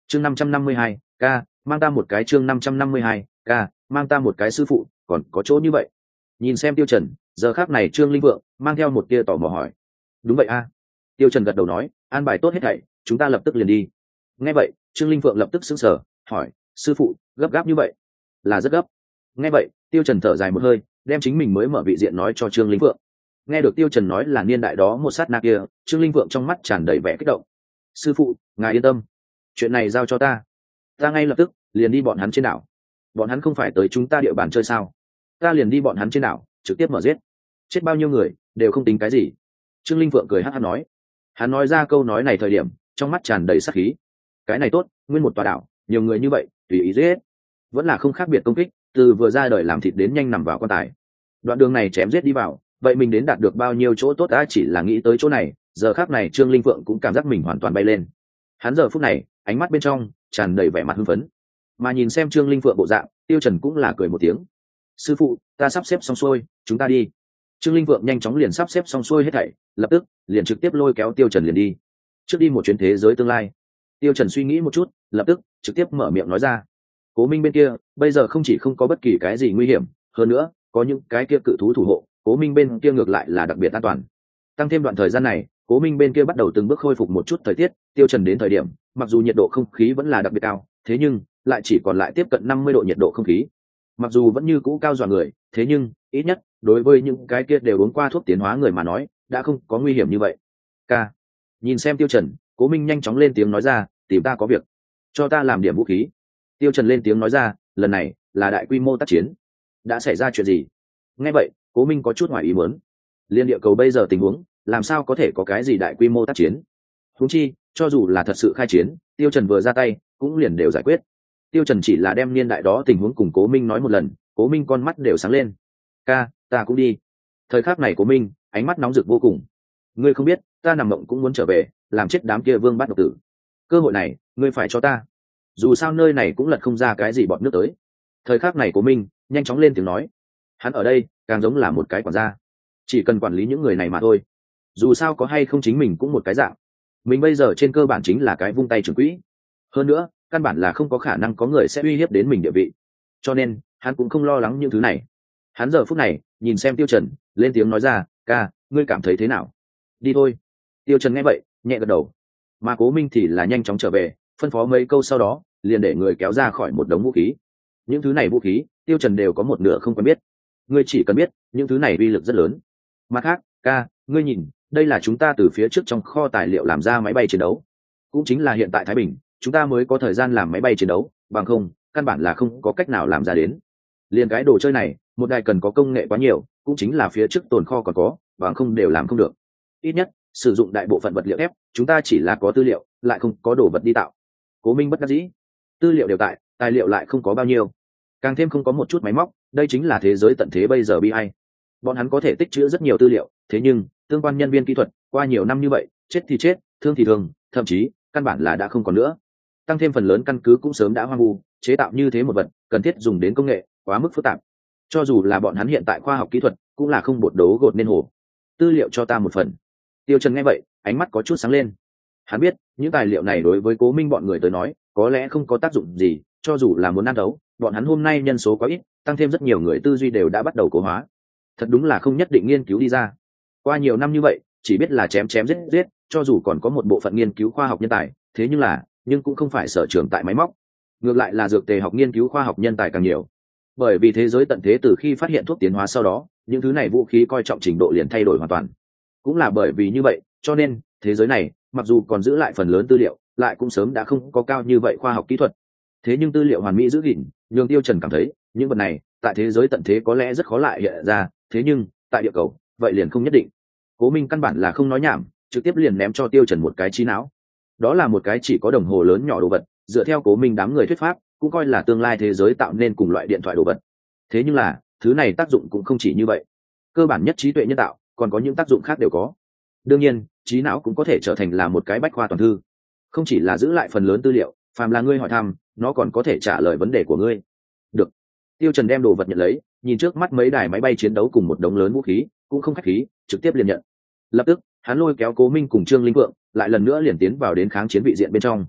chương 552, k mang ta một cái. chương 552, k mang ta một cái. Sư phụ còn có chỗ như vậy? Nhìn xem Tiêu Trần, giờ khắc này Trương Linh Vượng mang theo một tia tò mò hỏi. Đúng vậy a. Tiêu Trần gật đầu nói, an bài tốt hết thảy, chúng ta lập tức liền đi. Nghe vậy, Trương Linh Vượng lập tức sững sờ, hỏi, sư phụ gấp gáp như vậy? Là rất gấp. Nghe vậy, Tiêu Trần thở dài một hơi, đem chính mình mới mở vị diện nói cho Trương Linh Vượng. Nghe được Tiêu Trần nói là niên đại đó một sát na kia, Trương Linh Vượng trong mắt tràn đầy vẻ kích động. Sư phụ ngài yên tâm, chuyện này giao cho ta ngay lập tức liền đi bọn hắn trên đảo. Bọn hắn không phải tới chúng ta địa bàn chơi sao? Ta liền đi bọn hắn trên đảo trực tiếp mở giết, chết bao nhiêu người đều không tính cái gì. Trương Linh Vượng cười hắc hắc nói. Hắn nói ra câu nói này thời điểm trong mắt tràn đầy sát khí. Cái này tốt, nguyên một tòa đảo nhiều người như vậy tùy ý giết, vẫn là không khác biệt công kích, từ vừa ra đời làm thịt đến nhanh nằm vào quan tài. Đoạn đường này chém giết đi vào, vậy mình đến đạt được bao nhiêu chỗ tốt đã. Chỉ là nghĩ tới chỗ này, giờ khác này Trương Linh Vượng cũng cảm giác mình hoàn toàn bay lên. Hắn giờ phút này ánh mắt bên trong tràn đầy vẻ mặt hưng phấn, mà nhìn xem Trương Linh Vượng bộ dạng, Tiêu Trần cũng là cười một tiếng. Sư phụ ta sắp xếp xong xuôi, chúng ta đi. Trương Linh Vượng nhanh chóng liền sắp xếp xong xuôi hết thảy, lập tức liền trực tiếp lôi kéo Tiêu Trần liền đi. Trước đi một chuyến thế giới tương lai. Tiêu Trần suy nghĩ một chút, lập tức trực tiếp mở miệng nói ra. Cố Minh bên kia bây giờ không chỉ không có bất kỳ cái gì nguy hiểm, hơn nữa có những cái kia cự thú thủ hộ, Cố Minh bên kia ngược lại là đặc biệt an toàn. Tăng thêm đoạn thời gian này, Cố Minh bên kia bắt đầu từng bước khôi phục một chút thời tiết. Tiêu Trần đến thời điểm, mặc dù nhiệt độ không khí vẫn là đặc biệt cao, thế nhưng lại chỉ còn lại tiếp cận 50 độ nhiệt độ không khí. Mặc dù vẫn như cũ cao dọa người, thế nhưng ít nhất đối với những cái kia đều uống qua thuốc tiến hóa người mà nói, đã không có nguy hiểm như vậy. Ca, nhìn xem Tiêu Trần, Cố Minh nhanh chóng lên tiếng nói ra, tìm ta có việc, cho ta làm điểm vũ khí. Tiêu Trần lên tiếng nói ra, lần này là đại quy mô tác chiến, đã xảy ra chuyện gì? Nghe vậy, Cố Minh có chút ngoài ý muốn. Liên địa cầu bây giờ tình huống, làm sao có thể có cái gì đại quy mô tác chiến? Huống chi, cho dù là thật sự khai chiến, Tiêu Trần vừa ra tay, cũng liền đều giải quyết. Tiêu Trần chỉ là đem niên đại đó tình huống cùng Cố Minh nói một lần, Cố Minh con mắt đều sáng lên. Ca, ta cũng đi. Thời khắc này Cố Minh ánh mắt nóng rực vô cùng. Ngươi không biết, ta nằm mộng cũng muốn trở về, làm chết đám kia vương bắt độc tử. Cơ hội này, ngươi phải cho ta. Dù sao nơi này cũng lật không ra cái gì bọn nước tới. Thời khắc này Cố Minh nhanh chóng lên tiếng nói. Hắn ở đây càng giống là một cái quản gia, chỉ cần quản lý những người này mà thôi. Dù sao có hay không chính mình cũng một cái dạng. Mình bây giờ trên cơ bản chính là cái vung tay trưởng quỹ. Hơn nữa, căn bản là không có khả năng có người sẽ uy hiếp đến mình địa vị, cho nên hắn cũng không lo lắng những thứ này. Hắn giờ phút này nhìn xem Tiêu Trần, lên tiếng nói ra, ca, ngươi cảm thấy thế nào? Đi thôi. Tiêu Trần nghe vậy nhẹ gật đầu, mà Cố Minh thì là nhanh chóng trở về, phân phó mấy câu sau đó liền để người kéo ra khỏi một đống vũ khí. Những thứ này vũ khí Tiêu Trần đều có một nửa không quen biết, ngươi chỉ cần biết những thứ này uy lực rất lớn. Mặt khác, ca, ngươi nhìn, đây là chúng ta từ phía trước trong kho tài liệu làm ra máy bay chiến đấu, cũng chính là hiện tại Thái Bình chúng ta mới có thời gian làm máy bay chiến đấu, bằng không căn bản là không có cách nào làm ra đến. Liên cái đồ chơi này, một đài cần có công nghệ quá nhiều, cũng chính là phía trước tồn kho còn có, bằng không đều làm không được. Ít nhất sử dụng đại bộ phận vật liệu thép, chúng ta chỉ là có tư liệu, lại không có đồ vật đi tạo. Cố Minh bất đắc dĩ, tư liệu đều tại, tài liệu lại không có bao nhiêu, càng thêm không có một chút máy móc, đây chính là thế giới tận thế bây giờ bi ai. Bọn hắn có thể tích trữ rất nhiều tư liệu, thế nhưng tương quan nhân viên kỹ thuật qua nhiều năm như vậy, chết thì chết, thương thì thương, thậm chí căn bản là đã không còn nữa. Tăng thêm phần lớn căn cứ cũng sớm đã hoang vu, chế tạo như thế một vật cần thiết dùng đến công nghệ quá mức phức tạp, cho dù là bọn hắn hiện tại khoa học kỹ thuật cũng là không bột đấu gột nên hồ. Tư liệu cho ta một phần. Tiêu Trần nghe vậy ánh mắt có chút sáng lên. Hắn biết những tài liệu này đối với Cố Minh bọn người tới nói có lẽ không có tác dụng gì, cho dù là muốn ăn đấu, bọn hắn hôm nay nhân số quá ít, tăng thêm rất nhiều người tư duy đều đã bắt đầu cố hóa, thật đúng là không nhất định nghiên cứu đi ra. Qua nhiều năm như vậy chỉ biết là chém chém giết giết, cho dù còn có một bộ phận nghiên cứu khoa học nhân tài, thế nhưng cũng không phải sở trường tại máy móc, ngược lại là dược tề học nghiên cứu khoa học nhân tài càng nhiều. Bởi vì thế giới tận thế từ khi phát hiện thuốc tiến hóa sau đó, những thứ này vũ khí coi trọng trình độ liền thay đổi hoàn toàn. Cũng là bởi vì như vậy, cho nên thế giới này mặc dù còn giữ lại phần lớn tư liệu, lại cũng sớm đã không có cao như vậy khoa học kỹ thuật. Thế nhưng tư liệu hoàn mỹ giữ gìn, nhường Tiêu Trần cảm thấy những vật này tại thế giới tận thế có lẽ rất khó lại hiện ra, thế nhưng tại địa cầu vậy liền không nhất định. Cố Minh căn bản là không nói nhảm, trực tiếp liền ném cho Tiêu Trần một cái trí não. Đó là một cái chỉ có đồng hồ lớn nhỏ đồ vật, dựa theo Cố Minh đám người thuyết pháp, cũng coi là tương lai thế giới tạo nên cùng loại điện thoại đồ vật. Thế nhưng là thứ này tác dụng cũng không chỉ như vậy, cơ bản nhất trí tuệ nhân tạo còn có những tác dụng khác đều có. Đương nhiên trí não cũng có thể trở thành là một cái bách khoa toàn thư, không chỉ là giữ lại phần lớn tư liệu, phàm là ngươi hỏi thăm nó còn có thể trả lời vấn đề của ngươi. Được. Tiêu Trần đem đồ vật nhận lấy, nhìn trước mắt mấy đài máy bay chiến đấu cùng một đống lớn vũ khí, cũng không khách khí, trực tiếp liền nhận. Lập tức hắn lôi kéo Cố Minh cùng Trương Linh Vượng lại lần nữa liền tiến vào đến kháng chiến vị diện bên trong.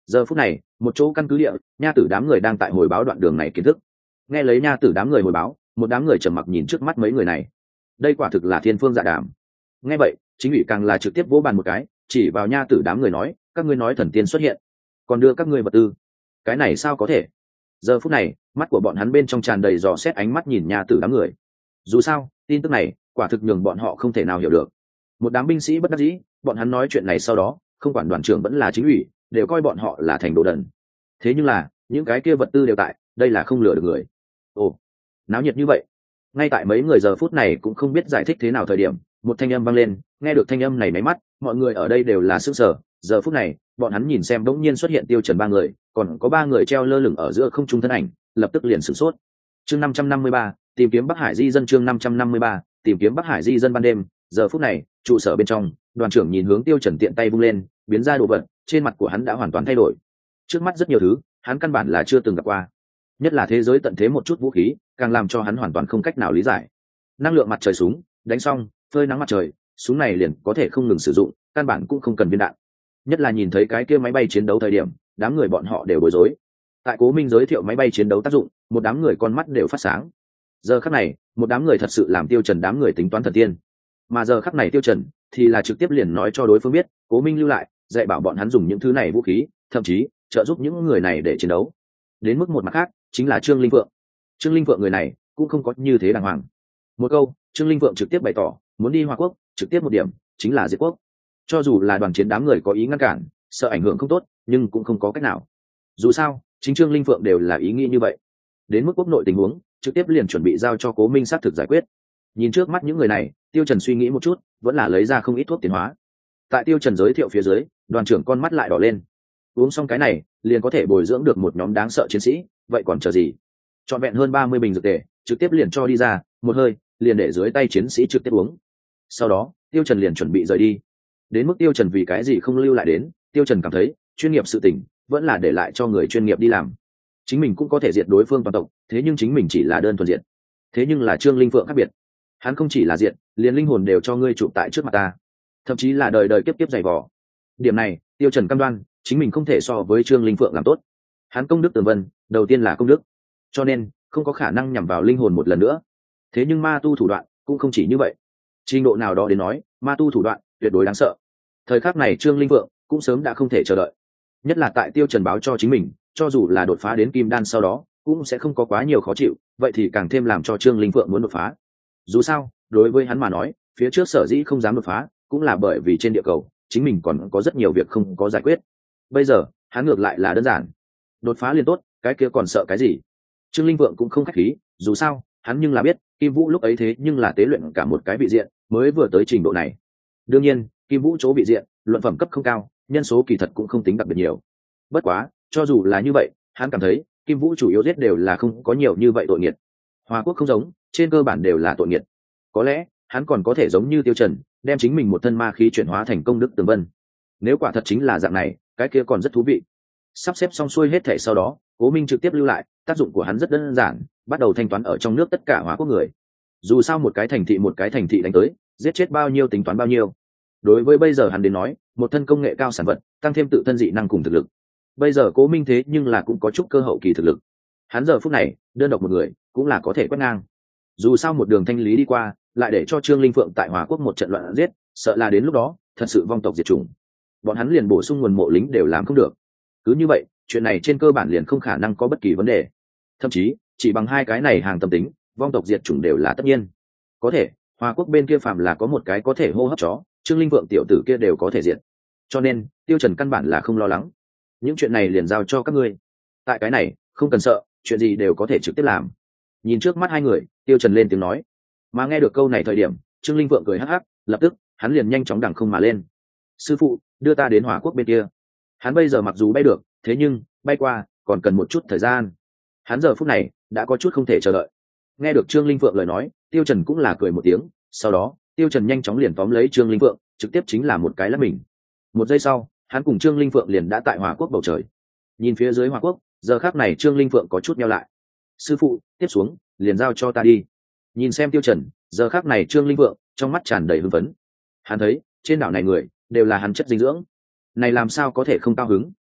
Giờ phút này một chỗ căn cứ địa, nha tử đám người đang tại hồi báo đoạn đường này kiến thức. Nghe lấy nha tử đám người hồi báo, một đám người trầm mặc nhìn trước mắt mấy người này. Đây quả thực là thiên phương dạ đàm. Nghe vậy chính ủy càng là trực tiếp vỗ bàn một cái, chỉ vào nha tử đám người nói, các ngươi nói thần tiên xuất hiện còn đưa các ngươi vật tư, cái này sao có thể? Giờ phút này mắt của bọn hắn bên trong tràn đầy dò xét ánh mắt nhìn nha tử đám người. Dù sao tin tức này quả thực nhường bọn họ không thể nào hiểu được. Một đám binh sĩ bất đắc dĩ, bọn hắn nói chuyện này sau đó không quản đoàn trưởng vẫn là chính ủy đều coi bọn họ là thành đồ đần. Thế nhưng là những cái kia vật tư đều tại, đây là không lừa được người. Ồ, náo nhiệt như vậy. Ngay tại mấy người giờ phút này cũng không biết giải thích thế nào thời điểm, một thanh âm vang lên. Nghe được thanh âm này máy mắt, mọi người ở đây đều là sững sờ. Giờ phút này bọn hắn nhìn xem bỗng nhiên xuất hiện Tiêu Trần ba người, còn có ba người treo lơ lửng ở giữa không trung thân ảnh, lập tức liền sửng sốt. Chương 553, tìm kiếm Bắc Hải di dân. Chương 553, tìm kiếm Bắc Hải di dân ban đêm. Giờ phút này trụ sở bên trong, đoàn trưởng nhìn hướng Tiêu Trần tiện tay vung lên, biến ra đồ vật, trên mặt của hắn đã hoàn toàn thay đổi. Trước mắt rất nhiều thứ hắn căn bản là chưa từng gặp qua, nhất là thế giới tận thế một chút vũ khí càng làm cho hắn hoàn toàn không cách nào lý giải. Năng lượng mặt trời súng đánh xong phơi nắng mặt trời, súng này liền có thể không ngừng sử dụng, căn bản cũng không cần viên đạn. Nhất là nhìn thấy cái kia máy bay chiến đấu thời điểm, đám người bọn họ đều bối rối. Tại Cố Minh giới thiệu máy bay chiến đấu tác dụng, một đám người con mắt đều phát sáng. Giờ khắc này một đám người thật sự làm Tiêu Trần đám người tính toán thần tiên, mà giờ khắc này Tiêu Trần thì là trực tiếp liền nói cho đối phương biết Cố Minh lưu lại dạy bảo bọn hắn dùng những thứ này vũ khí, thậm chí trợ giúp những người này để chiến đấu. Đến mức một mặt khác chính là Trương Linh Vượng. Trương Linh Vượng người này cũng không có như thế đàng hoàng. Một câu Trương Linh Vượng trực tiếp bày tỏ muốn đi Hoa Quốc, trực tiếp một điểm chính là diệt quốc. Cho dù là đoàn chiến đám người có ý ngăn cản, sợ ảnh hưởng không tốt, nhưng cũng không có cách nào. Dù sao chính Trương Linh Vượng đều là ý nghĩ như vậy. Đến mức quốc nội tình huống trực tiếp liền chuẩn bị giao cho Cố Minh xác thực giải quyết. Nhìn trước mắt những người này, Tiêu Trần suy nghĩ một chút, vẫn là lấy ra không ít thuốc tiến hóa. Tại Tiêu Trần giới thiệu phía dưới, đoàn trưởng con mắt lại đỏ lên. Uống xong cái này liền có thể bồi dưỡng được một nhóm đáng sợ chiến sĩ, vậy còn chờ gì? Trọn vẹn hơn 30 bình dược tề trực tiếp liền cho đi ra, một hơi liền để dưới tay chiến sĩ trực tiếp uống. Sau đó Tiêu Trần liền chuẩn bị rời đi. Đến mức Tiêu Trần vì cái gì không lưu lại đến, Tiêu Trần cảm thấy chuyên nghiệp sự tình vẫn là để lại cho người chuyên nghiệp đi làm. Chính mình cũng có thể diệt đối phương toàn tộc, thế nhưng chính mình chỉ là đơn thuần diệt. Thế nhưng là Trương Linh Phượng khác biệt, hắn không chỉ là diệt, liền linh hồn đều cho ngươi chụp tại trước mặt ta, thậm chí là đời đời kiếp kiếp dày vò. Điểm này Tiêu Trần cam đoan chính mình không thể so với Trương Linh Phượng làm tốt. Hắn công đức tường vân đầu tiên là công đức, cho nên không có khả năng nhằm vào linh hồn một lần nữa. Thế nhưng ma tu thủ đoạn cũng không chỉ như vậy, trình độ nào đó đến nói ma tu thủ đoạn tuyệt đối đáng sợ. Thời khắc này Trương Linh Phượng cũng sớm đã không thể chờ đợi, nhất là tại Tiêu Trần báo cho chính mình cho dù là đột phá đến kim đan sau đó cũng sẽ không có quá nhiều khó chịu, vậy thì càng thêm làm cho Trương Linh Phượng muốn đột phá. Dù sao đối với hắn mà nói, phía trước sở dĩ không dám đột phá cũng là bởi vì trên địa cầu chính mình còn có rất nhiều việc không có giải quyết. Bây giờ hắn ngược lại là đơn giản, đột phá liền tốt, cái kia còn sợ cái gì? Trương Linh Vượng cũng không khách khí, dù sao hắn nhưng là biết Kim Vũ lúc ấy thế nhưng là tế luyện cả một cái vị diện mới vừa tới trình độ này. Đương nhiên Kim Vũ chỗ vị diện luận phẩm cấp không cao, nhân số kỳ thật cũng không tính đặc biệt nhiều. Bất quá cho dù là như vậy, hắn cảm thấy Kim Vũ chủ yếu giết đều là không có nhiều như vậy tội nghiệt. Hoa Quốc không giống, trên cơ bản đều là tội nghiệt. Có lẽ hắn còn có thể giống như Tiêu Trần, đem chính mình một thân ma khí chuyển hóa thành công đức tường vân. Nếu quả thật chính là dạng này, cái kia còn rất thú vị. Sắp xếp xong xuôi hết thảy sau đó, Cố Minh trực tiếp lưu lại, tác dụng của hắn rất đơn giản, bắt đầu thanh toán ở trong nước tất cả Hoa Quốc người. Dù sao một cái thành thị đánh tới, giết chết bao nhiêu tính toán bao nhiêu. Đối với bây giờ hắn đến nói, một thân công nghệ cao sản vật, tăng thêm tự thân dị năng cùng thực lực. Bây giờ Cố Minh thế nhưng là cũng có chút cơ hậu kỳ thực lực. Hắn giờ phút này, đơn độc một người, cũng là có thể quét ngang. Dù sao một đường thanh lý đi qua, lại để cho Trương Linh Phượng tại Hoa Quốc một trận loạn giết, sợ là đến lúc đó thật sự vong tộc diệt chủng, bọn hắn liền bổ sung nguồn mộ lính đều làm không được. Cứ như vậy chuyện này trên cơ bản liền không khả năng có bất kỳ vấn đề, thậm chí chỉ bằng hai cái này hàng tâm tính, vong tộc diệt chủng đều là tất nhiên. Có thể Hoa Quốc bên kia phàm là có một cái có thể hô hấp chó, Trương Linh Phượng tiểu tử kia đều có thể diệt, cho nên Tiêu Trần căn bản là không lo lắng. Những chuyện này liền giao cho các ngươi, tại cái này không cần sợ, chuyện gì đều có thể trực tiếp làm. Nhìn trước mắt hai người, Tiêu Trần lên tiếng nói. Mà nghe được câu này thời điểm, Trương Linh Vượng cười hắc hắc, lập tức hắn liền nhanh chóng đằng không mà lên. Sư phụ, đưa ta đến Hỏa Quốc bên kia. Hắn bây giờ mặc dù bay được, thế nhưng bay qua còn cần một chút thời gian. Hắn giờ phút này đã có chút không thể chờ đợi. Nghe được Trương Linh Vượng lời nói, Tiêu Trần cũng là cười một tiếng, sau đó Tiêu Trần nhanh chóng liền tóm lấy Trương Linh Vượng, trực tiếp chính là một cái lắc mình. Một giây sau, hắn cùng Trương Linh Vượng liền đã tại Hỏa Quốc bầu trời. Nhìn phía dưới Hỏa Quốc, giờ khắc này Trương Linh Vượng có chút nheo lại. Sư phụ, tiếp xuống liền giao cho ta đi. Nhìn xem Tiêu Trần, giờ khắc này Trương Linh Vượng trong mắt tràn đầy hưng phấn. Hắn thấy trên đảo này người đều là hắn chất dinh dưỡng, này làm sao có thể không cao hứng.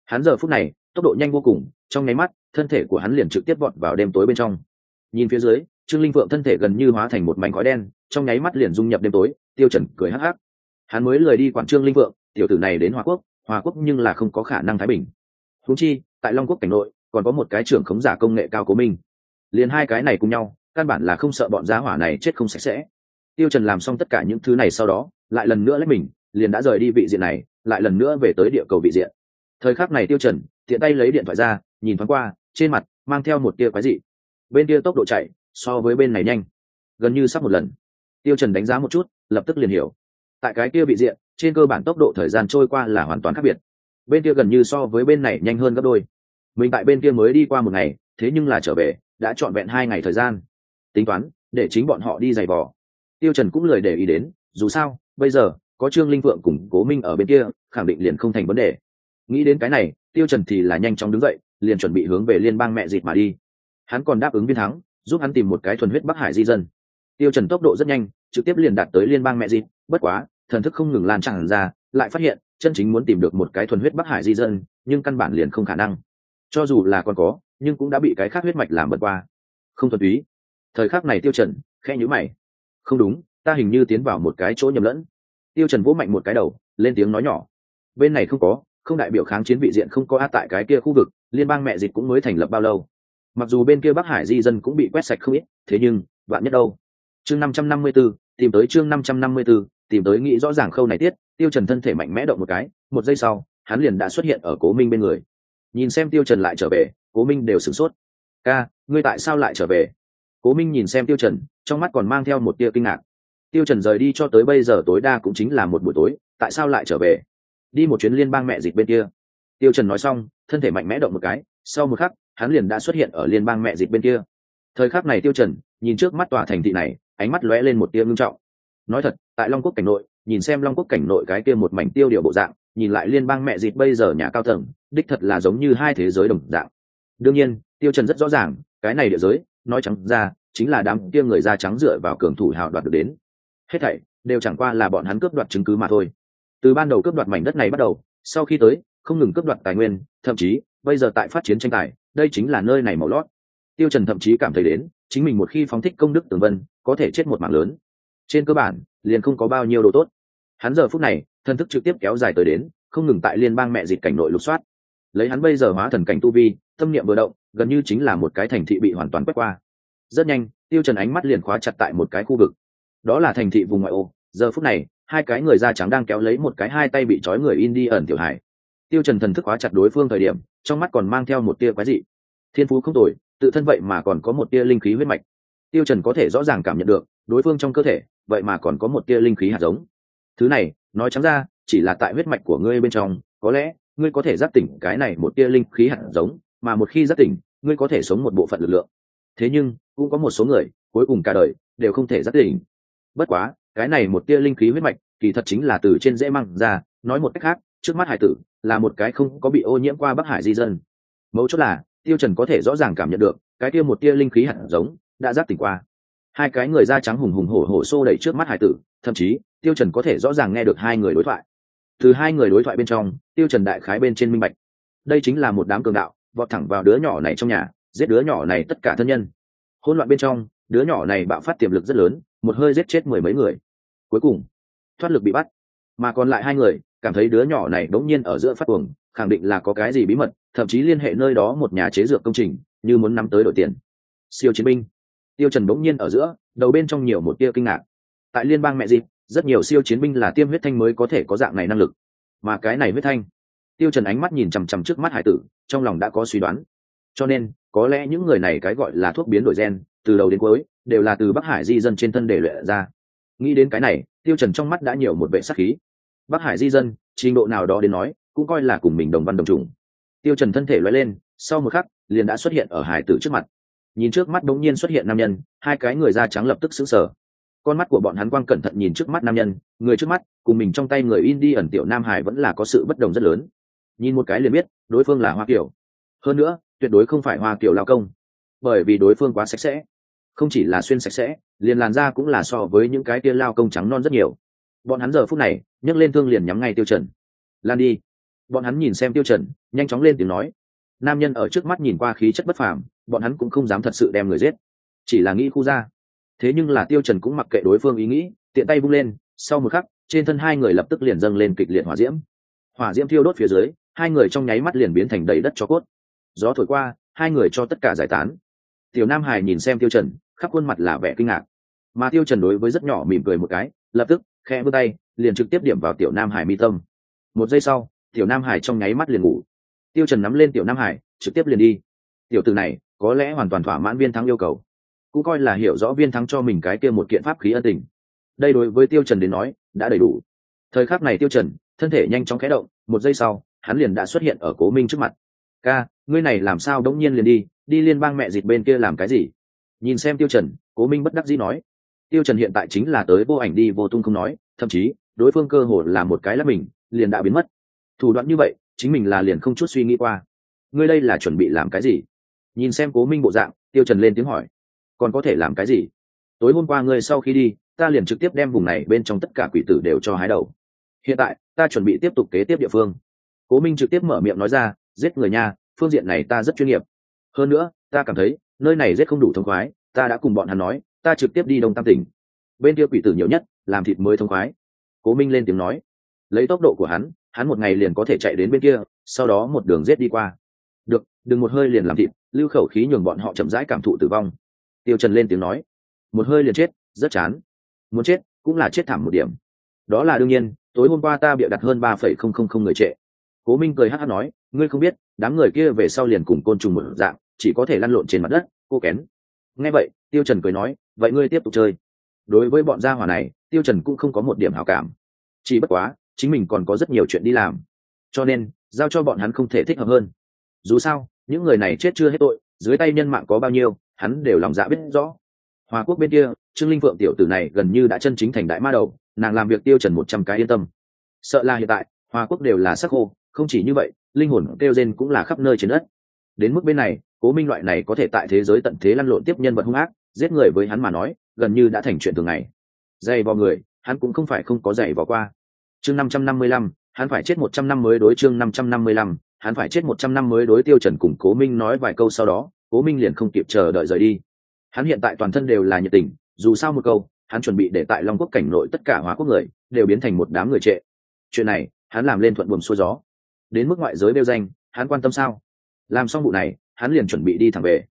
Hắn giờ phút này tốc độ nhanh vô cùng, trong nháy mắt thân thể của hắn liền trực tiếp vọt vào đêm tối bên trong. Nhìn phía dưới, Trương Linh Phượng thân thể gần như hóa thành một mảnh khói đen, trong nháy mắt liền dung nhập đêm tối. Tiêu Trần cười hắc hắc. Hắn mới lười đi quản Trương Linh Phượng, tiểu tử này đến Hoa Quốc nhưng là không có khả năng thái bình. Huống chi, tại Long Quốc cảnh nội, còn có một cái trưởng khống giả công nghệ cao của mình. Liền hai cái này cùng nhau, căn bản là không sợ bọn giá hỏa này chết không sạch sẽ. Tiêu Trần làm xong tất cả những thứ này sau đó, lại lần nữa lấy mình, liền đã rời đi vị diện này, lại lần nữa về tới địa cầu vị diện. Thời khắc này Tiêu Trần tiện tay lấy điện thoại ra, nhìn thoáng qua, trên mặt mang theo một tia quái dị. Bên kia tốc độ chạy so với bên này nhanh, gần như sắp một lần. Tiêu Trần đánh giá một chút, lập tức liền hiểu. Tại cái kia vị diện, trên cơ bản tốc độ thời gian trôi qua là hoàn toàn khác biệt. Bên kia gần như so với bên này nhanh hơn gấp đôi. Mình tại bên kia mới đi qua một ngày, thế nhưng là trở về đã trọn vẹn 2 ngày thời gian. Tính toán để chính bọn họ đi giày vò. Tiêu Trần cũng lười để ý đến, dù sao bây giờ có Trương Linh Phượng cùng Cố Minh ở bên kia, khẳng định liền không thành vấn đề. Nghĩ đến cái này, Tiêu Trần thì là nhanh chóng đứng dậy, liền chuẩn bị hướng về liên bang mẹ dịt mà đi. Hắn còn đáp ứng Viên Thắng giúp hắn tìm một cái thuần huyết Bắc Hải di dân. Tiêu Trần tốc độ rất nhanh, trực tiếp liền đạt tới liên bang mẹ dịt. Bất quá thần thức không ngừng lan tràn ra, lại phát hiện chân chính muốn tìm được một cái thuần huyết Bắc Hải di dân, nhưng căn bản liền không khả năng. Cho dù là còn có, nhưng cũng đã bị cái khác huyết mạch làm bật qua, không thuần túy. Thời khắc này Tiêu Trần khẽ nhíu mày, không đúng, ta hình như tiến vào một cái chỗ nhầm lẫn. Tiêu Trần vỗ mạnh một cái đầu, lên tiếng nói nhỏ, bên này không có, không đại biểu kháng chiến vị diện không có a. Tại cái kia khu vực liên bang mẹ dịch cũng mới thành lập bao lâu, mặc dù bên kia Bắc Hải di dân cũng bị quét sạch không ít, thế nhưng vạn nhất đâu. Chương 554, tìm tới chương 554, tìm tới. Nghĩ rõ ràng khâu này tiết, Tiêu Trần thân thể mạnh mẽ động một cái, một giây sau hắn liền đã xuất hiện ở Cố Minh bên người. Nhìn xem Tiêu Trần lại trở về, Cố Minh đều sửng sốt. Ca, ngươi tại sao lại trở về? Cố Minh nhìn xem Tiêu Trần, trong mắt còn mang theo một tia kinh ngạc. Tiêu Trần rời đi cho tới bây giờ tối đa cũng chính là một buổi tối, tại sao lại trở về? Đi một chuyến liên bang mẹ dịch bên kia. Tiêu Trần nói xong, thân thể mạnh mẽ động một cái, sau một khắc hắn liền đã xuất hiện ở liên bang mẹ dịch bên kia. Thời khắc này Tiêu Trần nhìn trước mắt tòa thành thị này, ánh mắt lóe lên một tia ngưng trọng. Nói thật, tại Long Quốc cảnh nội, nhìn xem Long Quốc cảnh nội cái kia một mảnh tiêu điều bộ dạng, nhìn lại liên bang mẹ dịch bây giờ nhà cao tầng, đích thật là giống như hai thế giới đồng dạng. Đương nhiên, Tiêu Trần rất rõ ràng, cái này địa giới, nói trắng ra, chính là đám kia người da trắng dựa vào cường thủ hào đoạt được đến. Hết thảy đều chẳng qua là bọn hắn cướp đoạt chứng cứ mà thôi. Từ ban đầu cướp đoạt mảnh đất này bắt đầu, sau khi tới, không ngừng cướp đoạt tài nguyên, thậm chí bây giờ tại phát chiến tranh tài, đây chính là nơi này màu lót. Tiêu Trần thậm chí cảm thấy đến, chính mình một khi phóng thích công đức tường vân, có thể chết một mạng lớn. Trên cơ bản, liền không có bao nhiêu đồ tốt. Hắn giờ phút này, thân thức trực tiếp kéo dài tới đến, không ngừng tại liên bang mẹ dịch cảnh nội lục soát. Lấy hắn bây giờ hóa thần cảnh tu vi, tâm niệm vừa động, gần như chính là một cái thành thị bị hoàn toàn quét qua. Rất nhanh, Tiêu Trần ánh mắt liền khóa chặt tại một cái khu vực. Đó là thành thị vùng ngoại ô. Giờ phút này, hai cái người da trắng đang kéo lấy một cái hai tay bị trói người in đi ẩn tiểu hải. Tiêu Trần thần thức khóa chặt đối phương thời điểm, trong mắt còn mang theo một tia quái dị. Thiên phú không tồi, tự thân vậy mà còn có một tia linh khí huyết mạch. Tiêu Trần có thể rõ ràng cảm nhận được, đối phương trong cơ thể vậy mà còn có một tia linh khí hạt giống. Thứ này, nói trắng ra, chỉ là tại huyết mạch của ngươi bên trong, có lẽ ngươi có thể giác tỉnh cái này một tia linh khí hạt giống, mà một khi giác tỉnh, ngươi có thể sống một bộ phận lực lượng. Thế nhưng, cũng có một số người, cuối cùng cả đời đều không thể giác tỉnh. Bất quá, cái này một tia linh khí huyết mạch, kỳ thật chính là từ trên rễ măng ra, nói một cách khác, trước mắt hải tử là một cái không có bị ô nhiễm qua Bắc Hải di dân. Mấu chốt là, Tiêu Trần có thể rõ ràng cảm nhận được, cái kia một tia linh khí hạt giống đã giác tỉnh qua. Hai cái người da trắng hùng hùng hổ hổ xô đẩy trước mắt hải tử, thậm chí Tiêu Trần có thể rõ ràng nghe được hai người đối thoại. Từ hai người đối thoại bên trong, Tiêu Trần đại khái bên trên minh bạch, đây chính là một đám cường đạo, vọt thẳng vào đứa nhỏ này trong nhà, giết đứa nhỏ này tất cả thân nhân. Hỗn loạn bên trong, đứa nhỏ này bạo phát tiềm lực rất lớn, một hơi giết chết 10 mấy người. Cuối cùng, thoát lực bị bắt, mà còn lại hai người cảm thấy đứa nhỏ này đống nhiên ở giữa phát cuồng, khẳng định là có cái gì bí mật, thậm chí liên hệ nơi đó một nhà chế dược công trình, như muốn nắm tới đổi tiền. Siêu chiến binh. Tiêu Trần đống nhiên ở giữa, đầu bên trong nhiều một tia kinh ngạc. Tại liên bang mẹ dịp, rất nhiều siêu chiến binh là tiêm huyết thanh mới có thể có dạng này năng lực, mà cái này huyết thanh. Tiêu Trần ánh mắt nhìn chằm chằm trước mắt hải tử, trong lòng đã có suy đoán. Cho nên, có lẽ những người này cái gọi là thuốc biến đổi gen, từ đầu đến cuối đều là từ Bắc Hải di dân trên thân để luyện ra. Nghĩ đến cái này, Tiêu Trần trong mắt đã nhiều một vẻ sát khí. Bắc Hải di dân, trình độ nào đó đến nói, cũng coi là cùng mình đồng văn đồng chủng. Tiêu Trần thân thể lóe lên, sau một khắc, liền đã xuất hiện ở hải tử trước mặt. Nhìn trước mắt đống nhiên xuất hiện nam nhân, hai cái người da trắng lập tức sững sờ. Con mắt của bọn hắn quang cẩn thận nhìn trước mắt nam nhân, người trước mắt cùng mình trong tay người in đi ẩn tiểu nam hải vẫn là có sự bất đồng rất lớn. Nhìn một cái liền biết, đối phương là Hoa Kiều. Hơn nữa, tuyệt đối không phải Hoa Kiều lao công, bởi vì đối phương quá sạch sẽ. Không chỉ là xuyên sạch sẽ, liền làn da cũng là so với những cái tia lao công trắng non rất nhiều. Bọn hắn giờ phút này nhấc lên thương liền nhắm ngay Tiêu Trần. Lan đi. Bọn hắn nhìn xem Tiêu Trần, nhanh chóng lên tiếng nói. Nam nhân ở trước mắt nhìn qua khí chất bất phàm, bọn hắn cũng không dám thật sự đem người giết, chỉ là nghĩ khu ra. Thế nhưng là Tiêu Trần cũng mặc kệ đối phương ý nghĩ, tiện tay vung lên, sau một khắc, trên thân hai người lập tức liền dâng lên kịch liệt hỏa diễm. Hỏa diễm thiêu đốt phía dưới, hai người trong nháy mắt liền biến thành đầy đất tro cốt. Gió thổi qua, hai người cho tất cả giải tán. Tiểu Nam Hải nhìn xem Tiêu Trần, khắp khuôn mặt là vẻ kinh ngạc. Mà Tiêu Trần đối với rất nhỏ mỉm cười một cái, lập tức khẽ vươn tay, liền trực tiếp điểm vào Tiểu Nam Hải mi tâm. Một giây sau, Tiểu Nam Hải trong nháy mắt liền ngủ. Tiêu Trần nắm lên Tiểu Nam Hải, trực tiếp liền đi. Tiểu tử này, có lẽ hoàn toàn thỏa mãn Viên Thắng yêu cầu, cũng coi là hiểu rõ Viên Thắng cho mình cái kia một kiện pháp khí ân tình. Đây đối với Tiêu Trần đến nói, đã đầy đủ. Thời khắc này Tiêu Trần, thân thể nhanh chóng khẽ động, một giây sau, hắn liền đã xuất hiện ở Cố Minh trước mặt. Ca, ngươi này làm sao đống nhiên liền đi liên bang mẹ dịch bên kia làm cái gì? Nhìn xem Tiêu Trần, Cố Minh bất đắc dĩ nói. Tiêu Trần hiện tại chính là tới vô ảnh đi vô tung không nói, thậm chí đối phương cơ hồ là một cái là mình liền đã biến mất. Thủ đoạn như vậy, chính mình là liền không chút suy nghĩ qua. Ngươi đây là chuẩn bị làm cái gì? Nhìn xem Cố Minh bộ dạng, Tiêu Trần lên tiếng hỏi. Còn có thể làm cái gì? Tối hôm qua ngươi sau khi đi, ta liền trực tiếp đem vùng này bên trong tất cả quỷ tử đều cho hái đầu. Hiện tại, ta chuẩn bị tiếp tục kế tiếp địa phương. Cố Minh trực tiếp mở miệng nói ra, giết người nha, phương diện này ta rất chuyên nghiệp. Hơn nữa, ta cảm thấy nơi này giết không đủ thông khoái, ta đã cùng bọn hắn nói, ta trực tiếp đi Đông Tam tỉnh. Bên kia quỷ tử nhiều nhất, làm thịt mới thông khoái. Cố Minh lên tiếng nói, lấy tốc độ của hắn một ngày liền có thể chạy đến bên kia, sau đó một đường giết đi qua. Được, đừng một hơi liền làm thịt, lưu khẩu khí nhường bọn họ chậm rãi cảm thụ tử vong. Tiêu Trần lên tiếng nói, một hơi liền chết, rất chán. Muốn chết, cũng là chết thảm một điểm. Đó là đương nhiên, tối hôm qua ta bịa đặt hơn 3,000 người trệ. Cố Minh cười hắc hắc nói, ngươi không biết, đám người kia về sau liền cùng côn trùng một dạng, chỉ có thể lăn lộn trên mặt đất, cô kén. Nghe vậy, Tiêu Trần cười nói, vậy ngươi tiếp tục chơi. Đối với bọn gia hỏa này, Tiêu Trần cũng không có một điểm hảo cảm. Chỉ bất quá, chính mình còn có rất nhiều chuyện đi làm, cho nên giao cho bọn hắn không thể thích hợp hơn. Dù sao, những người này chết chưa hết tội, dưới tay nhân mạng có bao nhiêu, hắn đều lòng dạ biết rõ. Hoa Quốc bên kia, Trương Linh Phượng tiểu tử này gần như đã chân chính thành đại ma đầu, nàng làm việc Tiêu Trần 100 cái yên tâm. Sợ là hiện tại, Hoa Quốc đều là sắc khô, không chỉ như vậy, linh hồn kêu rên cũng là khắp nơi trên đất. Đến mức bên này, Cố Minh loại này có thể tại thế giới tận thế lăn lộn tiếp nhân vật hung ác, giết người với hắn mà nói, gần như đã thành chuyện thường ngày. Dày vào người, hắn cũng không phải không có dày vào qua. Chương 555, hắn phải chết 100 năm mới đối chương 555, hắn phải chết 100 năm mới đối. Tiêu Trần cùng Cố Minh nói vài câu sau đó, Cố Minh liền không kịp chờ đợi rời đi. Hắn hiện tại toàn thân đều là nhiệt tình, dù sao một câu, hắn chuẩn bị để tại Long Quốc cảnh nội tất cả Hoa Quốc người đều biến thành một đám người trệ. Chuyện này, hắn làm lên thuận buồm xuôi gió. Đến mức ngoại giới đeo danh, hắn quan tâm sao? Làm xong vụ này, hắn liền chuẩn bị đi thẳng về.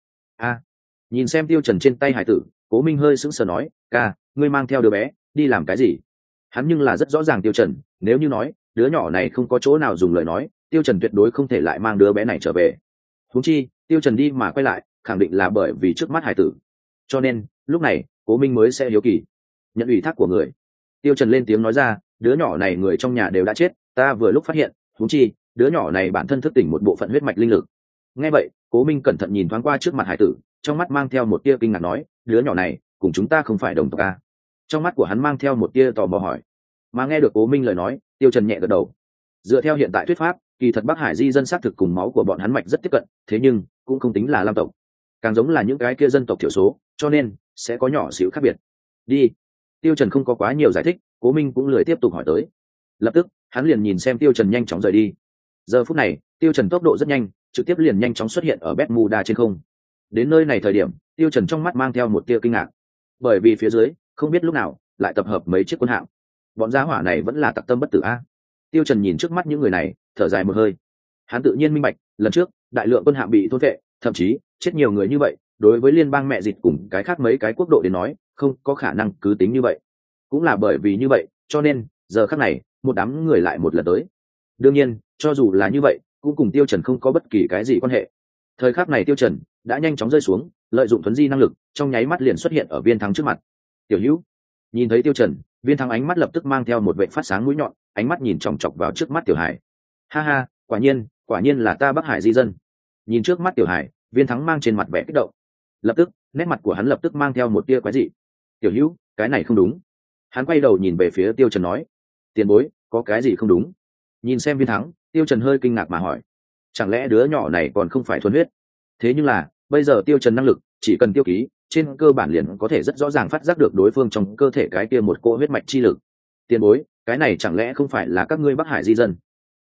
Nhìn xem Tiêu Trần trên tay hải tử, Cố Minh hơi sững sờ nói, ca, ngươi mang theo đứa bé đi làm cái gì? Hắn nhưng là rất rõ ràng Tiêu Trần, nếu như nói đứa nhỏ này không có chỗ nào dùng lời nói, Tiêu Trần tuyệt đối không thể lại mang đứa bé này trở về. Huống chi, Tiêu Trần đi mà quay lại, khẳng định là bởi vì trước mắt hải tử. Cho nên, lúc này, Cố Minh mới sẽ hiếu kỳ. Nhận ủy thác của người. Tiêu Trần lên tiếng nói ra, đứa nhỏ này người trong nhà đều đã chết, ta vừa lúc phát hiện, huống chi, đứa nhỏ này bản thân thức tỉnh một bộ phận huyết mạch linh lực. Nghe vậy, Cố Minh cẩn thận nhìn thoáng qua trước mặt hải tử, trong mắt mang theo một tia kinh ngạc nói, đứa nhỏ này cùng chúng ta không phải đồng tộc à? Trong mắt của hắn mang theo một tia tò mò hỏi. Mà nghe được Cố Minh lời nói, Tiêu Trần nhẹ gật đầu. Dựa theo hiện tại thuyết pháp, kỳ thật Bắc Hải di dân xác thực cùng máu của bọn hắn mạch rất tiếp cận, thế nhưng cũng không tính là lam tộc, càng giống là những cái kia dân tộc thiểu số, cho nên sẽ có nhỏ xíu khác biệt. Đi. Tiêu Trần không có quá nhiều giải thích, Cố Minh cũng lười tiếp tục hỏi tới. Lập tức, hắn liền nhìn xem Tiêu Trần nhanh chóng rời đi. Giờ phút này, Tiêu Trần tốc độ rất nhanh, trực tiếp liền nhanh chóng xuất hiện ở Bermuda trên không. Đến nơi này thời điểm, Tiêu Trần trong mắt mang theo một tia kinh ngạc, bởi vì phía dưới không biết lúc nào lại tập hợp mấy chiếc quân hạm. Bọn gia hỏa này vẫn là tặc tâm bất tử a. Tiêu Trần nhìn trước mắt những người này, thở dài một hơi. Hắn tự nhiên minh bạch, lần trước đại lượng quân hạm bị thôn vệ, thậm chí chết nhiều người như vậy, đối với liên bang mẹ dịch cùng cái khác mấy cái quốc độ đến nói, không có khả năng cứ tính như vậy. Cũng là bởi vì như vậy, cho nên giờ khắc này, một đám người lại một lần tới. Đương nhiên, cho dù là như vậy, cũng cùng Tiêu Trần không có bất kỳ cái gì quan hệ. Thời khắc này Tiêu Trần đã nhanh chóng rơi xuống, lợi dụng thuấn di năng lực, trong nháy mắt liền xuất hiện ở Viên Thắng trước mặt. Tiểu Hữu, nhìn thấy Tiêu Trần, Viên Thắng ánh mắt lập tức mang theo một vẻ phát sáng mũi nhọn, ánh mắt nhìn chòng chọc vào trước mắt Tiểu Hải. Ha ha, quả nhiên là ta Bắc Hải di dân. Nhìn trước mắt Tiểu Hải, Viên Thắng mang trên mặt vẻ kích động. Lập tức, nét mặt của hắn lập tức mang theo một tia quái dị. Tiểu Hữu, cái này không đúng. Hắn quay đầu nhìn về phía Tiêu Trần nói, tiền bối, có cái gì không đúng? Nhìn xem Viên Thắng, Tiêu Trần hơi kinh ngạc mà hỏi, chẳng lẽ đứa nhỏ này còn không phải thuần huyết? Thế nhưng là, bây giờ Tiêu Trần năng lực, chỉ cần tiêu ký, trên cơ bản liền có thể rất rõ ràng phát giác được đối phương trong cơ thể cái kia một cỗ huyết mạch chi lực. Tiền bối, cái này chẳng lẽ không phải là các ngươi Bắc Hải di dân?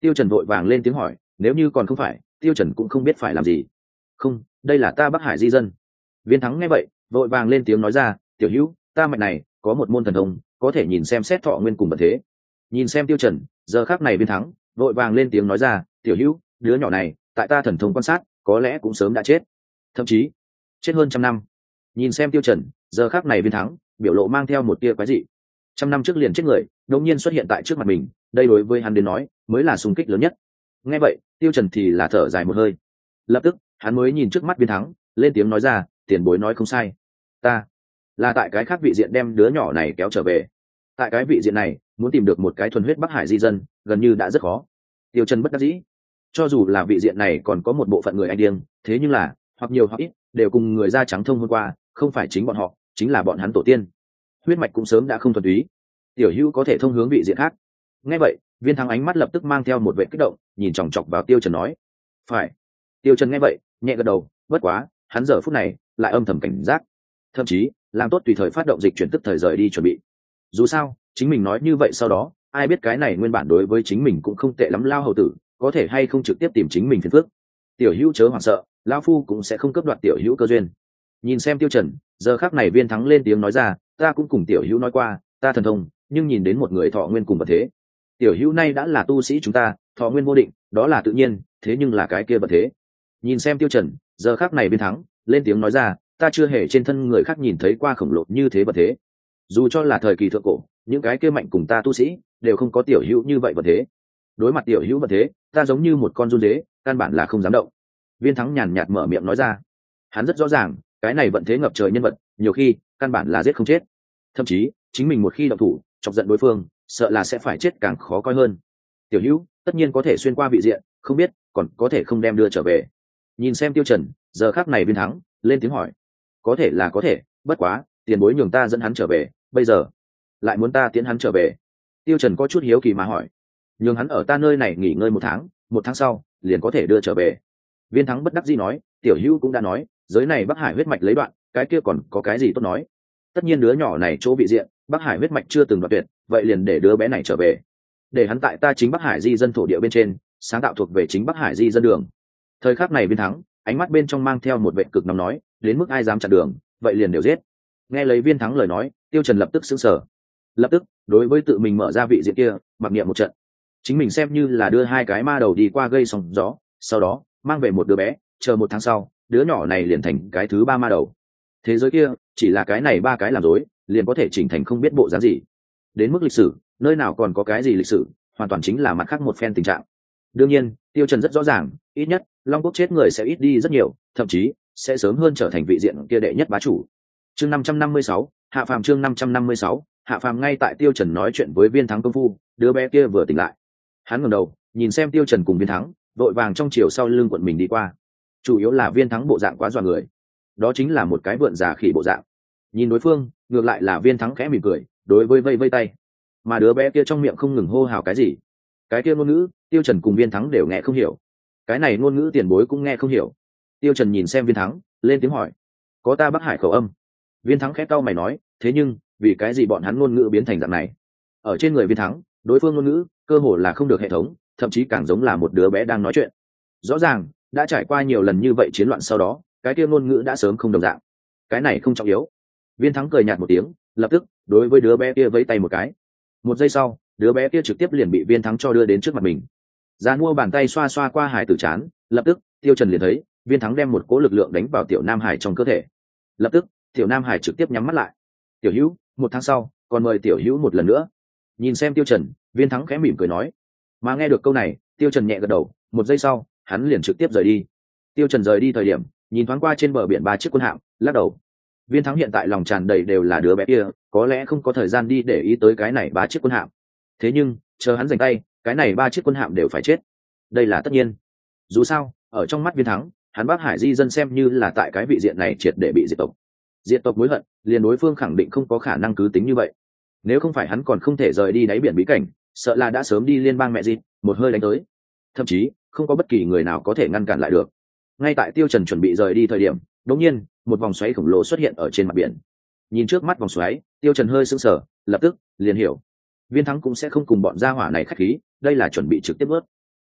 Tiêu Trần vội vàng lên tiếng hỏi, nếu như còn không phải, Tiêu Trần cũng không biết phải làm gì. Không, đây là ta Bắc Hải di dân. Viên Thắng nghe vậy, vội vàng lên tiếng nói ra, tiểu hữu, ta mạnh này có một môn thần thông, có thể nhìn xem xét thọ nguyên cùng vận thế. Nhìn xem Tiêu Trần, giờ khắc này Viên Thắng vội vàng lên tiếng nói ra, tiểu hữu, đứa nhỏ này tại ta thần thông quan sát có lẽ cũng sớm đã chết, thậm chí chết hơn 100 năm. Nhìn xem Tiêu Trần, giờ khắc này Viên Thắng biểu lộ mang theo một tia quái dị. 100 năm trước liền chết người đột nhiên xuất hiện tại trước mặt mình, đây đối với hắn đến nói mới là xung kích lớn nhất. Nghe vậy, Tiêu Trần thì là thở dài một hơi. Lập tức hắn mới nhìn trước mắt Viên Thắng, lên tiếng nói ra, tiền bối nói không sai, ta là tại cái khác vị diện đem đứa nhỏ này kéo trở về. Tại cái vị diện này muốn tìm được một cái thuần huyết Bắc Hải di dân gần như đã rất khó. Tiêu Trần bất đắc dĩ, cho dù là vị diện này còn có một bộ phận người anh điên, thế nhưng là hoặc nhiều hoặc ít đều cùng người da trắng thông hôm qua, không phải chính bọn họ, chính là bọn hắn tổ tiên, huyết mạch cũng sớm đã không thuần túy. Tiểu hữu có thể thông hướng vị diện khác. Nghe vậy, Viên Thắng ánh mắt lập tức mang theo một vẻ kích động, nhìn chòng chọc vào Tiêu Trần nói, phải. Tiêu Trần nghe vậy nhẹ gật đầu, bất quá hắn giờ phút này lại âm thầm cảnh giác, thậm chí làm tốt tùy thời phát động dịch chuyển tức thời rời đi chuẩn bị. Dù sao chính mình nói như vậy sau đó, ai biết cái này nguyên bản đối với chính mình cũng không tệ lắm lao hầu tử có thể hay không trực tiếp tìm chính mình phiền phức. Tiểu hữu chớ hoảng sợ, lão phu cũng sẽ không cướp đoạt tiểu hữu cơ duyên. Nhìn xem Tiêu Trần, giờ khắc này Viên Thắng lên tiếng nói ra, ta cũng cùng tiểu hữu nói qua, ta thần thông nhưng nhìn đến một người thọ nguyên cùng vật thế. Tiểu hữu nay đã là tu sĩ chúng ta, thọ nguyên vô định, đó là tự nhiên, thế nhưng là cái kia vật thế. Nhìn xem Tiêu Trần, giờ khắc này Viên Thắng lên tiếng nói ra, ta chưa hề trên thân người khác nhìn thấy qua khổng lồ như thế vật thế. Dù cho là thời kỳ thượng cổ, những cái kia mạnh cùng ta tu sĩ đều không có tiểu hữu như vậy vật thế. Đối mặt tiểu hữu vật thế, ta giống như một con run dế, căn bản là không dám động. Viên Thắng nhàn nhạt mở miệng nói ra. Hắn rất rõ ràng, cái này vận thế ngập trời nhân vật, nhiều khi căn bản là giết không chết, thậm chí chính mình một khi động thủ chọc giận đối phương, sợ là sẽ phải chết càng khó coi hơn. Tiểu hữu tất nhiên có thể xuyên qua vị diện, không biết còn có thể không đem đưa trở về. Nhìn xem Tiêu Trần, giờ khắc này Viên Thắng lên tiếng hỏi, có thể là có thể, bất quá tiền bối nhường ta dẫn hắn trở về, bây giờ lại muốn ta tiễn hắn trở về. Tiêu Trần có chút hiếu kỳ mà hỏi, nhường hắn ở ta nơi này nghỉ ngơi 1 tháng sau liền có thể đưa trở về. Viên Thắng bất đắc dĩ nói, tiểu hữu cũng đã nói giới này Bắc Hải huyết mạch lấy đoạn, cái kia còn có cái gì tốt nói. Tất nhiên đứa nhỏ này chỗ vị diện Bắc Hải huyết mạch chưa từng đoạn tuyệt, vậy liền để đứa bé này trở về, để hắn tại ta chính Bắc Hải di dân thổ địa bên trên sáng tạo thuộc về chính Bắc Hải di dân đường. Thời khắc này Viên Thắng ánh mắt bên trong mang theo một vệ cực nóng nói, đến mức ai dám chặn đường vậy liền đều giết. Nghe lấy Viên Thắng lời nói, Tiêu Trần lập tức sững sờ, lập tức đối với tự mình mở ra vị diện kia mặc niệm một trận. Chính mình xem như là đưa hai cái ma đầu đi qua gây sóng gió, sau đó mang về một đứa bé, chờ 1 tháng sau đứa nhỏ này liền thành cái thứ 3 ma đầu. Thế giới kia chỉ là cái này 3 cái làm rối liền có thể chỉnh thành không biết bộ dáng gì. Đến mức lịch sử, nơi nào còn có cái gì lịch sử, hoàn toàn chính là mặt khác một phen tình trạng. Đương nhiên Tiêu Trần rất rõ ràng, ít nhất Long Quốc chết người sẽ ít đi rất nhiều, thậm chí sẽ sớm hơn trở thành vị diện kia đệ nhất bá chủ. Chương 556, hạ phàm. Chương 556, hạ phàm. Ngay tại Tiêu Trần nói chuyện với Viên Thắng công phu, đứa bé kia vừa tỉnh lại. Hắn ngẩng đầu nhìn xem Tiêu Trần cùng Viên Thắng đội vàng trong chiều sau lưng quận mình đi qua. Chủ yếu là Viên Thắng bộ dạng quá dọa người, đó chính là một cái vượn già khỉ bộ dạng. Nhìn đối phương, ngược lại là Viên Thắng khẽ mỉm cười, đối với vây vây tay, mà đứa bé kia trong miệng không ngừng hô hào cái gì. Cái kia ngôn ngữ, Tiêu Trần cùng Viên Thắng đều nghe không hiểu. Cái này ngôn ngữ tiền bối cũng nghe không hiểu. Tiêu Trần nhìn xem Viên Thắng, lên tiếng hỏi, có ta Bắc Hải khẩu âm. Viên Thắng khẽ cau mày nói, thế nhưng vì cái gì bọn hắn ngôn ngữ biến thành dạng này? Ở trên người Viên Thắng, đối phương ngôn ngữ cơ hồ là không được hệ thống, thậm chí càng giống là một đứa bé đang nói chuyện. Rõ ràng đã trải qua nhiều lần như vậy chiến loạn sau đó, cái kia ngôn ngữ đã sớm không đồng dạng. Cái này không trọng yếu. Viên Thắng cười nhạt một tiếng, lập tức đối với đứa bé kia vẫy tay một cái. 1 giây sau, đứa bé kia trực tiếp liền bị Viên Thắng cho đưa đến trước mặt mình. Giàn mua bàn tay xoa xoa qua hải tử chán, lập tức Tiêu Trần liền thấy Viên Thắng đem một cỗ lực lượng đánh vào tiểu Nam Hải trong cơ thể. Lập tức tiểu Nam Hải trực tiếp nhắm mắt lại. Tiểu Hữu, 1 tháng sau còn mời tiểu Hữu một lần nữa. Nhìn xem Tiêu Trần, Viên Thắng khẽ mỉm cười nói. Mà nghe được câu này, Tiêu Trần nhẹ gật đầu, 1 giây sau hắn liền trực tiếp rời đi. Tiêu Trần rời đi thời điểm, nhìn thoáng qua trên bờ biển 3 chiếc quân hạm, lắc đầu. Viên Thắng hiện tại lòng tràn đầy đều là đứa bé kia, có lẽ không có thời gian đi để ý tới cái này 3 chiếc quân hạm. Thế nhưng chờ hắn giành tay, cái này 3 chiếc quân hạm đều phải chết. Đây là tất nhiên. Dù sao ở trong mắt Viên Thắng, hắn Bắc Hải di dân xem như là tại cái vị diện này triệt để bị diệt tộc. Diệt tộc mối hận, liền đối phương khẳng định không có khả năng cứ tính như vậy. Nếu không phải hắn còn không thể rời đi đáy biển bí cảnh, sợ là đã sớm đi liên bang mẹ dịp, một hơi đánh tới. Thậm chí không có bất kỳ người nào có thể ngăn cản lại được. Ngay tại Tiêu Trần chuẩn bị rời đi thời điểm, đột nhiên một vòng xoáy khổng lồ xuất hiện ở trên mặt biển. Nhìn trước mắt vòng xoáy, Tiêu Trần hơi sững sờ, lập tức liền hiểu, Viên Thắng cũng sẽ không cùng bọn gia hỏa này khách khí, đây là chuẩn bị trực tiếp vớt.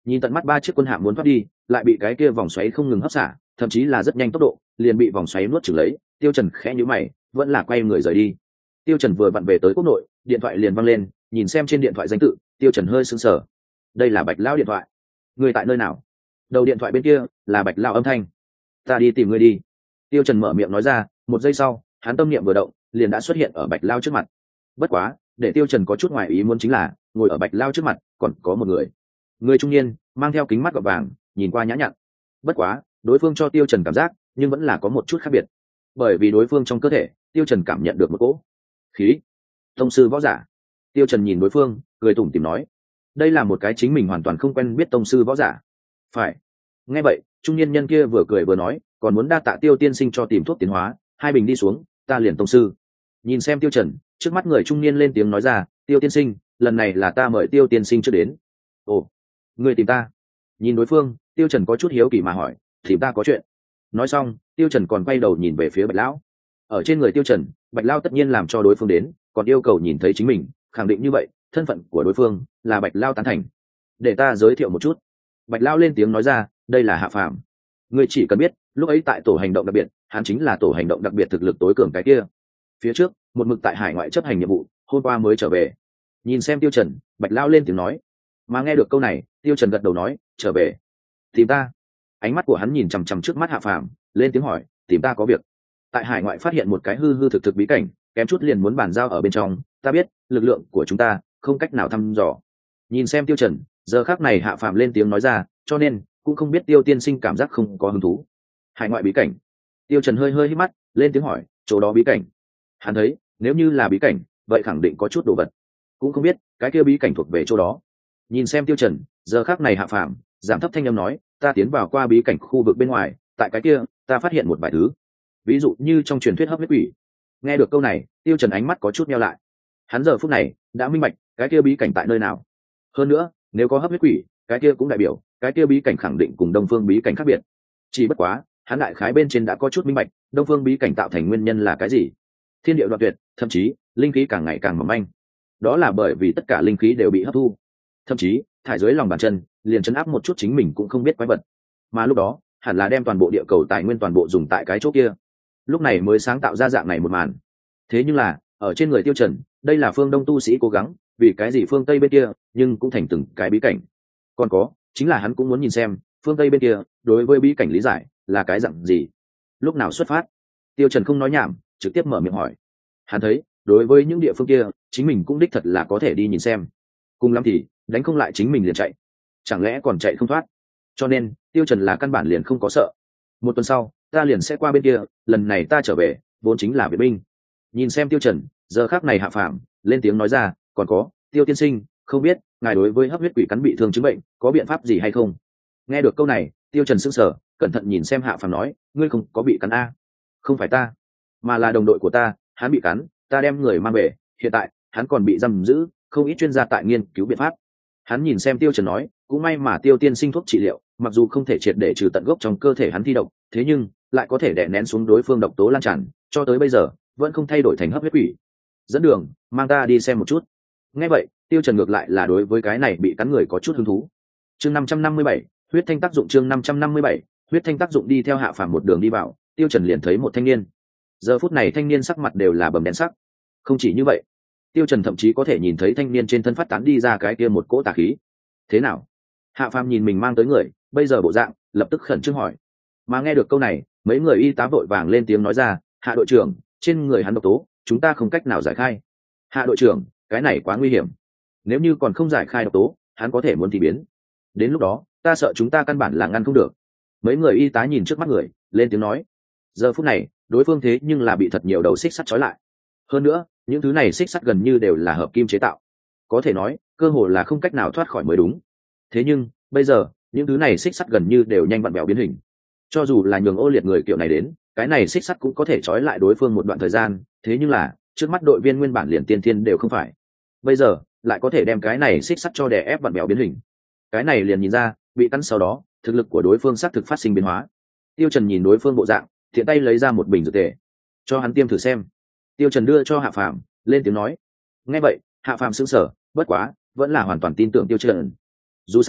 nhìn tận mắt ba chiếc quân hạm muốn thoát đi, lại bị cái kia vòng xoáy không ngừng hấp xả, thậm chí là rất nhanh tốc độ liền bị vòng xoáy nuốt chửng lấy. Tiêu Trần khẽ nhíu mày, vẫn là quay người rời đi. Tiêu Trần vừa vặn về tới quốc nội, điện thoại liền vang lên, nhìn xem trên điện thoại danh tự, Tiêu Trần hơi sững sờ. Đây là Bạch Lão điện thoại. Người tại nơi nào? Đầu điện thoại bên kia là Bạch Lão âm thanh. Ta đi tìm ngươi đi. Tiêu Trần mở miệng nói ra, một giây sau, hắn tâm niệm vừa động, liền đã xuất hiện ở Bạch Lão trước mặt. Bất quá, để Tiêu Trần có chút ngoài ý muốn chính là, ngồi ở Bạch Lão trước mặt, còn có một người. Người trung niên, mang theo kính mắt gọt vàng, nhìn qua nhã nhặn. Bất quá, đối phương cho Tiêu Trần cảm giác, nhưng vẫn là có một chút khác biệt. Bởi vì đối phương trong cơ thể, Tiêu Trần cảm nhận được một cỗ khí. Tông sư võ giả. Tiêu Trần nhìn đối phương, cười tủm tỉm nói, đây là một cái chính mình hoàn toàn không quen biết tông sư võ giả. Phải. Nghe vậy, trung niên nhân kia vừa cười vừa nói, còn muốn đa tạ Tiêu tiên sinh cho tìm thuốc tiến hóa, hai bình đi xuống, ta liền tông sư. Nhìn xem Tiêu Trần, trước mắt người trung niên lên tiếng nói ra, Tiêu tiên sinh, lần này là ta mời Tiêu tiên sinh trước đến. Ồ, người tìm ta? Nhìn đối phương, Tiêu Trần có chút hiếu kỳ mà hỏi, tìm ta có chuyện? Nói xong, Tiêu Trần còn quay đầu nhìn về phía Bạch Lão. Ở trên người Tiêu Trần, Bạch Lão tất nhiên làm cho đối phương đến, còn yêu cầu nhìn thấy chính mình, khẳng định như vậy, thân phận của đối phương là Bạch Lão tán thành. Để ta giới thiệu một chút. Bạch Lão lên tiếng nói ra, đây là Hạ Phàm. Ngươi chỉ cần biết, lúc ấy tại tổ hành động đặc biệt, hắn chính là tổ hành động đặc biệt thực lực tối cường cái kia. Phía trước, một mực tại hải ngoại chấp hành nhiệm vụ, hôm qua mới trở về. Nhìn xem Tiêu Trần, Bạch Lão lên tiếng nói. Mà nghe được câu này, Tiêu Trần gật đầu nói, trở về. Tìm ta? Ánh mắt của hắn nhìn chằm chằm trước mắt Hạ Phàm, lên tiếng hỏi, tìm ta có việc? Tại hải ngoại phát hiện một cái hư hư thực thực bí cảnh, kém chút liền muốn bàn giao ở bên trong, ta biết lực lượng của chúng ta không cách nào thăm dò. Nhìn xem Tiêu Trần, giờ khắc này Hạ Phàm lên tiếng nói ra, cho nên cũng không biết Tiêu tiên sinh cảm giác không có hứng thú. Hải ngoại bí cảnh? Tiêu Trần hơi hơi hít mắt, lên tiếng hỏi, chỗ đó bí cảnh? Hắn thấy, nếu như là bí cảnh, vậy khẳng định có chút đồ vật. Cũng không biết cái kia bí cảnh thuộc về chỗ đó. Nhìn xem Tiêu Trần, giờ khắc này Hạ Phàm giảm thấp thanh âm nói, ta tiến vào qua bí cảnh khu vực bên ngoài, tại cái kia ta phát hiện một vài thứ, ví dụ như trong truyền thuyết hấp huyết quỷ. Nghe được câu này, Tiêu Trần ánh mắt có chút nheo lại. Hắn giờ phút này đã minh bạch cái kia bí cảnh tại nơi nào. Hơn nữa, nếu có hấp huyết quỷ, cái kia cũng đại biểu cái kia bí cảnh khẳng định cùng Đông Phương bí cảnh khác biệt. Chỉ bất quá, hắn đại khái bên trên đã có chút minh bạch, Đông Phương bí cảnh tạo thành nguyên nhân là cái gì? Thiên địa đoạn tuyệt, thậm chí linh khí càng ngày càng mỏng manh. Đó là bởi vì tất cả linh khí đều bị hấp thu. Thậm chí, thải dưới lòng bàn chân, liền chấn áp một chút chính mình cũng không biết quái vật. Mà lúc đó, hẳn là đem toàn bộ địa cầu tài nguyên toàn bộ dùng tại cái chỗ kia. Lúc này mới sáng tạo ra dạng này một màn. Thế nhưng là, ở trên người Tiêu Trần, đây là phương Đông tu sĩ cố gắng, vì cái gì phương Tây bên kia, nhưng cũng thành từng cái bí cảnh. Còn có, chính là hắn cũng muốn nhìn xem, phương Tây bên kia, đối với bí cảnh lý giải, là cái dạng gì. Lúc nào xuất phát? Tiêu Trần không nói nhảm, trực tiếp mở miệng hỏi. Hắn thấy, đối với những địa phương kia, chính mình cũng đích thật là có thể đi nhìn xem. Cùng lắm thì, đánh không lại chính mình liền chạy. Chẳng lẽ còn chạy không thoát? Cho nên, Tiêu Trần là căn bản liền không có sợ. Một tuần sau, ta liền sẽ qua bên kia, lần này ta trở về, vốn chính là viện binh. Nhìn xem Tiêu Trần, giờ khắc này Hạ Phàm lên tiếng nói ra, còn có, Tiêu tiên sinh, không biết ngài đối với hấp huyết quỷ cắn bị thương chứng bệnh, có biện pháp gì hay không? Nghe được câu này, Tiêu Trần sững sờ, cẩn thận nhìn xem Hạ Phàm nói, ngươi không có bị cắn a? Không phải ta, mà là đồng đội của ta, hắn bị cắn, ta đem người mang về, hiện tại hắn còn bị giam giữ, không ít chuyên gia tại nghiên cứu biện pháp. Hắn nhìn xem Tiêu Trần nói, cũng may mà Tiêu tiên sinh thuốc trị liệu, mặc dù không thể triệt để trừ tận gốc trong cơ thể hắn thi độc, thế nhưng lại có thể đè nén xuống đối phương độc tố lan tràn, cho tới bây giờ vẫn không thay đổi thành hấp huyết quỷ. Dẫn đường, mang ta đi xem một chút. Nghe vậy, Tiêu Trần ngược lại là đối với cái này bị cắn người có chút hứng thú. Chương 557, huyết thanh tác dụng. Chương 557, huyết thanh tác dụng. Đi theo Hạ Phàm một đường đi vào, Tiêu Trần liền thấy một thanh niên. Giờ phút này thanh niên sắc mặt đều là bầm đen sắc. Không chỉ như vậy, Tiêu Trần thậm chí có thể nhìn thấy thanh niên trên thân phát tán đi ra cái kia một cỗ tà khí. Thế nào? Hạ Phàm nhìn mình mang tới người, bây giờ bộ dạng, lập tức khẩn trương hỏi. Mà nghe được câu này, mấy người y tá vội vàng lên tiếng nói ra, Hạ đội trưởng, trên người hắn độc tố, chúng ta không cách nào giải khai. Hạ đội trưởng, cái này quá nguy hiểm. Nếu như còn không giải khai độc tố, hắn có thể muốn thì biến. Đến lúc đó, ta sợ chúng ta căn bản là ngăn không được. Mấy người y tá nhìn trước mắt người, lên tiếng nói. Giờ phút này, đối phương thế nhưng là bị thật nhiều đầu xích sắt trói lại. Hơn nữa, những thứ này xích sắt gần như đều là hợp kim chế tạo. Có thể nói, cơ hồ là không cách nào thoát khỏi mới đúng. Thế nhưng, bây giờ, những thứ này xích sắt gần như đều nhanh vặn vẹo biến hình. Cho dù là nhường ô liệt người kiểu này đến, cái này xích sắt cũng có thể trói lại đối phương một đoạn thời gian, thế nhưng là, trước mắt đội viên nguyên bản liền tiên thiên đều không phải. Bây giờ, lại có thể đem cái này xích sắt cho đè ép vặn vẹo biến hình. Cái này liền nhìn ra, bị cắn sau đó, thực lực của đối phương xác thực phát sinh biến hóa. Tiêu Trần nhìn đối phương bộ dạng, thiện tay lấy ra một bình dược tề, cho hắn tiêm thử xem. Tiêu Trần đưa cho Hạ Phàm, lên tiếng nói. Nghe vậy, Hạ Phàm sững sờ, bất quá, vẫn là hoàn toàn tin tưởng Tiêu Trần. Dù sao,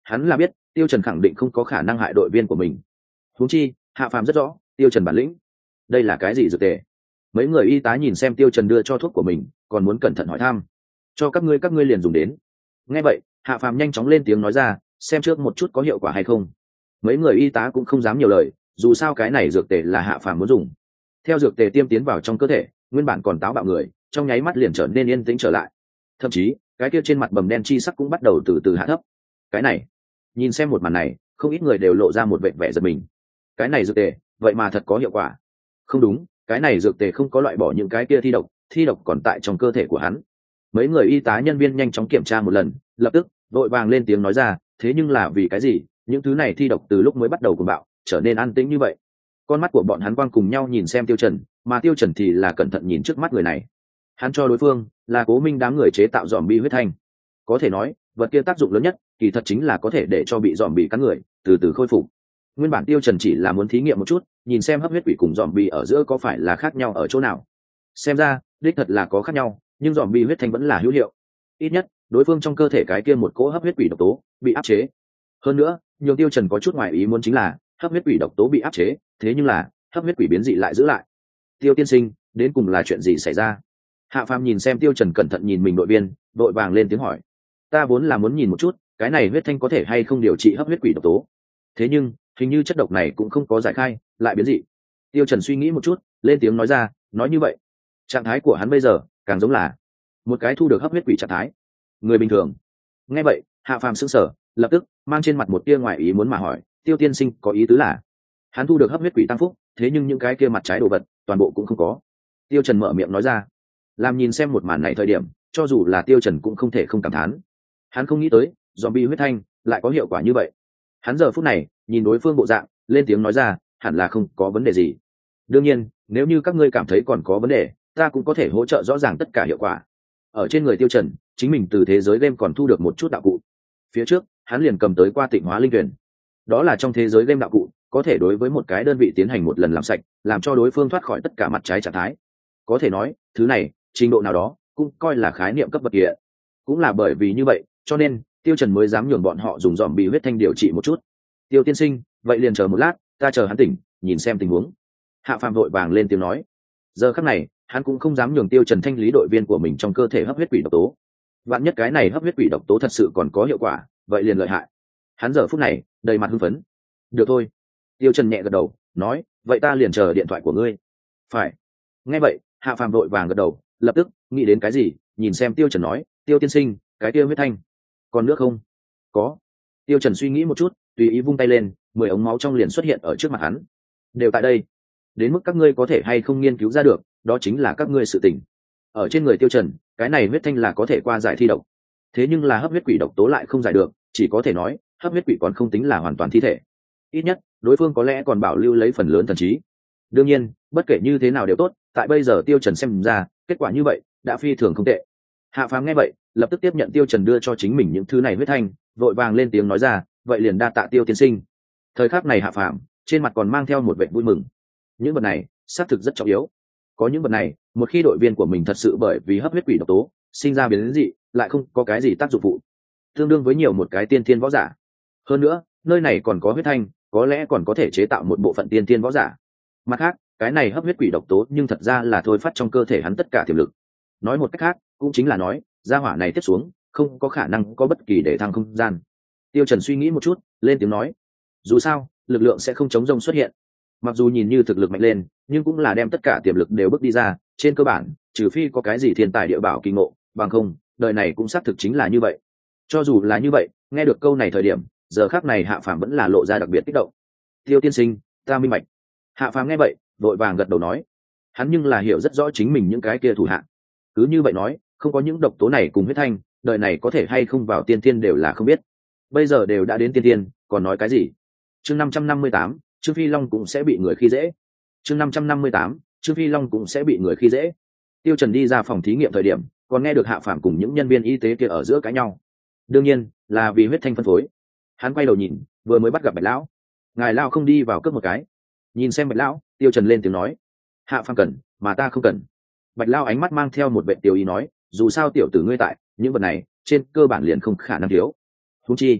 Hắn là biết Tiêu Trần khẳng định không có khả năng hại đội viên của mình. Huống chi Hạ Phàm rất rõ Tiêu Trần bản lĩnh. Đây là cái gì dược tề? Mấy người y tá nhìn xem Tiêu Trần đưa cho thuốc của mình, còn muốn cẩn thận hỏi thăm. Cho các ngươi liền dùng đến. Nghe vậy Hạ Phàm nhanh chóng lên tiếng nói ra, xem trước một chút có hiệu quả hay không. Mấy người y tá cũng không dám nhiều lời, dù sao cái này dược tề là Hạ Phàm muốn dùng. Theo dược tề tiêm tiến vào trong cơ thể, nguyên bản còn táo bạo người trong nháy mắt liền trở nên yên tĩnh trở lại, thậm chí cái kia trên mặt bầm đen chi sắc cũng bắt đầu từ từ hạ thấp. Cái này, nhìn xem một màn này, không ít người đều lộ ra một vẻ vẻ giật mình. Cái này dược tề vậy mà thật có hiệu quả. Không đúng, cái này dược tề không có loại bỏ những cái kia thi độc còn tại trong cơ thể của hắn. Mấy người y tá nhân viên nhanh chóng kiểm tra một lần, lập tức vội vàng lên tiếng nói ra, thế nhưng là vì cái gì những thứ này thi độc từ lúc mới bắt đầu cuồng bạo trở nên an tĩnh như vậy? Con mắt của bọn hắn quang cùng nhau nhìn xem Tiêu Trần, mà Tiêu Trần thì là cẩn thận nhìn trước mắt người này. Hắn cho đối phương là Cố Minh đám người chế tạo zombie huyết thanh. Có thể nói vật kia tác dụng lớn nhất kỳ thật chính là có thể để cho bị zombie cắn người từ từ khôi phục. Nguyên bản Tiêu Trần chỉ là muốn thí nghiệm một chút, nhìn xem hấp huyết quỷ cùng zombie ở giữa có phải là khác nhau ở chỗ nào. Xem ra đích thật là có khác nhau, nhưng zombie huyết thanh vẫn là hữu hiệu. Ít nhất đối phương trong cơ thể cái kia một cỗ hấp huyết quỷ độc tố bị áp chế. Hơn nữa nhiều Tiêu Trần có chút ngoài ý muốn chính là hấp huyết quỷ độc tố bị áp chế, thế nhưng là hấp huyết quỷ biến dị lại giữ lại. Tiêu tiên sinh, đến cùng là chuyện gì xảy ra? Hạ Phàm nhìn xem Tiêu Trần cẩn thận nhìn mình đội viên, đội vàng lên tiếng hỏi. Ta vốn là muốn nhìn một chút cái này huyết thanh có thể hay không điều trị hấp huyết quỷ độc tố, thế nhưng hình như chất độc này cũng không có giải khai, lại biến dị. Tiêu Trần suy nghĩ một chút, lên tiếng nói ra, nói như vậy trạng thái của hắn bây giờ càng giống là một cái thu được hấp huyết quỷ trạng thái người bình thường. Nghe vậy Hạ Phàm sững sờ, lập tức mang trên mặt một tia ngoài ý muốn mà hỏi, Tiêu tiên sinh có ý tứ là hắn thu được hấp huyết quỷ tăng phúc, thế nhưng những cái kia mặt trái đồ vật toàn bộ cũng không có? Tiêu Trần mở miệng nói ra. Làm nhìn xem một màn này thời điểm, cho dù là Tiêu Trần cũng không thể không cảm thán. Hắn không nghĩ tới zombie huyết thanh lại có hiệu quả như vậy. Hắn giờ phút này nhìn đối phương bộ dạng, lên tiếng nói ra, hẳn là không có vấn đề gì. Đương nhiên nếu như các ngươi cảm thấy còn có vấn đề, ta cũng có thể hỗ trợ rõ ràng tất cả hiệu quả. Ở trên người Tiêu Trần, chính mình từ thế giới game còn thu được một chút đạo cụ. Phía trước hắn liền cầm tới qua Tịnh Hóa Linh Tuyển. Đó là trong thế giới game đạo cụ, có thể đối với một cái đơn vị tiến hành một lần làm sạch, làm cho đối phương thoát khỏi tất cả mặt trái trạng thái. Có thể nói thứ này trình độ nào đó cũng coi là khái niệm cấp bậc địa. Cũng là bởi vì như vậy cho nên Tiêu Trần mới dám nhường bọn họ dùng dòm bị huyết thanh điều trị một chút. Tiêu tiên sinh, vậy liền chờ một lát, ta chờ hắn tỉnh, nhìn xem tình huống. Hạ Phàm vội vàng lên tiếng nói. Giờ khắc này hắn cũng không dám nhường Tiêu Trần thanh lý đội viên của mình trong cơ thể hấp huyết quỷ độc tố. Vạn nhất cái này hấp huyết quỷ độc tố thật sự còn có hiệu quả, vậy liền lợi hại. Hắn giờ phút này đầy mặt hưng phấn. Được thôi. Tiêu Trần nhẹ gật đầu, nói, vậy ta liền chờ điện thoại của ngươi. Phải. Nghe vậy Hạ Phàm vội vàng gật đầu, lập tức nghĩ đến cái gì, nhìn xem Tiêu Trần nói, Tiêu tiên sinh, cái tiêu huyết thanh còn nước không? Có. Tiêu Trần suy nghĩ một chút, tùy ý vung tay lên, 10 ống máu trong liền xuất hiện ở trước mặt hắn. Đều tại đây. Đến mức các ngươi có thể hay không nghiên cứu ra được, đó chính là các ngươi sự tình. Ở trên người Tiêu Trần, cái này huyết thanh là có thể qua giải thi độc. Thế nhưng là hấp huyết quỷ độc tố lại không giải được, chỉ có thể nói, hấp huyết quỷ còn không tính là hoàn toàn thi thể. Ít nhất, đối phương có lẽ còn bảo lưu lấy phần lớn thần trí. Đương nhiên, bất kể như thế nào đều tốt, tại bây giờ Tiêu Trần xem ra, kết quả như vậy đã phi thường không tệ. Hạ Phàm nghe vậy, lập tức tiếp nhận Tiêu Trần đưa cho chính mình những thứ này huyết thanh, vội vàng lên tiếng nói ra, vậy liền đa tạ Tiêu tiên sinh. Thời khắc này Hạ Phàm trên mặt còn mang theo một vẻ vui mừng. Những vật này xác thực rất trọng yếu. Có những vật này, một khi đội viên của mình thật sự bởi vì hấp huyết quỷ độc tố sinh ra biến dị, lại không có cái gì tác dụng phụ, tương đương với nhiều một cái tiên thiên võ giả. Hơn nữa, nơi này còn có huyết thanh, có lẽ còn có thể chế tạo một bộ phận tiên thiên võ giả. Mặt khác, cái này hấp huyết quỷ độc tố nhưng thật ra là thôi phát trong cơ thể hắn tất cả tiềm lực. Nói một cách khác, cũng chính là nói, gia hỏa này tiếp xuống, không có khả năng có bất kỳ để thăng không gian. Tiêu Trần suy nghĩ một chút, lên tiếng nói, dù sao, lực lượng sẽ không chống rông xuất hiện. Mặc dù nhìn như thực lực mạnh lên, nhưng cũng là đem tất cả tiềm lực đều bước đi ra, trên cơ bản, trừ phi có cái gì thiên tài địa bảo kỳ ngộ, bằng không, đời này cũng xác thực chính là như vậy. Cho dù là như vậy, nghe được câu này thời điểm, giờ khắc này Hạ Phàm vẫn là lộ ra đặc biệt kích động. Tiêu tiên sinh, ta minh bạch. Hạ Phàm nghe vậy, vội vàng gật đầu nói, hắn nhưng là hiểu rất rõ chính mình những cái kia thủ hạ. Cứ như vậy nói, không có những độc tố này cùng huyết thanh, đời này có thể hay không vào tiên thiên đều là không biết. Bây giờ đều đã đến tiên thiên, còn nói cái gì? Chương 558, Trương Phi Long cũng sẽ bị người khi dễ. Chương 558, Trương Phi Long cũng sẽ bị người khi dễ. Tiêu Trần đi ra phòng thí nghiệm thời điểm, còn nghe được Hạ Phàm cùng những nhân viên y tế kia ở giữa cãi nhau. Đương nhiên, là vì huyết thanh phân phối. Hắn quay đầu nhìn, vừa mới bắt gặp Bạch lão. Ngài lão không đi vào cướp một cái. Nhìn xem Bạch lão, Tiêu Trần lên tiếng nói, Hạ Phàm cần, mà ta không cần. Bạch lão ánh mắt mang theo một vẻ tiêu ý nói, dù sao tiểu tử ngươi tại, những vật này trên cơ bản liền không khả năng thiếu. Huống chi,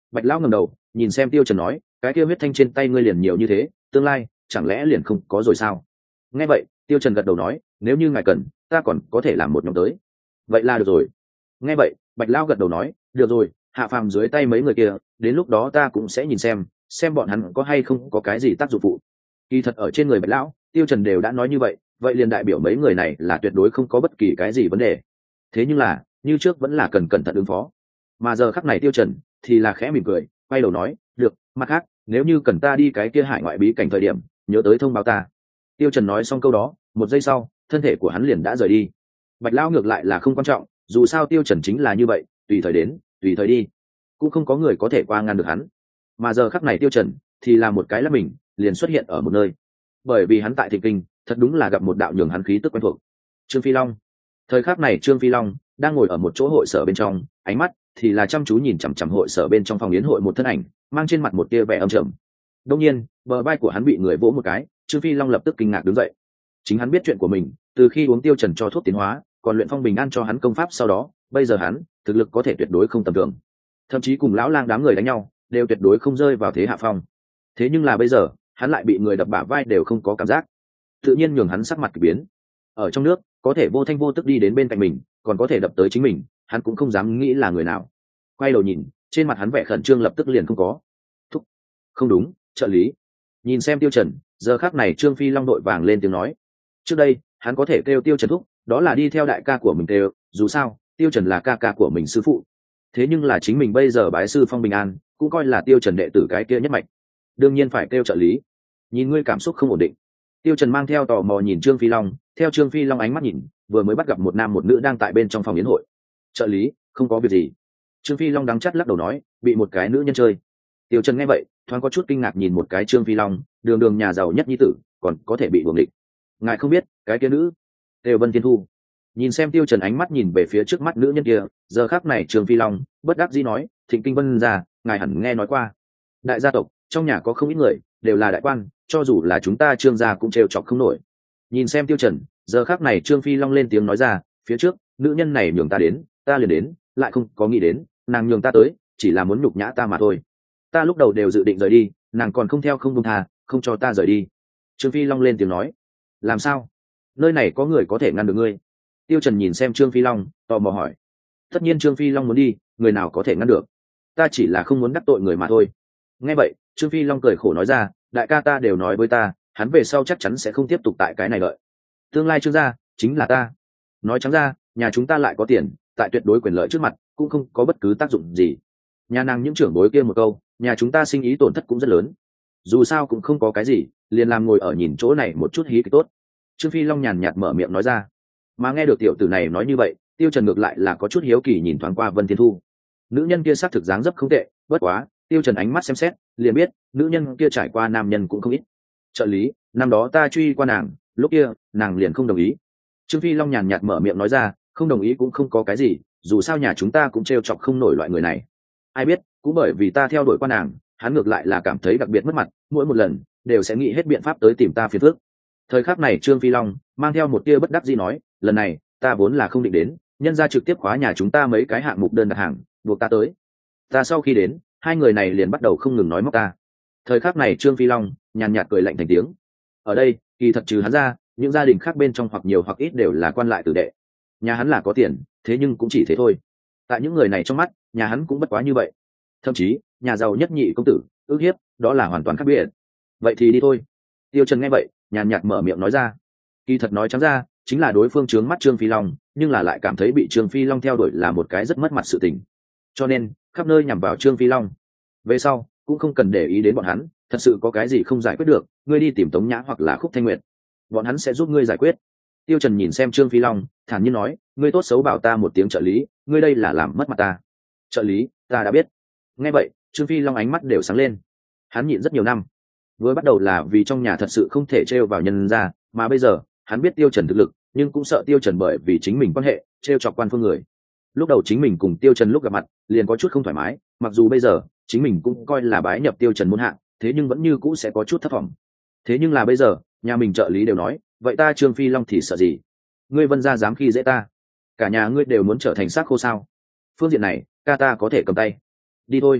Bạch lão ngẩng đầu nhìn xem Tiêu Trần nói, cái kia huyết thanh trên tay ngươi liền nhiều như thế, tương lai chẳng lẽ liền không có rồi sao? Nghe vậy Tiêu Trần gật đầu nói, nếu như ngài cần ta còn có thể làm một nhóm tới. Vậy là được rồi. Nghe vậy Bạch lão gật đầu nói, được rồi, hạ phàm dưới tay mấy người kia, đến lúc đó ta cũng sẽ nhìn xem bọn hắn có hay không có cái gì tác dụng phụ. Kỳ thật ở trên người Bạch lão, Tiêu Trần đều đã nói như vậy liền đại biểu mấy người này là tuyệt đối không có bất kỳ cái gì vấn đề. Thế nhưng là như trước vẫn là cần cẩn thận ứng phó. Mà giờ khắc này Tiêu Trần thì là khẽ mỉm cười, quay đầu nói, được, mặt khác nếu như cần ta đi cái kia hải ngoại bí cảnh thời điểm nhớ tới thông báo ta. Tiêu Trần nói xong câu đó, một giây sau thân thể của hắn liền đã rời đi. Bạch lão ngược lại là không quan trọng, dù sao Tiêu Trần chính là như vậy, tùy thời đến tùy thời đi, cũng không có người có thể qua ngăn được hắn. Mà giờ khắc này Tiêu Trần thì là một cái lắp mình liền xuất hiện ở một nơi, bởi vì hắn tại Thịnh Kinh thật đúng là gặp một đạo nhường hắn khí tức quen thuộc. Trương Phi Long. Thời khắc này Trương Phi Long đang ngồi ở một chỗ hội sở bên trong, ánh mắt thì là chăm chú nhìn chằm chằm hội sở bên trong phòng yến hội một thân ảnh, mang trên mặt một tia vẻ âm trầm. Đương nhiên bờ vai của hắn bị người vỗ một cái, Trương Phi Long lập tức kinh ngạc đứng dậy. Chính hắn biết chuyện của mình, từ khi uống Tiêu Trần cho thuốc tiến hóa, còn luyện phong bình an cho hắn công pháp sau đó, bây giờ hắn thực lực có thể tuyệt đối không tầm thường, thậm chí cùng lão lang đám người đánh nhau đều tuyệt đối không rơi vào thế hạ phong. Thế nhưng là bây giờ hắn lại bị người đập bả vai đều không có cảm giác, tự nhiên nhường hắn sắc mặt kỳ biến. Ở trong nước có thể vô thanh vô tức đi đến bên cạnh mình, còn có thể đập tới chính mình, hắn cũng không dám nghĩ là người nào. Quay đầu nhìn, trên mặt hắn vẻ khẩn trương lập tức liền không có. Thúc, không đúng, trợ lý. Nhìn xem Tiêu Trần, giờ khắc này Trương Phi Long đội vàng lên tiếng nói. Trước đây hắn có thể kêu Tiêu Trần thúc, đó là đi theo đại ca của mình kêu, dù sao Tiêu Trần là ca ca của mình sư phụ. Thế nhưng là chính mình bây giờ bái sư phong bình an, cũng coi là Tiêu Trần đệ tử cái kia nhất mạch, đương nhiên phải kêu trợ lý. Nhìn ngươi cảm xúc không ổn định. Tiêu Trần mang theo tò mò nhìn Trương Phi Long, theo Trương Phi Long ánh mắt nhìn, vừa mới bắt gặp một nam một nữ đang tại bên trong phòng yến hội. Trợ lý, không có việc gì. Trương Phi Long đắng chắt lắc đầu nói, bị một cái nữ nhân chơi. Tiêu Trần nghe vậy, thoáng có chút kinh ngạc nhìn một cái Trương Phi Long, đường đường nhà giàu nhất nhi tử, còn có thể bị buồng địch. Ngài không biết, cái kia nữ, Tề Vân Thiên Thu. Nhìn xem Tiêu Trần ánh mắt nhìn về phía trước mắt nữ nhân kia, giờ khắc này Trương Phi Long bất đắc dĩ nói, Thịnh Kinh Vân gia, ngài hẳn nghe nói qua. Đại gia tộc, trong nhà có không ít người, đều là đại quan, cho dù là chúng ta Trương gia cũng trêu chọc không nổi. Nhìn xem Tiêu Trần, giờ khắc này Trương Phi Long lên tiếng nói ra, phía trước nữ nhân này nhường ta đến, ta liền đến, lại không có nghĩ đến nàng nhường ta tới, chỉ là muốn nhục nhã ta mà thôi. Ta lúc đầu đều dự định rời đi, nàng còn không theo không buông tha, không cho ta rời đi. Trương Phi Long lên tiếng nói, làm sao? Nơi này có người có thể ngăn được ngươi? Tiêu Trần nhìn xem Trương Phi Long, tò mò hỏi. Tất nhiên Trương Phi Long muốn đi, người nào có thể ngăn được? Ta chỉ là không muốn đắc tội người mà thôi. Nghe vậy Trương Phi Long cười khổ nói ra, đại ca ta đều nói với ta, hắn về sau chắc chắn sẽ không tiếp tục tại cái này lợi. Tương lai Trương gia chính là ta. Nói trắng ra, nhà chúng ta lại có tiền, tại tuyệt đối quyền lợi trước mặt cũng không có bất cứ tác dụng gì. Nhà nàng những trưởng bối kia một câu, nhà chúng ta sinh ý tổn thất cũng rất lớn. Dù sao cũng không có cái gì, liền làm ngồi ở nhìn chỗ này một chút hí kịch tốt. Trương Phi Long nhàn nhạt mở miệng nói ra. Mà nghe được tiểu tử này nói như vậy, Tiêu Trần ngược lại là có chút hiếu kỳ nhìn thoáng qua Vân Thiên Thu. Nữ nhân kia xác thực dáng dấp không tệ, bất quá Tiêu Trần ánh mắt xem xét liền biết nữ nhân kia trải qua nam nhân cũng không ít. Trợ lý, năm đó ta truy qua nàng, lúc kia nàng liền không đồng ý. Trương Phi Long nhàn nhạt mở miệng nói ra, không đồng ý cũng không có cái gì, dù sao nhà chúng ta cũng trêu chọc không nổi loại người này. Ai biết cũng bởi vì ta theo đuổi qua nàng, hắn ngược lại là cảm thấy đặc biệt mất mặt, mỗi một lần đều sẽ nghĩ hết biện pháp tới tìm ta phiền phức. Thời khắc này Trương Phi Long mang theo một tia bất đắc dĩ nói, lần này ta vốn là không định đến, nhân ra trực tiếp khóa nhà chúng ta mấy cái hạng mục đơn đặt hàng, buộc ta tới. Ta sau khi đến, hai người này liền bắt đầu không ngừng nói móc ta. Thời khắc này Trương Phi Long nhàn nhạt cười lạnh thành tiếng. Ở đây kỳ thật trừ hắn ra, những gia đình khác bên trong hoặc nhiều hoặc ít đều là quan lại tử đệ. Nhà hắn là có tiền, thế nhưng cũng chỉ thế thôi. Tại những người này trong mắt, nhà hắn cũng bất quá như vậy. Thậm chí nhà giàu nhất nhị công tử ước hiếp, đó là hoàn toàn khác biệt. Vậy thì đi thôi. Tiêu Trần nghe vậy nhàn nhạt mở miệng nói ra. Kỳ thật nói trắng ra chính là đối phương trướng mắt Trương Phi Long, nhưng là lại cảm thấy bị Trương Phi Long theo đuổi là một cái rất mất mặt sự tình, cho nên khắp nơi nhằm vào Trương Phi Long. Về sau cũng không cần để ý đến bọn hắn, thật sự có cái gì không giải quyết được, ngươi đi tìm Tống Nhã hoặc là Khúc Thanh Nguyệt, bọn hắn sẽ giúp ngươi giải quyết. Tiêu Trần nhìn xem Trương Phi Long thản nhiên nói, ngươi tốt xấu bảo ta một tiếng trợ lý, ngươi đây là làm mất mặt ta. Trợ lý, ta đã biết. Nghe vậy Trương Phi Long ánh mắt đều sáng lên. Hắn nhịn rất nhiều năm, vừa bắt đầu là vì trong nhà thật sự không thể trêu vào nhân gia, mà bây giờ hắn biết Tiêu Trần thực lực, nhưng cũng sợ Tiêu Trần bởi vì chính mình quan hệ trêu chọc quan phương người. Lúc đầu chính mình cùng Tiêu Trần lúc gặp mặt liền có chút không thoải mái, mặc dù bây giờ chính mình cũng coi là bái nhập Tiêu Trần môn hạ, thế nhưng vẫn như cũ sẽ có chút thất vọng. Thế nhưng là bây giờ nhà mình trợ lý đều nói, vậy ta Trương Phi Long thì sợ gì? Ngươi Vân gia dám khi dễ ta, cả nhà ngươi đều muốn trở thành xác khô sao? Phương diện này ca ta có thể cầm tay. Đi thôi.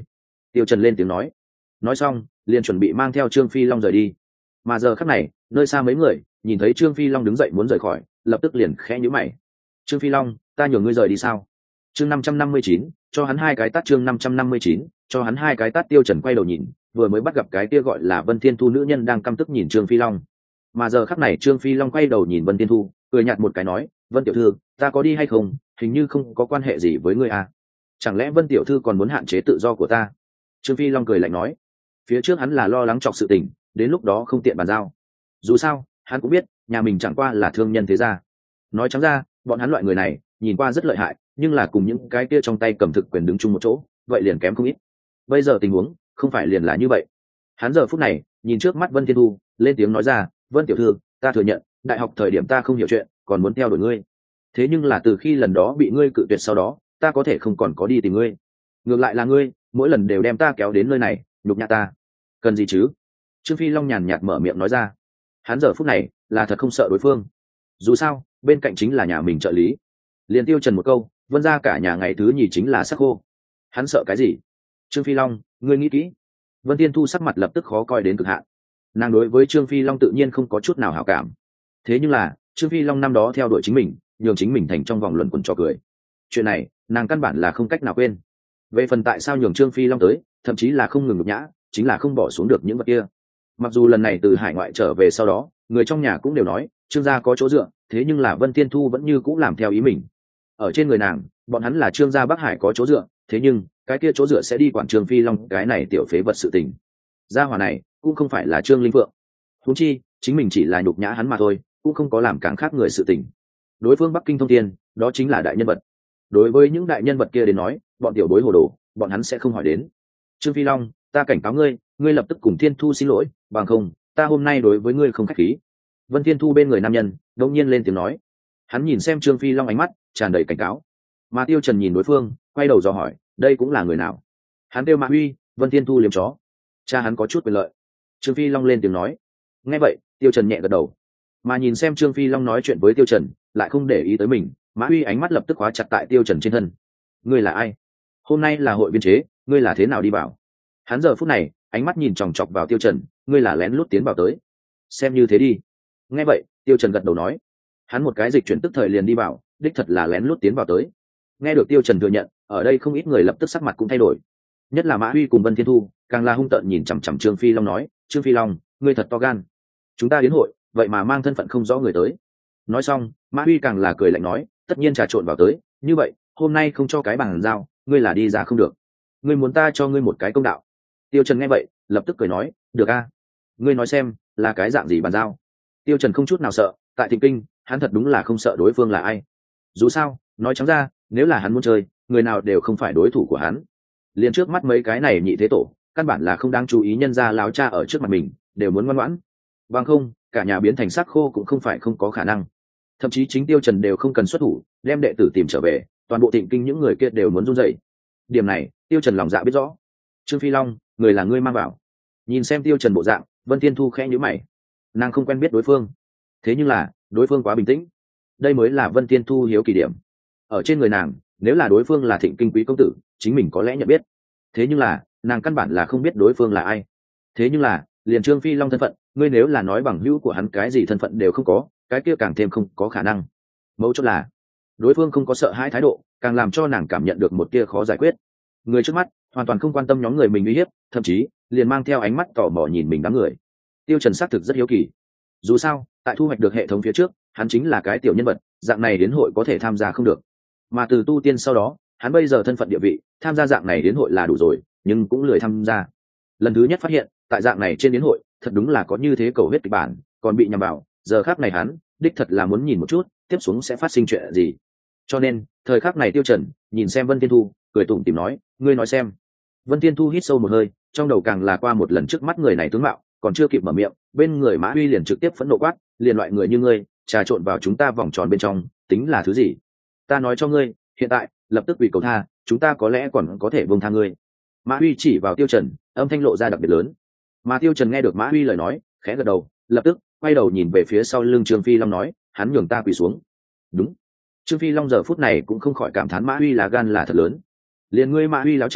Tiêu Trần lên tiếng nói xong liền chuẩn bị mang theo Trương Phi Long rời đi. Mà giờ khắc này nơi xa mấy người nhìn thấy Trương Phi Long đứng dậy muốn rời khỏi, lập tức liền khẽ nhíu mày. Trương Phi Long, ta nhường ngươi rời đi sao? Chương 559, cho hắn hai cái tát. Chương 559, cho hắn hai cái tát. Tiêu Trần quay đầu nhìn, vừa mới bắt gặp cái kia gọi là Vân Thiên Thu nữ nhân đang căm tức nhìn Trương Phi Long. Mà giờ khắc này Trương Phi Long quay đầu nhìn Vân Thiên Thu, cười nhạt một cái nói, Vân tiểu thư, ta có đi hay không, hình như không có quan hệ gì với ngươi à? Chẳng lẽ Vân tiểu thư còn muốn hạn chế tự do của ta? Trương Phi Long cười lạnh nói, phía trước hắn là lo lắng chọc sự tình, đến lúc đó không tiện bàn giao. Dù sao, hắn cũng biết, nhà mình chẳng qua là thương nhân thế gia. Nói trắng ra, bọn hắn loại người này, nhìn qua rất lợi hại, nhưng là cùng những cái kia trong tay cầm thực quyền đứng chung một chỗ, vậy liền kém không ít. Bây giờ tình huống, không phải liền là như vậy. Hắn giờ phút này, nhìn trước mắt Vân Thiên Thu, lên tiếng nói ra, Vân tiểu thư, ta thừa nhận, đại học thời điểm ta không hiểu chuyện, còn muốn theo đuổi ngươi. Thế nhưng là từ khi lần đó bị ngươi cự tuyệt sau đó, ta có thể không còn có đi tìm ngươi. Ngược lại là ngươi, mỗi lần đều đem ta kéo đến nơi này, nhục nhã ta. Cần gì chứ? Trương Phi Long nhàn nhạt mở miệng nói ra. Hắn giờ phút này, là thật không sợ đối phương. Dù sao, bên cạnh chính là nhà mình trợ lý. Liền Tiêu Trần một câu, Vân ra cả nhà ngày thứ nhì chính là sắc khô. Hắn sợ cái gì? Trương Phi Long, ngươi nghĩ kỹ. Vân Tiên Thu sắc mặt lập tức khó coi đến cực hạn. Nàng đối với Trương Phi Long tự nhiên không có chút nào hảo cảm. Thế nhưng là, Trương Phi Long năm đó theo đuổi chính mình, nhường chính mình thành trong vòng luẩn quẩn trò cười. Chuyện này, nàng căn bản là không cách nào quên. Về phần tại sao nhường Trương Phi Long tới, thậm chí là không ngừng nhục nhã, chính là không bỏ xuống được những vật kia. Mặc dù lần này từ hải ngoại trở về sau đó, người trong nhà cũng đều nói, Trương gia có chỗ dựa, thế nhưng là Vân Tiên Thu vẫn như cũng làm theo ý mình. Ở trên người nàng, bọn hắn là Trương gia Bắc Hải có chỗ dựa, thế nhưng cái kia chỗ dựa sẽ đi quản Trương Phi Long cái này tiểu phế vật sự tình. Gia hỏa này cũng không phải là Trương Linh Phượng, huống chi chính mình chỉ là nhục nhã hắn mà thôi, cũng không có làm càng khác người sự tình. Đối phương Bắc Kinh Thông Thiên, đó chính là đại nhân vật. Đối với những đại nhân vật kia đến nói, bọn tiểu bối hồ đồ, bọn hắn sẽ không hỏi đến. Trương Phi Long, ta cảnh cáo ngươi, ngươi lập tức cùng Thiên Thu xin lỗi, bằng không, ta hôm nay đối với ngươi không khách khí. Vân Thiên Thu bên người nam nhân, đột nhiên lên tiếng nói. Hắn nhìn xem Trương Phi Long ánh mắt tràn đầy cảnh cáo. Mà Tiêu Trần nhìn đối phương, quay đầu dò hỏi, đây cũng là người nào? Hắn kêu Mã Huy. Vân Thiên Thu liếm chó. Cha hắn có chút quyền lợi. Trương Phi Long lên tiếng nói. Nghe vậy, Tiêu Trần nhẹ gật đầu. Mà nhìn xem Trương Phi Long nói chuyện với Tiêu Trần, lại không để ý tới mình, Mã Huy ánh mắt lập tức khóa chặt tại Tiêu Trần trên thân. Ngươi là ai? Hôm nay là hội biên chế, ngươi là thế nào đi vào? Hắn giờ phút này, ánh mắt nhìn chòng chọc vào Tiêu Trần, ngươi là lén lút tiến vào tới. Xem như thế đi. Nghe vậy, Tiêu Trần gật đầu nói. Hắn một cái dịch chuyển tức thời liền đi vào, đích thật là lén lút tiến vào tới. Nghe được Tiêu Trần thừa nhận, ở đây không ít người lập tức sắc mặt cũng thay đổi. Nhất là Mã Huy cùng Vân Thiên Thu, càng là hung tợn nhìn chằm chằm Trương Phi Long nói, Trương Phi Long, ngươi thật to gan. Chúng ta đến hội, vậy mà mang thân phận không rõ người tới. Nói xong, Mã Huy càng là cười lạnh nói, tất nhiên trà trộn vào tới, như vậy, hôm nay không cho cái bằng giao, ngươi là đi ra không được. Ngươi muốn ta cho ngươi một cái công đạo. Tiêu Trần nghe vậy, lập tức cười nói, được a, ngươi nói xem, là cái dạng gì bàn giao. Tiêu Trần không chút nào sợ, tại Thịnh Kinh, hắn thật đúng là không sợ đối phương là ai. Dù sao, nói trắng ra, nếu là hắn muốn chơi, người nào đều không phải đối thủ của hắn. Liên trước mắt mấy cái này nhị thế tổ, căn bản là không đáng chú ý, nhân gia láo cha ở trước mặt mình, đều muốn ngoan ngoãn. Bằng không, cả nhà biến thành xác khô cũng không phải không có khả năng. Thậm chí chính Tiêu Trần đều không cần xuất thủ, đem đệ tử tìm trở về, toàn bộ Thịnh Kinh những người kia đều muốn run rẩy. Điểm này, Tiêu Trần lòng dạ biết rõ. Trương Phi Long, người là ngươi mang vào. Nhìn xem Tiêu Trần bộ dạng, Vân Thiên Thu khẽ nhíu mày. Nàng không quen biết đối phương, thế nhưng là đối phương quá bình tĩnh, đây mới là Vân Thiên Thu hiếu kỳ điểm. Ở trên người nàng, nếu là đối phương là Thịnh Kinh quý công tử, chính mình có lẽ nhận biết. Thế nhưng là, nàng căn bản là không biết đối phương là ai. Thế nhưng là, liền Trương Phi Long thân phận, ngươi nếu là nói bằng hữu của hắn cái gì thân phận đều không có, cái kia càng thêm không có khả năng. Mấu chốt là, đối phương không có sợ hãi thái độ, càng làm cho nàng cảm nhận được một kia khó giải quyết. Người trước mắt, hoàn toàn không quan tâm nhóm người mình uy hiếp, thậm chí liền mang theo ánh mắt tò mò nhìn mình đám người. Tiêu Trần xác thực rất hiếu kỳ. Dù sao, tại thu hoạch được hệ thống phía trước, hắn chính là cái tiểu nhân vật, dạng này đến hội có thể tham gia không được. Mà từ tu tiên sau đó, hắn bây giờ thân phận địa vị, tham gia dạng này đến hội là đủ rồi, nhưng cũng lười tham gia. Lần thứ nhất phát hiện, tại dạng này trên đến hội, thật đúng là có như thế cầu huyết kịch bản, còn bị nhầm vào, giờ khắc này hắn, đích thật là muốn nhìn một chút, tiếp xuống sẽ phát sinh chuyện gì. Cho nên, thời khắc này Tiêu Trần nhìn xem Vân Thiên Thu, cười tủm tỉm nói, ngươi nói xem. Vân Thiên Thu hít sâu một hơi, trong đầu càng là qua một lần trước mắt người này tướng mạo, còn chưa kịp mở miệng, bên người Mã Huy liền trực tiếp phẫn nộ quát, liền loại người như ngươi, trà trộn vào chúng ta vòng tròn bên trong, tính là thứ gì? Ta nói cho ngươi, hiện tại, lập tức ủy cầu tha, chúng ta có lẽ còn có thể buông tha ngươi. Mã Huy chỉ vào Tiêu Trần, âm thanh lộ ra đặc biệt lớn. Mà Tiêu Trần nghe được Mã Huy lời nói, khẽ gật đầu, lập tức quay đầu nhìn về phía sau lưng Trương Phi Long nói, hắn nhường ta quỳ xuống. Đúng. Trương Phi Long giờ phút này cũng không khỏi cảm thán Mã Huy là gan là thật lớn. Liền ngươi Mã Huy lão cha,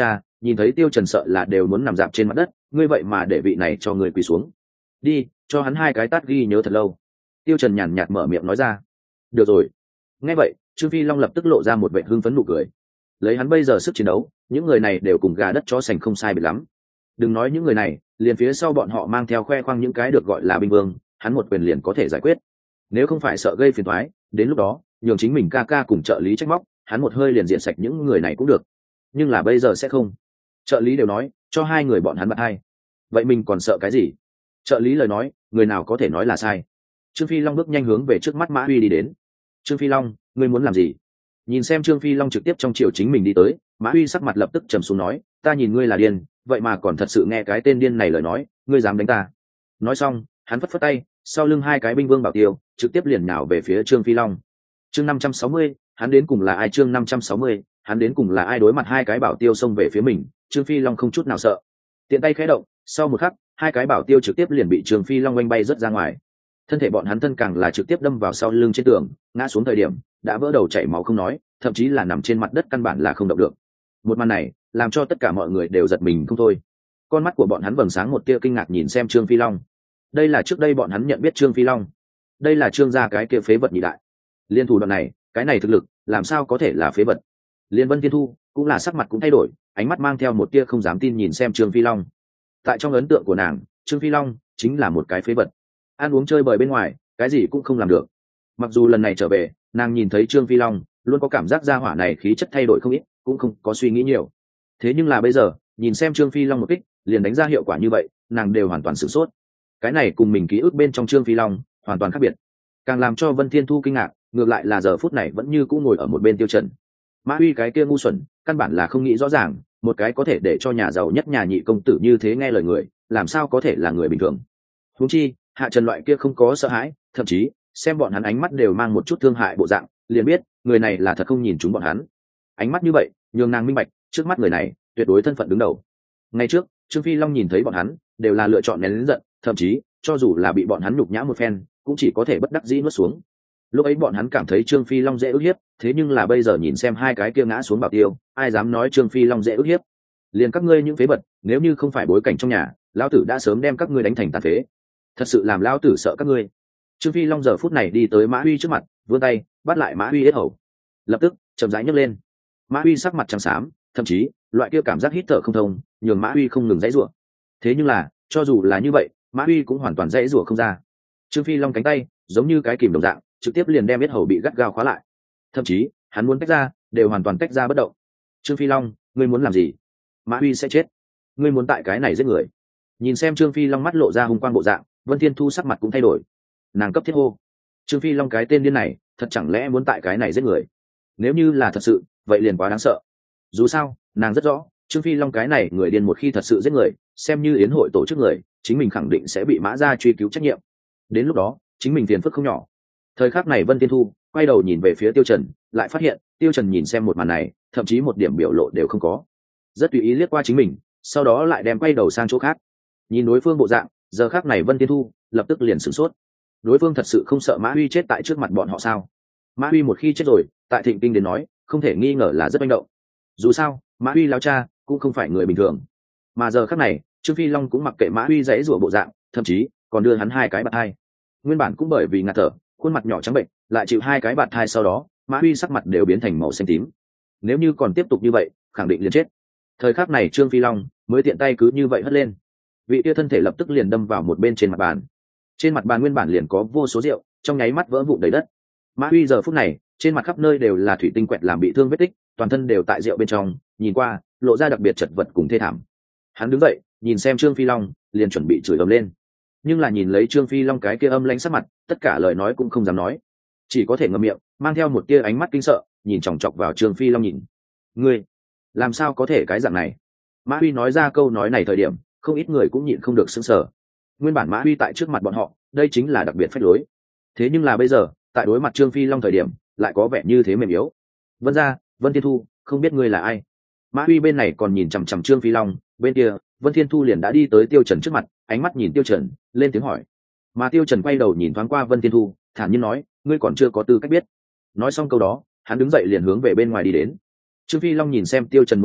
nhìn thấy Tiêu Trần sợ là đều muốn nằm dạp trên mặt đất, ngươi vậy mà để vị này cho người quỳ xuống. Đi, cho hắn 2 cái tát ghi nhớ thật lâu. Tiêu Trần nhàn nhạt mở miệng nói ra. Được rồi. Nghe vậy, Trương Phi Long lập tức lộ ra một vẻ hưng phấn nụ cười. Lấy hắn bây giờ sức chiến đấu, những người này đều cùng gà đất chó sành không sai biệt lắm. Đừng nói những người này, liền phía sau bọn họ mang theo khoe khoang những cái được gọi là binh vương, hắn một quyền liền có thể giải quyết. Nếu không phải sợ gây phiền toái, đến lúc đó, nhường chính mình ca ca cùng trợ lý trách móc, hắn một hơi liền diện sạch những người này cũng được. Nhưng là bây giờ sẽ không. Trợ lý đều nói, cho 2 người bọn hắn bắt hai. Vậy mình còn sợ cái gì? Trợ lý lời nói, người nào có thể nói là sai. Trương Phi Long bước nhanh hướng về trước mắt Mã Huy đi đến. Trương Phi Long, ngươi muốn làm gì? Nhìn xem Trương Phi Long trực tiếp trong chiều chính mình đi tới, Mã Huy sắc mặt lập tức trầm xuống nói, ta nhìn ngươi là điên, vậy mà còn thật sự nghe cái tên điên này lời nói, ngươi dám đánh ta? Nói xong, hắn phất phất tay, sau lưng 2 cái binh vương bảo tiêu trực tiếp liền nhào về phía Trương Phi Long. Chương 560, hắn đến cùng là ai? Chương 560, hắn đến cùng là ai? Đối mặt 2 cái bảo tiêu xông về phía mình, Trương Phi Long không chút nào sợ. Tiện tay khẽ động, sau một khắc, 2 cái bảo tiêu trực tiếp liền bị Trương Phi Long oanh bay rất ra ngoài. Thân thể bọn hắn thân càng là trực tiếp đâm vào sau lưng trên tường, ngã xuống thời điểm đã vỡ đầu chảy máu không nói, thậm chí là nằm trên mặt đất căn bản là không động được. Một màn này làm cho tất cả mọi người đều giật mình không thôi. Con mắt của bọn hắn vầng sáng một tia kinh ngạc nhìn xem Trương Phi Long. Đây là trước đây bọn hắn nhận biết Trương Phi Long, đây là Trương gia cái kia phế vật nhị đại. Liên thủ đoạn này, cái này thực lực làm sao có thể là phế vật? Liên Vân Thiên Thu cũng là sắc mặt cũng thay đổi, ánh mắt mang theo một tia không dám tin nhìn xem Trương Phi Long. Tại trong ấn tượng của nàng, Trương Phi Long chính là một cái phế vật, ăn uống chơi bời bên ngoài, cái gì cũng không làm được. Mặc dù lần này trở về, nàng nhìn thấy Trương Phi Long, luôn có cảm giác gia hỏa này khí chất thay đổi không ít, cũng không có suy nghĩ nhiều. Thế nhưng là bây giờ, nhìn xem Trương Phi Long một kích, liền đánh ra hiệu quả như vậy, nàng đều hoàn toàn sửng sốt. Cái này cùng mình ký ức bên trong Trương Phi Long hoàn toàn khác biệt. Càng làm cho Vân Thiên Thu kinh ngạc, ngược lại là giờ phút này vẫn như cũ ngồi ở một bên Tiêu Trần. Mã Huy cái kia ngu xuẩn, căn bản là không nghĩ rõ ràng, một cái có thể để cho nhà giàu nhất nhà nhị công tử như thế nghe lời người, làm sao có thể là người bình thường. Huống chi, Hạ Trần loại kia không có sợ hãi, thậm chí xem bọn hắn ánh mắt đều mang một chút thương hại bộ dạng, liền biết người này là thật không nhìn chúng bọn hắn. Ánh mắt như vậy, nhường nàng minh bạch, trước mắt người này tuyệt đối thân phận đứng đầu. Ngay trước, Trương Phi Long nhìn thấy bọn hắn, đều là lựa chọn nén lớn giận, thậm chí cho dù là bị bọn hắn nhục nhã một phen, cũng chỉ có thể bất đắc dĩ nuốt xuống. Lúc ấy bọn hắn cảm thấy Trương Phi Long dễ ức hiếp, thế nhưng là bây giờ nhìn xem 2 cái kia ngã xuống bảo tiêu, ai dám nói Trương Phi Long dễ ức hiếp? Liền các ngươi những phế vật, nếu như không phải bối cảnh trong nhà, lão tử đã sớm đem các ngươi đánh thành tàn phế. Thật sự làm lão tử sợ các ngươi. Trương Phi Long giờ phút này đi tới Mã Huy trước mặt, vươn tay bắt lại Mã Huy yết hầu, lập tức chậm rãi nhấc lên. Mã Huy sắc mặt trắng xám, thậm chí loại kia cảm giác hít thở không thông, nhường Mã Huy không ngừng dãy rủa. Thế nhưng là cho dù là như vậy, Mã Huy cũng hoàn toàn dãy rủa không ra. Trương Phi Long cánh tay giống như cái kìm đồng dạng, trực tiếp liền đem yết hầu bị gắt gao khóa lại. Thậm chí hắn muốn tách ra, đều hoàn toàn tách ra bất động. Trương Phi Long, ngươi muốn làm gì? Mã Huy sẽ chết. Ngươi muốn tại cái này giết người? Nhìn xem Trương Phi Long mắt lộ ra hung quang bộ dạng, Vân Thiên Thu sắc mặt cũng thay đổi. Nàng cấp thiết hô, Trương Phi Long cái tên điên này, thật chẳng lẽ muốn tại cái này giết người? Nếu như là thật sự, vậy liền quá đáng sợ. Dù sao, nàng rất rõ, Trương Phi Long cái này người điên một khi thật sự giết người, xem như yến hội tổ chức người, chính mình khẳng định sẽ bị Mã gia truy cứu trách nhiệm. Đến lúc đó, chính mình phiền phức không nhỏ. Thời khắc này Vân Thiên Thu quay đầu nhìn về phía Tiêu Trần, lại phát hiện Tiêu Trần nhìn xem một màn này, thậm chí một điểm biểu lộ đều không có, rất tùy ý liếc qua chính mình, sau đó lại đem quay đầu sang chỗ khác. Nhìn đối phương bộ dạng, giờ khắc này Vân Thiên Thu lập tức liền sửng sốt. Đối phương thật sự không sợ Mã Huy chết tại trước mặt bọn họ sao? Mã Huy một khi chết rồi, tại Thịnh Kinh đến nói, không thể nghi ngờ là rất manh động. Dù sao, Mã Huy lão cha cũng không phải người bình thường. Mà giờ khắc này, Trương Phi Long cũng mặc kệ Mã Huy giãy giụa bộ dạng, thậm chí còn đưa hắn 2 cái bạt hai. Nguyên bản cũng bởi vì ngạt thở, khuôn mặt nhỏ trắng bệnh, lại chịu 2 cái bạt hai, sau đó Mã Huy sắc mặt đều biến thành màu xanh tím. Nếu như còn tiếp tục như vậy, khẳng định liền chết. Thời khắc này Trương Phi Long mới tiện tay cứ như vậy hất lên, vị kia thân thể lập tức liền đâm vào một bên trên mặt bàn. Trên mặt bàn nguyên bản liền có vô số rượu, trong nháy mắt vỡ vụn đầy đất. Mã Huy giờ phút này trên mặt khắp nơi đều là thủy tinh quẹt làm bị thương vết tích, toàn thân đều tại rượu bên trong, nhìn qua lộ ra đặc biệt chật vật cùng thê thảm. Hắn đứng dậy nhìn xem Trương Phi Long, liền chuẩn bị chửi ầm lên, nhưng là nhìn lấy Trương Phi Long cái kia âm lãnh sắc mặt, tất cả lời nói cũng không dám nói, chỉ có thể ngậm miệng, mang theo một tia ánh mắt kinh sợ, nhìn chòng chọc vào Trương Phi Long nhìn. Ngươi làm sao có thể cái dạng này? Mã Huy nói ra câu nói này thời điểm, không ít người cũng nhịn không được sững sờ. Nguyên bản Mã Huy tại trước mặt bọn họ, đây chính là đặc biệt phách lối. Thế nhưng là bây giờ, tại đối mặt Trương Phi Long thời điểm, lại có vẻ như thế mềm yếu. Vân gia, Vân Thiên Thu, không biết ngươi là ai? Mã Huy bên này còn nhìn chằm chằm Trương Phi Long, bên kia, Vân Thiên Thu liền đã đi tới Tiêu Trần trước mặt, ánh mắt nhìn Tiêu Trần, lên tiếng hỏi. Mà Tiêu Trần quay đầu nhìn thoáng qua Vân Thiên Thu, thản nhiên nói, ngươi còn chưa có tư cách biết. Nói xong câu đó, hắn đứng dậy liền hướng về bên ngoài đi đến. Trương Phi Long nhìn xem Tiêu Trần muốn đi,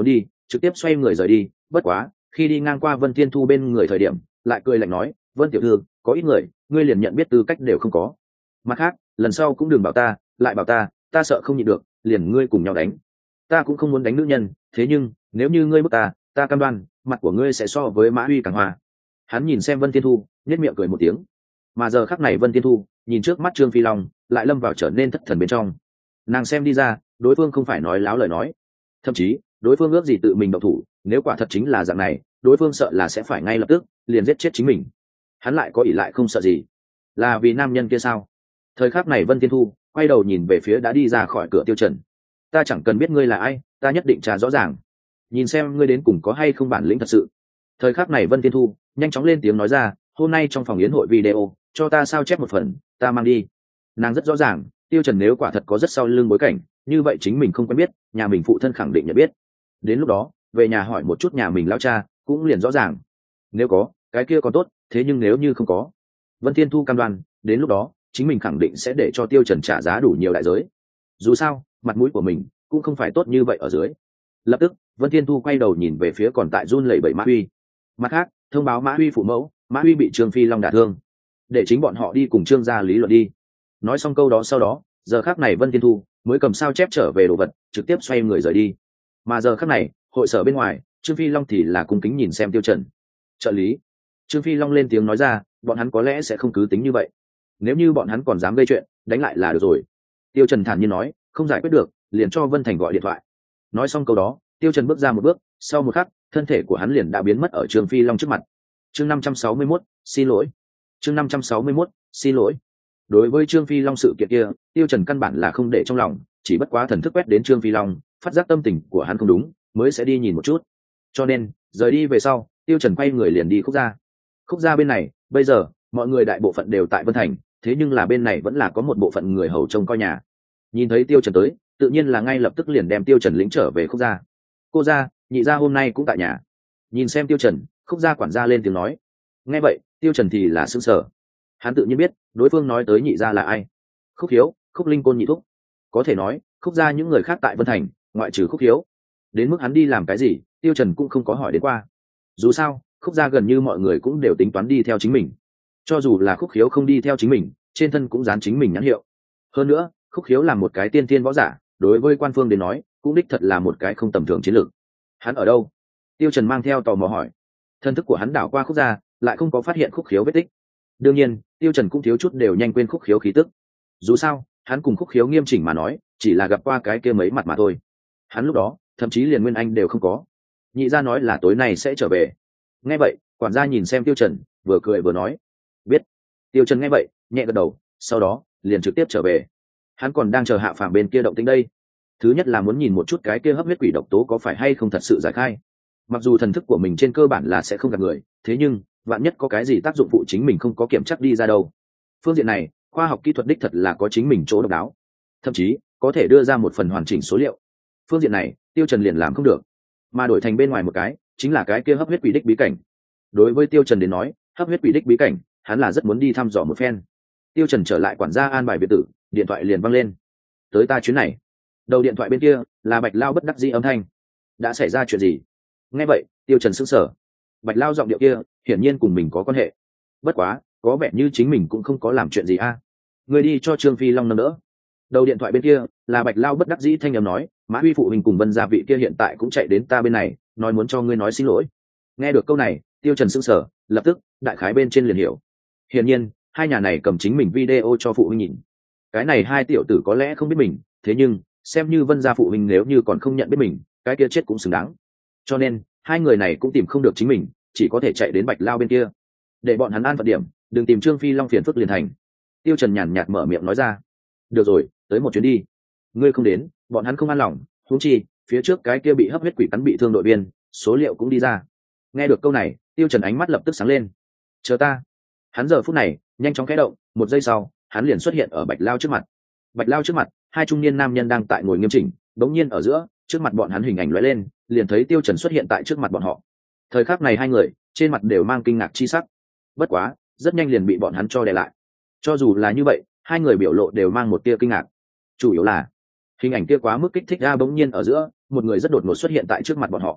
trực tiếp xoay người rời đi. Bất quá khi đi ngang qua Vân Thiên Thu bên người thời điểm lại cười lạnh nói, Vân tiểu thư, có ít người ngươi liền nhận biết tư cách đều không có. Mặt khác lần sau cũng đừng bảo ta, lại bảo ta sợ không nhịn được liền ngươi cùng nhau đánh. Ta cũng không muốn đánh nữ nhân, thế nhưng nếu như ngươi bức ta cam đoan mặt của ngươi sẽ so với Mã Huy càng hoa. Hắn nhìn xem Vân Thiên Thu nhếch miệng cười một tiếng. Mà giờ khắc này Vân Thiên Thu nhìn trước mắt Trương Phi Long lại lâm vào trở nên thất thần bên trong. Nàng xem đi ra đối phương không phải nói láo lời nói, thậm chí đối phương ước gì tự mình động thủ, nếu quả thật chính là dạng này đối phương sợ là sẽ phải ngay lập tức liền giết chết chính mình. Hắn lại có ỷ lại không sợ gì, là vì nam nhân kia sao? Thời khắc này Vân Thiên Thu quay đầu nhìn về phía đã đi ra khỏi cửa Tiêu Trần. Ta chẳng cần biết ngươi là ai, ta nhất định trả rõ ràng, nhìn xem ngươi đến cùng có hay không bản lĩnh thật sự. Thời khắc này Vân Thiên Thu nhanh chóng lên tiếng nói ra, hôm nay trong phòng yến hội video cho ta sao chép một phần, ta mang đi. Nàng rất rõ ràng Tiêu Trần nếu quả thật có rất sau lưng bối cảnh, như vậy chính mình không quen biết, nhà mình phụ thân khẳng định nhận biết. Đến lúc đó về nhà hỏi một chút nhà mình lão cha cũng liền rõ ràng. Nếu có cái kia còn tốt, thế nhưng nếu như không có, Vân Thiên Thu cam đoan đến lúc đó chính mình khẳng định sẽ để cho Tiêu Trần trả giá đủ nhiều đại giới. Dù sao mặt mũi của mình cũng không phải tốt như vậy ở dưới. Lập tức Vân Thiên Thu quay đầu nhìn về phía còn tại run lẩy bẩy Mã Huy. Mặt khác thông báo Mã Huy phụ mẫu, Mã Huy bị Trương Phi Long đả thương, để chính bọn họ đi cùng Trương gia lý luận đi. Nói xong câu đó sau đó, giờ khắc này Vân Thiên Thu mới cầm sao chép trở về đồ vật, trực tiếp xoay người rời đi. Mà giờ khắc này hội sở bên ngoài, Trương Phi Long thì là cung kính nhìn xem Tiêu Trần. Trợ lý. Trương Phi Long lên tiếng nói ra, bọn hắn có lẽ sẽ không cứ tính như vậy, nếu như bọn hắn còn dám gây chuyện đánh lại là được rồi. Tiêu Trần thản nhiên nói, không giải quyết được liền cho Vân Thành gọi điện thoại. Nói xong câu đó Tiêu Trần bước ra một bước, sau một khắc thân thể của hắn liền đã biến mất ở Trương Phi Long trước mặt. Chương 561, xin lỗi. Chương 561, xin lỗi. Đối với Trương Phi Long sự kiện kia, Tiêu Trần căn bản là không để trong lòng, chỉ bất quá thần thức quét đến Trương Phi Long, phát giác tâm tình của hắn không đúng, mới sẽ đi nhìn một chút. Cho nên rời đi về sau, Tiêu Trần quay người liền đi Khúc gia. Khúc gia bên này bây giờ mọi người đại bộ phận đều tại Vân Thành, thế nhưng là bên này vẫn là có một bộ phận người hầu trông coi nhà. Nhìn thấy Tiêu Trần tới, tự nhiên là ngay lập tức liền đem Tiêu Trần lĩnh trở về Khúc gia. Cô gia, nhị gia hôm nay cũng tại nhà. Nhìn xem Tiêu Trần, Khúc gia quản gia lên tiếng nói. Nghe vậy Tiêu Trần thì là sững sờ. Hắn tự nhiên biết đối phương nói tới nhị gia là ai. Khúc Hiếu, Khúc Linh Côn nhị thúc. Có thể nói Khúc gia những người khác tại Vân Thành ngoại trừ Khúc Hiếu, đến mức hắn đi làm cái gì Tiêu Trần cũng không có hỏi đến qua. Dù sao Khúc gia gần như mọi người cũng đều tính toán đi theo chính mình, cho dù là Khúc Hiếu không đi theo chính mình, trên thân cũng dán chính mình nhãn hiệu. Hơn nữa Khúc Hiếu là một cái tiên thiên võ giả, đối với quan phương đến nói cũng đích thật là một cái không tầm thường chiến lược. Hắn ở đâu? Tiêu Trần mang theo tò mò hỏi. Thân thức của hắn đảo qua Khúc gia, lại không có phát hiện Khúc Hiếu vết tích. Đương nhiên Tiêu Trần cũng thiếu chút đều nhanh quên Khúc Hiếu khí tức. Dù sao hắn cùng Khúc Hiếu nghiêm chỉnh mà nói chỉ là gặp qua cái kia mấy mặt mà thôi. Hắn lúc đó thậm chí liền nguyên anh đều không có. Nhị gia nói là tối nay sẽ trở về. Nghe vậy quản gia nhìn xem Tiêu Trần, vừa cười vừa nói, biết. Tiêu Trần nghe vậy nhẹ gật đầu, sau đó liền trực tiếp trở về. Hắn còn đang chờ Hạ Phàm bên kia động tĩnh đây. Thứ nhất là muốn nhìn một chút cái kia hấp huyết quỷ độc tố có phải hay không thật sự giải khai. Mặc dù thần thức của mình trên cơ bản là sẽ không gặp người, thế nhưng vạn nhất có cái gì tác dụng phụ chính mình không có kiểm chắc đi ra đâu. Phương diện này khoa học kỹ thuật đích thật là có chính mình chỗ độc đáo, thậm chí có thể đưa ra một phần hoàn chỉnh số liệu. Phương diện này Tiêu Trần liền làm không được, mà đổi thành bên ngoài một cái chính là cái kia hấp huyết quỷ đích bí cảnh. Đối với Tiêu Trần đến nói, hấp huyết quỷ đích bí cảnh hắn là rất muốn đi thăm dò một phen. Tiêu Trần trở lại quản gia an bài biệt tử, điện thoại liền vang lên. Tới ta chuyến này. Đầu điện thoại bên kia là Bạch Lao bất đắc dĩ âm thanh. Đã xảy ra chuyện gì? Nghe vậy Tiêu Trần sững sờ. Bạch Lao giọng điệu kia hiển nhiên cùng mình có quan hệ. Bất quá có vẻ như chính mình cũng không có làm chuyện gì a. Người đi cho Trương Phi Long nâng đỡ. Đầu điện thoại bên kia là Bạch Lao bất đắc dĩ thanh âm nói, Mã Huy phụ huynh cùng Vân gia vị kia hiện tại cũng chạy đến ta bên này, nói muốn cho ngươi nói xin lỗi. Nghe được câu này Tiêu Trần sững sờ, lập tức đại khái bên trên liền hiểu. Hiển nhiên hai nhà này cầm chính mình video cho phụ huynh nhìn. Cái này hai tiểu tử có lẽ không biết mình, thế nhưng xem như Vân gia phụ huynh nếu như còn không nhận biết mình, cái kia chết cũng xứng đáng. Cho nên hai người này cũng tìm không được chính mình, chỉ có thể chạy đến Bạch Lao bên kia để bọn hắn an phận điểm, đừng tìm Trương Phi Long phiền phức liền thành. Tiêu Trần nhàn nhạt mở miệng nói ra. Được rồi, tới một chuyến đi. Ngươi không đến bọn hắn không an lòng, huống chi phía trước cái kia bị hấp huyết quỷ cắn bị thương đội viên số liệu cũng đi ra. Nghe được câu này Tiêu Trần ánh mắt lập tức sáng lên. Chờ ta. Hắn giờ phút này nhanh chóng khẽ động, một giây sau hắn liền xuất hiện ở Bạch Lao trước mặt. Bạch Lao trước mặt hai trung niên nam nhân đang tại ngồi nghiêm chỉnh, đống nhiên ở giữa trước mặt bọn hắn hình ảnh lóe lên, liền thấy Tiêu Trần xuất hiện tại trước mặt bọn họ. Thời khắc này hai người trên mặt đều mang kinh ngạc chi sắc, bất quá rất nhanh liền bị bọn hắn cho đè lại. Cho dù là như vậy hai người biểu lộ đều mang một tia kinh ngạc, chủ yếu là hình ảnh kia quá mức kích thích ra, bỗng nhiên ở giữa một người rất đột ngột xuất hiện tại trước mặt bọn họ.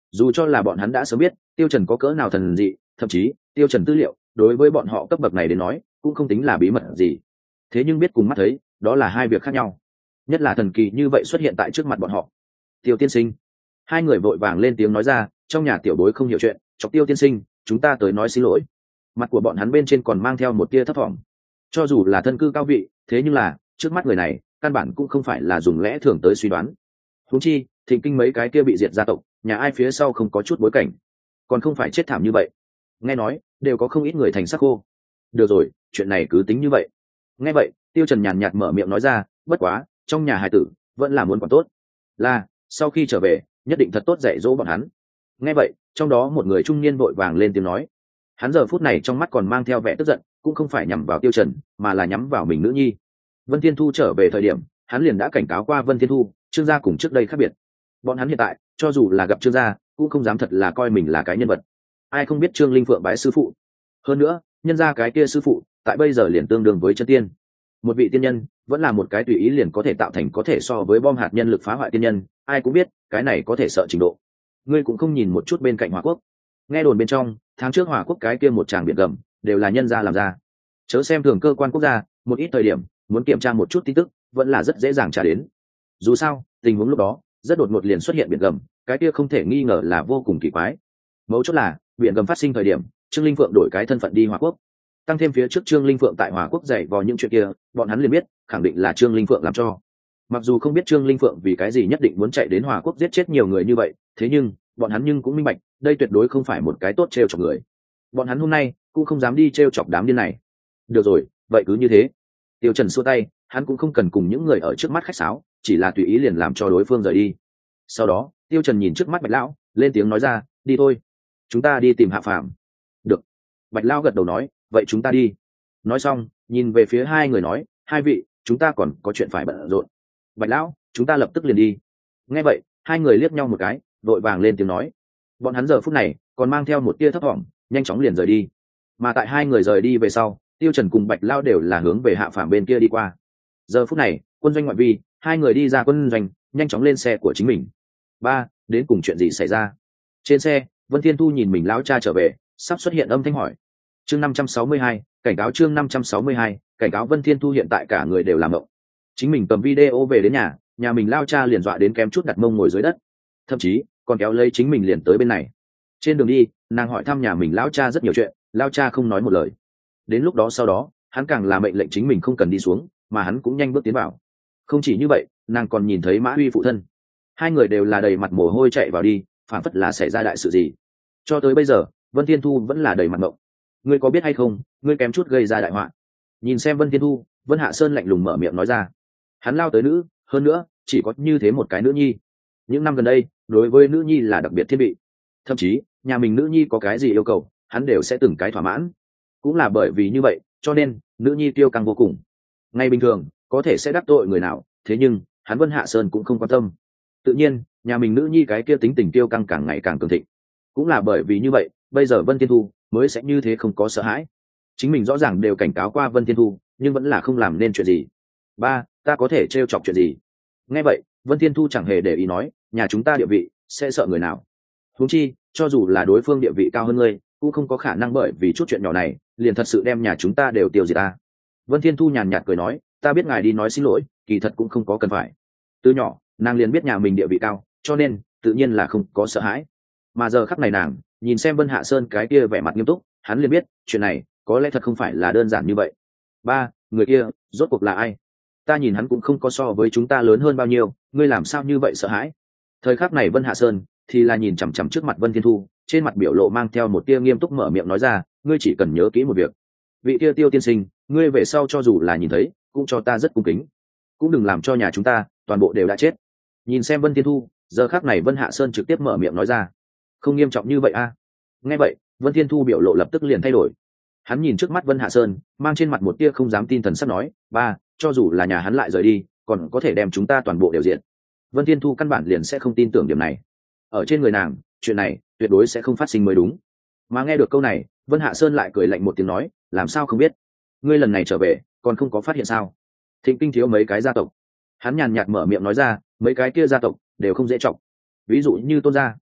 dù cho là bọn hắn đã sớm biết tiêu trần có cỡ nào thần dị, thậm chí tiêu trần tư liệu đối với bọn họ cấp bậc này đến nói cũng không tính là bí mật gì. Thế nhưng biết cùng mắt thấy đó là hai việc khác nhau, nhất là thần kỳ như vậy xuất hiện tại trước mặt bọn họ. Tiêu tiên sinh, hai người vội vàng lên tiếng nói ra, trong nhà tiểu bối không hiểu chuyện, chọc Tiêu tiên sinh, chúng ta tới nói xin lỗi. Mặt của bọn hắn bên trên còn mang theo một tia thấp thỏm. Cho dù là thân cư cao vị, thế nhưng là trước mắt người này căn bản cũng không phải là dùng lẽ thường tới suy đoán. Huống chi Thịnh Kinh mấy cái kia bị diệt gia tộc, nhà ai phía sau không có chút bối cảnh, còn không phải chết thảm như vậy. Nghe nói đều có không ít người thành sắc khô. Được rồi, chuyện này cứ tính như vậy. Nghe vậy Tiêu Trần nhàn nhạt mở miệng nói ra, bất quá trong nhà hài tử vẫn là muốn quản tốt, là sau khi trở về nhất định thật tốt dạy dỗ bọn hắn. Nghe vậy trong đó một người trung niên vội vàng lên tiếng nói, hắn giờ phút này trong mắt còn mang theo vẻ tức giận, cũng không phải nhắm vào Tiêu Trần mà là nhắm vào mình nữ nhi. Vân Thiên Thu trở về thời điểm hắn liền đã cảnh cáo qua Vân Thiên Thu, Trương gia cùng trước đây khác biệt. Bọn hắn hiện tại cho dù là gặp Trương gia cũng không dám thật là coi mình là cái nhân vật. Ai không biết Trương Linh Phượng bái sư phụ, hơn nữa nhân gia cái kia sư phụ tại bây giờ liền tương đương với chân tiên. Một vị tiên nhân vẫn là một cái tùy ý liền có thể tạo thành có thể so với bom hạt nhân lực phá hoại tiên nhân, ai cũng biết cái này có thể sợ trình độ. Ngươi cũng không nhìn một chút bên cạnh Hỏa Quốc, nghe đồn bên trong tháng trước Hỏa Quốc cái kia một tràng biển gầm đều là nhân gia làm ra. Chớ xem thường cơ quan quốc gia, một ít thời điểm muốn kiểm tra một chút tin tức vẫn là rất dễ dàng trả đến. Dù sao tình huống lúc đó rất đột ngột liền xuất hiện biển gầm, cái kia không thể nghi ngờ là vô cùng kỳ quái. Mấu chốt là biển gầm phát sinh thời điểm Trương Linh Phượng đổi cái thân phận đi Hỏa Quốc, tăng thêm phía trước Trương Linh Phượng tại Hỏa Quốc dạy vào những chuyện kia, bọn hắn liền biết khẳng định là Trương Linh Phượng làm cho. Mặc dù không biết Trương Linh Phượng vì cái gì nhất định muốn chạy đến Hỏa Quốc giết chết nhiều người như vậy, thế nhưng bọn hắn nhưng cũng minh bạch đây tuyệt đối không phải một cái tốt trêu chọc người. Bọn hắn hôm nay cũng không dám đi trêu chọc đám điên này. Được rồi, vậy cứ như thế. Tiêu Trần xua tay, hắn cũng không cần cùng những người ở trước mắt khách sáo, chỉ là tùy ý liền làm cho đối phương rời đi. Sau đó Tiêu Trần nhìn trước mắt Bạch lão lên tiếng nói ra, đi thôi, chúng ta đi tìm Hạ Phàm. Được. Bạch lão gật đầu nói, vậy chúng ta đi. Nói xong nhìn về phía hai người nói, hai vị chúng ta còn có chuyện phải bận rộn. Bạch lão, chúng ta lập tức liền đi. Nghe vậy hai người liếc nhau một cái, vội vàng lên tiếng nói. Bọn hắn giờ phút này còn mang theo một tia thấp thỏm, nhanh chóng liền rời đi. Mà tại hai người rời đi về sau, Tiêu Trần cùng Bạch lão đều là hướng về Hạ Phàm bên kia đi qua. Giờ phút này quân doanh ngoại vi, hai người đi ra quân doanh nhanh chóng lên xe của chính mình. Ba, đến cùng chuyện gì xảy ra? Trên xe Vân Thiên Thu nhìn mình lão cha trở về, sắp xuất hiện âm thanh hỏi. Chương 562, cảnh cáo. Chương 562, cảnh cáo. Vân Thiên Thu hiện tại cả người đều làm mộng. Chính mình cầm video về đến nhà mình lao cha liền dọa đến kém chút đặt mông ngồi dưới đất, thậm chí còn kéo lấy chính mình liền tới bên này. Trên đường đi nàng hỏi thăm nhà mình lão cha rất nhiều chuyện, lao cha không nói một lời. Đến lúc đó sau đó hắn càng là mệnh lệnh chính mình không cần đi xuống, mà hắn cũng nhanh bước tiến vào. Không chỉ như vậy, nàng còn nhìn thấy Mã Huy phụ thân, hai người đều là đầy mặt mồ hôi chạy vào đi, phản phất là xảy ra đại sự gì. Cho tới bây giờ Vân Thiên Thu vẫn là đầy mặt mộng. Ngươi có biết hay không, ngươi kém chút gây ra đại họa. Nhìn xem Vân Thiên Thu, Vân Hạ Sơn lạnh lùng mở miệng nói ra. Hắn lao tới nữ, hơn nữa chỉ có như thế một cái nữ nhi. Những năm gần đây đối với nữ nhi là đặc biệt thiên vị, thậm chí nhà mình nữ nhi có cái gì yêu cầu hắn đều sẽ từng cái thỏa mãn. Cũng là bởi vì như vậy cho nên nữ nhi tiêu căng vô cùng. Ngay bình thường có thể sẽ đắc tội người nào, thế nhưng hắn Vân Hạ Sơn cũng không quan tâm. Tự nhiên nhà mình nữ nhi cái kia tính tình tiêu căng càng ngày càng cường thịnh. Cũng là bởi vì như vậy bây giờ Vân Thiên Thu mới sẽ như thế không có sợ hãi. Chính mình rõ ràng đều cảnh cáo qua Vân Thiên Thu nhưng vẫn là không làm nên chuyện gì. Ba, ta có thể trêu chọc chuyện gì? Nghe vậy Vân Thiên Thu chẳng hề để ý nói, nhà chúng ta địa vị sẽ sợ người nào? Huống chi cho dù là đối phương địa vị cao hơn ngươi cũng không có khả năng bởi vì chút chuyện nhỏ này liền thật sự đem nhà chúng ta đều tiêu diệt ta. Vân Thiên Thu nhàn nhạt cười nói, ta biết ngài đi nói xin lỗi kỳ thật cũng không có cần phải. Từ nhỏ nàng liền biết nhà mình địa vị cao cho nên tự nhiên là không có sợ hãi. Mà giờ khắc này nàng nhìn xem Vân Hạ Sơn cái kia vẻ mặt nghiêm túc, hắn liền biết chuyện này có lẽ thật không phải là đơn giản như vậy. Ba, người kia rốt cuộc là ai? Ta nhìn hắn cũng không có so với chúng ta lớn hơn bao nhiêu, ngươi làm sao như vậy sợ hãi? Thời khắc này Vân Hạ Sơn thì là nhìn chằm chằm trước mặt Vân Thiên Thu, trên mặt biểu lộ mang theo một tia nghiêm túc mở miệng nói ra, ngươi chỉ cần nhớ kỹ một việc, vị kia Tiêu tiên sinh, ngươi về sau cho dù là nhìn thấy cũng cho ta rất cung kính, cũng đừng làm cho nhà chúng ta toàn bộ đều đã chết. Nhìn xem Vân Thiên Thu, giờ khắc này Vân Hạ Sơn trực tiếp mở miệng nói ra, không nghiêm trọng như vậy a? Nghe vậy Vân Thiên Thu biểu lộ lập tức liền thay đổi. Hắn nhìn trước mắt Vân Hạ Sơn, mang trên mặt một tia không dám tin thần sắc nói, ba, cho dù là nhà hắn lại rời đi còn có thể đem chúng ta toàn bộ đều diện. Vân Thiên Thu căn bản liền sẽ không tin tưởng điểm này. Ở trên người nàng chuyện này tuyệt đối sẽ không phát sinh mới đúng. Mà nghe được câu này Vân Hạ Sơn lại cười lạnh một tiếng nói, làm sao không biết, ngươi lần này trở về còn không có phát hiện sao? Thịnh Kinh thiếu mấy cái gia tộc. Hắn nhàn nhạt mở miệng nói ra, mấy cái kia gia tộc đều không dễ trọng, ví dụ như Tôn gia.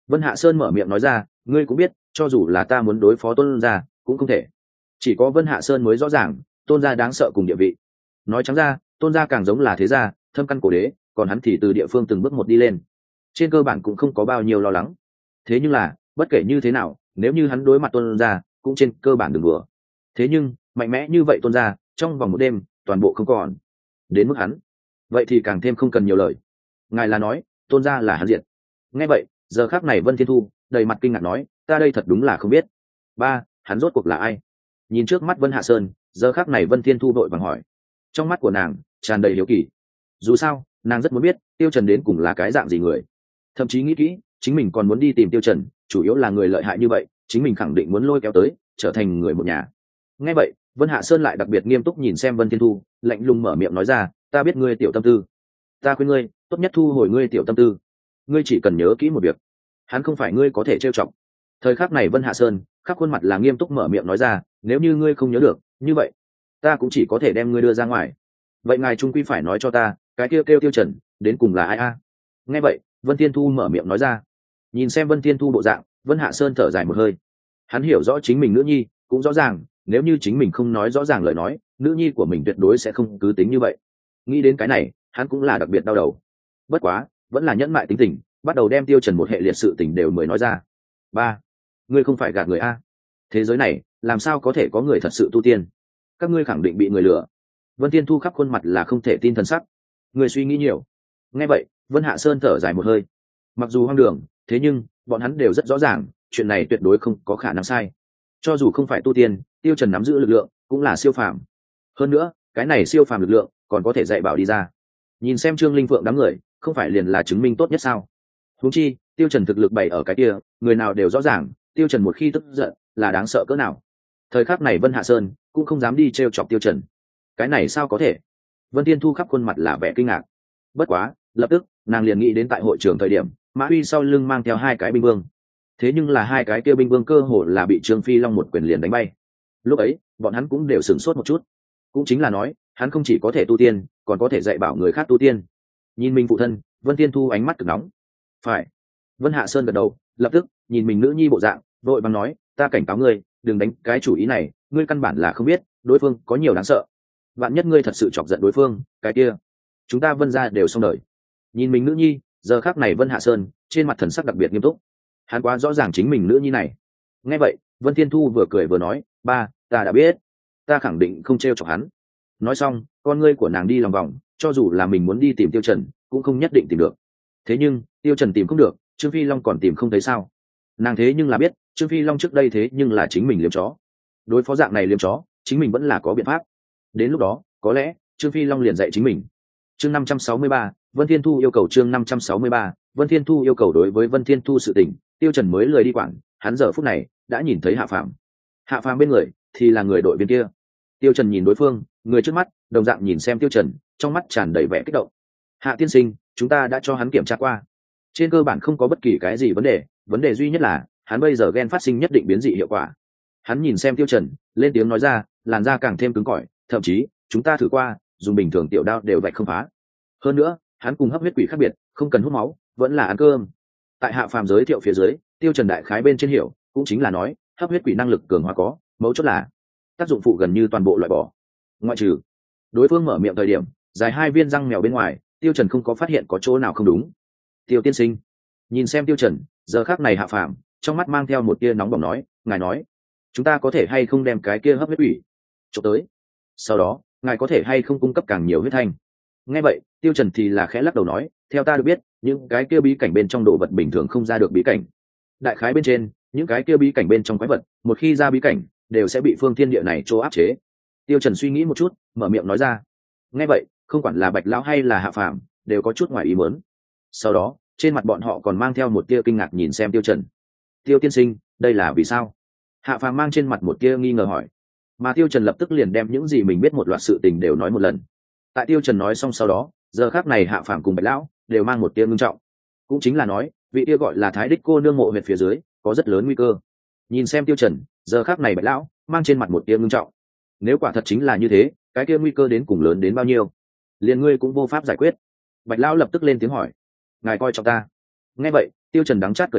Vân Hạ Sơn mở miệng nói ra, ngươi cũng biết, cho dù là ta muốn đối phó tôn gia cũng không thể. Chỉ có Vân Hạ Sơn mới rõ ràng tôn gia đáng sợ cùng địa vị. Nói trắng ra, tôn gia càng giống là thế gia thâm căn cổ đế, còn hắn thì từ địa phương từng bước một đi lên, trên cơ bản cũng không có bao nhiêu lo lắng. Thế nhưng là bất kể như thế nào, nếu như hắn đối mặt tôn gia cũng trên cơ bản đừng đùa. Thế nhưng mạnh mẽ như vậy tôn gia trong vòng một đêm toàn bộ không còn, đến mức hắn vậy thì càng thêm không cần nhiều lời. Ngài là nói tôn gia là hắn diệt? Nghe vậy giờ khắc này Vân Thiên Thu đầy mặt kinh ngạc nói, ta đây thật đúng là không biết. Ba, hắn rốt cuộc là ai? Nhìn trước mắt Vân Hạ Sơn, giờ khắc này Vân Thiên Thu vội vàng hỏi, trong mắt của nàng tràn đầy hiếu kỳ. Dù sao nàng rất muốn biết Tiêu Trần đến cùng là cái dạng gì người, thậm chí nghĩ kỹ chính mình còn muốn đi tìm Tiêu Trần, chủ yếu là người lợi hại như vậy chính mình khẳng định muốn lôi kéo tới trở thành người một nhà. Nghe vậy Vân Hạ Sơn lại đặc biệt nghiêm túc nhìn xem Vân Thiên Thu, lạnh lùng mở miệng nói ra, ta biết ngươi tiểu tâm tư, ta khuyên ngươi tốt nhất thu hồi ngươi tiểu tâm tư. Ngươi chỉ cần nhớ kỹ một việc, hắn không phải ngươi có thể trêu chọc. Thời khắc này Vân Hạ Sơn khắp khuôn mặt là nghiêm túc mở miệng nói ra, nếu như ngươi không nhớ được như vậy ta cũng chỉ có thể đem ngươi đưa ra ngoài. Vậy ngài trung quy phải nói cho ta, cái kêu Tiêu Trần đến cùng là ai a? Nghe vậy Vân Thiên Thu mở miệng nói ra. Nhìn xem Vân Thiên Thu bộ dạng, Vân Hạ Sơn thở dài một hơi. Hắn hiểu rõ chính mình nữ nhi, cũng rõ ràng nếu như chính mình không nói rõ ràng lời nói, nữ nhi của mình tuyệt đối sẽ không cứ tính như vậy. Nghĩ đến cái này hắn cũng là đặc biệt đau đầu. Bất quá vẫn là nhẫn mại tính tình, bắt đầu đem Tiêu Trần một hệ liệt sự tình đều mới nói ra. Ba, ngươi không phải gạt người a? Thế giới này làm sao có thể có người thật sự tu tiên? Các ngươi khẳng định bị người lừa. Vân Thiên Thu khắp khuôn mặt là không thể tin thần sắc. Người suy nghĩ nhiều. Nghe vậy Vân Hạ Sơn thở dài một hơi. Mặc dù hoang đường, thế nhưng bọn hắn đều rất rõ ràng chuyện này tuyệt đối không có khả năng sai. Cho dù không phải tu tiên, Tiêu Trần nắm giữ lực lượng cũng là siêu phàm. Hơn nữa cái này siêu phàm lực lượng còn có thể dạy bảo đi ra. Nhìn xem Trương Linh Phượng đám người, không phải liền là chứng minh tốt nhất sao? Huống chi Tiêu Trần thực lực bày ở cái kia, người nào đều rõ ràng Tiêu Trần một khi tức giận là đáng sợ cỡ nào. Thời khắc này Vân Hạ Sơn cũng không dám đi trêu chọc Tiêu Trần. Cái này sao có thể? Vân Thiên Thu khắp khuôn mặt là vẻ kinh ngạc. Bất quá lập tức nàng liền nghĩ đến tại hội trường thời điểm Mã Uy sau lưng mang theo hai cái binh vương, thế nhưng là hai cái kia binh vương cơ hồ là bị Trương Phi Long một quyền liền đánh bay. Lúc ấy bọn hắn cũng đều sửng sốt một chút, cũng chính là nói hắn không chỉ có thể tu tiên còn có thể dạy bảo người khác tu tiên. Nhìn mình phụ thân, Vân Thiên Thu ánh mắt cực nóng. Phải. Vân Hạ Sơn gật đầu, lập tức nhìn mình nữ nhi bộ dạng vội vàng nói, ta cảnh cáo ngươi đừng đánh cái chủ ý này, ngươi căn bản là không biết đối phương có nhiều đáng sợ. Vạn nhất ngươi thật sự chọc giận đối phương, cái kia chúng ta Vân gia đều xong đời. Nhìn mình nữ nhi, giờ khắc này Vân Hạ Sơn trên mặt thần sắc đặc biệt nghiêm túc. Hắn quá rõ ràng chính mình nữ nhi này. Nghe vậy Vân Thiên Thu vừa cười vừa nói, ba, ta đã biết, ta khẳng định không trêu chọc hắn. Nói xong con ngươi của nàng đi lòng vòng, cho dù là mình muốn đi tìm Tiêu Trần cũng không nhất định tìm được. Thế nhưng Tiêu Trần tìm không được, Trương Phi Long còn tìm không thấy sao? Nàng thế nhưng là biết Trương Phi Long trước đây thế nhưng là chính mình liếm chó. Đối phó dạng này liếm chó chính mình vẫn là có biện pháp. Đến lúc đó có lẽ Trương Phi Long liền dạy chính mình. Chương 563, Vân Thiên Thu yêu cầu. Chương 563, Vân Thiên Thu yêu cầu. Đối với Vân Thiên Thu sự tình, Tiêu Trần mới lười đi quản, hắn giờ phút này đã nhìn thấy Hạ Phàm. Hạ Phàm bên người thì là người đội viên kia. Tiêu Trần nhìn đối phương, người trước mắt đồng dạng nhìn xem Tiêu Trần, trong mắt tràn đầy vẻ kích động. Hạ tiên sinh, chúng ta đã cho hắn kiểm tra qua, trên cơ bản không có bất kỳ cái gì vấn đề duy nhất là hắn bây giờ gen phát sinh nhất định biến dị hiệu quả. Hắn nhìn xem Tiêu Trần, lên tiếng nói ra, làn da càng thêm cứng cỏi, thậm chí chúng ta thử qua dùng bình thường tiểu đao đều vạch không phá. Hơn nữa hắn cùng hấp huyết quỷ khác biệt, không cần hút máu, vẫn là ăn cơm. Tại Hạ Phàm giới thiệu phía dưới, Tiêu Trần đại khái bên trên hiểu, cũng chính là nói hấp huyết quỷ năng lực cường hóa có, mấu chốt là tác dụng phụ gần như toàn bộ loại bỏ, ngoại trừ đối phương mở miệng thời điểm dài hai viên răng mèo bên ngoài, Tiêu Trần không có phát hiện có chỗ nào không đúng. Tiêu tiên sinh, nhìn xem Tiêu Trần, giờ khắc này Hạ Phàm trong mắt mang theo một tia nóng bỏng nói, ngài nói chúng ta có thể hay không đem cái kia hấp huyết quỷ chụp tới, sau đó ngài có thể hay không cung cấp càng nhiều huyết thanh. Nghe vậy Tiêu Trần thì là khẽ lắc đầu nói, theo ta được biết những cái kia bí cảnh bên trong đồ vật bình thường không ra được bí cảnh, đại khái bên trên những cái kia bí cảnh bên trong quái vật một khi ra bí cảnh đều sẽ bị phương thiên địa này chỗ áp chế. Tiêu Trần suy nghĩ một chút, mở miệng nói ra. Nghe vậy không quản là Bạch lão hay là Hạ Phàm đều có chút ngoài ý muốn. Sau đó trên mặt bọn họ còn mang theo một tia kinh ngạc nhìn xem Tiêu Trần. Tiêu tiên sinh, đây là vì sao? Hạ Phàm mang trên mặt một tia nghi ngờ hỏi. Mà Tiêu Trần lập tức liền đem những gì mình biết một loạt sự tình đều nói một lần. Tại Tiêu Trần nói xong sau đó, giờ khắc này Hạ Phàm cùng Bạch lão đều mang một tia ngưng trọng. Cũng chính là nói vị tia gọi là Thái Đích cô nương mộ huyệt phía dưới có rất lớn nguy cơ. Nhìn xem Tiêu Trần, giờ khắc này Bạch lão mang trên mặt một tia ngưng trọng. Nếu quả thật chính là như thế, cái kia nguy cơ đến cùng lớn đến bao nhiêu, liền ngươi cũng vô pháp giải quyết. Bạch lão lập tức lên tiếng hỏi, ngài coi trọng ta. Nghe vậy Tiêu Trần đắng chát cười nói,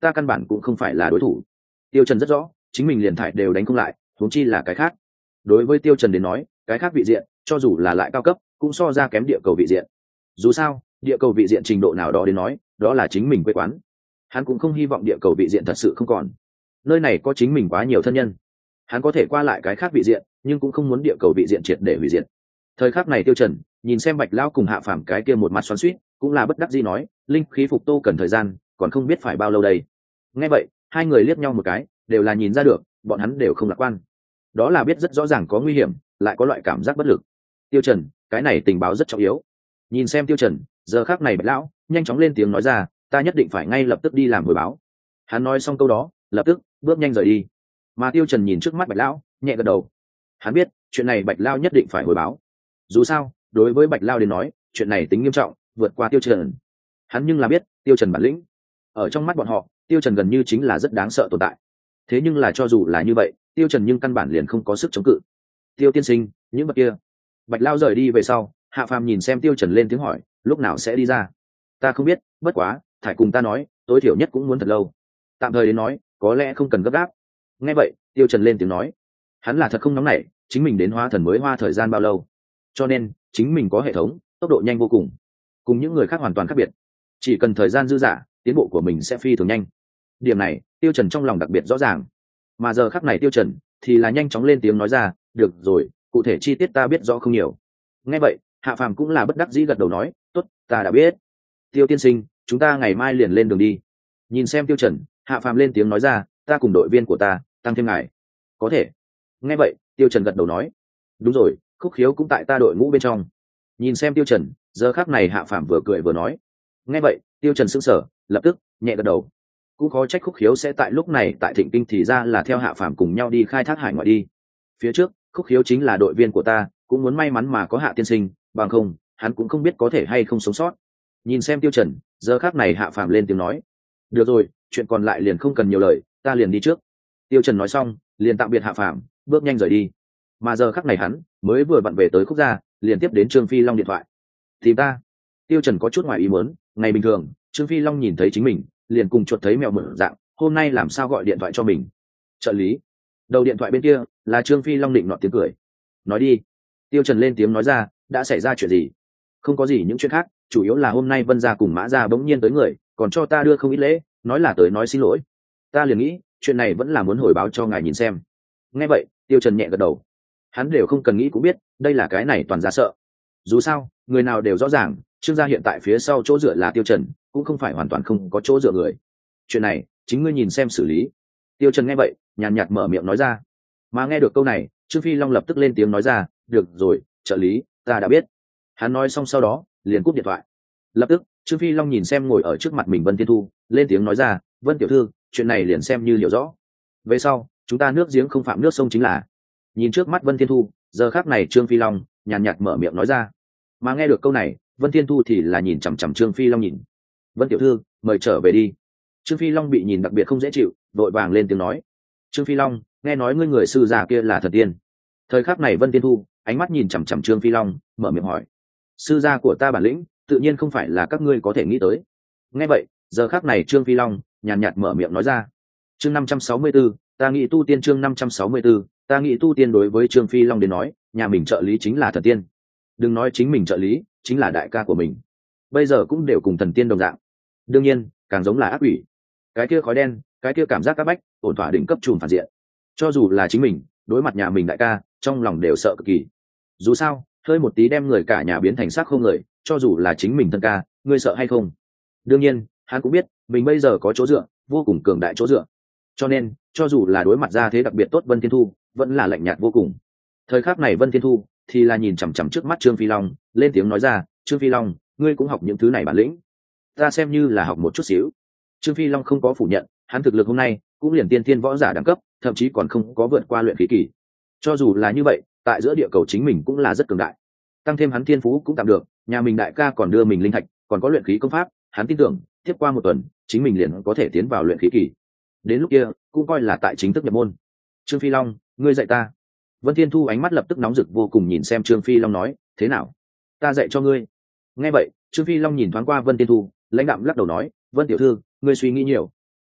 ta căn bản cũng không phải là đối thủ. Tiêu Trần rất rõ chính mình liền thải đều đánh không lại, huống chi là cái khác. Đối với Tiêu Trần đến nói, cái khác vị diện cho dù là lại cao cấp cũng so ra kém địa cầu vị diện. Dù sao địa cầu vị diện trình độ nào đó đến nói đó là chính mình quê quán, hắn cũng không hy vọng địa cầu vị diện thật sự không còn. Nơi này có chính mình quá nhiều thân nhân, hắn có thể qua lại cái khác vị diện nhưng cũng không muốn địa cầu vị diện triệt để hủy diệt. Thời khắc này Tiêu Trần nhìn xem Bạch Lão cùng Hạ Phàm cái kia một mặt xoắn xuýt, cũng là bất đắc dĩ nói, linh khí phục tô cần thời gian, còn không biết phải bao lâu đây. Nghe vậy hai người liếc nhau một cái, đều là nhìn ra được bọn hắn đều không lạc quan. Đó là biết rất rõ ràng có nguy hiểm, lại có loại cảm giác bất lực. Tiêu Trần, cái này tình báo rất trọng yếu. Nhìn xem Tiêu Trần, giờ khắc này Bạch Lão nhanh chóng lên tiếng nói ra, ta nhất định phải ngay lập tức đi làm hồi báo. Hắn nói xong câu đó, lập tức bước nhanh rời đi. Mà Tiêu Trần nhìn trước mắt Bạch Lão, nhẹ gật đầu. Hắn biết chuyện này Bạch Lão nhất định phải hồi báo. Dù sao đối với Bạch Lão đến nói chuyện này tính nghiêm trọng vượt qua Tiêu Trần. Hắn nhưng là biết Tiêu Trần bản lĩnh, ở trong mắt bọn họ Tiêu Trần gần như chính là rất đáng sợ tồn tại. Thế nhưng là cho dù là như vậy Tiêu Trần nhưng căn bản liền không có sức chống cự. Tiêu tiên sinh, những vật kia. Bạch Lão rời đi về sau, Hạ Phàm nhìn xem Tiêu Trần lên tiếng hỏi, lúc nào sẽ đi ra? Ta không biết, bất quá thải cùng ta nói tối thiểu nhất cũng muốn thật lâu. Tạm thời đến nói có lẽ không cần gấp gáp. Nghe vậy Tiêu Trần lên tiếng nói, hắn là thật không nóng nảy, chính mình đến hóa thần mới hoa thời gian bao lâu, cho nên chính mình có hệ thống tốc độ nhanh vô cùng, cùng những người khác hoàn toàn khác biệt. Chỉ cần thời gian dư dả tiến bộ của mình sẽ phi thường nhanh. Điểm này Tiêu Trần trong lòng đặc biệt rõ ràng. Mà giờ khắc này Tiêu Trần thì là nhanh chóng lên tiếng nói ra, được rồi, cụ thể chi tiết ta biết rõ không nhiều. Nghe vậy Hạ Phàm cũng là bất đắc dĩ gật đầu nói, tốt, ta đã biết. Tiêu tiên sinh, chúng ta ngày mai liền lên đường đi. Nhìn xem Tiêu Trần, Hạ Phàm lên tiếng nói ra, ta cùng đội viên của ta tăng thêm ngài. Có thể. Nghe vậy Tiêu Trần gật đầu nói, đúng rồi, Khúc Khiếu cũng tại ta đội ngũ bên trong. Nhìn xem Tiêu Trần, giờ khắc này Hạ Phàm vừa cười vừa nói. Nghe vậy Tiêu Trần sững sờ, lập tức nhẹ gật đầu. Cũng khó trách Khúc Khiếu sẽ tại lúc này tại Thịnh Kinh thì ra là theo Hạ Phàm cùng nhau đi khai thác hải ngoại đi. Phía trước Khúc Khiếu chính là đội viên của ta, cũng muốn may mắn mà có Hạ tiên sinh, bằng không hắn cũng không biết có thể hay không sống sót. Nhìn xem Tiêu Trần, giờ khắc này Hạ Phàm lên tiếng nói, được rồi, chuyện còn lại liền không cần nhiều lời, ta liền đi trước. Tiêu Trần nói xong liền tạm biệt Hạ Phàm, bước nhanh rời đi. Mà giờ khắc này hắn mới vừa vặn về tới Khúc gia, liền tiếp đến Trương Phi Long điện thoại. Tìm ta? Tiêu Trần có chút ngoài ý muốn, ngày bình thường Trương Phi Long nhìn thấy chính mình liền cùng chuột thấy mèo mở dạng, hôm nay làm sao gọi điện thoại cho mình? Trợ lý. Đầu điện thoại bên kia là Trương Phi Long định nọ tiếng cười. Nói đi. Tiêu Trần lên tiếng nói ra, đã xảy ra chuyện gì? Không có gì những chuyện khác, chủ yếu là hôm nay Vân gia cùng Mã gia bỗng nhiên tới người, còn cho ta đưa không ít lễ, nói là tới nói xin lỗi. Ta liền nghĩ chuyện này vẫn là muốn hồi báo cho ngài nhìn xem. Nghe vậy Tiêu Trần nhẹ gật đầu. Hắn đều không cần nghĩ cũng biết đây là cái này toàn ra sợ. Dù sao người nào đều rõ ràng Trương gia hiện tại phía sau chỗ dựa là Tiêu Trần, cũng không phải hoàn toàn không có chỗ dựa người. Chuyện này chính ngươi nhìn xem xử lý. Tiêu Trần nghe vậy nhàn nhạt mở miệng nói ra. Mà nghe được câu này Trương Phi Long lập tức lên tiếng nói ra, được rồi trợ lý, ta đã biết. Hắn nói xong sau đó liền cúp điện thoại. Lập tức Trương Phi Long nhìn xem ngồi ở trước mặt mình Vân Thiên Thu, lên tiếng nói ra, Vân tiểu thư, chuyện này liền xem như hiểu rõ. Về sau chúng ta nước giếng không phạm nước sông chính là. Nhìn trước mắt Vân Thiên Thu, giờ khắc này Trương Phi Long nhàn nhạt mở miệng nói ra. Mà nghe được câu này Vân Thiên Thu thì là nhìn chằm chằm Trương Phi Long nhìn. Vân tiểu thư, mời trở về đi. Trương Phi Long bị nhìn đặc biệt không dễ chịu, vội vàng lên tiếng nói. Trương Phi Long, nghe nói ngươi người sư già kia là thần tiên. Thời khắc này Vân Thiên Thu ánh mắt nhìn chằm chằm Trương Phi Long, mở miệng hỏi. Sư gia của ta bản lĩnh tự nhiên không phải là các ngươi có thể nghĩ tới. Nghe vậy giờ khắc này Trương Phi Long nhàn nhạt mở miệng nói ra. Chương 564, ta nghĩ tu tiên. Chương 564, ta nghĩ tu tiên. Đối với Trương Phi Long đến nói, nhà mình trợ lý chính là thần tiên. Đừng nói chính mình trợ lý chính là đại ca của mình, bây giờ cũng đều cùng thần tiên đồng dạng. Đương nhiên càng giống là ác quỷ. Cái kia khói đen, cái kia cảm giác áp bách, ổn thỏa đỉnh cấp trùm phản diện. Cho dù là chính mình đối mặt nhà mình đại ca, trong lòng đều sợ cực kỳ. Dù sao hơi một tí đem người cả nhà biến thành xác không người, cho dù là chính mình thân ca, ngươi sợ hay không? Đương nhiên hắn cũng biết mình bây giờ có chỗ dựa, vô cùng cường đại chỗ dựa, cho nên cho dù là đối mặt ra thế đặc biệt tốt Vân Thiên Thu vẫn là lạnh nhạt vô cùng. Thời khắc này Vân Thiên Thu thì là nhìn chằm chằm trước mắt Trương Phi Long, lên tiếng nói ra, Trương Phi Long, ngươi cũng học những thứ này bản lĩnh. Ta xem như là học một chút xíu. Trương Phi Long không có phủ nhận, hắn thực lực hôm nay cũng liền tiên thiên võ giả đẳng cấp, thậm chí còn không có vượt qua luyện khí kỳ. Cho dù là như vậy tại giữa địa cầu chính mình cũng là rất cường đại, tăng thêm hắn thiên phú cũng tạm được, nhà mình đại ca còn đưa mình linh thạch, còn có luyện khí công pháp, hắn tin tưởng tiếp qua một tuần chính mình liền có thể tiến vào luyện khí kỳ. Đến lúc kia cũng coi là tại chính thức nhập môn. Trương Phi Long, ngươi dạy ta. Vân Thiên Thu ánh mắt lập tức nóng rực vô cùng nhìn xem Trương Phi Long nói, thế nào, ta dạy cho ngươi. Nghe vậy Trương Phi Long nhìn thoáng qua Vân Thiên Thu, lãnh đạm lắc đầu nói, Vân tiểu thư, ngươi suy nghĩ nhiều.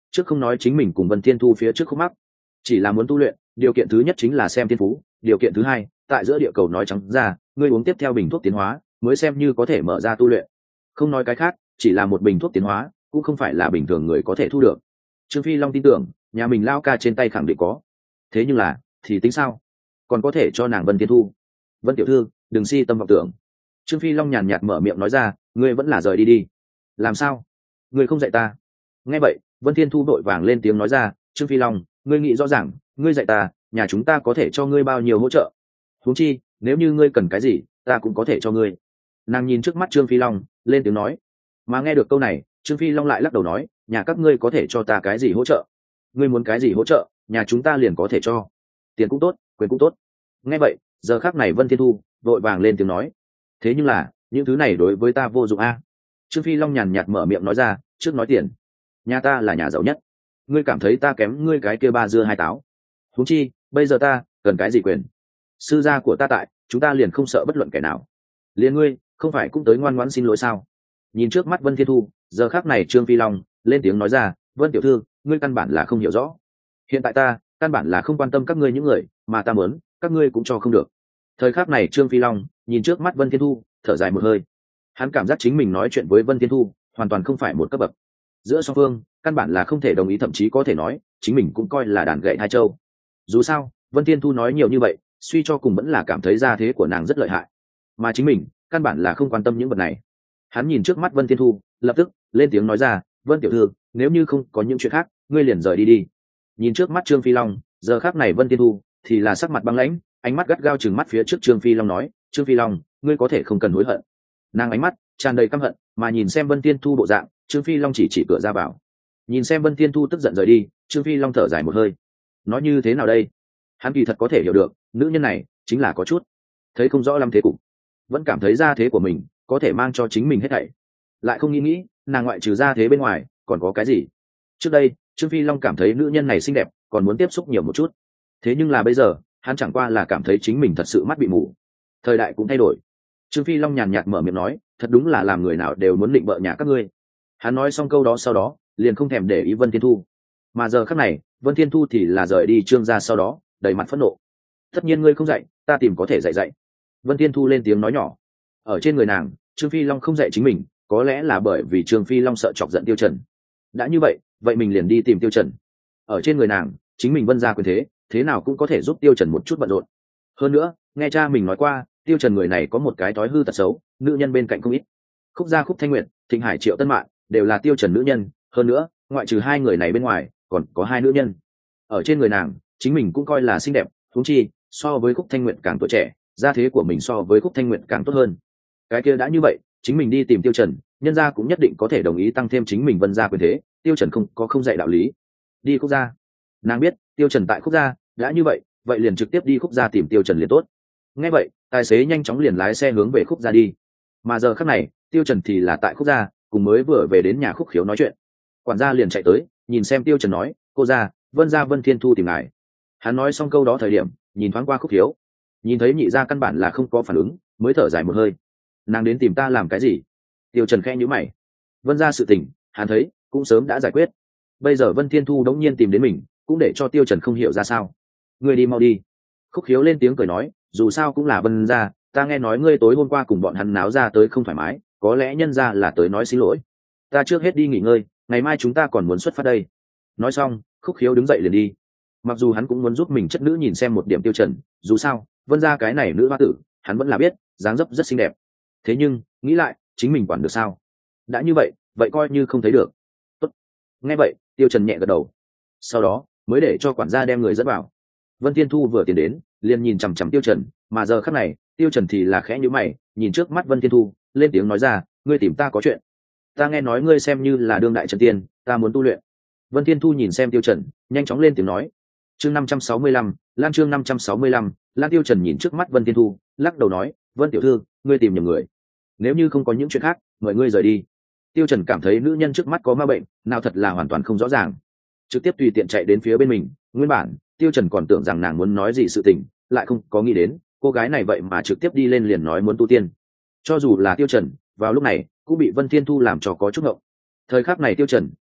trước không nói chính mình cùng Vân Thiên Thu phía trước khúc mắc, chỉ là muốn tu luyện, điều kiện thứ nhất chính là xem thiên phú, điều kiện thứ hai, tại giữa địa cầu nói trắng ra, ngươi uống tiếp theo bình thuốc tiến hóa, mới xem như có thể mở ra tu luyện. Không nói cái khác, chỉ là một bình thuốc tiến hóa, cũng không phải là bình thường người có thể thu được. Trương Phi Long tin tưởng, nhà mình lao ca trên tay khẳng định có. Thế nhưng là, thì tính sao? Còn có thể cho nàng Vân Thiên Thu. Vân tiểu thư, đừng si tâm vọng tưởng. Trương Phi Long nhàn nhạt mở miệng nói ra, ngươi vẫn là rời đi đi. Làm sao? Ngươi không dạy ta? Nghe vậy, Vân Thiên Thu đội vàng lên tiếng nói ra, Trương Phi Long, ngươi nghĩ rõ ràng, ngươi dạy ta, nhà chúng ta có thể cho ngươi bao nhiêu hỗ trợ. Huống chi, nếu như ngươi cần cái gì, ta cũng có thể cho ngươi. Nàng nhìn trước mắt Trương Phi Long, lên tiếng nói. Mà nghe được câu này, Trương Phi Long lại lắc đầu nói, nhà các ngươi có thể cho ta cái gì hỗ trợ? Ngươi muốn cái gì hỗ trợ, nhà chúng ta liền có thể cho. Tiền cũng tốt, quyền cũng tốt. Nghe vậy, giờ khắc này Vân Thiên Thu vội vàng lên tiếng nói, thế nhưng là những thứ này đối với ta vô dụng a. Trương Phi Long nhàn nhạt mở miệng nói ra, trước nói tiền, nhà ta là nhà giàu nhất, ngươi cảm thấy ta kém ngươi cái kia ba dưa hai táo? Huống chi bây giờ ta cần cái gì quyền? Sư gia của ta tại, chúng ta liền không sợ bất luận kẻ nào. Liền ngươi không phải cũng tới ngoan ngoãn xin lỗi sao? Nhìn trước mắt Vân Thiên Thu, giờ khắc này Trương Phi Long lên tiếng nói ra, Vân tiểu thư, ngươi căn bản là không hiểu rõ, hiện tại ta căn bản là không quan tâm các ngươi những người mà ta muốn, các ngươi cũng cho không được. Thời khắc này Trương Phi Long nhìn trước mắt Vân Thiên Thu, thở dài một hơi. Hắn cảm giác chính mình nói chuyện với Vân Thiên Thu hoàn toàn không phải một cấp bậc, giữa song phương căn bản là không thể đồng ý, thậm chí có thể nói chính mình cũng coi là đàn gậy hai châu. Dù sao Vân Thiên Thu nói nhiều như vậy, suy cho cùng vẫn là cảm thấy gia thế của nàng rất lợi hại, mà chính mình căn bản là không quan tâm những vật này. Hắn nhìn trước mắt Vân Thiên Thu, lập tức lên tiếng nói ra, Vân tiểu thư, nếu như không có những chuyện khác, ngươi liền rời đi đi. Nhìn trước mắt Trương Phi Long, giờ khắc này Vân Thiên Thu thì là sắc mặt băng lãnh, ánh mắt gắt gao trừng mắt phía trước Trương Phi Long nói, Trương Phi Long, ngươi có thể không cần hối hận. Nàng ánh mắt tràn đầy căm hận, mà nhìn xem Vân Thiên Thu bộ dạng, Trương Phi Long chỉ cửa ra vào. Nhìn xem Vân Thiên Thu tức giận rời đi, Trương Phi Long thở dài một hơi. Nói như thế nào đây? Hắn kỳ thật có thể hiểu được, nữ nhân này chính là có chút thấy không rõ lắm thế cục, vẫn cảm thấy gia thế của mình có thể mang cho chính mình hết thảy, lại không nghĩ nàng ngoại trừ gia thế bên ngoài còn có cái gì. Trước đây Trương Phi Long cảm thấy nữ nhân này xinh đẹp, còn muốn tiếp xúc nhiều một chút. Thế nhưng là bây giờ hắn chẳng qua là cảm thấy chính mình thật sự mắt bị mù. Thời đại cũng thay đổi. Trương Phi Long nhàn nhạt mở miệng nói, thật đúng là làm người nào đều muốn định bợ nhà các ngươi. Hắn nói xong câu đó sau đó liền không thèm để ý Vân Thiên Thu, mà giờ khắc này Vân Thiên Thu thì là rời đi Trương gia, sau đó đầy mặt phẫn nộ. Tất nhiên ngươi không dạy, ta tìm có thể dạy. Vân Thiên Thu lên tiếng nói nhỏ. Ở trên người nàng, Trương Phi Long không dạy chính mình, có lẽ là bởi vì Trương Phi Long sợ chọc giận Tiêu Trần. Đã như vậy, vậy mình liền đi tìm Tiêu Trần. Ở trên người nàng, chính mình Vân gia quyền thế, thế nào cũng có thể giúp Tiêu Trần một chút bận rộn. Hơn nữa, nghe cha mình nói qua, Tiêu Trần người này có một cái thói hư tật xấu, nữ nhân bên cạnh không ít. Khúc gia, Khúc Thanh Nguyệt, Thịnh Hải, Triệu Tân Mạn đều là Tiêu Trần nữ nhân, hơn nữa, ngoại trừ hai người này bên ngoài, còn có hai nữ nhân. Ở trên người nàng, chính mình cũng coi là xinh đẹp, huống chi, so với Khúc Thanh Nguyệt càng tuổi trẻ, gia thế của mình so với Khúc Thanh Nguyệt càng tốt hơn. Cái kia đã như vậy, chính mình đi tìm Tiêu Trần, nhân gia cũng nhất định có thể đồng ý tăng thêm chính mình Vân gia quyền thế, Tiêu Trần không dạy đạo lý. Đi Khúc gia. Nàng biết, Tiêu Trần tại Khúc gia, đã như vậy, vậy liền trực tiếp đi Khúc gia tìm Tiêu Trần liền tốt. Nghe vậy, tài xế nhanh chóng liền lái xe hướng về Khúc gia đi. Mà giờ khắc này, Tiêu Trần thì là tại Khúc gia, cùng mới vừa về đến nhà Khúc Khiếu nói chuyện. Quản gia liền chạy tới, nhìn xem Tiêu Trần nói, cô gia, Vân gia Vân Thiên Thu tìm ngài. Hắn nói xong câu đó thời điểm, nhìn thoáng qua Khúc Khiếu, nhìn thấy nhị gia căn bản là không có phản ứng, mới thở dài một hơi. Nàng đến tìm ta làm cái gì? Tiêu Trần khẽ nhíu mày. Vân gia sự tình, hắn thấy cũng sớm đã giải quyết. Bây giờ Vân Thiên Thu đống nhiên tìm đến mình, cũng để cho Tiêu Trần không hiểu ra sao. Ngươi đi mau đi. Khúc Khiếu lên tiếng cười nói, dù sao cũng là Vân gia, ta nghe nói ngươi tối hôm qua cùng bọn hắn náo ra tới không thoải mái, có lẽ nhân gia là tới nói xin lỗi. Ta trước hết đi nghỉ ngơi, ngày mai chúng ta còn muốn xuất phát đây. Nói xong, Khúc Khiếu đứng dậy liền đi. Mặc dù hắn cũng muốn giúp mình chất nữ nhìn xem một điểm Tiêu Trần, dù sao Vân gia cái này nữ hoa tử, hắn vẫn là biết, dáng dấp rất xinh đẹp. Thế nhưng nghĩ lại, chính mình quản được sao? Đã như vậy, vậy coi như không thấy được. Tốt. Nghe vậy, Tiêu Trần nhẹ gật đầu. Sau đó mới để cho quản gia đem người dẫn vào. Vân Thiên Thu vừa tiến đến, liền nhìn chằm chằm Tiêu Trần, mà giờ khắc này, Tiêu Trần thì là khẽ nhíu mày, nhìn trước mắt Vân Thiên Thu, lên tiếng nói ra, ngươi tìm ta có chuyện. Ta nghe nói ngươi xem như là đương đại chân tiên, ta muốn tu luyện. Vân Thiên Thu nhìn xem Tiêu Trần, nhanh chóng lên tiếng nói. Chương 565, Lan chương 565, Lan. Tiêu Trần nhìn trước mắt Vân Thiên Thu, lắc đầu nói, Vân tiểu thư, ngươi tìm nhầm người. Nếu như không có những chuyện khác, mời ngươi rời đi. Tiêu Trần cảm thấy nữ nhân trước mắt có ma bệnh, nào thật là hoàn toàn không rõ ràng, trực tiếp tùy tiện chạy đến phía bên mình. Nguyên bản Tiêu Trần còn tưởng rằng nàng muốn nói gì sự tình, lại không có nghĩ đến cô gái này vậy mà trực tiếp đi lên liền nói muốn tu tiên. Cho dù là Tiêu Trần vào lúc này cũng bị Vân Thiên Thu làm cho có chút ngộng. Thời khắc này Tiêu Trần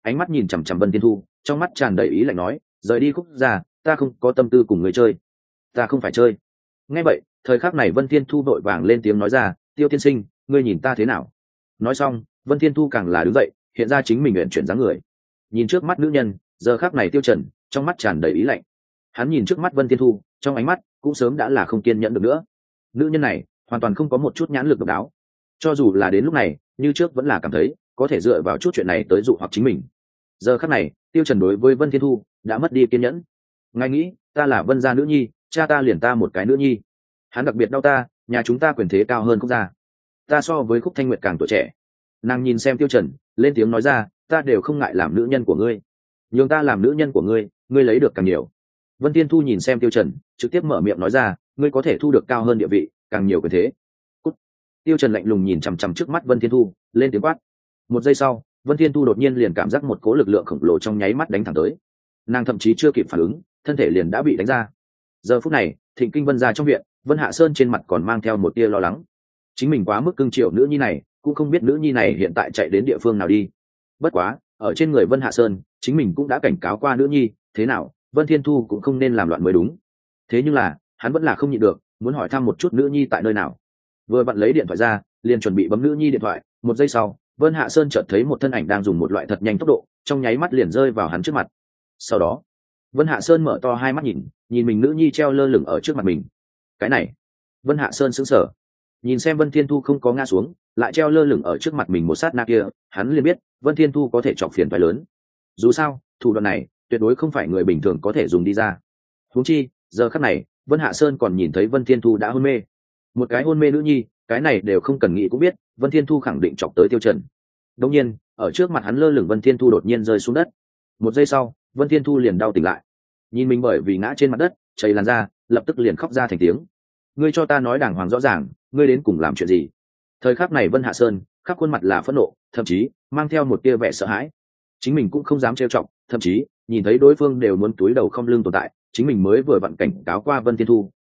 ánh mắt nhìn chằm chằm Vân Thiên Thu, trong mắt tràn đầy ý lạnh nói, rời đi Khúc gia, ta không có tâm tư cùng người chơi. Ta không phải chơi. Nghe vậy, thời khắc này Vân Thiên Thu vội vàng lên tiếng nói ra, Tiêu tiên sinh, ngươi nhìn ta thế nào? Nói xong, Vân Thiên Thu càng là đứng dậy, hiện ra chính mình uyển chuyển dáng người. Nhìn trước mắt nữ nhân, giờ khắc này Tiêu Trần, trong mắt tràn đầy ý lạnh. Hắn nhìn trước mắt Vân Thiên Thu, trong ánh mắt cũng sớm đã là không kiên nhẫn được nữa. Nữ nhân này, hoàn toàn không có một chút nhãn lực độc đáo. Cho dù là đến lúc này, như trước vẫn là cảm thấy có thể dựa vào chút chuyện này tới dụ hoặc chính mình. Giờ khắc này, Tiêu Trần đối với Vân Thiên Thu đã mất đi kiên nhẫn. Ngài nghĩ, ta là Vân gia nữ nhi, cha ta liền ta một cái nữ nhi. Hắn đặc biệt đau ta, nhà chúng ta quyền thế cao hơn Khúc gia. Ta so với Khúc Thanh Nguyệt càng tuổi trẻ. Nàng nhìn xem Tiêu Trần, lên tiếng nói ra, ta đều không ngại làm nữ nhân của ngươi. Nhưng ta làm nữ nhân của ngươi, ngươi lấy được càng nhiều. Vân Thiên Thu nhìn xem Tiêu Trần, trực tiếp mở miệng nói ra, ngươi có thể thu được cao hơn địa vị, càng nhiều quyền thế. Cút. Tiêu Trần lạnh lùng nhìn chằm chằm trước mắt Vân Thiên Thu, lên tiếng quát. Một giây sau, Vân Thiên Thu đột nhiên liền cảm giác một cỗ lực lượng khổng lồ trong nháy mắt đánh thẳng tới. Nàng thậm chí chưa kịp phản ứng, thân thể liền đã bị đánh ra. Giờ phút này, Thịnh Kinh Vân gia trong viện, Vân Hạ Sơn trên mặt còn mang theo một tia lo lắng. Chính mình quá mức cưng chiều nữ nhi này, cũng không biết nữ nhi này hiện tại chạy đến địa phương nào đi. Bất quá, ở trên người Vân Hạ Sơn, chính mình cũng đã cảnh cáo qua nữ nhi, thế nào, Vân Thiên Thu cũng không nên làm loạn mới đúng. Thế nhưng là, hắn vẫn là không nhịn được, muốn hỏi thăm một chút nữ nhi tại nơi nào. Vừa vặn lấy điện thoại ra, liền chuẩn bị bấm nữ nhi điện thoại, một giây sau, Vân Hạ Sơn chợt thấy một thân ảnh đang dùng một loại thật nhanh tốc độ, trong nháy mắt liền rơi vào hắn trước mặt. Sau đó, Vân Hạ Sơn mở to hai mắt nhìn mình nữ nhi treo lơ lửng ở trước mặt mình. Cái này, Vân Hạ Sơn sững sờ, nhìn xem Vân Thiên Thu không có ngã xuống, lại treo lơ lửng ở trước mặt mình một sát na kia, hắn liền biết Vân Thiên Thu có thể chọc phiền toái lớn. Dù sao, thủ đoạn này tuyệt đối không phải người bình thường có thể dùng đi ra. Huống chi, giờ khắc này, Vân Hạ Sơn còn nhìn thấy Vân Thiên Thu đã hôn mê. Một cái hôn mê nữ nhi, cái này đều không cần nghĩ cũng biết, Vân Thiên Thu khẳng định chọc tới Tiêu Trần. Đương nhiên, ở trước mặt hắn lơ lửng Vân Thiên Thu đột nhiên rơi xuống đất. Một giây sau, Vân Thiên Thu liền đau tỉnh lại. Nhìn mình bởi vì ngã trên mặt đất, chảy làn da, lập tức liền khóc ra thành tiếng. Ngươi cho ta nói đàng hoàng rõ ràng, ngươi đến cùng làm chuyện gì? Thời khắc này Vân Hạ Sơn, khắp khuôn mặt là phẫn nộ, thậm chí mang theo một tia vẻ sợ hãi. Chính mình cũng không dám trêu chọc, thậm chí nhìn thấy đối phương đều muốn túi đầu không lưng tồn tại, chính mình mới vừa vặn cảnh cáo qua Vân Thiên Thu,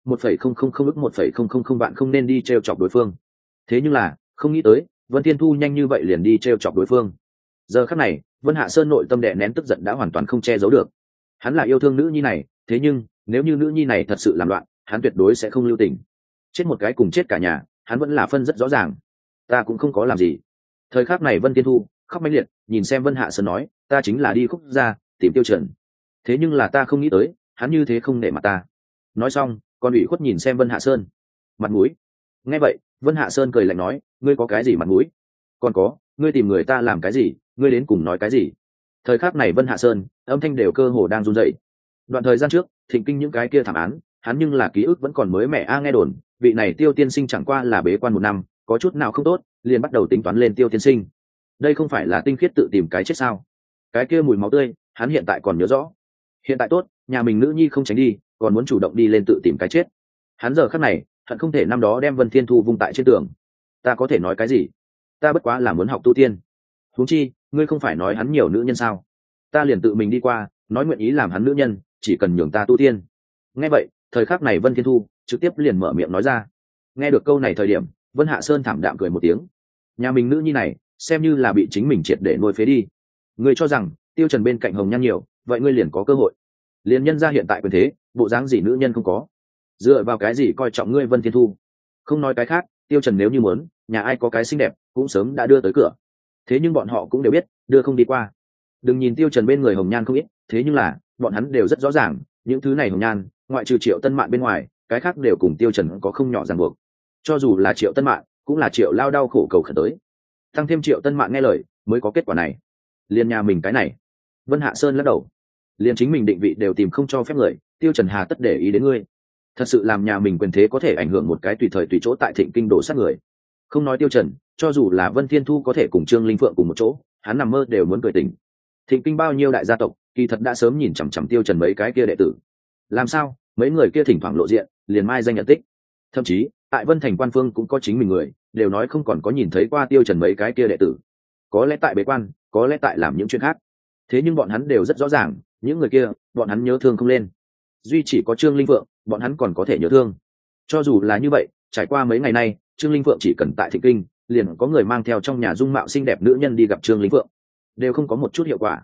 1,000 vạn không nên đi trêu chọc đối phương. Thế nhưng là, không nghĩ tới, Vân Thiên Thu nhanh như vậy liền đi trêu chọc đối phương. Giờ khắc này, Vân Hạ Sơn nội tâm đè nén tức giận đã hoàn toàn không che giấu được. Hắn là yêu thương nữ nhi này, thế nhưng, nếu như nữ nhi này thật sự làm loạn, hắn tuyệt đối sẽ không lưu tình. Chết một cái cùng chết cả nhà, hắn vẫn là phân rất rõ ràng. Ta cũng không có làm gì. Thời khắc này Vân Thiên Thu khóc mãnh liệt, nhìn xem Vân Hạ Sơn nói, ta chính là đi Khúc gia tìm Tiêu Trần. Thế nhưng là ta không nghĩ tới, hắn như thế không nể mặt ta. Nói xong, còn ủy khuất nhìn xem Vân Hạ Sơn. Mặt mũi. Nghe vậy, Vân Hạ Sơn cười lạnh nói, ngươi có cái gì mặt mũi? Còn có, ngươi tìm người ta làm cái gì, ngươi đến cùng nói cái gì? Thời khắc này Vân Hạ Sơn, âm thanh đều cơ hồ đang run rẩy. Đoạn thời gian trước, Thịnh Kinh những cái kia thảm án, hắn nhưng là ký ức vẫn còn mới mẻ nghe đồn, vị này Tiêu tiên sinh chẳng qua là bế quan một năm, có chút nào không tốt, liền bắt đầu tính toán lên Tiêu tiên sinh. Đây không phải là tinh khiết tự tìm cái chết sao? Cái kia mùi máu tươi, hắn hiện tại còn nhớ rõ. Hiện tại tốt, nhà mình nữ nhi không tránh đi, còn muốn chủ động đi lên tự tìm cái chết. Hắn giờ khắc này, hận không thể năm đó đem Vân Thiên Thu vung tại trên tường. Ta có thể nói cái gì? Ta bất quá là muốn học tu tiên. Huống chi, ngươi không phải nói hắn nhiều nữ nhân sao? Ta liền tự mình đi qua, nói nguyện ý làm hắn nữ nhân, chỉ cần nhường ta tu tiên. Nghe vậy, thời khắc này Vân Thiên Thu trực tiếp liền mở miệng nói ra. Nghe được câu này thời điểm, Vân Hạ Sơn thảm đạm cười một tiếng. Nhà mình nữ nhi này, xem như là bị chính mình triệt để nuôi phế đi. Ngươi cho rằng Tiêu Trần bên cạnh Hồng Nhan nhiều, vậy ngươi liền có cơ hội. Liền nhân ra hiện tại quyền thế, bộ dáng gì nữ nhân không có. Dựa vào cái gì coi trọng ngươi Vân Thiên Thu? Không nói cái khác, Tiêu Trần nếu như muốn, nhà ai có cái xinh đẹp, cũng sớm đã đưa tới cửa. Thế nhưng bọn họ cũng đều biết, đưa không đi qua. Đừng nhìn Tiêu Trần bên người Hồng Nhan không ít, thế nhưng là, bọn hắn đều rất rõ ràng, những thứ này Hồng Nhan, ngoại trừ Triệu Tân Mạn bên ngoài, cái khác đều cùng Tiêu Trần có không nhỏ ràng buộc. Cho dù là Triệu Tân Mạn, cũng là Triệu lao đau khổ cầu khẩn tới. Tăng thêm Triệu Tân Mạn nghe lời, mới có kết quả này. Liên nhà mình cái này. Vân Hạ Sơn lắc đầu. Liên chính mình định vị đều tìm không cho phép người, Tiêu Trần hà tất để ý đến ngươi. Thật sự làm nhà mình quyền thế có thể ảnh hưởng một cái tùy thời tùy chỗ tại Thịnh Kinh đổ sát người. Không nói Tiêu Trần, cho dù là Vân Thiên Thu có thể cùng Trương Linh Phượng cùng một chỗ, hắn nằm mơ đều muốn cười tỉnh. Thịnh Kinh bao nhiêu đại gia tộc, kỳ thật đã sớm nhìn chằm chằm Tiêu Trần mấy cái kia đệ tử. Làm sao, mấy người kia thỉnh thoảng lộ diện, liền mai danh nhận tích. Thậm chí, tại Vân Thành quan phương cũng có chính mình người, đều nói không còn có nhìn thấy qua Tiêu Trần mấy cái kia đệ tử. Có lẽ tại bế quan, có lẽ tại làm những chuyện khác. Thế nhưng bọn hắn đều rất rõ ràng, những người kia, bọn hắn nhớ thương không lên. Duy chỉ có Trương Linh Phượng, bọn hắn còn có thể nhớ thương. Cho dù là như vậy, trải qua mấy ngày nay, Trương Linh Phượng chỉ cần tại Thịnh Kinh, liền có người mang theo trong nhà dung mạo xinh đẹp nữ nhân đi gặp Trương Linh Phượng, đều không có một chút hiệu quả.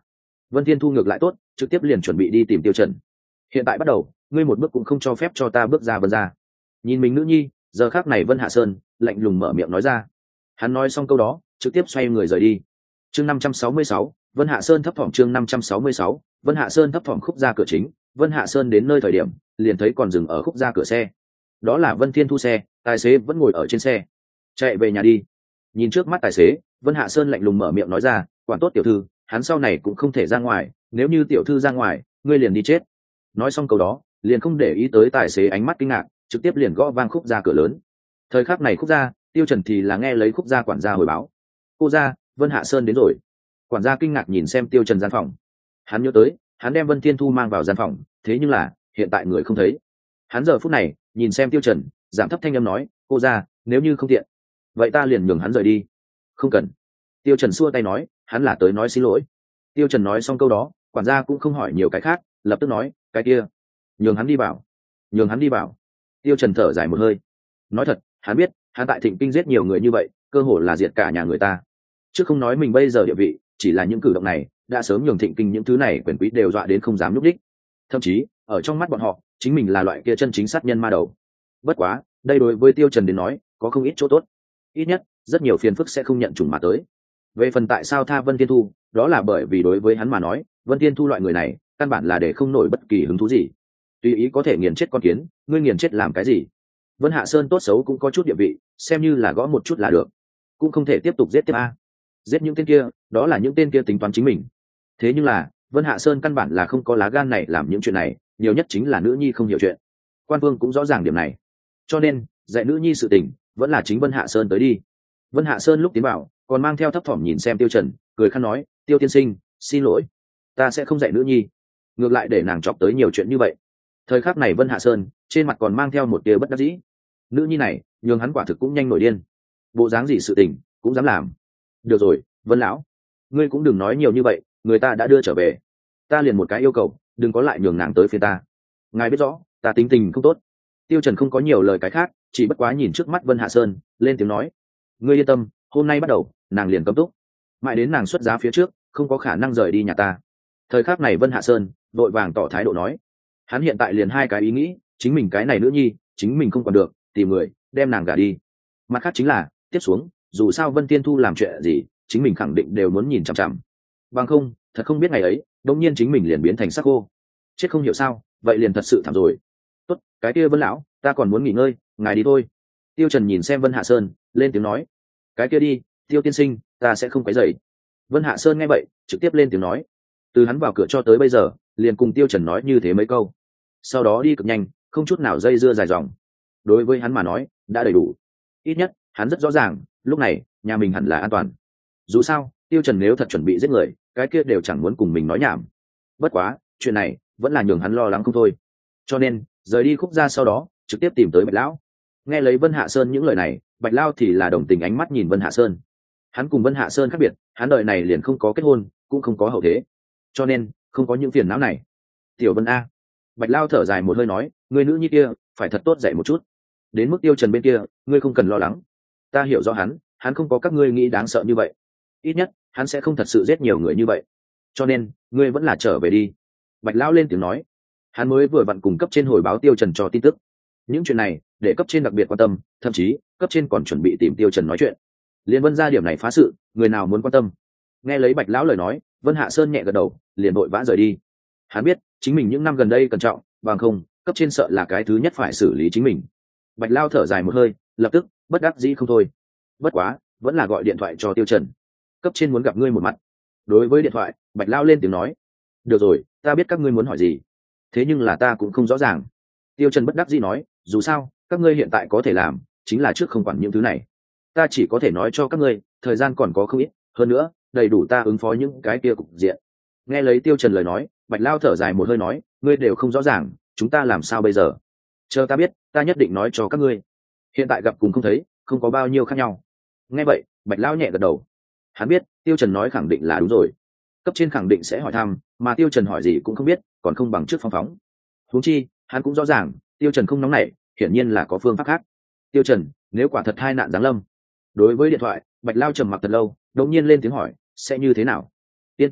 Vân Thiên Thu ngược lại tốt, trực tiếp liền chuẩn bị đi tìm Tiêu Trần. Hiện tại bắt đầu, ngươi một bước cũng không cho phép cho ta bước ra. Vân ra nhìn mình nữ nhi, giờ khắc này Vân Hạ Sơn lạnh lùng mở miệng nói ra. Hắn nói xong câu đó, trực tiếp xoay người rời đi. Chương 566, Vân Hạ Sơn thấp thỏm. Chương 566, Vân Hạ Sơn thấp thỏm. Khúc ra cửa chính, Vân Hạ Sơn đến nơi thời điểm, liền thấy còn dừng ở khúc ra cửa xe. Đó là Vân Thiên Thu xe, tài xế vẫn ngồi ở trên xe. Chạy về nhà đi. Nhìn trước mắt tài xế, Vân Hạ Sơn lạnh lùng mở miệng nói ra, quản tốt tiểu thư, hắn sau này cũng không thể ra ngoài, nếu như tiểu thư ra ngoài, ngươi liền đi chết. Nói xong câu đó, liền không để ý tới tài xế ánh mắt kinh ngạc, trực tiếp liền gõ vang khúc ra cửa lớn. Thời khắc này khúc ra, Tiêu Trần thì là nghe lấy khúc ra quản gia hồi báo. Cô ra, Vân Hạ Sơn đến rồi. Quản gia kinh ngạc nhìn xem Tiêu Trần gian phòng. Hắn nhớ tới, hắn đem Vân Thiên Thu mang vào gian phòng, thế nhưng là hiện tại người không thấy. Hắn giờ phút này nhìn xem Tiêu Trần, giảm thấp thanh âm nói, cô ra, nếu như không tiện, vậy ta liền nhường hắn rời đi. Không cần. Tiêu Trần xua tay nói, hắn là tới nói xin lỗi. Tiêu Trần nói xong câu đó, quản gia cũng không hỏi nhiều cái khác, lập tức nói, cái kia, nhường hắn đi vào. Nhường hắn đi vào. Tiêu Trần thở dài một hơi. Nói thật, hắn biết, hắn tại Thịnh Kinh giết nhiều người như vậy, cơ hồ là diệt cả nhà người ta. Chứ không nói mình bây giờ địa vị, chỉ là những cử động này đã sớm nhường Thịnh Kinh những thứ này quyền quý đều dọa đến không dám nhúc đích. Thậm chí, ở trong mắt bọn họ, chính mình là loại kia chân chính sát nhân ma đầu. Bất quá, đây đối với Tiêu Trần đến nói, có không ít chỗ tốt. Ít nhất, rất nhiều phiền phức sẽ không nhận trùng mà tới. Về phần tại sao tha Vân Thiên Thu, đó là bởi vì đối với hắn mà nói, Vân Thiên Thu loại người này, căn bản là để không nổi bất kỳ hứng thú gì. Tùy ý có thể nghiền chết con kiến, ngươi nghiền chết làm cái gì? Vân Hạ Sơn tốt xấu cũng có chút địa vị, xem như là gõ một chút là được, cũng không thể tiếp tục giết tiếp a. Giết những tên kia, đó là những tên kia tính toán chính mình. Thế nhưng là, Vân Hạ Sơn căn bản là không có lá gan này làm những chuyện này, nhiều nhất chính là nữ nhi không hiểu chuyện. Quan Vương cũng rõ ràng điểm này, cho nên dạy nữ nhi sự tình, vẫn là chính Vân Hạ Sơn tới đi. Vân Hạ Sơn lúc tiến vào, còn mang theo thấp thỏm nhìn xem Tiêu Trần, cười khăn nói, Tiêu tiên sinh, xin lỗi, ta sẽ không dạy nữ nhi, ngược lại để nàng chọc tới nhiều chuyện như vậy. Thời khắc này Vân Hạ Sơn trên mặt còn mang theo một tia bất đắc dĩ. Nữ nhi này nhường hắn quả thực cũng nhanh nổi điên, bộ dáng gì sự tình cũng dám làm. Được rồi, Vân lão, ngươi cũng đừng nói nhiều như vậy, người ta đã đưa trở về, ta liền một cái yêu cầu, đừng có lại nhường nàng tới phía ta. Ngài biết rõ ta tính tình không tốt. Tiêu Trần không có nhiều lời cái khác, chỉ bất quá nhìn trước mắt Vân Hạ Sơn, lên tiếng nói, ngươi yên tâm, hôm nay bắt đầu nàng liền cấm túc, mãi đến nàng xuất giá phía trước không có khả năng rời đi nhà ta. Thời khắc này Vân Hạ Sơn vội vàng tỏ thái độ nói, hắn hiện tại liền hai cái ý nghĩ, chính mình cái này nữ nhi chính mình không còn được, tìm người đem nàng gả đi. Mặt khác chính là tiếp xuống, dù sao Vân Tiên Thu làm chuyện gì, chính mình khẳng định đều muốn nhìn chằm chằm. Bằng không, thật không biết ngày ấy, đột nhiên chính mình liền biến thành xác khô, chết không hiểu sao, vậy liền thật sự thảm rồi. Tốt, cái kia Vân lão, ta còn muốn nghỉ ngơi, ngài đi thôi. Tiêu Trần nhìn xem Vân Hạ Sơn, lên tiếng nói, cái kia đi, Tiêu tiên sinh, ta sẽ không quấy rầy. Vân Hạ Sơn nghe vậy, trực tiếp lên tiếng nói, từ hắn vào cửa cho tới bây giờ, liền cùng Tiêu Trần nói như thế mấy câu, sau đó đi cực nhanh, không chút nào dây dưa dài dòng. Đối với hắn mà nói, đã đầy đủ. Ít nhất, hắn rất rõ ràng, lúc này, nhà mình hẳn là an toàn. Dù sao, Tiêu Trần nếu thật chuẩn bị giết người, cái kia đều chẳng muốn cùng mình nói nhảm. Bất quá, chuyện này vẫn là nhường hắn lo lắng không thôi. Cho nên, rời đi khúc ra sau đó, trực tiếp tìm tới Bạch lão. Nghe lấy Vân Hạ Sơn những lời này, Bạch lão thì là đồng tình ánh mắt nhìn Vân Hạ Sơn. Hắn cùng Vân Hạ Sơn khác biệt, hắn đời này liền không có kết hôn, cũng không có hậu thế, cho nên không có những phiền não này. Tiểu Vân a. Bạch lão thở dài một hơi nói, người nữ nhi kia phải thật tốt dạy một chút. Đến mức Tiêu Trần bên kia, ngươi không cần lo lắng, ta hiểu rõ hắn không có các ngươi nghĩ đáng sợ như vậy. Ít nhất, hắn sẽ không thật sự giết nhiều người như vậy. Cho nên, ngươi vẫn là trở về đi. Bạch lão lên tiếng nói. Hắn mới vừa vặn cùng cấp trên hồi báo Tiêu Trần cho tin tức. Những chuyện này, để cấp trên đặc biệt quan tâm, thậm chí, cấp trên còn chuẩn bị tìm Tiêu Trần nói chuyện. Liên Vân ra điểm này phá sự, người nào muốn quan tâm. Nghe lấy Bạch lão lời nói, Vân Hạ Sơn nhẹ gật đầu, liền vội vã rời đi. Hắn biết, chính mình những năm gần đây cẩn trọng, bằng không, cấp trên sợ là cái thứ nhất phải xử lý chính mình. Bạch lão thở dài một hơi, lập tức bất đắc dĩ không thôi. Bất quá, vẫn là gọi điện thoại cho Tiêu Trần. Cấp trên muốn gặp ngươi một mặt. Đối với điện thoại, Bạch lão lên tiếng nói, được rồi, ta biết các ngươi muốn hỏi gì, thế nhưng là ta cũng không rõ ràng. Tiêu Trần bất đắc dĩ nói, dù sao, các ngươi hiện tại có thể làm, chính là trước không quản những thứ này. Ta chỉ có thể nói cho các ngươi, thời gian còn có không ít, hơn nữa, đầy đủ ta ứng phó những cái kia cục diện. Nghe lấy Tiêu Trần lời nói, Bạch lão thở dài một hơi nói, ngươi đều không rõ ràng, chúng ta làm sao bây giờ? Chờ ta biết, ta nhất định nói cho các ngươi. Hiện tại gặp cùng không thấy, không có bao nhiêu khác nhau. Nghe vậy, Bạch lão nhẹ gật đầu. Hắn biết, Tiêu Trần nói khẳng định là đúng rồi. Cấp trên khẳng định sẽ hỏi thăm, mà Tiêu Trần hỏi gì cũng không biết, còn không bằng trước phong phóng. Huống chi, hắn cũng rõ ràng, Tiêu Trần không nóng nảy, hiển nhiên là có phương pháp khác. Tiêu Trần, nếu quả thật hai nạn giáng lâm. Đối với điện thoại, Bạch lão trầm mặc thật lâu, đột nhiên lên tiếng hỏi, sẽ như thế nào? Yên tâm,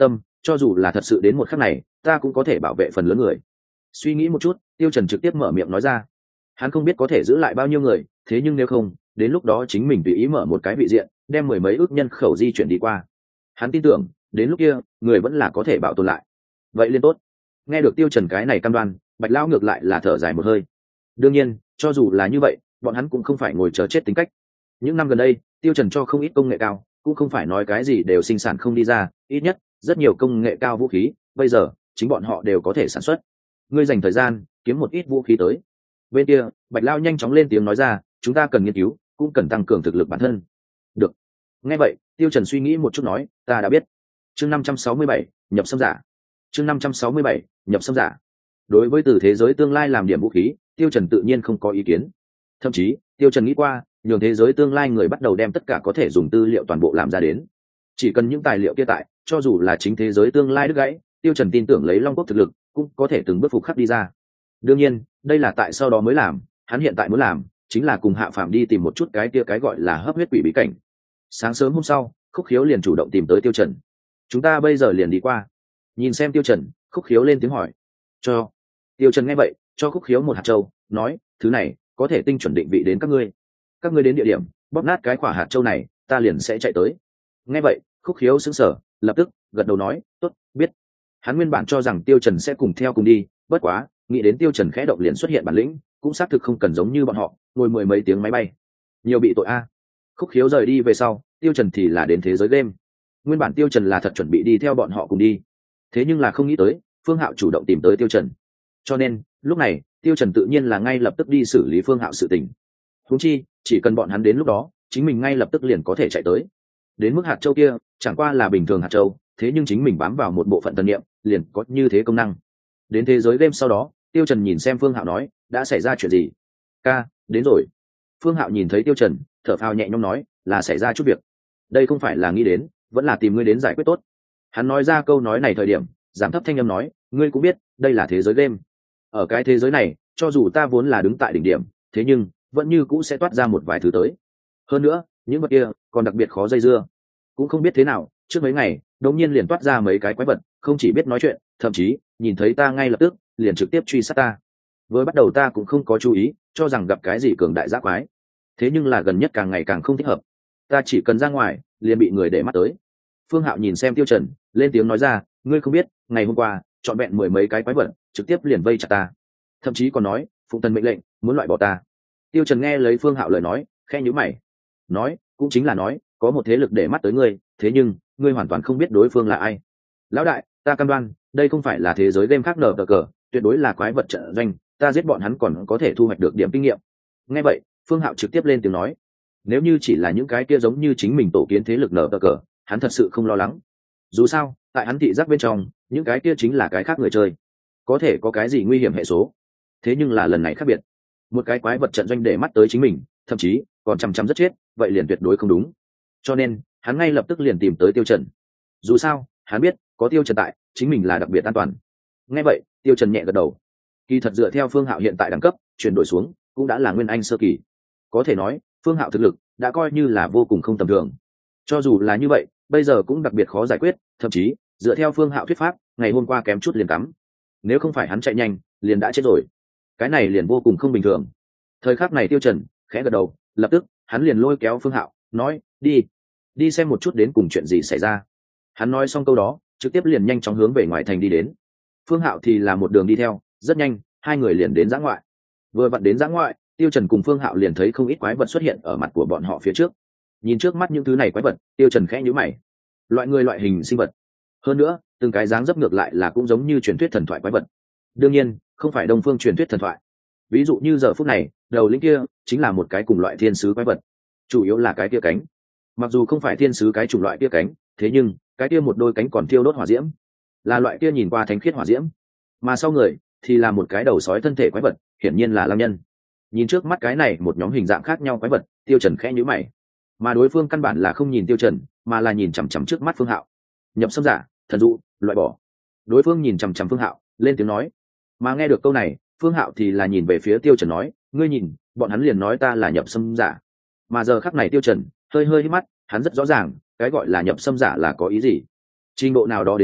cho dù là thật sự đến một khắc này ta cũng có thể bảo vệ phần lớn người. Suy nghĩ một chút, Tiêu Trần trực tiếp mở miệng nói ra. Hắn không biết có thể giữ lại bao nhiêu người, thế nhưng nếu không, đến lúc đó chính mình tùy ý mở một cái vị diện, đem mười mấy ước nhân khẩu di chuyển đi qua. Hắn tin tưởng, đến lúc kia, người vẫn là có thể bảo tồn lại. Vậy liên tốt. Nghe được Tiêu Trần cái này cam đoan, Bạch Lão ngược lại là thở dài một hơi. Đương nhiên, cho dù là như vậy, bọn hắn cũng không phải ngồi chờ chết tính cách. Những năm gần đây, Tiêu Trần cho không ít công nghệ cao, cũng không phải nói cái gì đều sinh sản không đi ra, ít nhất rất nhiều công nghệ cao vũ khí, bây giờ chính bọn họ đều có thể sản xuất. Ngươi dành thời gian kiếm một ít vũ khí tới. Bên kia, Bạch Lão nhanh chóng lên tiếng nói ra, chúng ta cần nghiên cứu, cũng cần tăng cường thực lực bản thân. Được. Nghe vậy, Tiêu Trần suy nghĩ một chút nói, ta đã biết. Chương 567, nhập xâm giả. Chương 567, nhập xâm giả. Đối với từ thế giới tương lai làm điểm vũ khí, Tiêu Trần tự nhiên không có ý kiến. Thậm chí, Tiêu Trần nghĩ qua, nhường thế giới tương lai người bắt đầu đem tất cả có thể dùng tư liệu toàn bộ làm ra đến. Chỉ cần những tài liệu kia tại, cho dù là chính thế giới tương lai đứt gãy, Tiêu Trần tin tưởng lấy Long Quốc thực lực, cũng có thể từng bước phục khắc đi ra. Đương nhiên, đây là tại sau đó mới làm, hắn hiện tại muốn làm, chính là cùng Hạ Phàm đi tìm một chút cái kia cái gọi là hấp huyết quỷ bí cảnh. Sáng sớm hôm sau, Khúc Khiếu liền chủ động tìm tới Tiêu Trần. Chúng ta bây giờ liền đi qua. Nhìn xem Tiêu Trần, Khúc Khiếu lên tiếng hỏi. Cho. Tiêu Trần nghe vậy, cho Khúc Khiếu một hạt châu, nói, thứ này có thể tinh chuẩn định vị đến các ngươi. Các ngươi đến địa điểm, bóp nát cái quả hạt châu này, ta liền sẽ chạy tới. Nghe vậy, Khúc Khiếu sững sờ, lập tức gật đầu nói, tốt, biết. Hắn nguyên bản cho rằng Tiêu Trần sẽ cùng theo cùng đi, bất quá, nghĩ đến Tiêu Trần khẽ động liền xuất hiện bản lĩnh, cũng xác thực không cần giống như bọn họ, ngồi mười mấy tiếng máy bay. Nhiều bị tội a. Khúc Khiếu rời đi về sau, Tiêu Trần thì là đến thế giới game. Nguyên bản Tiêu Trần là thật chuẩn bị đi theo bọn họ cùng đi, thế nhưng là không nghĩ tới, Phương Hạo chủ động tìm tới Tiêu Trần. Cho nên, lúc này, Tiêu Trần tự nhiên là ngay lập tức đi xử lý Phương Hạo sự tình. Huống chi, chỉ cần bọn hắn đến lúc đó, chính mình ngay lập tức liền có thể chạy tới. Đến mức hạt châu kia, chẳng qua là bình thường hạt châu, thế nhưng chính mình bám vào một bộ phận thần niệm, liền có như thế công năng. Đến thế giới game sau đó, Tiêu Trần nhìn xem Phương Hạo nói, đã xảy ra chuyện gì? Ca, đến rồi. Phương Hạo nhìn thấy Tiêu Trần, thở phào nhẹ nhõm nói, là xảy ra chút việc. Đây không phải là nghĩ đến, vẫn là tìm ngươi đến giải quyết tốt. Hắn nói ra câu nói này thời điểm, giảm thấp thanh âm nói, ngươi cũng biết, đây là thế giới game. Ở cái thế giới này, cho dù ta vốn là đứng tại đỉnh điểm, thế nhưng vẫn như cũ sẽ toát ra một vài thứ tới. Hơn nữa, những vật kia còn đặc biệt khó dây dưa. Cũng không biết thế nào, trước mấy ngày, đột nhiên liền toát ra mấy cái quái vật, không chỉ biết nói chuyện, thậm chí nhìn thấy ta ngay lập tức, liền trực tiếp truy sát ta. Với bắt đầu ta cũng không có chú ý, cho rằng gặp cái gì cường đại giác quái. Thế nhưng là gần nhất càng ngày càng không thích hợp. Ta chỉ cần ra ngoài, liền bị người để mắt tới. Phương Hạo nhìn xem Tiêu Trần, lên tiếng nói ra, ngươi không biết, ngày hôm qua, chọn vẹn mười mấy cái quái vật, trực tiếp liền vây chặt ta. Thậm chí còn nói, phụng thần mệnh lệnh, muốn loại bỏ ta. Tiêu Trần nghe lấy Phương Hạo lời nói, khẽ nhíu mày. Nói, cũng chính là nói, có một thế lực để mắt tới ngươi, thế nhưng, ngươi hoàn toàn không biết đối phương là ai. Lão đại, ta cam đoan, đây không phải là thế giới game khác nở cờ, tuyệt đối là quái vật trận doanh, ta giết bọn hắn còn có thể thu hoạch được điểm kinh nghiệm. Nghe vậy, Phương Hạo trực tiếp lên tiếng nói, nếu như chỉ là những cái kia giống như chính mình tổ kiến thế lực nở cờ, hắn thật sự không lo lắng. Dù sao, tại hắn thị giác bên trong, những cái kia chính là cái khác người chơi, có thể có cái gì nguy hiểm hệ số. Thế nhưng là lần này khác biệt, một cái quái vật trận doanh để mắt tới chính mình, thậm chí còn chằm chằm rất chết, vậy liền tuyệt đối không đúng. Cho nên, hắn ngay lập tức liền tìm tới Tiêu Trần. Dù sao, hắn biết, có Tiêu Trần tại, chính mình là đặc biệt an toàn. Nghe vậy, Tiêu Trần nhẹ gật đầu. Kỳ thật dựa theo Phương Hạo hiện tại đẳng cấp, chuyển đổi xuống, cũng đã là nguyên anh sơ kỳ. Có thể nói, Phương Hạo thực lực đã coi như là vô cùng không tầm thường. Cho dù là như vậy, bây giờ cũng đặc biệt khó giải quyết, thậm chí, dựa theo Phương Hạo thuyết pháp, ngày hôm qua kém chút liền cắm. Nếu không phải hắn chạy nhanh, liền đã chết rồi. Cái này liền vô cùng không bình thường. Thời khắc này Tiêu Trần khẽ gật đầu, lập tức, hắn liền lôi kéo Phương Hạo, nói, đi xem một chút đến cùng chuyện gì xảy ra. Hắn nói xong câu đó, trực tiếp liền nhanh chóng hướng về ngoài thành đi đến. Phương Hạo thì là một đường đi theo, rất nhanh, hai người liền đến dã ngoại. Vừa vặn đến dã ngoại, Tiêu Trần cùng Phương Hạo liền thấy không ít quái vật xuất hiện ở mặt của bọn họ phía trước. Nhìn trước mắt những thứ này quái vật, Tiêu Trần khẽ nhíu mày. Loại người loại hình sinh vật. Hơn nữa, từng cái dáng dấp ngược lại là cũng giống như truyền thuyết thần thoại quái vật. Đương nhiên, không phải Đông Phương truyền thuyết thần thoại. Ví dụ như giờ phút này, đầu lĩnh kia chính là một cái cùng loại thiên sứ quái vật. Chủ yếu là cái kia cánh. Mặc dù không phải thiên sứ cái chủng loại kia cánh, thế nhưng cái kia một đôi cánh còn thiêu đốt hỏa diễm, là loại kia nhìn qua thánh khiết hỏa diễm. Mà sau người thì là một cái đầu sói thân thể quái vật, hiển nhiên là lam nhân. Nhìn trước mắt cái này một nhóm hình dạng khác nhau quái vật, Tiêu Trần khẽ nhíu mày. Mà đối phương căn bản là không nhìn Tiêu Trần, mà là nhìn chằm chằm trước mắt Phương Hạo. Nhập xâm giả, thần dụ, loại bỏ. Đối phương nhìn chằm chằm Phương Hạo, lên tiếng nói. Mà nghe được câu này, Phương Hạo thì là nhìn về phía Tiêu Trần nói, ngươi nhìn, bọn hắn liền nói ta là nhập xâm giả. Mà giờ khắc này Tiêu Trần hơi hít mắt, hắn rất rõ ràng, cái gọi là nhập xâm giả là có ý gì. Trình độ nào đó đến nói,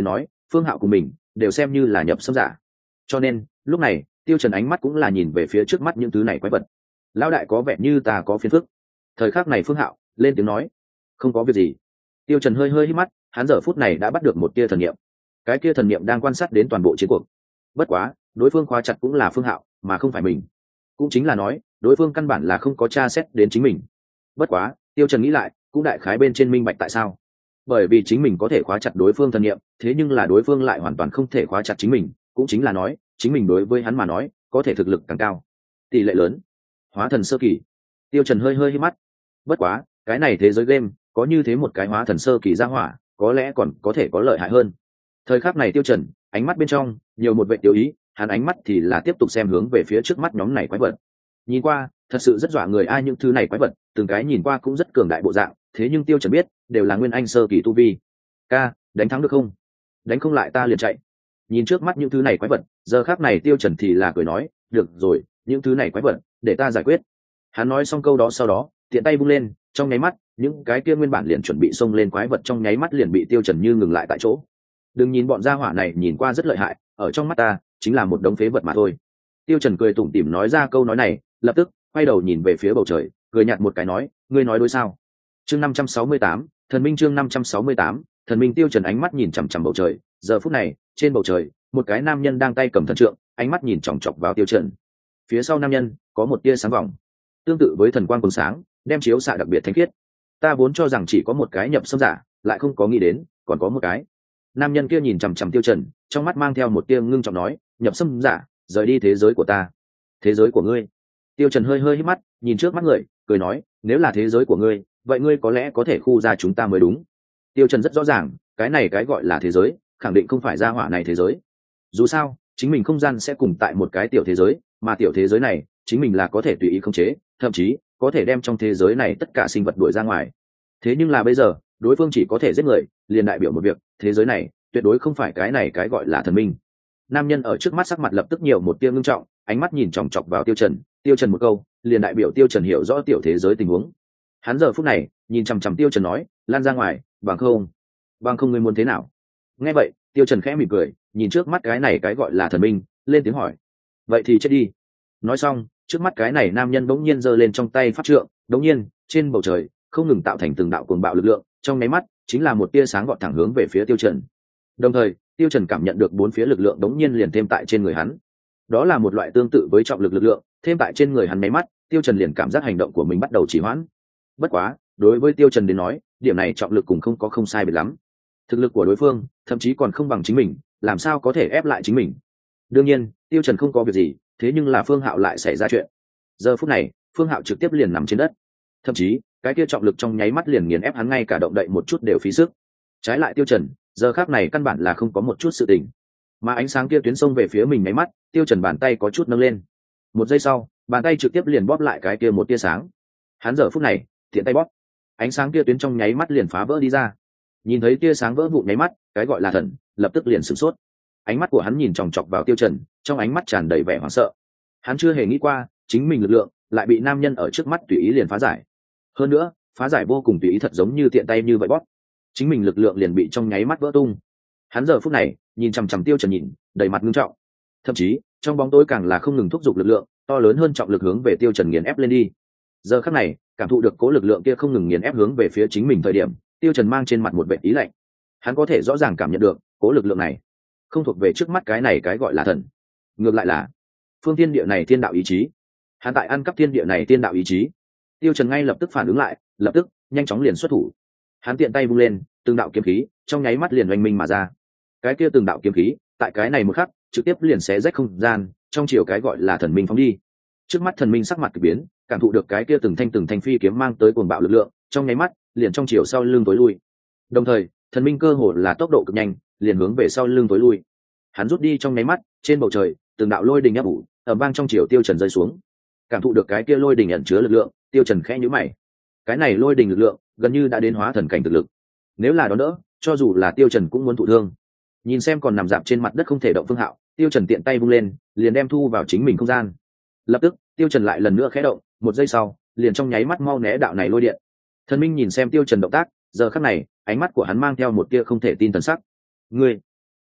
Phương Hạo cùng mình đều xem như là nhập xâm giả, cho nên lúc này Tiêu Trần ánh mắt cũng là nhìn về phía trước mắt những thứ này quái vật. Lão đại có vẻ như ta có phiền phức. Thời khắc này Phương Hạo lên tiếng nói, không có việc gì. Tiêu Trần hơi hít mắt, hắn giờ phút này đã bắt được một tia thần niệm. Cái kia thần niệm đang quan sát đến toàn bộ chiến cuộc. Bất quá, đối phương khóa chặt cũng là Phương Hạo, mà không phải mình. Cũng chính là nói, đối phương căn bản là không có tra xét đến chính mình. Bất quá, Tiêu Trần nghĩ lại, cũng đại khái bên trên minh bạch tại sao. Bởi vì chính mình có thể khóa chặt đối phương thần niệm, thế nhưng là đối phương lại hoàn toàn không thể khóa chặt chính mình, cũng chính là nói, chính mình đối với hắn mà nói, có thể thực lực càng cao. Tỷ lệ lớn. Hóa thần sơ kỳ. Tiêu Trần hơi hít mắt. Bất quá, cái này thế giới game, có như thế một cái hóa thần sơ kỳ ra hỏa, có lẽ còn có thể có lợi hại hơn. Thời khắc này Tiêu Trần, ánh mắt bên trong nhiều một vẻ tiêu ý, hắn ánh mắt thì là tiếp tục xem hướng về phía trước mắt nhóm này quái vật. Nhìn qua, thật sự rất dọa người ai những thứ này quái vật, từng cái nhìn qua cũng rất cường đại bộ dạng, thế nhưng Tiêu Trần biết, đều là nguyên anh sơ kỳ tu vi. Ca, đánh thắng được không? Đánh không lại ta liền chạy. Nhìn trước mắt những thứ này quái vật, giờ khắc này Tiêu Trần thì là cười nói, được rồi, những thứ này quái vật, để ta giải quyết. Hắn nói xong câu đó sau đó, tiện tay vung lên, trong nháy mắt, những cái kia nguyên bản liền chuẩn bị xông lên quái vật trong nháy mắt liền bị Tiêu Trần như ngừng lại tại chỗ. Đừng nhìn bọn gia hỏa này nhìn qua rất lợi hại, ở trong mắt ta, chính là một đống phế vật mà thôi. Tiêu Trần cười tủm tỉm nói ra câu nói này, lập tức quay đầu nhìn về phía bầu trời, cười nhạt một cái nói, ngươi nói đối sao? Chương 568, thần minh chương 568, thần minh. Tiêu Trần ánh mắt nhìn chằm chằm bầu trời, giờ phút này, trên bầu trời, một cái nam nhân đang tay cầm thần trượng, ánh mắt nhìn chòng chọc vào Tiêu Trần. Phía sau nam nhân có một tia sáng vòng, tương tự với thần quang cuồng sáng, đem chiếu xạ đặc biệt thánh khiết. Ta vốn cho rằng chỉ có một cái nhập xâm giả, lại không có nghĩ đến còn có một cái. Nam nhân kia nhìn chằm chằm Tiêu Trần, trong mắt mang theo một tia ngưng trọng nói, nhập xâm giả, rời đi thế giới của ta. Thế giới của ngươi? Tiêu Trần hơi hít mắt, nhìn trước mắt người, cười nói, nếu là thế giới của ngươi, vậy ngươi có lẽ có thể khu ra chúng ta mới đúng. Tiêu Trần rất rõ ràng, cái này cái gọi là thế giới, khẳng định không phải gia hỏa này thế giới. Dù sao, chính mình không gian sẽ cùng tại một cái tiểu thế giới, mà tiểu thế giới này, chính mình là có thể tùy ý khống chế, thậm chí có thể đem trong thế giới này tất cả sinh vật đuổi ra ngoài. Thế nhưng là bây giờ, đối phương chỉ có thể giết người, liền đại biểu một việc, thế giới này tuyệt đối không phải cái này cái gọi là thần minh. Nam nhân ở trước mắt sắc mặt lập tức nhiều một tia ngưng trọng, ánh mắt nhìn chòng chọc vào Tiêu Trần. Tiêu Trần một câu, liền đại biểu Tiêu Trần hiểu rõ tiểu thế giới tình huống. Hắn giờ phút này nhìn chằm chằm Tiêu Trần nói, lan ra ngoài, bằng không ngươi muốn thế nào? Nghe vậy, Tiêu Trần khẽ mỉm cười, nhìn trước mắt cái này cái gọi là thần minh, lên tiếng hỏi, vậy thì chết đi. Nói xong, trước mắt cái này nam nhân bỗng nhiên giơ lên trong tay pháp trượng, đống nhiên trên bầu trời không ngừng tạo thành từng đạo cuồng bạo lực lượng, trong nháy mắt chính là một tia sáng vọt thẳng hướng về phía Tiêu Trần. Đồng thời, Tiêu Trần cảm nhận được bốn phía lực lượng đống nhiên liền thêm tại trên người hắn. Đó là một loại tương tự với trọng lực lực lượng, thêm tại trên người hắn mấy mắt, Tiêu Trần liền cảm giác hành động của mình bắt đầu trì hoãn. Bất quá, đối với Tiêu Trần đến nói, điểm này trọng lực cũng không sai biệt lắm. Thực lực của đối phương, thậm chí còn không bằng chính mình, làm sao có thể ép lại chính mình? Đương nhiên, Tiêu Trần không có việc gì, thế nhưng là Phương Hạo lại xảy ra chuyện. Giờ phút này, Phương Hạo trực tiếp liền nằm trên đất, thậm chí cái kia trọng lực trong nháy mắt liền nghiền ép hắn, ngay cả động đậy một chút đều phí sức. Trái lại Tiêu Trần, giờ khắc này căn bản là không có một chút sự tình, mà ánh sáng kia tuyến xông về phía mình nháy mắt, Tiêu Trần bàn tay có chút nâng lên. Một giây sau, bàn tay trực tiếp liền bóp lại cái kia một tia sáng. Hắn giờ phút này, tiện tay bóp, ánh sáng kia tuyến trong nháy mắt liền phá vỡ đi ra. Nhìn thấy tia sáng vỡ vụn nháy mắt, cái gọi là thần lập tức liền sửng sốt. Ánh mắt của hắn nhìn chòng chọc vào Tiêu Trần, trong ánh mắt tràn đầy vẻ hoảng sợ. Hắn chưa hề nghĩ qua, chính mình lực lượng lại bị nam nhân ở trước mắt tùy ý liền phá giải. Hơn nữa, phá giải vô cùng tùy ý, thật giống như tiện tay như vậy bóp, chính mình lực lượng liền bị trong nháy mắt vỡ tung. Hắn giờ phút này nhìn chằm chằm Tiêu Trần nhìn, đầy mặt nghiêm trọng. Thậm chí, trong bóng tối càng là không ngừng thúc giục lực lượng to lớn hơn trọng lực hướng về Tiêu Trần nghiền ép lên đi. Giờ khắc này, cảm thụ được cố lực lượng kia không ngừng nghiền ép hướng về phía chính mình thời điểm, Tiêu Trần mang trên mặt một vẻ ý lạnh. Hắn có thể rõ ràng cảm nhận được, cố lực lượng này không thuộc về trước mắt cái này cái gọi là thần, ngược lại là phương thiên địa này thiên đạo ý chí. Hắn tại ăn cắp thiên địa này thiên đạo ý chí. Tiêu Trần ngay lập tức phản ứng lại, lập tức nhanh chóng liền xuất thủ. Hắn tiện tay vung lên, từng đạo kiếm khí trong nháy mắt liền oanh minh mà ra. Cái kia từng đạo kiếm khí, tại cái này một khắc, trực tiếp liền xé rách không gian, trong chiều cái gọi là thần minh phóng đi. Trước mắt thần minh sắc mặt kỳ biến, cảm thụ được cái kia từng thanh phi kiếm mang tới cuồng bạo lực lượng, trong nháy mắt liền trong chiều sau lưng tối lui. Đồng thời, thần minh cơ hồ là tốc độ cực nhanh, liền hướng về sau lưng tối lui. Hắn rút đi trong nháy mắt, trên bầu trời, từng đạo lôi đình áp ủ, ầm vang trong chiều Tiêu Trần rơi xuống. Cảm thụ được cái kia lôi đình ẩn chứa lực lượng, Tiêu Trần khẽ nhíu mày. Cái này lôi đình lực lượng, gần như đã đến hóa thần cảnh thực lực. Nếu là đó đỡ, cho dù là Tiêu Trần cũng muốn thụ thương. Nhìn xem còn nằm dạp trên mặt đất không thể động Phương Hạo, Tiêu Trần tiện tay vung lên, liền đem thu vào chính mình không gian. Lập tức, Tiêu Trần lại lần nữa khẽ động, một giây sau, liền trong nháy mắt mau né đạo này lôi điện. Thần minh nhìn xem Tiêu Trần động tác, giờ khắc này, ánh mắt của hắn mang theo một tia không thể tin thần sắc. Ngươi,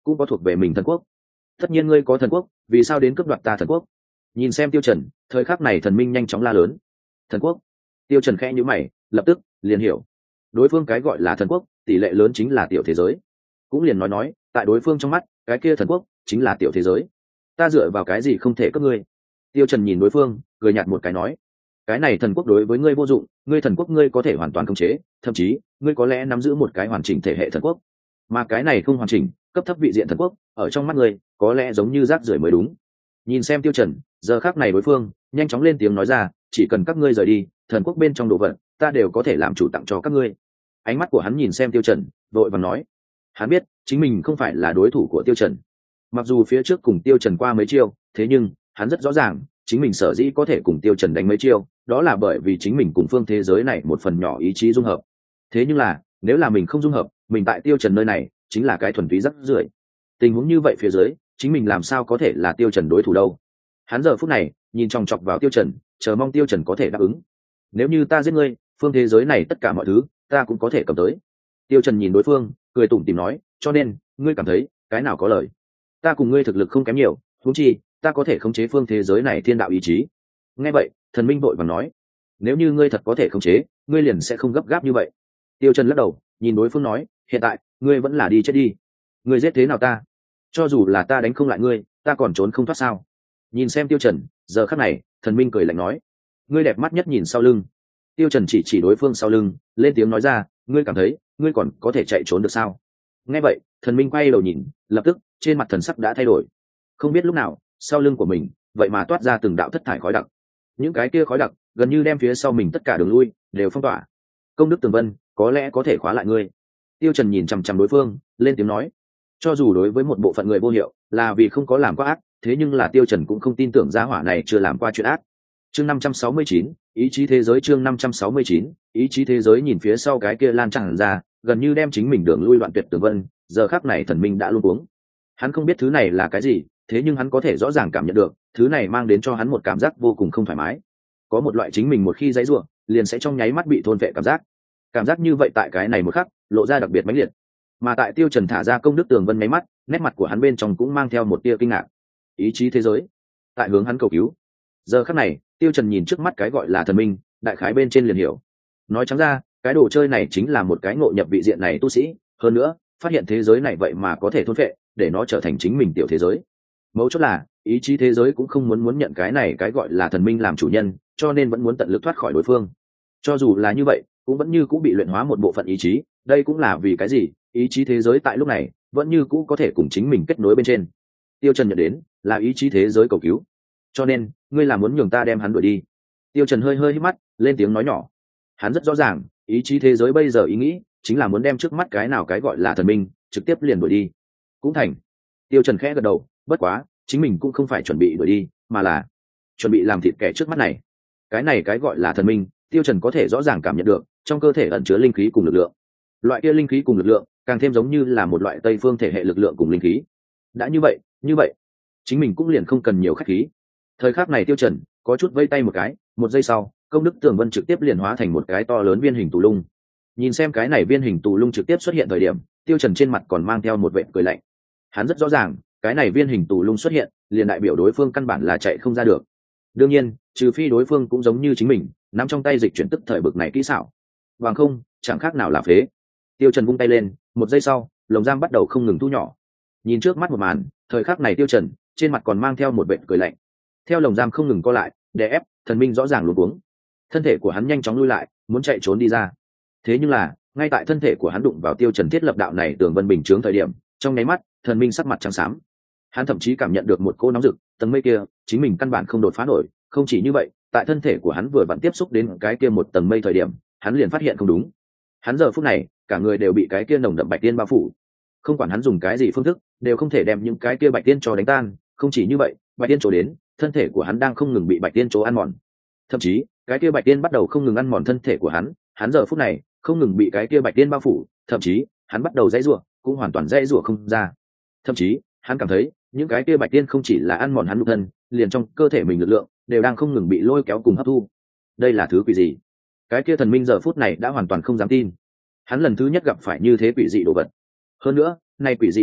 cũng có thuộc về mình thần quốc. Tất nhiên ngươi có thần quốc, vì sao đến cướp đoạt ta thần quốc? Nhìn xem Tiêu Trần, thời khắc này thần minh nhanh chóng la lớn. Thần quốc? Tiêu Trần khẽ nhíu mày, lập tức liền hiểu. Đối phương cái gọi là thần quốc, tỷ lệ lớn chính là tiểu thế giới. Cũng liền nói, tại đối phương trong mắt, cái kia thần quốc chính là tiểu thế giới. Ta dựa vào cái gì không thể cướp ngươi? Tiêu Trần nhìn đối phương, cười nhạt một cái nói, cái này thần quốc đối với ngươi vô dụng, ngươi thần quốc ngươi có thể hoàn toàn khống chế, thậm chí ngươi có lẽ nắm giữ một cái hoàn chỉnh thể hệ thần quốc, mà cái này không hoàn chỉnh, cấp thấp vị diện thần quốc, ở trong mắt ngươi có lẽ giống như rác rưởi mới đúng. Nhìn xem Tiêu Trần, giờ khắc này đối phương nhanh chóng lên tiếng nói ra, chỉ cần các ngươi rời đi, thần quốc bên trong đồ vật ta đều có thể làm chủ tặng cho các ngươi. Ánh mắt của hắn nhìn xem Tiêu Trần, vội vàng nói, hắn biết chính mình không phải là đối thủ của Tiêu Trần. Mặc dù phía trước cùng Tiêu Trần qua mấy chiêu, thế nhưng hắn rất rõ ràng, chính mình sở dĩ có thể cùng Tiêu Trần đánh mấy chiêu, đó là bởi vì chính mình cùng phương thế giới này một phần nhỏ ý chí dung hợp. Thế nhưng là, nếu là mình không dung hợp, mình tại Tiêu Trần nơi này chính là cái thuần túy rắc rưởi. Tình huống như vậy phía dưới, chính mình làm sao có thể là Tiêu Trần đối thủ đâu? Hắn giờ phút này nhìn chòng chọc vào Tiêu Trần, chờ mong Tiêu Trần có thể đáp ứng. Nếu như ta giết ngươi, phương thế giới này tất cả mọi thứ ta cũng có thể cầm tới. Tiêu Trần nhìn đối phương, cười tủm tỉm nói, cho nên ngươi cảm thấy cái nào có lợi? Ta cùng ngươi thực lực không kém nhiều, huống chi ta có thể khống chế phương thế giới này thiên đạo ý chí. Nghe vậy, thần minh vội vàng nói, nếu như ngươi thật có thể khống chế, ngươi liền sẽ không gấp gáp như vậy. Tiêu Trần lắc đầu, nhìn đối phương nói, hiện tại ngươi vẫn là đi chết đi. Ngươi giết thế nào ta? Cho dù là ta đánh không lại ngươi, ta còn trốn không thoát sao? Nhìn xem Tiêu Trần, giờ khắc này, thần minh cười lạnh nói, ngươi đẹp mắt nhất nhìn sau lưng. Tiêu Trần chỉ đối phương sau lưng, lên tiếng nói ra, ngươi cảm thấy ngươi còn có thể chạy trốn được sao? Nghe vậy, thần minh quay đầu nhìn, lập tức trên mặt thần sắc đã thay đổi. Không biết lúc nào, sau lưng của mình vậy mà toát ra từng đạo thất thải khói đặc. Những cái kia khói đặc gần như đem phía sau mình tất cả đường lui đều phong tỏa. Công đức Tường Vân có lẽ có thể khóa lại ngươi. Tiêu Trần nhìn chằm chằm đối phương, lên tiếng nói, cho dù đối với một bộ phận người vô hiệu là vì không có làm quá ác, thế nhưng là Tiêu Trần cũng không tin tưởng gia hỏa này chưa làm qua chuyện ác. Chương 569, ý chí thế giới. Chương 569, ý chí thế giới. Nhìn phía sau cái kia lan tràn ra, gần như đem chính mình đường lui đoạn tuyệt Tường Vân, giờ khắc này thần minh đã luống cuống. Hắn không biết thứ này là cái gì, thế nhưng hắn có thể rõ ràng cảm nhận được, thứ này mang đến cho hắn một cảm giác vô cùng không thoải mái. Có một loại chính mình một khi giãy giụa, liền sẽ trong nháy mắt bị thôn vệ cảm giác. Cảm giác như vậy tại cái này một khắc, lộ ra đặc biệt mãnh liệt. Mà tại Tiêu Trần thả ra công đức Tường Vân nháy mắt, nét mặt của hắn bên trong cũng mang theo một tia kinh ngạc. Ý chí thế giới tại hướng hắn cầu cứu. Giờ khắc này, Tiêu Trần nhìn trước mắt cái gọi là thần minh, đại khái bên trên liền hiểu. Nói trắng ra, cái đồ chơi này chính là một cái ngộ nhập vị diện này tu sĩ, hơn nữa, phát hiện thế giới này vậy mà có thể thôn phệ, để nó trở thành chính mình tiểu thế giới. Mấu chốt là, ý chí thế giới cũng không muốn nhận cái này cái gọi là thần minh làm chủ nhân, cho nên vẫn muốn tận lực thoát khỏi đối phương. Cho dù là như vậy, cũng vẫn như cũng bị luyện hóa một bộ phận ý chí, đây cũng là vì cái gì? Ý chí thế giới tại lúc này vẫn như cũ có thể cùng chính mình kết nối bên trên. Tiêu Trần nhận đến là ý chí thế giới cầu cứu, cho nên ngươi là muốn nhường ta đem hắn đuổi đi? Tiêu Trần hơi híp mắt, lên tiếng nói nhỏ. Hắn rất rõ ràng, ý chí thế giới bây giờ ý nghĩ chính là muốn đem trước mắt cái nào cái gọi là thần minh trực tiếp liền đuổi đi. Cũng thành. Tiêu Trần khẽ gật đầu, bất quá chính mình cũng không phải chuẩn bị đuổi đi, mà là chuẩn bị làm thịt kẻ trước mắt này. Cái này cái gọi là thần minh, Tiêu Trần có thể rõ ràng cảm nhận được trong cơ thể ẩn chứa linh khí cùng lực lượng. Loại kia linh khí cùng lực lượng càng thêm giống như là một loại tây phương thể hệ lực lượng cùng linh khí. Đã như vậy chính mình cũng liền không cần nhiều khách khí. Thời khắc này Tiêu Trần có chút vây tay một cái, một giây sau, công đức Tường Vân trực tiếp liền hóa thành một cái to lớn viên hình tù lung. Nhìn xem cái này viên hình tù lung trực tiếp xuất hiện thời điểm, Tiêu Trần trên mặt còn mang theo một vệt cười lạnh. Hắn rất rõ ràng, cái này viên hình tù lung xuất hiện, liền đại biểu đối phương căn bản là chạy không ra được. Đương nhiên, trừ phi đối phương cũng giống như chính mình, nắm trong tay dịch chuyển tức thời bực này kỹ xảo. Bằng không, chẳng khác nào là phế. Tiêu Trần vung tay lên, một giây sau, lồng giam bắt đầu không ngừng thu nhỏ. Nhìn trước mắt một màn, thời khắc này Tiêu Trần trên mặt còn mang theo một vệt cười lạnh. Theo lồng giam không ngừng co lại, đè ép, thần minh rõ ràng luống cuống. Thân thể của hắn nhanh chóng lui lại, muốn chạy trốn đi ra. Thế nhưng là, ngay tại thân thể của hắn đụng vào Tiêu Trần thiết lập đạo này tường vân bình chướng thời điểm, trong nháy mắt, thần minh sắc mặt trắng xám. Hắn thậm chí cảm nhận được một cỗ nóng rực, tầng mây kia, chính mình căn bản không đột phá nổi. Không chỉ như vậy, tại thân thể của hắn vừa vặn tiếp xúc đến cái kia một tầng mây thời điểm, hắn liền phát hiện không đúng. Hắn giờ phút này, cả người đều bị cái kia nồng đậm bạch tiên bao phủ. Không quản hắn dùng cái gì phương thức, đều không thể đem những cái kia bạch tiên cho đánh tan. Không chỉ như vậy, bạch tiên chỗ đến, thân thể của hắn đang không ngừng bị bạch tiên chỗ ăn mòn. Thậm chí, cái kia bạch tiên bắt đầu không ngừng ăn mòn thân thể của hắn giờ phút này không ngừng bị cái kia bạch tiên bao phủ, thậm chí hắn bắt đầu dãy rủa, cũng hoàn toàn dãy rủa không ra. Thậm chí, hắn cảm thấy những cái kia bạch tiên không chỉ là ăn mòn hắn nhục thân, liền trong cơ thể mình lực lượng đều đang không ngừng bị lôi kéo cùng hấp thu. Đây là thứ quỷ gì? Cái kia thần minh giờ phút này đã hoàn toàn không dám tin. Hắn lần thứ nhất gặp phải như thế quỷ dị đồ vật. Hơn nữa, này quỷ dị đồ vật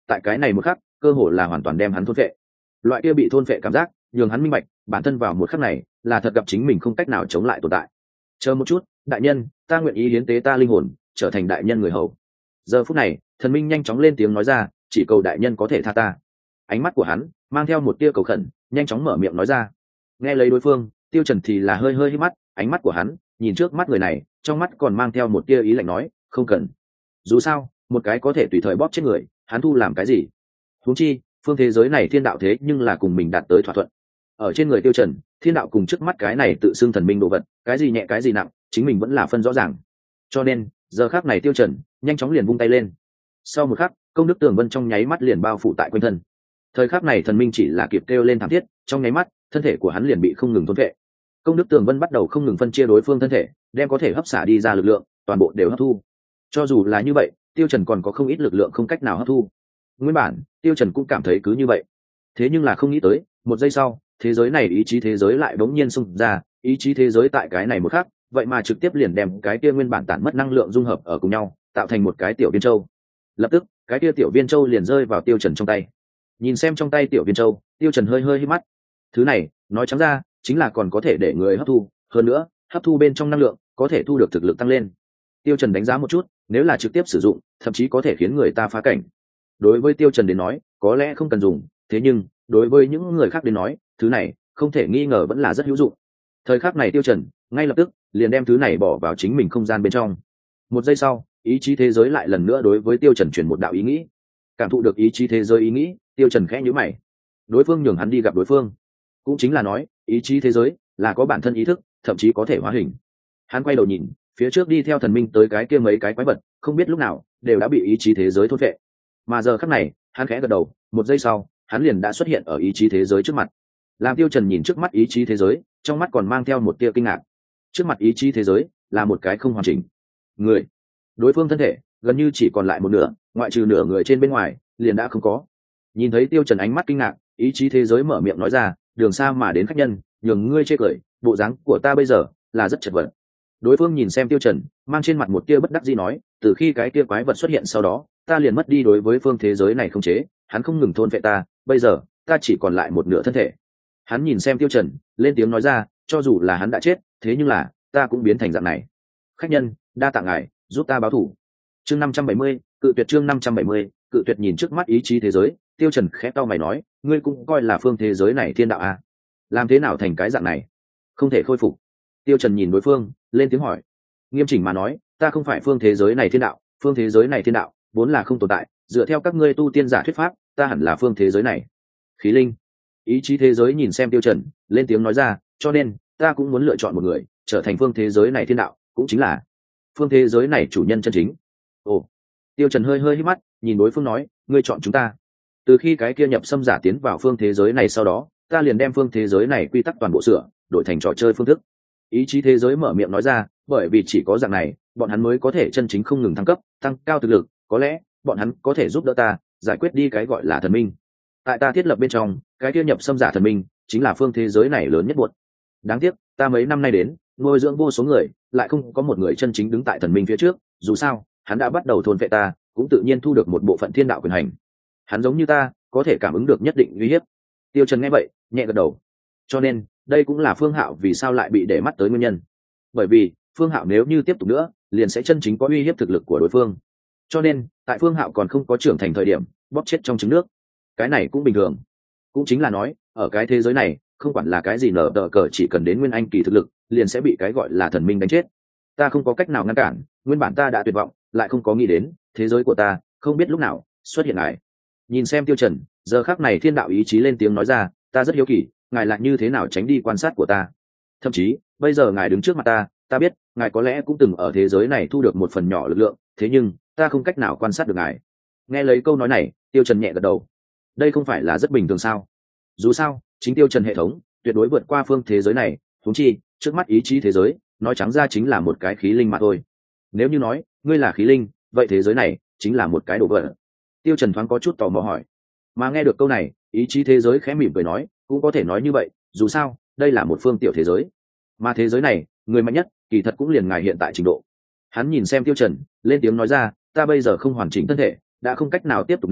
tại cái này một khắc cơ hồ là hoàn toàn đem hắn thôn phệ. Loại kia bị thôn phệ cảm giác nhường hắn minh bạch bản thân vào một khắc này là thật gặp chính mình không cách nào chống lại tồn tại. Chờ một chút, đại nhân, ta nguyện ý hiến tế ta linh hồn trở thành đại nhân người hầu. Giờ phút này thần minh nhanh chóng lên tiếng nói ra, chỉ cầu đại nhân có thể tha ta. Ánh mắt của hắn mang theo một tia cầu khẩn, nhanh chóng mở miệng nói ra. Nghe lấy đối phương, Tiêu Trần thì là hơi hơi hí mắt, ánh mắt của hắn nhìn trước mắt người này, trong mắt còn mang theo một tia ý lạnh nói, không cần. Dù sao, một cái có thể tùy thời bóp chết người, hắn thu làm cái gì? Huống chi, phương thế giới này thiên đạo thế nhưng là cùng mình đạt tới thỏa thuận. Ở trên người Tiêu Trần, thiên đạo cùng trước mắt cái này tự xưng thần minh đồ vật, cái gì nhẹ cái gì nặng, chính mình vẫn là phân rõ ràng. Cho nên, giờ khắc này Tiêu Trần nhanh chóng liền vung tay lên. Sau một khắc, công đức tường vân trong nháy mắt liền bao phủ tại quanh thân. Thời khắc này thần minh chỉ là kịp kêu lên thảm thiết, trong nháy mắt thân thể của hắn liền bị không ngừng thôn phệ. Công đức tường vân bắt đầu không ngừng phân chia đối phương thân thể, đem có thể hấp xả đi ra lực lượng toàn bộ đều hấp thu. Cho dù là như vậy, Tiêu Trần còn có không ít lực lượng không cách nào hấp thu. Nguyên bản Tiêu Trần cũng cảm thấy cứ như vậy, thế nhưng là không nghĩ tới một giây sau, thế giới này ý chí thế giới lại bỗng nhiên xung ra, ý chí thế giới tại cái này một khắc vậy mà trực tiếp liền đem cái kia nguyên bản tản mất năng lượng dung hợp ở cùng nhau, tạo thành một cái tiểu viên châu. Lập tức cái kia tiểu viên châu liền rơi vào Tiêu Trần trong tay. Nhìn xem trong tay tiểu viên châu, Tiêu Trần hơi hơi hí mắt. Thứ này nói trắng ra chính là còn có thể để người hấp thu, hơn nữa hấp thu bên trong năng lượng có thể thu được thực lực tăng lên. Tiêu Trần đánh giá một chút, nếu là trực tiếp sử dụng thậm chí có thể khiến người ta phá cảnh. Đối với Tiêu Trần đến nói có lẽ không cần dùng, thế nhưng đối với những người khác đến nói, thứ này không thể nghi ngờ vẫn là rất hữu dụng. Thời khắc này Tiêu Trần ngay lập tức liền đem thứ này bỏ vào chính mình không gian bên trong. Một giây sau, ý chí thế giới lại lần nữa đối với Tiêu Trần truyền một đạo ý nghĩ. Cảm thụ được ý chí thế giới ý nghĩ, Tiêu Trần khẽ nhíu mày. Đối phương nhường hắn đi gặp đối phương, cũng chính là nói ý chí thế giới là có bản thân ý thức, thậm chí có thể hóa hình. Hắn quay đầu nhìn phía trước đi theo thần minh tới cái kia mấy cái quái vật, không biết lúc nào đều đã bị ý chí thế giới thôn phệ. Mà giờ khắc này hắn khẽ gật đầu, một giây sau hắn liền đã xuất hiện ở ý chí thế giới trước mặt. Làm Tiêu Trần nhìn trước mắt ý chí thế giới, trong mắt còn mang theo một tia kinh ngạc. Trước mặt ý chí thế giới là một cái không hoàn chỉnh người, đối phương thân thể gần như chỉ còn lại một nửa, ngoại trừ nửa người trên bên ngoài liền đã không có. Nhìn thấy Tiêu Trần ánh mắt kinh ngạc, ý chí thế giới mở miệng nói ra, đường xa mà đến khách nhân, nhường ngươi chê cười, bộ dáng của ta bây giờ là rất chật vật. Đối phương nhìn xem Tiêu Trần, mang trên mặt một tia bất đắc dĩ nói, từ khi cái tia quái vật xuất hiện sau đó, ta liền mất đi đối với phương thế giới này không chế, hắn không ngừng thôn phệ ta, bây giờ ta chỉ còn lại một nửa thân thể. Hắn nhìn xem Tiêu Trần, lên tiếng nói ra, cho dù là hắn đã chết, thế nhưng là ta cũng biến thành dạng này. Khách nhân, đa tạ ngài giúp ta báo thù. Chương 570, cự tuyệt. Chương 570, cự tuyệt. Nhìn trước mắt ý chí thế giới, Tiêu Trần khẽ cau mày nói, ngươi cũng coi là phương thế giới này thiên đạo à? Làm thế nào thành cái dạng này? Không thể khôi phục. Tiêu Trần nhìn đối phương, lên tiếng hỏi. Nghiêm chỉnh mà nói, ta không phải phương thế giới này thiên đạo, phương thế giới này thiên đạo vốn là không tồn tại, dựa theo các ngươi tu tiên giả thuyết pháp, ta hẳn là phương thế giới này khí linh. Ý chí thế giới nhìn xem Tiêu Trần, lên tiếng nói ra, cho nên ta cũng muốn lựa chọn một người trở thành phương thế giới này thiên đạo, cũng chính là phương thế giới này chủ nhân chân chính. Ồ. Tiêu Trần hơi hơi hí mắt, nhìn đối phương nói, ngươi chọn chúng ta. Từ khi cái kia nhập xâm giả tiến vào phương thế giới này sau đó, ta liền đem phương thế giới này quy tắc toàn bộ sửa, đổi thành trò chơi phương thức. Ý chí thế giới mở miệng nói ra, bởi vì chỉ có dạng này, bọn hắn mới có thể chân chính không ngừng thăng cấp, tăng cao thực lực, có lẽ bọn hắn có thể giúp đỡ ta giải quyết đi cái gọi là thần minh. Tại ta thiết lập bên trong, cái kia nhập xâm giả thần minh chính là phương thế giới này lớn nhất buột. Đáng tiếc, ta mấy năm nay đến, nuôi dưỡng vô số người, lại không có một người chân chính đứng tại thần minh phía trước, dù sao, hắn đã bắt đầu thôn phệ ta, cũng tự nhiên thu được một bộ phận thiên đạo quyền hành. Hắn giống như ta, có thể cảm ứng được nhất định uy hiếp. Tiêu Trần nghe vậy, nhẹ gật đầu. Cho nên, đây cũng là Phương Hạo vì sao lại bị để mắt tới nguyên nhân. Bởi vì, Phương Hạo nếu như tiếp tục nữa, liền sẽ chân chính có uy hiếp thực lực của đối phương. Cho nên, tại Phương Hạo còn không có trưởng thành thời điểm, bóp chết trong trứng nước. Cái này cũng bình thường. Cũng chính là nói, ở cái thế giới này, không quản là cái gì nở tờ cờ, chỉ cần đến nguyên anh kỳ thực lực, liền sẽ bị cái gọi là thần minh đánh chết. Ta không có cách nào ngăn cản, nguyên bản ta đã tuyệt vọng, lại không có nghĩ đến, thế giới của ta, không biết lúc nào xuất hiện ngài. Nhìn xem Tiêu Trần, giờ khắc này thiên đạo ý chí lên tiếng nói ra, ta rất hiếu kỳ, ngài lại như thế nào tránh đi quan sát của ta. Thậm chí, bây giờ ngài đứng trước mặt ta, ta biết, ngài có lẽ cũng từng ở thế giới này thu được một phần nhỏ lực lượng, thế nhưng, ta không cách nào quan sát được ngài. Nghe lấy câu nói này, Tiêu Trần nhẹ gật đầu. Đây không phải là rất bình thường sao? Dù sao, chính Tiêu Trần hệ thống, tuyệt đối vượt qua phương thế giới này, huống chi, trước mắt ý chí thế giới, nói trắng ra chính là một cái khí linh mà thôi. Nếu như nói, ngươi là khí linh, vậy thế giới này chính là một cái đồ vật. Tiêu Trần thoáng có chút tò mò hỏi. Mà nghe được câu này, ý chí thế giới khẽ mỉm cười nói, cũng có thể nói như vậy, dù sao, đây là một phương tiểu thế giới. Mà thế giới này, người mạnh nhất, kỳ thật cũng liền ngài hiện tại trình độ. Hắn nhìn xem Tiêu Trần, lên tiếng nói ra, ta bây giờ không hoàn chỉnh thân thể, đã không cách nào tiếp tục nữa,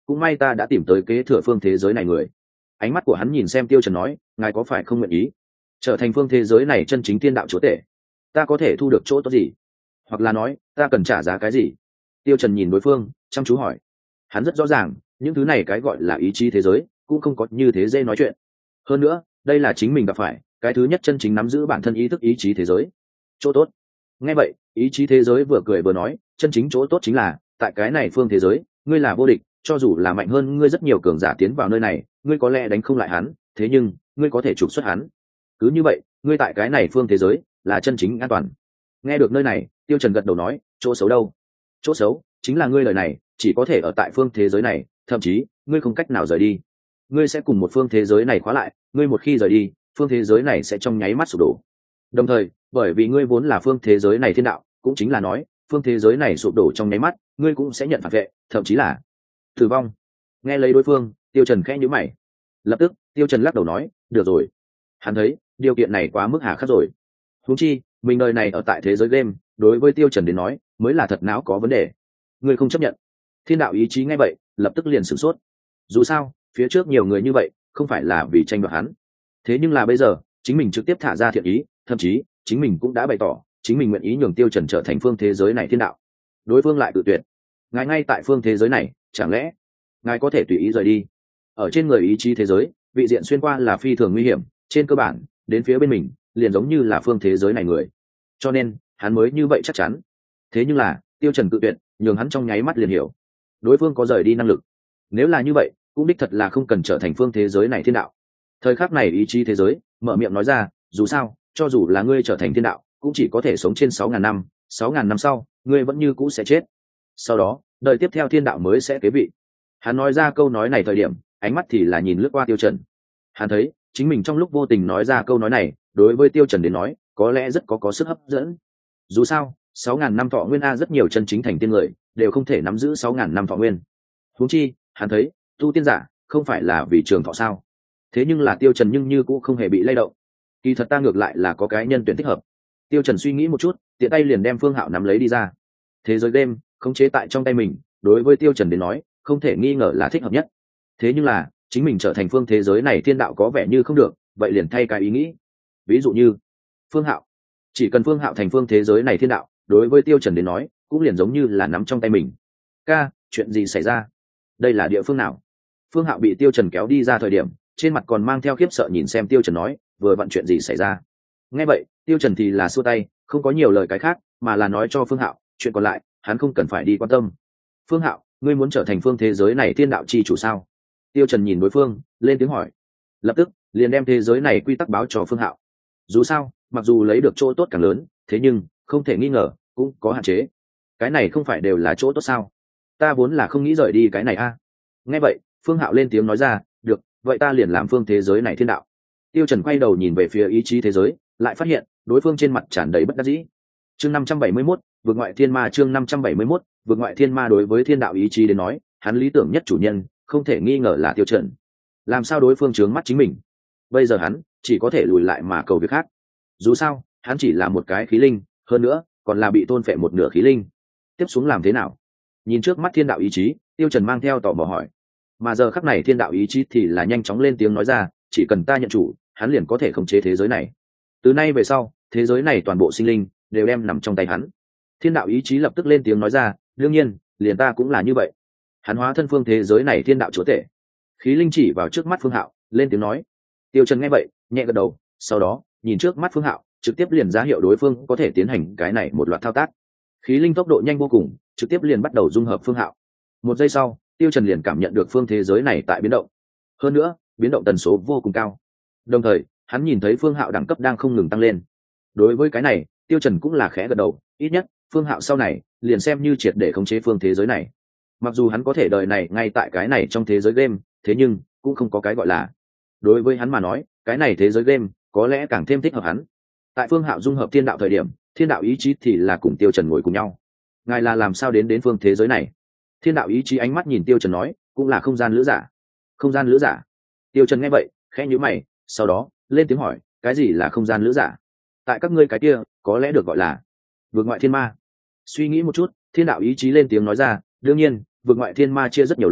cũng may ta đã tìm tới kế thừa phương thế giới này người. Ánh mắt của hắn nhìn xem Tiêu Trần nói, ngài có phải không nguyện ý trở thành phương thế giới này chân chính thiên đạo chúa tể? Ta có thể thu được chỗ tốt gì, hoặc là nói ta cần trả giá cái gì? Tiêu Trần nhìn đối phương chăm chú hỏi. Hắn rất rõ ràng những thứ này cái gọi là ý chí thế giới cũng không có như thế dễ nói chuyện. Hơn nữa đây là chính mình gặp phải cái thứ nhất chân chính nắm giữ bản thân ý thức ý chí thế giới. Chỗ tốt? Nghe vậy ý chí thế giới vừa cười vừa nói, chân chính chỗ tốt chính là tại cái này phương thế giới ngươi là vô địch, cho dù là mạnh hơn ngươi rất nhiều cường giả tiến vào nơi này, ngươi có lẽ đánh không lại hắn, thế nhưng ngươi có thể trục xuất hắn. Cứ như vậy ngươi tại cái này phương thế giới là chân chính an toàn. Nghe được nơi này, Tiêu Trần gật đầu nói, chỗ xấu đâu? Chỗ xấu chính là ngươi lời này chỉ có thể ở tại phương thế giới này, thậm chí ngươi không cách nào rời đi. Ngươi sẽ cùng một phương thế giới này khóa lại, ngươi một khi rời đi, phương thế giới này sẽ trong nháy mắt sụp đổ. Đồng thời bởi vì ngươi vốn là phương thế giới này thiên đạo, cũng chính là nói phương thế giới này sụp đổ trong nháy mắt, ngươi cũng sẽ nhận phản vệ, thậm chí là tử vong. Nghe lấy đối phương, Tiêu Trần khẽ nhíu mày. Lập tức Tiêu Trần lắc đầu nói, được rồi. Hắn thấy điều kiện này quá mức hà khắc rồi. Huống chi mình đời này ở tại thế giới game, đối với Tiêu Trần đến nói mới là thật não có vấn đề. Ngươi không chấp nhận? Thiên đạo ý chí nghe vậy lập tức liền sửng sốt. Dù sao phía trước nhiều người như vậy không phải là vì tranh đoạt hắn, thế nhưng là bây giờ chính mình trực tiếp thả ra thiện ý, thậm chí chính mình cũng đã bày tỏ chính mình nguyện ý nhường Tiêu Trần trở thành phương thế giới này thiên đạo. Đối phương lại tự tuyệt. Ngài ngay tại phương thế giới này, chẳng lẽ ngài có thể tùy ý rời đi? Ở trên người ý chí thế giới, vị diện xuyên qua là phi thường nguy hiểm, trên cơ bản đến phía bên mình liền giống như là phương thế giới này người, cho nên hắn mới như vậy chắc chắn. Thế nhưng là Tiêu Trần tự tuyệt, nhường hắn trong nháy mắt liền hiểu đối phương có rời đi năng lực. Nếu là như vậy cũng đích thật là không cần trở thành phương thế giới này thiên đạo. Thời khắc này ý chí thế giới mở miệng nói ra, dù sao cho dù là ngươi trở thành thiên đạo cũng chỉ có thể sống trên 6.000 năm, 6.000 năm sau ngươi vẫn như cũ sẽ chết. Sau đó đời tiếp theo thiên đạo mới sẽ kế vị. Hắn nói ra câu nói này thời điểm ánh mắt thì là nhìn lướt qua Tiêu Trần. Hắn thấy chính mình trong lúc vô tình nói ra câu nói này, đối với Tiêu Trần đến nói có lẽ rất có sức hấp dẫn. Dù sao 6.000 năm thọ nguyên, rất nhiều chân chính thành tiên người đều không thể nắm giữ 6.000 năm thọ nguyên. Huống chi hắn thấy tu tiên giả không phải là vì trường thọ sao? Thế nhưng là Tiêu Trần nhưng như cũng không hề bị lay động. Kỳ thật ta ngược lại là có cái nhân tuyển thích hợp. Tiêu Trần suy nghĩ một chút, tiện tay liền đem Phương Hạo nắm lấy đi ra. Thế giới game khống chế tại trong tay mình, đối với Tiêu Trần đến nói không thể nghi ngờ là thích hợp nhất. Thế nhưng là chính mình trở thành phương thế giới này thiên đạo có vẻ như không được, vậy liền thay cái ý nghĩ. Ví dụ như Phương Hạo, chỉ cần Phương Hạo thành phương thế giới này thiên đạo, đối với Tiêu Trần đến nói cũng liền giống như là nắm trong tay mình. Ca, chuyện gì xảy ra? Đây là địa phương nào? Phương Hạo bị Tiêu Trần kéo đi ra thời điểm, trên mặt còn mang theo khiếp sợ nhìn xem Tiêu Trần nói, vừa vặn chuyện gì xảy ra? Nghe vậy Tiêu Trần thì là xua tay, không có nhiều lời cái khác, mà là nói cho Phương Hạo chuyện còn lại hắn không cần phải đi quan tâm. Phương Hạo, ngươi muốn trở thành phương thế giới này thiên đạo chi chủ sao? Tiêu Trần nhìn đối phương lên tiếng hỏi, lập tức liền đem thế giới này quy tắc báo cho Phương Hạo. Dù sao mặc dù lấy được chỗ tốt càng lớn, thế nhưng không thể nghi ngờ cũng có hạn chế. Cái này không phải đều là chỗ tốt sao? Ta vốn là không nghĩ rời đi cái này a. Nghe vậy Phương Hạo lên tiếng nói ra, được, vậy ta liền làm phương thế giới này thiên đạo. Tiêu Trần quay đầu nhìn về phía ý chí thế giới, lại phát hiện đối phương trên mặt tràn đầy bất đắc dĩ. Chương 571, vượt ngoại thiên ma. Chương 571, vượt ngoại thiên ma. Đối với thiên đạo ý chí đến nói, hắn lý tưởng nhất chủ nhân không thể nghi ngờ là Tiêu Trần. Làm sao đối phương trướng mắt chính mình? Bây giờ hắn chỉ có thể lùi lại mà cầu việc khác. Dù sao hắn chỉ là một cái khí linh, hơn nữa còn là bị tôn phệ một nửa khí linh. Tiếp xuống làm thế nào? Nhìn trước mắt thiên đạo ý chí, Tiêu Trần mang theo tò mò hỏi. Mà giờ khắc này thiên đạo ý chí thì là nhanh chóng lên tiếng nói ra, chỉ cần ta nhận chủ, hắn liền có thể khống chế thế giới này. Từ nay về sau thế giới này toàn bộ sinh linh đều đem nằm trong tay hắn. Thiên đạo ý chí lập tức lên tiếng nói ra, đương nhiên liền ta cũng là như vậy. Hắn hóa thân phương thế giới này thiên đạo chúa tể. Khí linh chỉ vào trước mắt Phương Hạo lên tiếng nói. Tiêu Trần nghe vậy nhẹ gật đầu, sau đó nhìn trước mắt Phương Hạo trực tiếp liền ra hiệu đối phương có thể tiến hành cái này một loạt thao tác. Khí linh tốc độ nhanh vô cùng, trực tiếp liền bắt đầu dung hợp Phương Hạo. Một giây sau Tiêu Trần liền cảm nhận được phương thế giới này tại biến động, hơn nữa biến động tần số vô cùng cao. Đồng thời hắn nhìn thấy Phương Hạo đẳng cấp đang không ngừng tăng lên. Đối với cái này Tiêu Trần cũng là khẽ gật đầu, ít nhất Phương Hạo sau này liền xem như triệt để khống chế phương thế giới này. Mặc dù hắn có thể đời này ngay tại cái này trong thế giới game, thế nhưng cũng không có cái gọi là. Đối với hắn mà nói, cái này thế giới game có lẽ càng thêm thích hợp hắn. Tại Phương Hạo dung hợp thiên đạo thời điểm, thiên đạo ý chí thì là cùng Tiêu Trần ngồi cùng nhau. Ngài là làm sao đến phương thế giới này? Thiên đạo ý chí ánh mắt nhìn Tiêu Trần nói, cũng là không gian lữ giả. Không gian lữ giả? Tiêu Trần nghe vậy khẽ nhíu mày, sau đó lên tiếng hỏi, cái gì là không gian lữ giả? Tại các ngươi cái kia có lẽ được gọi là vượt ngoại thiên ma. Suy nghĩ một chút, thiên đạo ý chí lên tiếng nói ra, đương nhiên vượt ngoại thiên ma chia rất nhiều loại,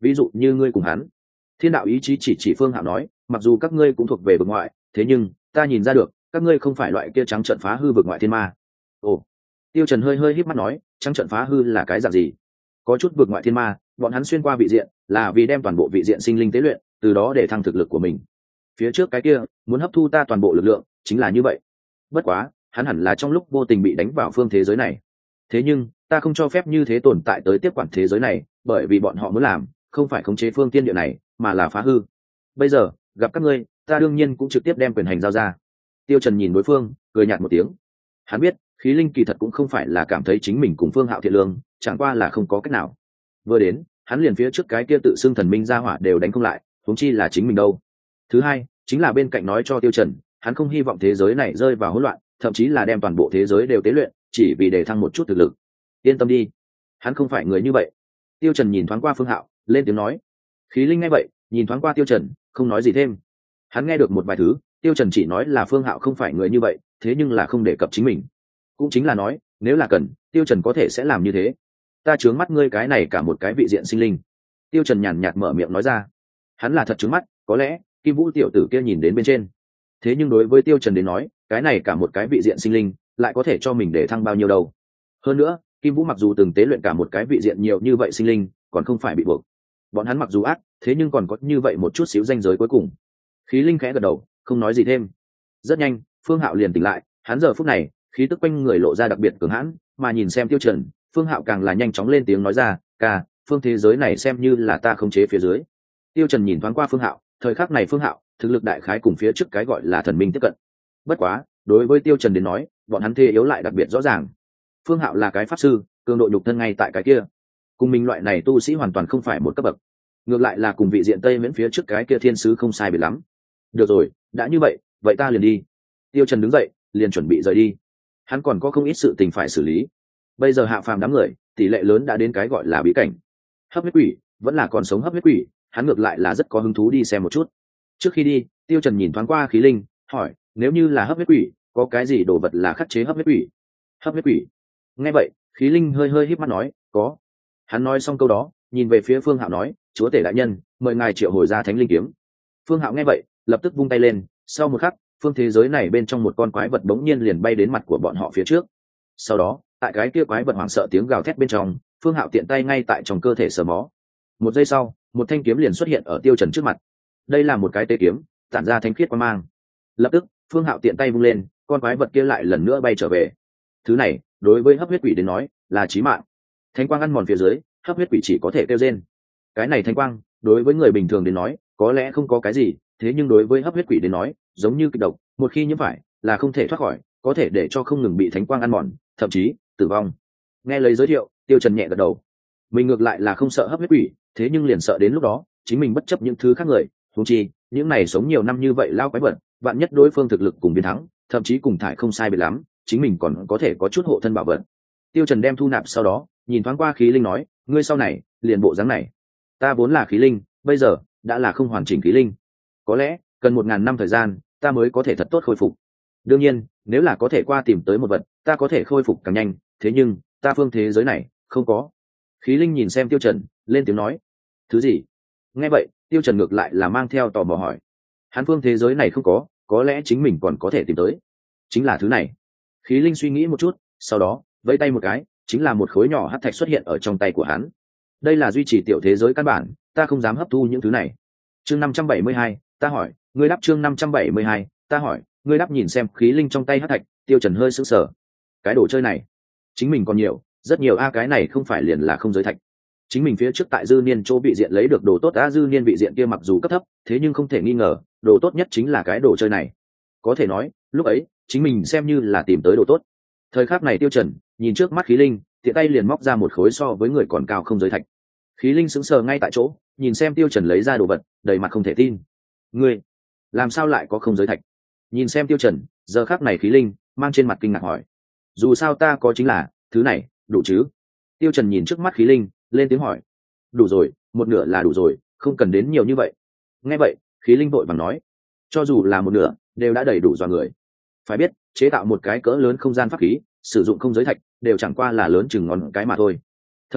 ví dụ như ngươi cùng hắn. Thiên đạo ý chí chỉ phương hạo nói, mặc dù các ngươi cũng thuộc về vực ngoại, thế nhưng ta nhìn ra được các ngươi không phải loại kia trắng trợn phá hư vực ngoại thiên ma. Ồ. Tiêu Trần hơi híp mắt nói, trắng trợn phá hư là cái dạng gì? Có chút vực ngoại thiên ma, bọn hắn xuyên qua vị diện là vì đem toàn bộ vị diện sinh linh tế luyện, từ đó để thăng thực lực của mình. Phía trước cái kia muốn hấp thu ta toàn bộ lực lượng, chính là như vậy. Bất quá hắn hẳn là trong lúc vô tình bị đánh vào phương thế giới này, thế nhưng ta không cho phép như thế tồn tại tới tiếp quản thế giới này, bởi vì bọn họ muốn làm không phải khống chế phương tiên địa này mà là phá hư. Bây giờ gặp các ngươi, ta đương nhiên cũng trực tiếp đem quyền hành giao ra. Tiêu Trần nhìn đối phương cười nhạt một tiếng. Hắn biết khí linh kỳ thật cũng không phải là cảm thấy chính mình cùng phương hạo thiện lương, chẳng qua là không có cách nào. Vừa đến hắn liền phía trước cái kia tự xưng thần minh gia hỏa đều đánh không lại, huống chi là chính mình đâu. Thứ hai chính là bên cạnh nói cho Tiêu Trần, hắn không hy vọng thế giới này rơi vào hỗn loạn, thậm chí là đem toàn bộ thế giới đều tế luyện, chỉ vì để thăng một chút thực lực. Yên tâm đi, hắn không phải người như vậy. Tiêu Trần nhìn thoáng qua phương hạo, lên tiếng nói. Khí linh nghe vậy nhìn thoáng qua Tiêu Trần, không nói gì thêm. Hắn nghe được một vài thứ, Tiêu Trần chỉ nói là phương hạo không phải người như vậy, thế nhưng là không đề cập chính mình. Cũng chính là nói nếu là cần, Tiêu Trần có thể sẽ làm như thế. Ta chướng mắt ngươi cái này cả một cái vị diện sinh linh. Tiêu Trần nhàn nhạt mở miệng nói ra. Hắn là thật chướng mắt, có lẽ Kim Vũ tiểu tử kia nhìn đến bên trên, thế nhưng đối với Tiêu Trần đến nói, cái này cả một cái vị diện sinh linh lại có thể cho mình để thăng bao nhiêu đâu. Hơn nữa Kim Vũ mặc dù từng tế luyện cả một cái vị diện nhiều như vậy sinh linh, còn không phải bị buộc. Bọn hắn mặc dù ác, thế nhưng còn có như vậy một chút xíu ranh giới cuối cùng. Khí linh khẽ gật đầu, không nói gì thêm. Rất nhanh phương hạo liền tỉnh lại, hắn giờ phút này khí tức quanh người lộ ra đặc biệt cường hãn, mà nhìn xem Tiêu Trần, phương hạo càng là nhanh chóng lên tiếng nói ra, ca, phương thế giới này xem như là ta khống chế phía dưới. Tiêu Trần nhìn thoáng qua phương hạo, thời khắc này phương hạo thực lực đại khái cùng phía trước cái gọi là thần minh tiếp cận. Bất quá đối với Tiêu Trần đến nói, bọn hắn thế yếu lại đặc biệt rõ ràng. Phương hạo là cái pháp sư, cường độ nhục thân ngay tại cái kia, cùng mình loại này tu sĩ hoàn toàn không phải một cấp bậc, ngược lại là cùng vị diện tây miễn phía trước cái kia thiên sứ không sai biệt lắm. Được rồi, đã như vậy, vậy ta liền đi. Tiêu Trần đứng dậy liền chuẩn bị rời đi. Hắn còn có không ít sự tình phải xử lý. Bây giờ hạ phàm đám người tỷ lệ lớn đã đến cái gọi là bí cảnh. Hấp huyết quỷ vẫn là còn sống hấp huyết quỷ, hắn ngược lại là rất có hứng thú đi xem một chút. Trước khi đi, Tiêu Trần nhìn thoáng qua khí linh, hỏi, nếu như là hấp huyết quỷ, có cái gì đồ vật là khắc chế hấp huyết quỷ? Hấp huyết quỷ. Nghe vậy khí linh hơi híp mắt nói, có. Hắn nói xong câu đó, nhìn về phía phương hạo nói, chúa tể đại nhân, mời ngài triệu hồi ra thánh linh kiếm. Phương hạo nghe vậy lập tức vung tay lên, sau một khắc phương thế giới này bên trong một con quái vật bỗng nhiên liền bay đến mặt của bọn họ phía trước. Sau đó tại cái kia quái vật hoảng sợ tiếng gào thét bên trong, phương hạo tiện tay ngay tại trong cơ thể sờ mó. Một giây sau một thanh kiếm liền xuất hiện ở Tiêu Trần trước mặt. Đây là một cái tế kiếm, tản ra thanh khiết quang mang. Lập tức phương hạo tiện tay vung lên, con quái vật kia lại lần nữa bay trở về. Thứ này đối với hấp huyết quỷ đến nói là chí mạng. Thánh quang ăn mòn phía dưới, hấp huyết quỷ chỉ có thể kêu rên. Cái này thánh quang đối với người bình thường đến nói có lẽ không có cái gì, thế nhưng đối với hấp huyết quỷ đến nói giống như kịch độc, một khi nhiễm phải là không thể thoát khỏi, có thể để cho không ngừng bị thánh quang ăn mòn, thậm chí tử vong. Nghe lời giới thiệu, Tiêu Trần nhẹ gật đầu. Mình ngược lại là không sợ hấp huyết quỷ, thế nhưng liền sợ đến lúc đó chính mình bất chấp những thứ khác người, huống chi những này sống nhiều năm như vậy lao quái vật, vạn nhất đối phương thực lực cùng biến thắng, thậm chí cùng thải không sai biệt lắm, chính mình còn có thể có chút hộ thân bảo vật. Tiêu Trần đem thu nạp sau đó, nhìn thoáng qua khí linh nói, ngươi sau này liền bộ dáng này. Ta vốn là khí linh, bây giờ đã là không hoàn chỉnh khí linh, có lẽ cần 1000 năm thời gian ta mới có thể thật tốt khôi phục. Đương nhiên nếu là có thể qua tìm tới một vật, ta có thể khôi phục càng nhanh, thế nhưng ta phương thế giới này không có. Khí linh nhìn xem Tiêu Trần lên tiếng nói, thứ gì? Nghe vậy Tiêu Trần ngược lại là mang theo tò mò hỏi, hắn phương thế giới này không có lẽ chính mình còn có thể tìm tới. Chính là thứ này. Khí linh suy nghĩ một chút, sau đó vẫy tay một cái, chính là một khối nhỏ hắc thạch xuất hiện ở trong tay của hắn. Đây là duy trì tiểu thế giới căn bản, ta không dám hấp thu những thứ này. Chương 572, ta hỏi, ngươi đáp. Chương 572, ta hỏi, ngươi đáp. Nhìn xem khí linh trong tay hắc thạch, Tiêu Trần hơi sững sờ. Cái đồ chơi này, chính mình còn nhiều, rất nhiều cái này không phải liền là không giới thạch. Chính mình phía trước tại dư niên chỗ bị diện lấy được đồ tốt, dư niên bị diện kia mặc dù cấp thấp, thế nhưng không thể nghi ngờ, đồ tốt nhất chính là cái đồ chơi này. Có thể nói, lúc ấy chính mình xem như là tìm tới đồ tốt. Thời khắc này Tiêu Trần nhìn trước mắt khí linh, tiện tay liền móc ra một khối so với người còn cao không giới thạch. Khí linh sững sờ ngay tại chỗ, nhìn xem Tiêu Trần lấy ra đồ vật, đầy mặt không thể tin. Ngươi, làm sao lại có không giới thạch? Nhìn xem Tiêu Trần, giờ khắc này khí linh mang trên mặt kinh ngạc hỏi, dù sao ta có chính là thứ này, đủ chứ? Tiêu Trần nhìn trước mắt khí linh, lên tiếng hỏi, đủ rồi, một nửa là đủ rồi, không cần đến nhiều như vậy. Nghe vậy khí linh vội vàng nói, cho dù là một nửa đều đã đầy đủ dọa người. Phải biết chế tạo một cái cỡ lớn không gian pháp khí, sử dụng không giới thạch đều chẳng qua là lớn chừng ngón cái mà thôi. Thậm chí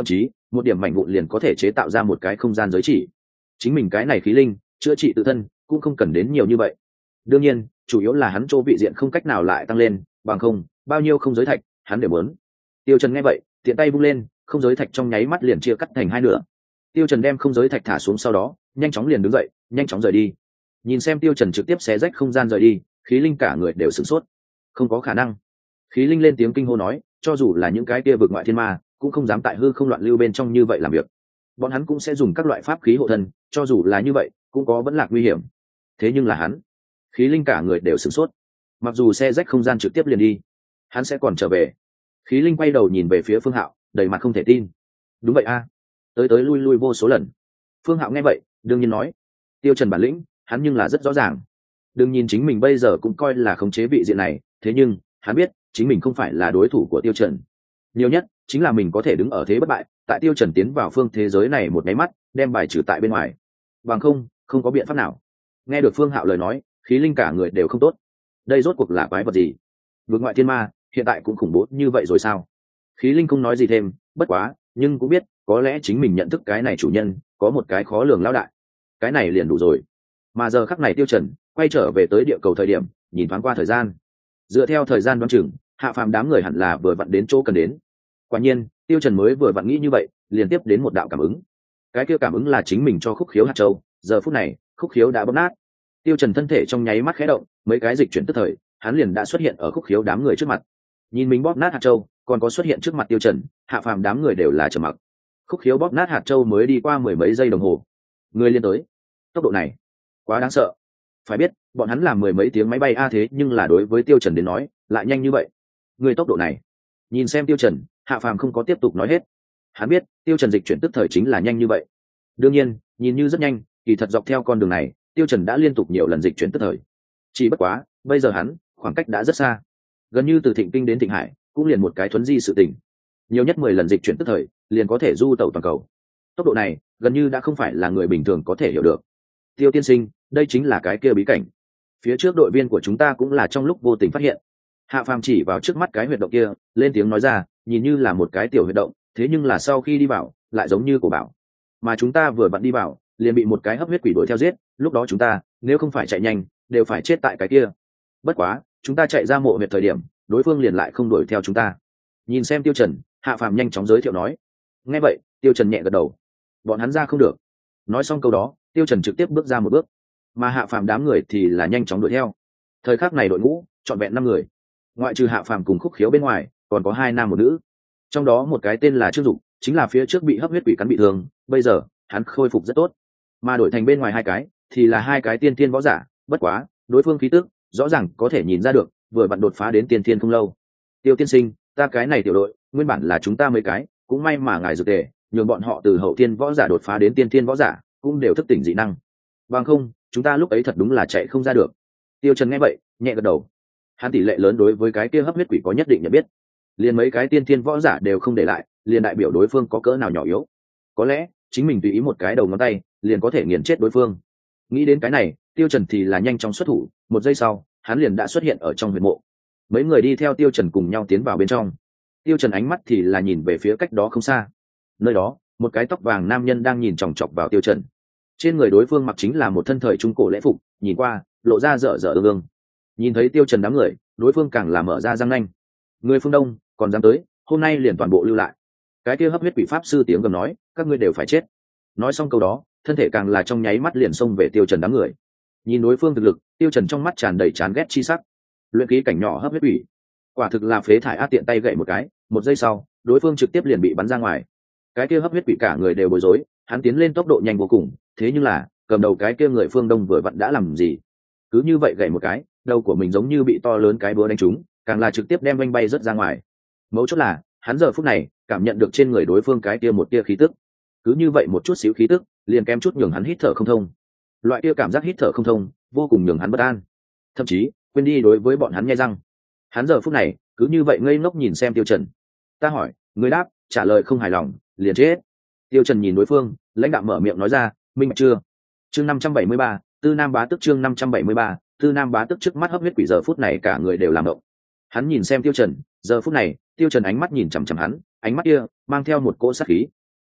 một điểm mảnh vụn liền có thể chế tạo ra một cái không gian giới chỉ. Chính mình cái này khí linh chữa trị tự thân cũng không cần đến nhiều như vậy. Đương nhiên chủ yếu là hắn chỗ vị diện không cách nào lại tăng lên, bằng không bao nhiêu không giới thạch hắn đều muốn. Tiêu Trần nghe vậy tiện tay vung lên, không giới thạch trong nháy mắt liền chia cắt thành hai nửa. Tiêu Trần đem không giới thạch thả xuống sau đó nhanh chóng liền đứng dậy, nhanh chóng rời đi. Nhìn xem Tiêu Trần trực tiếp xé rách không gian rời đi, khí linh cả người đều sửng sốt. Không có khả năng. Khí linh lên tiếng kinh hô nói, cho dù là những cái kia vực ngoại thiên ma cũng không dám tại hư không loạn lưu bên trong như vậy làm việc. Bọn hắn cũng sẽ dùng các loại pháp khí hộ thân, cho dù là như vậy cũng có vẫn lạc nguy hiểm. Thế nhưng là hắn, khí linh cả người đều sửng sốt. Mặc dù xe rách không gian trực tiếp liền đi, hắn sẽ còn trở về. Khí linh quay đầu nhìn về phía Phương Hạo, đầy mặt không thể tin. Đúng vậy a, tới tới lui lui vô số lần. Phương Hạo nghe vậy đương nhiên nói, Tiêu Trần bản lĩnh hắn nhưng là rất rõ ràng. Đừng nhìn chính mình bây giờ cũng coi là khống chế vị diện này, thế nhưng hắn biết chính mình không phải là đối thủ của Tiêu Trần. Nhiều nhất chính là mình có thể đứng ở thế bất bại, tại Tiêu Trần tiến vào phương thế giới này một cái mắt đem bài trừ tại bên ngoài, bằng không có biện pháp nào. Nghe được Phương Hạo lời nói, khí linh cả người đều không tốt. Đây rốt cuộc là quái vật gì? Vượt ngoại thiên ma hiện tại cũng khủng bố như vậy rồi sao? Khí linh không nói gì thêm, bất quá nhưng cũng biết có lẽ chính mình nhận thức cái này chủ nhân có một cái khó lường lão đại, cái này liền đủ rồi. Mà giờ khắc này Tiêu Trần quay trở về tới địa cầu thời điểm, nhìn thoáng qua thời gian, dựa theo thời gian đoán chừng hạ phàm đám người hẳn là vừa vặn đến chỗ cần đến. Quả nhiên Tiêu Trần mới vừa vặn nghĩ như vậy, liền tiếp đến một đạo cảm ứng. Cái kia cảm ứng là chính mình cho khúc khiếu hạt châu. Giờ phút này khúc khiếu đã bóp nát. Tiêu Trần thân thể trong nháy mắt khẽ động, mấy cái dịch chuyển tức thời hắn liền đã xuất hiện ở khúc khiếu đám người trước mặt. Nhìn mình bóp nát hạt châu còn có xuất hiện trước mặt Tiêu Trần, hạ phàm đám người đều là trầm mặc. Khúc khiếu bóp nát hạt châu mới đi qua mười mấy giây đồng hồ, người liên tới. Tốc độ này quá đáng sợ. Phải biết bọn hắn làm mười mấy tiếng máy bay a, thế nhưng là đối với Tiêu Trần đến nói lại nhanh như vậy. Người tốc độ này, nhìn xem Tiêu Trần, hạ phàm không có tiếp tục nói hết. Hắn biết Tiêu Trần dịch chuyển tức thời chính là nhanh như vậy. Đương nhiên nhìn như rất nhanh, kỳ thật dọc theo con đường này Tiêu Trần đã liên tục nhiều lần dịch chuyển tức thời. Chỉ bất quá bây giờ hắn khoảng cách đã rất xa, gần như từ Thịnh Kinh đến Thịnh Hải cũng liền một cái thuấn di sự tình. Nhiều nhất 10 lần dịch chuyển tức thời liền có thể du tẩu toàn cầu. Tốc độ này gần như đã không phải là người bình thường có thể hiểu được. Tiêu tiên sinh, đây chính là cái kia bí cảnh. Phía trước đội viên của chúng ta cũng là trong lúc vô tình phát hiện. Hạ phàm chỉ vào trước mắt cái huyệt động kia lên tiếng nói ra, nhìn như là một cái tiểu huyệt động, thế nhưng là sau khi đi vào lại giống như cổ bảo. Mà chúng ta vừa vặn đi vào liền bị một cái hấp huyết quỷ đuổi theo giết, lúc đó chúng ta nếu không phải chạy nhanh đều phải chết tại cái kia. Bất quá chúng ta chạy ra mộ huyệt thời điểm đối phương liền lại không đuổi theo chúng ta. Nhìn xem Tiêu Trần, hạ phàm nhanh chóng giới thiệu nói. Nghe vậy Tiêu Trần nhẹ gật đầu. Bọn hắn ra không được. Nói xong câu đó Tiêu Trần trực tiếp bước ra một bước, mà hạ phàm đám người thì là nhanh chóng đuổi theo. Thời khắc này đội ngũ trọn vẹn 5 người, ngoại trừ hạ phàm cùng khúc khiếu bên ngoài còn có 2 nam một nữ. Trong đó một cái tên là Trương Dục, chính là phía trước bị hấp huyết quỷ cắn bị thương, bây giờ hắn khôi phục rất tốt. Mà đổi thành bên ngoài 2 cái thì là 2 cái tiên thiên võ giả, bất quá đối phương khí tức rõ ràng có thể nhìn ra được vừa vặn đột phá đến tiên thiên không lâu. Tiêu tiên sinh, ta cái này tiểu đội nguyên bản là chúng ta mấy cái, cũng may mà ngài dược tề nhường bọn họ từ hậu thiên võ giả đột phá đến tiên thiên võ giả cũng đều thức tỉnh dị năng, bằng không chúng ta lúc ấy thật đúng là chạy không ra được. Tiêu Trần nghe vậy nhẹ gật đầu. Hắn tỷ lệ lớn đối với cái kia hấp huyết quỷ có nhất định nhận biết, liền mấy cái tiên thiên võ giả đều không để lại, liền đại biểu đối phương có cỡ nào nhỏ yếu. Có lẽ chính mình tùy ý một cái đầu ngón tay liền có thể nghiền chết đối phương. Nghĩ đến cái này Tiêu Trần thì là nhanh chóng xuất thủ, một giây sau hắn liền đã xuất hiện ở trong huyệt mộ. Mấy người đi theo Tiêu Trần cùng nhau tiến vào bên trong. Tiêu Trần ánh mắt thì là nhìn về phía cách đó không xa, nơi đó một cái tóc vàng nam nhân đang nhìn chòng chọc vào Tiêu Trần. Trên người đối phương mặc chính là một thân thời trung cổ lễ phục, nhìn qua lộ ra dở dở ương ương. Nhìn thấy Tiêu Trần đám người, đối phương càng là mở ra răng nanh. Người phương Đông còn dám tới, hôm nay liền toàn bộ lưu lại. Cái kia hấp huyết quỷ pháp sư tiếng gầm nói, các ngươi đều phải chết. Nói xong câu đó, thân thể càng là trong nháy mắt liền xông về Tiêu Trần đám người. Nhìn đối phương thực lực, Tiêu Trần trong mắt tràn đầy chán ghét chi sắc. Luyện khí cảnh nhỏ hấp huyết quỷ, quả thực là phế thải á, tiện tay gậy một cái, một giây sau đối phương trực tiếp liền bị bắn ra ngoài. Cái kia hấp huyết quỷ cả người đều bối rối, hắn tiến lên tốc độ nhanh vô cùng, thế nhưng là cầm đầu cái kia người phương Đông vừa vặn đã làm gì? Cứ như vậy gậy một cái, đầu của mình giống như bị to lớn cái búa đánh trúng, càng là trực tiếp đem vanh bay rất ra ngoài. Mấu chốt là hắn giờ phút này cảm nhận được trên người đối phương cái kia một tia khí tức, cứ như vậy một chút xíu khí tức liền kém chút nhường hắn hít thở không thông. Loại kia cảm giác hít thở không thông vô cùng nhường hắn bất an, thậm chí quên đi đối với bọn hắn nghe răng. Hắn giờ phút này cứ như vậy ngây ngốc nhìn xem Tiêu Trần. Ta hỏi, người đáp, trả lời không hài lòng liền chết. Tiêu Trần nhìn đối phương, lãnh đạm mở miệng nói ra, minh bạch chưa? Chương 573, Tư Nam Bá Tức. Chương 573, Tư Nam Bá Tức. Trước mắt hấp huyết quỷ giờ phút này cả người đều làm động. Hắn nhìn xem Tiêu Trần, giờ phút này Tiêu Trần ánh mắt nhìn chằm chằm hắn, ánh mắt kia mang theo một cỗ sát khí.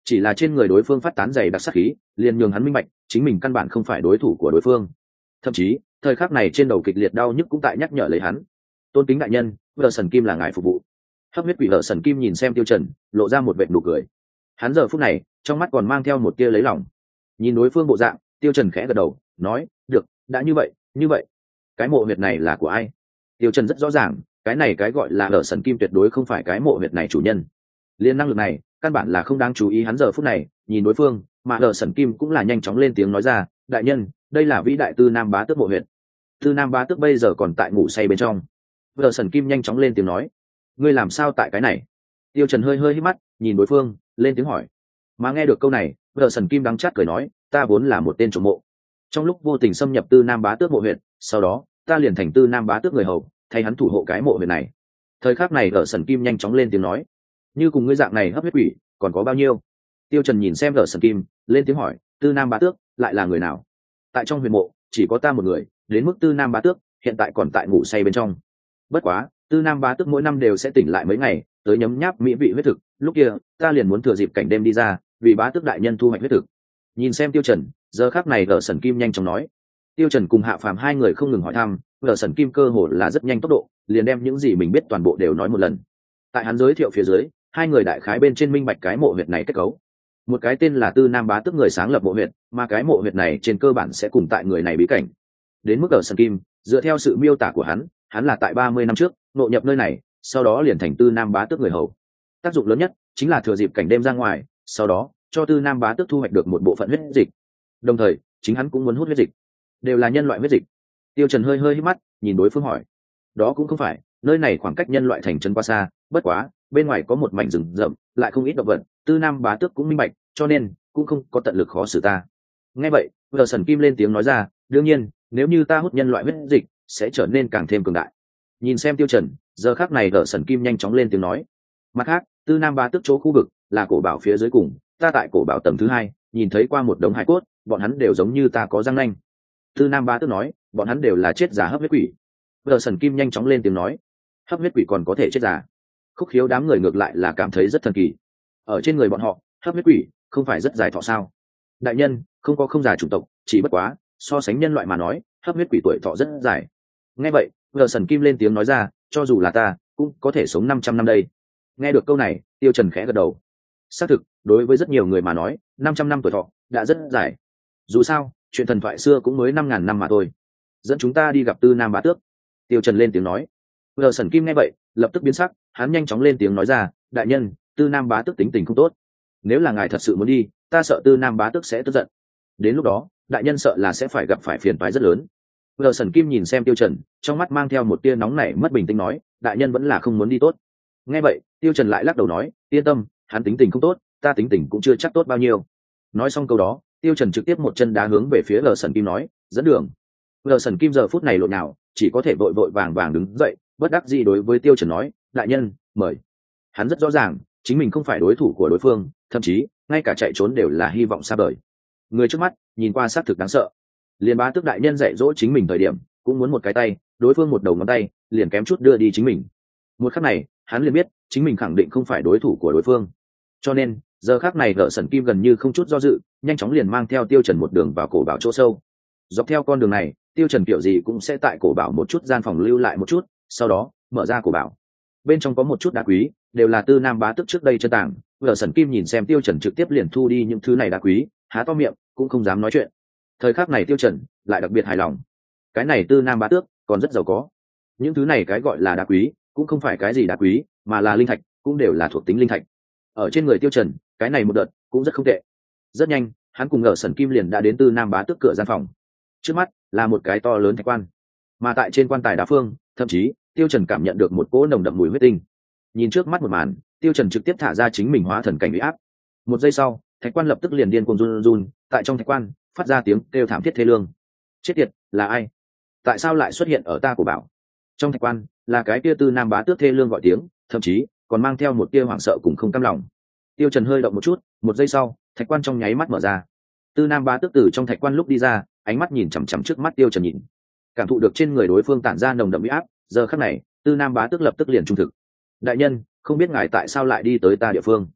chỉ là trên người đối phương phát tán dày đặc sắc khí liền nhường hắn minh bạch chính mình căn bản không phải đối thủ của đối phương. Thậm chí thời khắc này trên đầu kịch liệt đau nhức cũng tại nhắc nhở lấy hắn. Tôn kính đại nhân, vợ sần kim là ngài phục vụ. Hấp huyết quỷ vợ sần kim nhìn xem Tiêu Trần, lộ ra một vệt nụ cười. Hắn giờ phút này trong mắt còn mang theo một tia lấy lòng. Nhìn đối phương bộ dạng, Tiêu Trần khẽ gật đầu nói, được, đã như vậy cái mộ huyệt này là của ai? Tiêu Trần rất rõ ràng, cái này cái gọi là vợ sần kim tuyệt đối không phải cái mộ huyệt này chủ nhân. Liên năng lực này căn bản là không đáng chú ý. Hắn giờ phút này nhìn đối phương, mà vợ sần kim cũng là nhanh chóng lên tiếng nói ra, đại nhân, đây là vĩ đại Tư Nam Bá Tước mộ huyệt. Tư Nam Bá Tước bây giờ còn tại ngủ say bên trong. Vợ sần kim nhanh chóng lên tiếng nói, ngươi làm sao tại cái này? Tiêu Trần hơi hít mắt nhìn đối phương, lên tiếng hỏi. Mà nghe được câu này, vợ sần kim đắng chát cười nói, ta vốn là một tên trộm mộ, trong lúc vô tình xâm nhập Tư Nam Bá Tước mộ huyệt, sau đó ta liền thành Tư Nam Bá Tước người hầu, thay hắn thủ hộ cái mộ huyệt này. Thời khắc này vợ sần kim nhanh chóng lên tiếng nói, như cùng ngươi dạng này hấp huyết quỷ còn có bao nhiêu? Tiêu Trần nhìn xem vợ sần kim, lên tiếng hỏi, Tư Nam Bá Tước lại là người nào? Tại trong huyệt mộ chỉ có ta một người, đến mức Tư Nam Bá Tước hiện tại còn tại ngủ say bên trong. Bất quá Tư Nam Bá Tước mỗi năm đều sẽ tỉnh lại mấy ngày, tới nhấm nháp mỹ vị huyết thực, lúc kia ta liền muốn thừa dịp cảnh đêm đi ra, vì Bá Tước đại nhân thu hoạch huyết thực. Nhìn xem Tiêu Trần, giờ khắc này vợ sần kim nhanh chóng nói. Tiêu Trần cùng Hạ Phàm hai người không ngừng hỏi thăm, vợ sần kim cơ hồ là rất nhanh tốc độ, liền đem những gì mình biết toàn bộ đều nói một lần. Tại hắn giới thiệu phía dưới, hai người đại khái bên trên minh bạch cái mộ huyệt này kết cấu. Một cái tên là Tư Nam Bá Tước người sáng lập mộ huyệt, mà cái mộ huyệt này trên cơ bản sẽ cùng tại người này bí cảnh. Đến mức ở sân kim, dựa theo sự miêu tả của hắn là tại 30 năm trước ngộ nhập nơi này, sau đó liền thành Tư Nam Bá Tước người hầu. Tác dụng lớn nhất chính là thừa dịp cảnh đêm ra ngoài, sau đó cho Tư Nam Bá Tước thu hoạch được một bộ phận huyết dịch. Đồng thời, chính hắn cũng muốn hút huyết dịch, đều là nhân loại huyết dịch. Tiêu Trần hơi hít mắt, nhìn đối phương hỏi, đó cũng không phải, nơi này khoảng cách nhân loại thành trấn quá xa, bất quá bên ngoài có một mảnh rừng rậm, lại không ít động vật, Tư Nam Bá Tước cũng minh bạch, cho nên cũng không có tận lực khó xử ta. Nghe vậy, vợ sần kim lên tiếng nói ra, đương nhiên nếu như ta hút nhân loại huyết dịch sẽ trở nên càng thêm cường đại. Nhìn xem Tiêu Trần, giờ khắc này vợ sần kim nhanh chóng lên tiếng nói, mặt khác Tư Nam Bá Tước chỗ khu vực là cổ bảo phía dưới cùng, ta tại cổ bảo tầng thứ 2 nhìn thấy qua một đống hải cốt, bọn hắn đều giống như ta có răng nanh. Tư Nam Bá Tước nói, bọn hắn đều là chết giả hấp huyết quỷ. Vợ sần kim nhanh chóng lên tiếng nói, hấp huyết quỷ còn có thể chết giả? Khúc Khiếu đám người ngược lại là cảm thấy rất thần kỳ. Ở trên người bọn họ, hấp huyết quỷ không phải rất dài thọ sao? Đại nhân, không có không dài chủng tộc, chỉ bất quá so sánh nhân loại mà nói, hấp huyết quỷ tuổi thọ rất dài. Nghe vậy, vợ sần kim lên tiếng nói ra, cho dù là ta cũng có thể sống 500 năm đây. Nghe được câu này, Tiêu Trần khẽ gật đầu. Xác thực, đối với rất nhiều người mà nói, 500 năm tuổi thọ đã rất dài. Dù sao, chuyện thần thoại xưa cũng mới 5.000 năm mà thôi. Dẫn chúng ta đi gặp Tư Nam Bá Tước. Tiêu Trần lên tiếng nói. Vợ sần kim nghe vậy, lập tức biến sắc, hắn nhanh chóng lên tiếng nói ra, đại nhân, Tư Nam Bá Tước tính tình không tốt, nếu là ngài thật sự muốn đi, ta sợ Tư Nam Bá Tước sẽ tức giận, đến lúc đó đại nhân sợ là sẽ phải gặp phải phiền toái rất lớn. Vợ sần kim nhìn xem Tiêu Trần, trong mắt mang theo một tia nóng nảy mất bình tĩnh nói, đại nhân vẫn là không muốn đi tốt. Nghe vậy, Tiêu Trần lại lắc đầu nói, yên tâm, hắn tính tình không tốt, ta tính tình cũng chưa chắc tốt bao nhiêu. Nói xong câu đó, Tiêu Trần trực tiếp một chân đá hướng về phía Vợ sần kim nói, dẫn đường. Vợ sần kim giờ phút này lộn nào, chỉ có thể vội vàng đứng dậy, bất đắc dĩ đối với Tiêu Trần nói, đại nhân mời. Hắn rất rõ ràng chính mình không phải đối thủ của đối phương, thậm chí ngay cả chạy trốn đều là hy vọng xa vời. Người trước mắt nhìn qua xác thực đáng sợ, liền Bá Tước đại nhân dạy dỗ chính mình thời điểm cũng muốn một cái tay, đối phương một đầu ngón tay liền kém chút đưa đi chính mình. Một khắc này hắn liền biết chính mình khẳng định không phải đối thủ của đối phương, cho nên giờ khắc này Vợ sần kim gần như không chút do dự, nhanh chóng liền mang theo Tiêu Trần một đường vào cổ bảo chỗ sâu. Dọc theo con đường này, Tiêu Trần kiểu gì cũng sẽ tại cổ bảo một chút gian phòng lưu lại một chút, sau đó mở ra cổ bảo. Bên trong có một chút đá quý, đều là Tư Nam Bá Tước trước đây chân tàng. Vợ sần kim nhìn xem Tiêu Trần trực tiếp liền thu đi những thứ này đá quý, há to miệng cũng không dám nói chuyện. Thời khắc này Tiêu Trần lại đặc biệt hài lòng, cái này Tư Nam Bá Tước còn rất giàu có. Những thứ này cái gọi là đá quý cũng không phải cái gì đá quý, mà là linh thạch, cũng đều là thuộc tính linh thạch. Ở trên người Tiêu Trần, cái này một đợt cũng rất không tệ. Rất nhanh, hắn cùng Vợ sần kim liền đã đến Tư Nam Bá Tước cửa gian phòng. Trước mắt là một cái to lớn thạch quan, mà tại trên quan tài đá phương, thậm chí Tiêu Trần cảm nhận được một cỗ nồng đậm mùi huyết tinh. Nhìn trước mắt một màn, Tiêu Trần trực tiếp thả ra chính mình hóa thần cảnh uy áp. Một giây sau, thạch quan lập tức liền điên cuồng run, tại trong thạch quan phát ra tiếng kêu thảm thiết thê lương. Chết tiệt, là ai? Tại sao lại xuất hiện ở ta của bảo? Trong thạch quan là cái kia Tư Nam Bá Tước thê lương gọi tiếng, thậm chí còn mang theo một tia hoảng sợ cùng không cam lòng. Tiêu Trần hơi động một chút, một giây sau, thạch quan trong nháy mắt mở ra. Tư Nam Bá Tước từ trong thạch quan lúc đi ra, ánh mắt nhìn chằm chằm trước mắt Tiêu Trần nhìn, cảm thụ được trên người đối phương tản ra nồng đậm uy áp. Giờ khắc này, Tư Nam Bá Tước lập tức liền trung thực. Đại nhân, không biết ngài tại sao lại đi tới ta địa phương?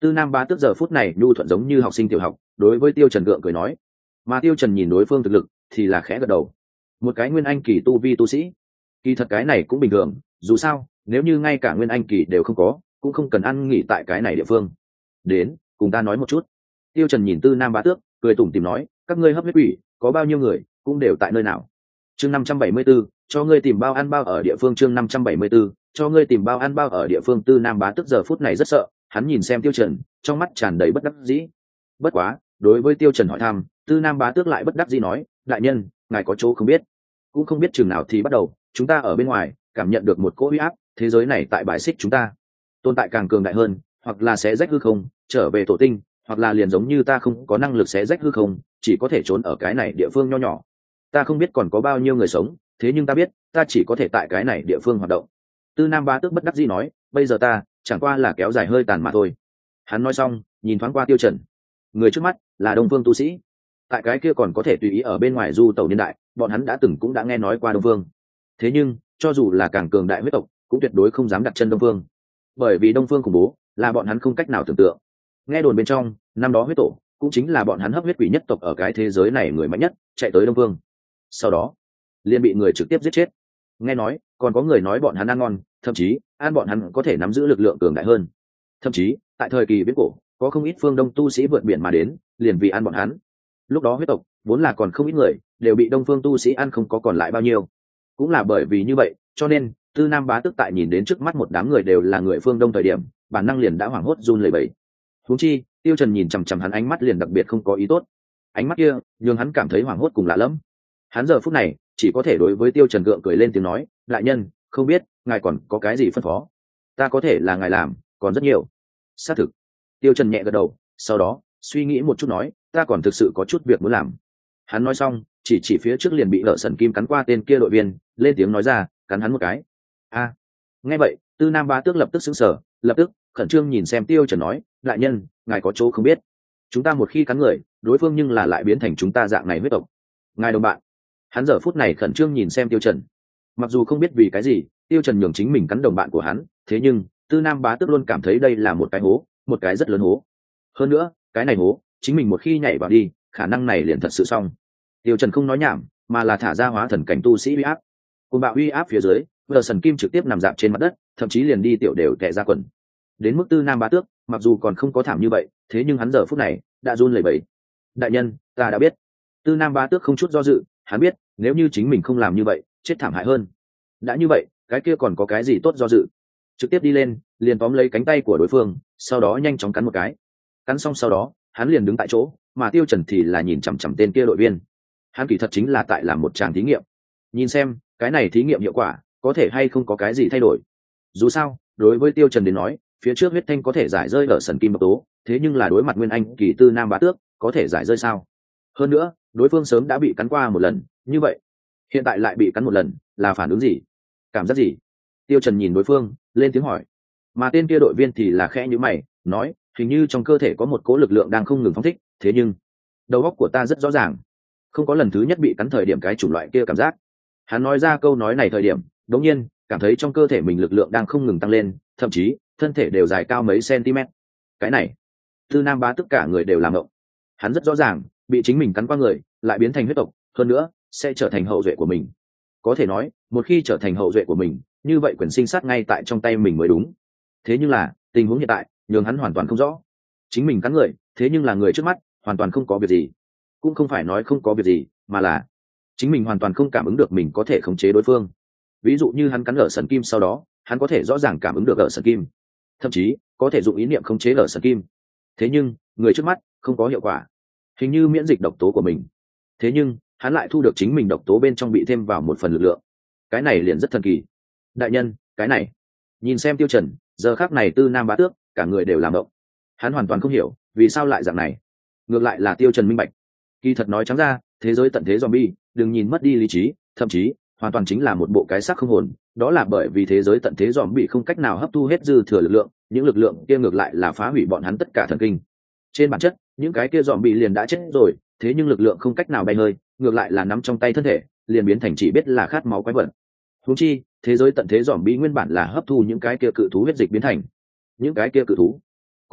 Tư Nam Bá Tước giờ phút này nhu thuận giống như học sinh tiểu học, đối với Tiêu Trần gượng cười nói. Mà Tiêu Trần nhìn đối phương thực lực thì là khẽ gật đầu. Một cái nguyên anh kỳ tu vi tu sĩ, kỳ thật cái này cũng bình thường, dù sao nếu như ngay cả nguyên anh kỳ đều không có, cũng không cần ăn nghỉ tại cái này địa phương. Đến cùng ta nói một chút. Tiêu Trần nhìn Tư Nam Bá Tước cười tủm tỉm nói, các ngươi hấp huyết quỷ có bao nhiêu người, cũng đều tại nơi nào. Chương 574, cho ngươi tìm bao ăn bao ở địa phương. Chương 574, cho ngươi tìm bao ăn bao ở địa phương. Tư Nam Bá Tước giờ phút này rất sợ, hắn nhìn xem Tiêu Trần, trong mắt tràn đầy bất đắc dĩ. Bất quá, đối với Tiêu Trần hỏi thăm, Tư Nam Bá Tước lại bất đắc dĩ nói, đại nhân, ngài có chỗ không biết, cũng không biết chừng nào thì bắt đầu, chúng ta ở bên ngoài cảm nhận được một cỗ uy áp, thế giới này tại bài xích chúng ta, tồn tại càng cường đại hơn, hoặc là sẽ rách hư không, trở về tổ tinh, hoặc là liền giống như ta không có năng lực xé rách hư không, chỉ có thể trốn ở cái này địa phương nho nhỏ. Ta không biết còn có bao nhiêu người sống, thế nhưng ta biết ta chỉ có thể tại cái này địa phương hoạt động. Tư Nam Bá Tước bất đắc dĩ nói, bây giờ ta chẳng qua là kéo dài hơi tàn mà thôi. Hắn nói xong nhìn thoáng qua Tiêu Trần, người trước mắt là Đông Phương tu sĩ, tại cái kia còn có thể tùy ý ở bên ngoài du tẩu niên đại, bọn hắn cũng đã nghe nói qua Đông Phương. Thế nhưng cho dù là càng cường đại huyết tộc, cũng tuyệt đối không dám đặt chân Đông Phương, bởi vì Đông Phương khủng bố là bọn hắn không cách nào tưởng tượng. Nghe đồn bên trong, năm đó huyết tổ cũng chính là bọn hắn hấp huyết quỷ nhất tộc ở cái thế giới này người mạnh nhất, chạy tới Đông Phương, sau đó liền bị người trực tiếp giết chết. Nghe nói còn có người nói bọn hắn ăn ngon, thậm chí ăn bọn hắn có thể nắm giữ lực lượng cường đại hơn. Thậm chí tại thời kỳ viễn cổ, có không ít phương Đông tu sĩ vượt biển mà đến, liền vì ăn bọn hắn. Lúc đó huyết tộc vốn là còn không ít người, đều bị Đông Phương tu sĩ ăn không có còn lại bao nhiêu. Cũng là bởi vì như vậy, cho nên Tư Nam Bá Tước tại nhìn đến trước mắt một đám người đều là người phương Đông thời điểm, bản năng liền đã hoảng hốt run lẩy bẩy. Huống chi, Tiêu Trần nhìn chằm chằm hắn ánh mắt liền đặc biệt không có ý tốt. Ánh mắt kia nhường hắn cảm thấy hoảng hốt cùng lạ lẫm. Hắn giờ phút này chỉ có thể đối với Tiêu Trần gượng cười lên tiếng nói, đại nhân, không biết ngài còn có cái gì phân phó. Ta có thể là ngài làm, còn rất nhiều. Xác thực. Tiêu Trần nhẹ gật đầu, sau đó suy nghĩ một chút nói, ta còn thực sự có chút việc muốn làm. Hắn nói xong, chỉ phía trước liền bị Lở Sần Kim cắn qua tên kia đội viên, lên tiếng nói ra, cắn hắn một cái. A. Nghe vậy, Tư Nam Bá Tước lập tức sững sờ, lập tức khẩn trương nhìn xem Tiêu Trần nói, đại nhân, ngài có chỗ không biết, chúng ta một khi cắn người, đối phương nhưng là lại biến thành chúng ta dạng này huyết tộc. Ngài đồng bạn. Hắn giờ phút này khẩn trương nhìn xem Tiêu Trần, mặc dù không biết vì cái gì Tiêu Trần nhường chính mình cắn đồng bạn của hắn, thế nhưng Tư Nam Bá Tước luôn cảm thấy đây là một cái hố, một cái rất lớn hố. Hơn nữa, cái này hố, chính mình một khi nhảy vào đi, khả năng này liền thật sự xong. Tiêu Trần không nói nhảm, mà là thả ra hóa thần cảnh tu sĩ uy áp. Cùng bạo uy áp phía dưới, Lở Sần Kim trực tiếp nằm dạp trên mặt đất, thậm chí liền đi tiểu đều tè ra quần. Đến mức Tư Nam Bá Tước, mặc dù còn không có thảm như vậy, thế nhưng hắn giờ phút này đã run lẩy bẩy. Đại nhân, ta đã biết. Tư Nam Bá Tước không chút do dự, hắn biết nếu như chính mình không làm như vậy, chết thảm hại hơn. Đã như vậy, cái kia còn có cái gì tốt do dự? Trực tiếp đi lên, liền tóm lấy cánh tay của đối phương, sau đó nhanh chóng cắn một cái. Cắn xong sau đó, hắn liền đứng tại chỗ, mà Tiêu Trần thì là nhìn chằm chằm tên kia đội viên. Hắn kỳ thật chính là tại làm một tràng thí nghiệm, nhìn xem cái này thí nghiệm hiệu quả có thể hay không có cái gì thay đổi. Dù sao, đối với Tiêu Trần đến nói, phía trước huyết thanh có thể giải rơi ở Sần Kim độc tố, thế nhưng là đối mặt Nguyên Anh kỳ Tư Nam Bá Tước, có thể giải rơi sao? Hơn nữa, đối phương sớm đã bị cắn qua một lần, như vậy hiện tại lại bị cắn một lần, là phản ứng gì, cảm giác gì? Tiêu Trần nhìn đối phương, lên tiếng hỏi. Mà tên kia đội viên thì là khẽ nhíu mày, nói, hình như trong cơ thể có một cỗ lực lượng đang không ngừng phóng thích, thế nhưng đầu óc của ta rất rõ ràng, không có lần thứ nhất bị cắn thời điểm cái chủng loại kia cảm giác. Hắn nói ra câu nói này thời điểm, đột nhiên cảm thấy trong cơ thể mình lực lượng đang không ngừng tăng lên, thậm chí thân thể đều dài cao mấy cm. Cái này, Tư Nam Bá tất cả người đều làm ngộng. Hắn rất rõ ràng, bị chính mình cắn qua người, lại biến thành huyết tộc, hơn nữa sẽ trở thành hậu duệ của mình. Có thể nói, một khi trở thành hậu duệ của mình, như vậy quyền sinh sát ngay tại trong tay mình mới đúng. Thế nhưng là, tình huống hiện tại, nhường hắn hoàn toàn không rõ. Chính mình cắn người, thế nhưng là người trước mắt, hoàn toàn không có việc gì. Cũng không phải nói không có việc gì, mà là chính mình hoàn toàn không cảm ứng được mình có thể khống chế đối phương. Ví dụ như hắn cắn Lở Sần Kim sau đó, hắn có thể rõ ràng cảm ứng được Lở Sần Kim, thậm chí có thể dụng ý niệm khống chế Lở Sần Kim. Thế nhưng người trước mắt không có hiệu quả, hình như miễn dịch độc tố của mình. Thế nhưng hắn lại thu được chính mình độc tố bên trong bị thêm vào một phần lực lượng. Cái này liền rất thần kỳ. Đại nhân, cái này, nhìn xem Tiêu Trần, giờ khắc này Tư Nam Bá Tước cả người đều làm động. Hắn hoàn toàn không hiểu vì sao lại dạng này. Ngược lại là Tiêu Trần minh bạch. Kỳ thật nói trắng ra, thế giới tận thế zombie, đừng nhìn mất đi lý trí, thậm chí hoàn toàn chính là một bộ cái xác không hồn. Đó là bởi vì thế giới tận thế zombie không cách nào hấp thu hết dư thừa lực lượng, những lực lượng kia ngược lại là phá hủy bọn hắn tất cả thần kinh. Trên bản chất, những cái kia zombie liền đã chết rồi, thế nhưng lực lượng không cách nào bay hơi, ngược lại là nắm trong tay thân thể, liền biến thành chỉ biết là khát máu quái vật. Huống chi, thế giới tận thế zombie nguyên bản là hấp thu những cái kia cự thú huyết dịch biến thành. Những cái kia cự thú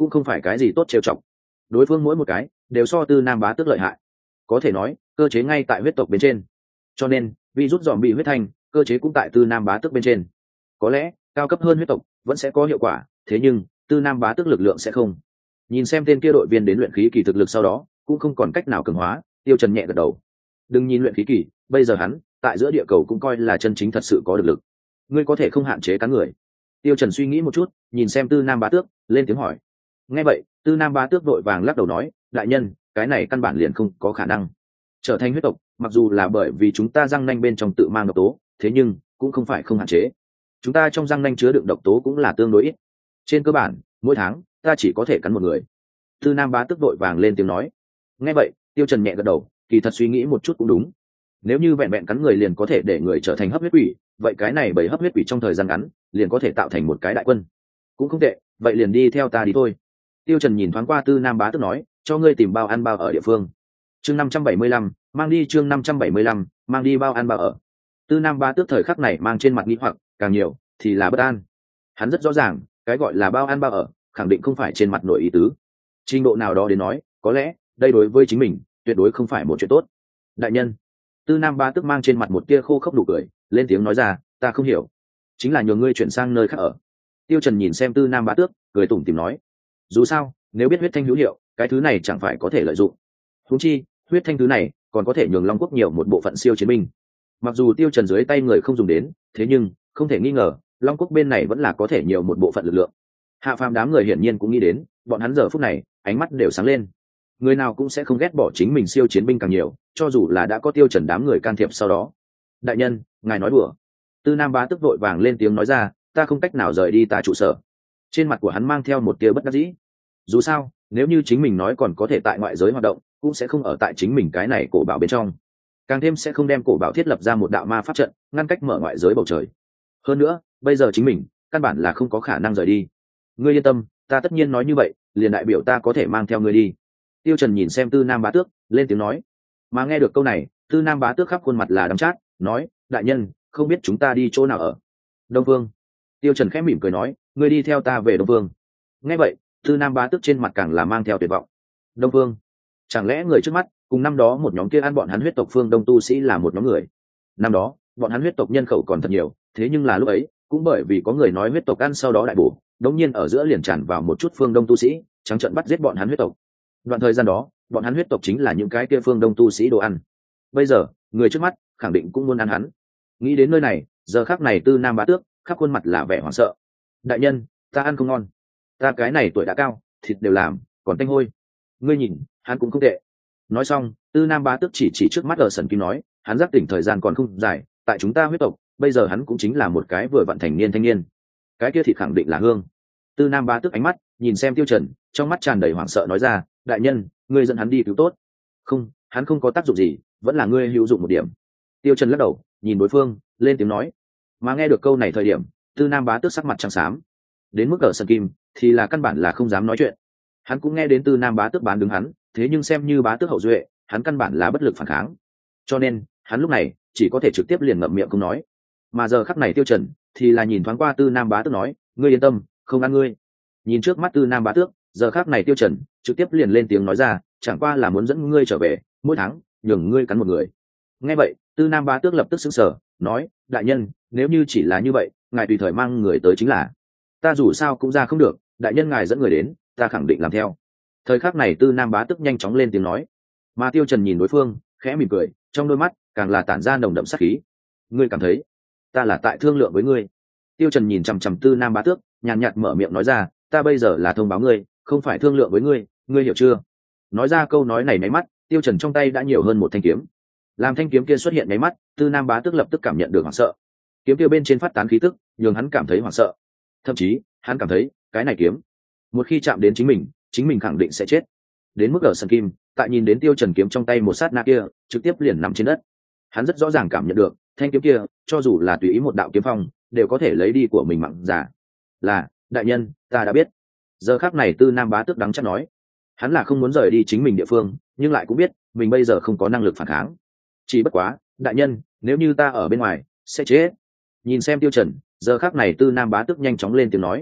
cũng không phải cái gì tốt trêu chọc. Đối phương mỗi một cái đều so tư nam bá tước lợi hại, có thể nói cơ chế ngay tại huyết tộc bên trên, cho nên vì rút dòm bị huyết thanh cơ chế cũng tại tư nam bá tước bên trên. Có lẽ cao cấp hơn huyết tộc vẫn sẽ có hiệu quả, thế nhưng tư nam bá tước lực lượng sẽ không. Nhìn xem tên kia đội viên đến luyện khí kỳ thực lực sau đó cũng không còn cách nào cường hóa, Tiêu Trần nhẹ gật đầu. Đừng nhìn luyện khí kỳ, bây giờ hắn tại giữa địa cầu cũng coi là chân chính thật sự có được lực. Ngươi có thể không hạn chế cắn người. Tiêu Trần suy nghĩ một chút, nhìn xem tư nam bá tước, lên tiếng hỏi. Nghe vậy tư nam bá tước vội vàng lắc đầu nói, đại nhân, cái này căn bản liền không có khả năng. Trở thành huyết tộc mặc dù là bởi vì chúng ta răng nanh bên trong tự mang độc tố, thế nhưng cũng không phải không hạn chế. Chúng ta trong răng nanh chứa đựng độc tố cũng là tương đối ít, trên cơ bản mỗi tháng ta chỉ có thể cắn một người. Tư nam bá tước vội vàng lên tiếng nói. Nghe vậy Tiêu Trần nhẹ gật đầu, kỳ thật suy nghĩ một chút cũng đúng. Nếu như vẹn vẹn cắn người liền có thể để người trở thành hấp huyết quỷ, vậy cái này bởi hấp huyết quỷ trong thời gian ngắn liền có thể tạo thành một cái đại quân, cũng không tệ. Vậy liền đi theo ta đi thôi. Tiêu Trần nhìn thoáng qua tư nam bá tước nói, cho ngươi tìm bao ăn bao ở địa phương. Chương 575, mang đi. Chương 575, mang đi bao ăn bao ở. Tư nam bá tước thời khắc này mang trên mặt nghi hoặc càng nhiều thì là bất an. Hắn rất rõ ràng cái gọi là bao ăn bao ở khẳng định không phải trên mặt nội ý tứ. Trình độ nào đó đến nói, có lẽ đây đối với chính mình tuyệt đối không phải một chuyện tốt. Đại nhân, tư nam bá tước mang trên mặt một tia khô khốc nụ cười, lên tiếng nói ra, ta không hiểu, chính là nhờ ngươi chuyển sang nơi khác ở. Tiêu Trần nhìn xem tư nam bá tước, cười tủm tỉm nói, dù sao nếu biết huyết thanh hữu hiệu, cái thứ này chẳng phải có thể lợi dụng. Huống chi huyết thanh thứ này còn có thể nhường long quốc nhiều một bộ phận siêu chiến binh. Mặc dù Tiêu Trần dưới tay người không dùng đến, thế nhưng không thể nghi ngờ long quốc bên này vẫn là có thể nhiều một bộ phận lực lượng. Hạ phàm đám người hiển nhiên cũng nghĩ đến, bọn hắn giờ phút này ánh mắt đều sáng lên. Người nào cũng sẽ không ghét bỏ chính mình siêu chiến binh càng nhiều, cho dù là đã có Tiêu Trần đám người can thiệp sau đó. Đại nhân, ngài nói đùa. Tư nam bá tức vội vàng lên tiếng nói ra, ta không cách nào rời đi ta trụ sở. Trên mặt của hắn mang theo một tia bất đắc dĩ. Dù sao nếu như chính mình nói còn có thể tại ngoại giới hoạt động, cũng sẽ không ở tại chính mình cái này cổ bảo bên trong, càng thêm sẽ không đem cổ bảo thiết lập ra một đạo ma pháp trận ngăn cách mở ngoại giới bầu trời. Hơn nữa bây giờ chính mình căn bản là không có khả năng rời đi. Ngươi yên tâm, ta tất nhiên nói như vậy liền đại biểu ta có thể mang theo ngươi đi. Tiêu Trần nhìn xem tư nam bá tước, lên tiếng nói. Mà nghe được câu này, tư nam bá tước khắp khuôn mặt là đắng chát, nói, đại nhân, không biết chúng ta đi chỗ nào ở? Đông Vương. Tiêu Trần khẽ mỉm cười nói, ngươi đi theo ta về Đông Vương. Nghe vậy tư nam bá tước trên mặt càng là mang theo tuyệt vọng. Đông Vương? Chẳng lẽ người trước mắt cùng năm đó một nhóm kia ăn bọn hắn huyết tộc phương Đông tu sĩ là một nhóm người? Năm đó bọn hắn huyết tộc nhân khẩu còn thật nhiều, thế nhưng là lúc ấy cũng bởi vì có người nói huyết tộc ăn sau đó đại bổ, đống nhiên ở giữa liền tràn vào một chút phương Đông tu sĩ, trắng trợn bắt giết bọn hắn huyết tộc. Đoạn thời gian đó bọn hắn huyết tộc chính là những cái kia phương Đông tu sĩ đồ ăn. Bây giờ người trước mắt khẳng định cũng muốn ăn hắn. Nghĩ đến nơi này, giờ khắc này tư nam bá tước khắp khuôn mặt là vẻ hoảng sợ. Đại nhân, ta ăn không ngon, ta cái này tuổi đã cao, thịt đều làm còn tanh hôi. Ngươi nhìn hắn cũng không tệ. Nói xong tư nam bá tước chỉ trước mắt ở sần kim nói, hắn giác tỉnh thời gian còn không dài, tại chúng ta huyết tộc bây giờ hắn cũng chính là một cái vừa vận thành niên thanh niên, cái kia thịt khẳng định là hương. Tư nam bá tước ánh mắt nhìn xem Tiêu Trần, trong mắt tràn đầy hoảng sợ nói ra, đại nhân, ngươi dẫn hắn đi cứu tốt. Không, hắn không có tác dụng gì, vẫn là ngươi hữu dụng một điểm. Tiêu Trần lắc đầu nhìn đối phương, lên tiếng nói. Mà nghe được câu này thời điểm, tư nam bá tước sắc mặt trắng xám. Đến mức ở sân kim thì là căn bản là không dám nói chuyện. Hắn cũng nghe đến tư nam bá tước bán đứng hắn, thế nhưng xem như bá tước hậu duệ, hắn căn bản là bất lực phản kháng, cho nên hắn lúc này chỉ có thể trực tiếp liền ngậm miệng không nói. Mà giờ khắc này Tiêu Trần thì là nhìn thoáng qua tư nam bá tước nói, ngươi yên tâm, không ăn ngươi. Nhìn trước mắt tư nam bá tước, giờ khắc này Tiêu Trần trực tiếp liền lên tiếng nói ra, chẳng qua là muốn dẫn ngươi trở về, mỗi tháng nhường ngươi cắn một người. Nghe vậy tư nam bá tước lập tức sững sờ, nói, đại nhân, nếu như chỉ là như vậy, ngài tùy thời mang người tới chính là. Ta dù sao cũng ra không được, đại nhân ngài dẫn người đến, ta khẳng định làm theo. Thời khắc này tư nam bá tước nhanh chóng lên tiếng nói. Mà Tiêu Trần nhìn đối phương khẽ mỉm cười, trong đôi mắt càng là tản ra nồng đậm sát khí. Ngươi cảm thấy ta là tại thương lượng với ngươi? Tiêu Trần nhìn chằm chằm tư nam bá tước, nhàn nhạt mở miệng nói ra, ta bây giờ là thông báo ngươi, không phải thương lượng với ngươi, ngươi hiểu chưa? Nói ra câu nói này nháy mắt, Tiêu Trần trong tay đã nhiều hơn một thanh kiếm. Làm thanh kiếm kia xuất hiện nháy mắt, tư nam bá tước lập tức cảm nhận được hoảng sợ. Kiếm kia bên trên phát tán khí tức, nhường hắn cảm thấy hoảng sợ. Thậm chí hắn cảm thấy cái này kiếm một khi chạm đến chính mình khẳng định sẽ chết. Đến mức ở sân kim, tại nhìn đến Tiêu Trần kiếm trong tay một sát na kia trực tiếp liền nằm trên đất, hắn rất rõ ràng cảm nhận được thanh kiếm kia cho dù là tùy ý một đạo kiếm phong đều có thể lấy đi của mình mạng giả. Là, đại nhân, ta đã biết. Giờ khắc này tư nam bá tước đắng chát nói, hắn là không muốn rời đi chính mình địa phương, nhưng lại cũng biết mình bây giờ không có năng lực phản kháng. Chỉ bất quá, đại nhân, nếu như ta ở bên ngoài sẽ chết. Nhìn xem Tiêu Trần, giờ khắc này tư nam bá tước nhanh chóng lên tiếng nói.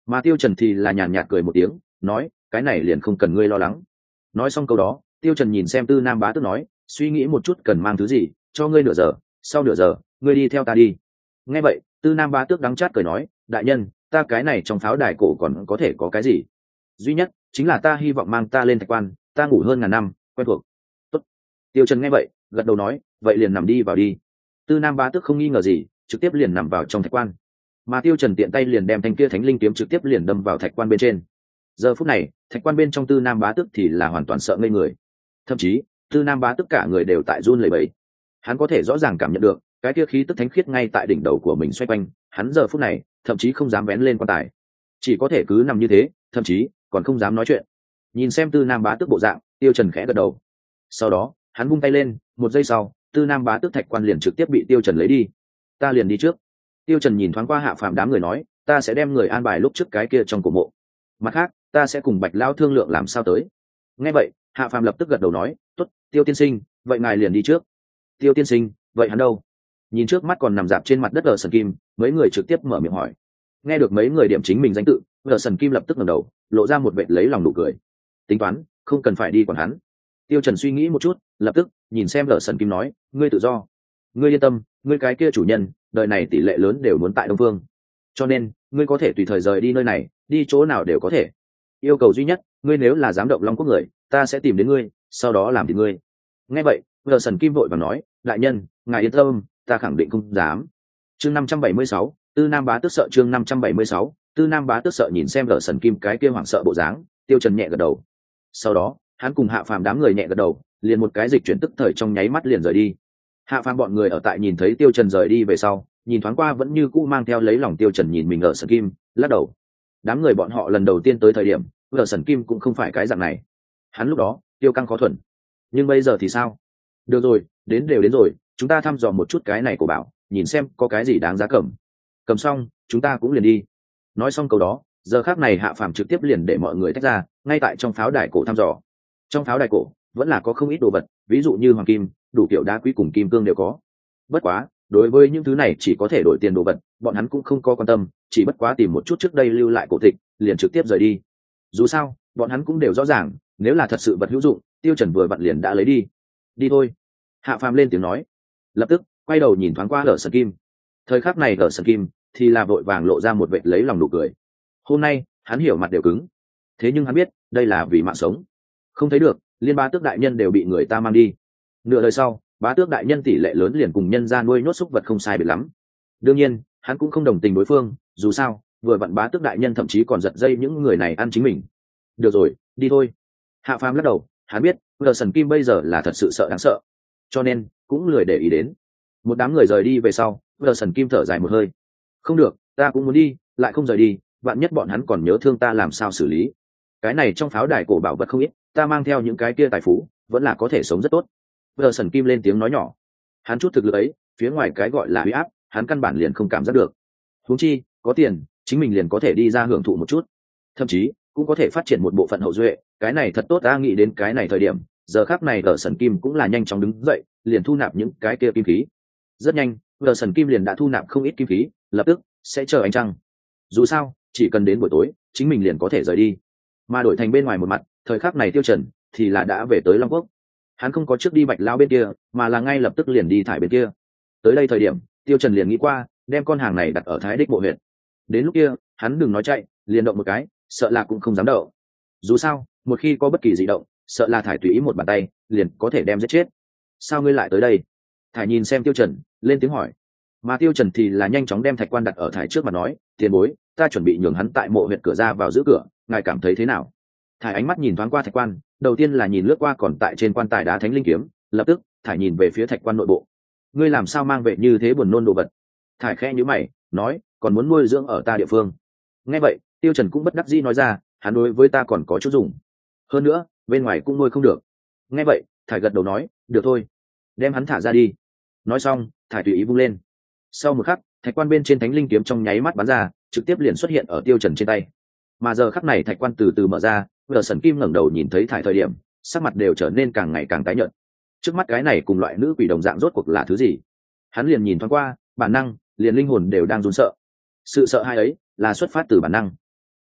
Mà Tiêu Trần thì là nhàn nhạt cười một tiếng, nói, cái này liền không cần ngươi lo lắng. Nói xong câu đó, Tiêu Trần nhìn xem Tư Nam Bá Tước nói, suy nghĩ một chút cần mang thứ gì, cho ngươi nửa giờ, sau nửa giờ, ngươi đi theo ta đi. Nghe vậy, Tư Nam Bá Tước đắng chát cười nói, đại nhân, ta cái này trong pháo đài cổ còn có thể có cái gì? Duy nhất chính là ta hy vọng mang ta lên thạch quan, ta ngủ hơn ngàn năm, quen thuộc. Tốt. Tiêu Trần nghe vậy, gật đầu nói, vậy liền nằm đi vào đi. Tư Nam Bá Tước không nghi ngờ gì, trực tiếp liền nằm vào trong thạch quan. Mà Tiêu Trần tiện tay liền đem thanh kia thánh linh kiếm trực tiếp liền đâm vào thạch quan bên trên. Giờ phút này, thạch quan bên trong Tư Nam Bá Tước thì là hoàn toàn sợ ngây người. Thậm chí, Tư Nam Bá Tước cả người đều tại run lẩy bẩy. Hắn có thể rõ ràng cảm nhận được, cái kia khí tức thánh khiết ngay tại đỉnh đầu của mình xoay quanh, hắn giờ phút này, thậm chí không dám vén lên quan tài, chỉ có thể cứ nằm như thế, thậm chí còn không dám nói chuyện. Nhìn xem Tư Nam Bá Tước bộ dạng, Tiêu Trần khẽ gật đầu. Sau đó, hắn vung tay lên, một giây sau, Tư Nam Bá Tước thạch quan liền trực tiếp bị Tiêu Trần lấy đi. Ta liền đi trước. Tiêu Trần nhìn thoáng qua Hạ Phàm đám người nói, ta sẽ đem người an bài lúc trước cái kia trong cổ mộ. Mặt khác, ta sẽ cùng Bạch lão thương lượng làm sao tới. Nghe vậy, Hạ Phàm lập tức gật đầu nói, tốt, Tiêu tiên sinh, vậy ngài liền đi trước. Tiêu tiên sinh, vậy hắn đâu? Nhìn trước mắt còn nằm dạp trên mặt đất ở sần kim, mấy người trực tiếp mở miệng hỏi. Nghe được mấy người điểm chính mình danh tự, ở sần kim lập tức ngẩng đầu, lộ ra một vệt lấy lòng nụ cười. Tính toán, không cần phải đi quản hắn. Tiêu Trần suy nghĩ một chút, lập tức nhìn xem ở sần kim nói, ngươi tự do, ngươi yên tâm, ngươi cái kia chủ nhân, đời này tỷ lệ lớn đều muốn tại Đông Phương, cho nên ngươi có thể tùy thời rời đi nơi này, đi chỗ nào đều có thể. Yêu cầu duy nhất, ngươi nếu là dám động Long Quốc người, ta sẽ tìm đến ngươi, sau đó làm thịt ngươi. Nghe vậy, Vợ Sần Kim vội vàng nói, đại nhân, ngài yên tâm, ta khẳng định không dám. Chương 576, Tư Nam Bá Tước sợ. Chương 576, Tư Nam Bá Tước sợ. Nhìn xem Vợ Sần Kim cái kia hoảng sợ bộ dáng, Tiêu Trần nhẹ gật đầu. Sau đó, hắn cùng Hạ Phàm đám người nhẹ gật đầu, liền một cái dịch chuyển tức thời trong nháy mắt liền rời đi. Hạ Phàm bọn người ở tại nhìn thấy Tiêu Trần rời đi về sau, nhìn thoáng qua vẫn như cũ mang theo lấy lòng Tiêu Trần nhìn mình ở Sần Kim, lắc đầu. Đám người bọn họ lần đầu tiên tới thời điểm, ở Sần Kim cũng không phải cái dạng này. Hắn lúc đó tiêu căng khó thuần, nhưng bây giờ thì sao? Được rồi, đến đều đến rồi, chúng ta thăm dò một chút cái này của bảo, nhìn xem có cái gì đáng giá cầm. Cầm xong, chúng ta cũng liền đi. Nói xong câu đó, giờ khắc này Hạ Phàm trực tiếp liền để mọi người tách ra, ngay tại trong pháo đài cổ thăm dò. Trong pháo đài cổ vẫn là có không ít đồ vật, ví dụ như hoàng kim, đủ kiểu đá quý cùng kim cương đều có. Bất quá, đối với những thứ này chỉ có thể đổi tiền đồ vật, bọn hắn cũng không có quan tâm, chỉ bất quá tìm một chút trước đây lưu lại cổ tịch, liền trực tiếp rời đi. Dù sao, bọn hắn cũng đều rõ ràng, nếu là thật sự vật hữu dụng, Tiêu Trần vừa vặn liền đã lấy đi. Đi thôi. Hạ Phàm lên tiếng nói, lập tức quay đầu nhìn thoáng qua ở Sần Kim. Thời khắc này ở Sần Kim thì là vội vàng lộ ra một vệt lấy lòng nụ cười. Hôm nay hắn hiểu mặt đều cứng, thế nhưng hắn biết đây là vì mạng sống. Không thấy được, liên bá tước đại nhân đều bị người ta mang đi. Nửa đời sau, bá tước đại nhân tỷ lệ lớn liền cùng nhân gia nuôi nhốt súc vật không sai biệt lắm. Đương nhiên, hắn cũng không đồng tình đối phương, dù sao, vừa vặn bá tước đại nhân thậm chí còn giật dây những người này ăn chính mình. Được rồi, đi thôi. Hạ Phàm lắc đầu, hắn biết, Lờ Sần Kim bây giờ là thật sự sợ đáng sợ, cho nên cũng lười để ý đến. Một đám người rời đi về sau, Lờ Sần Kim thở dài một hơi. Không được, ta cũng muốn đi, lại không rời đi, vạn nhất bọn hắn còn nhớ thương ta làm sao xử lý. Cái này trong pháo đài cổ bảo vật không ít, ta mang theo những cái kia tài phú, vẫn là có thể sống rất tốt. Lờ Sần Kim lên tiếng nói nhỏ. Hắn chút thực lực ấy, phía ngoài cái gọi là uy áp, hắn căn bản liền không cảm giác được. Huống chi, có tiền, chính mình liền có thể đi ra hưởng thụ một chút. Thậm chí, cũng có thể phát triển một bộ phận hậu duệ, cái này thật tốt. Ta nghĩ đến cái này thời điểm, giờ khắc này ở Sần Kim cũng là nhanh chóng đứng dậy, liền thu nạp những cái kia kim khí. Rất nhanh, ở Sần Kim liền đã thu nạp không ít kim khí, lập tức sẽ chờ ánh trăng. Dù sao, chỉ cần đến buổi tối, chính mình liền có thể rời đi. Mà đổi thành bên ngoài một mặt, thời khắc này Tiêu Trần thì là đã về tới Long Quốc. Hắn không có trước đi Bạch Lao bên kia, mà là ngay lập tức liền đi Thải bên kia. Tới đây thời điểm, Tiêu Trần liền nghĩ qua, đem con hàng này đặt ở Thái Đích Mộ huyện. Đến lúc kia, hắn đừng nói chạy, liền động một cái, sợ là cũng không dám đậu. Dù sao, một khi có bất kỳ dị động, sợ là Thải tùy ý một bàn tay, liền có thể đem giết chết. Sao ngươi lại tới đây? Thải nhìn xem Tiêu Trần, lên tiếng hỏi. Mà Tiêu Trần thì là nhanh chóng đem thạch quan đặt ở Thải trước mặt nói, tiền bối, ta chuẩn bị nhường hắn tại mộ huyện cửa ra vào giữ cửa, ngài cảm thấy thế nào? Thải ánh mắt nhìn thoáng qua thạch quan, đầu tiên là nhìn lướt qua còn tại trên quan tài đá thánh linh kiếm, lập tức Thải nhìn về phía thạch quan nội bộ. Ngươi làm sao mang về như thế buồn nôn đồ vật? Thải khẽ nhíu mày, nói, còn muốn nuôi dưỡng ở ta địa phương. Nghe vậy, Tiêu Trần cũng bất đắc dĩ nói ra, hắn đối với ta còn có chút dùng. Hơn nữa, bên ngoài cũng nuôi không được. Nghe vậy, Thải gật đầu nói, được thôi, đem hắn thả ra đi. Nói xong, Thải tùy ý vung lên. Sau một khắc, thạch quan bên trên thánh linh kiếm trong nháy mắt bắn ra, trực tiếp liền xuất hiện ở Tiêu Trần trên tay. Mà giờ khắc này thạch quan từ từ mở ra, vừa Sần Kim ngẩng đầu nhìn thấy Thải thời điểm, sắc mặt đều trở nên càng ngày càng tái nhợt. Trước mắt cái này cùng loại nữ quỷ đồng dạng rốt cuộc là thứ gì? Hắn liền nhìn thoáng qua, bản năng, liền linh hồn đều đang run sợ. Sự sợ hãi ấy là xuất phát từ bản năng.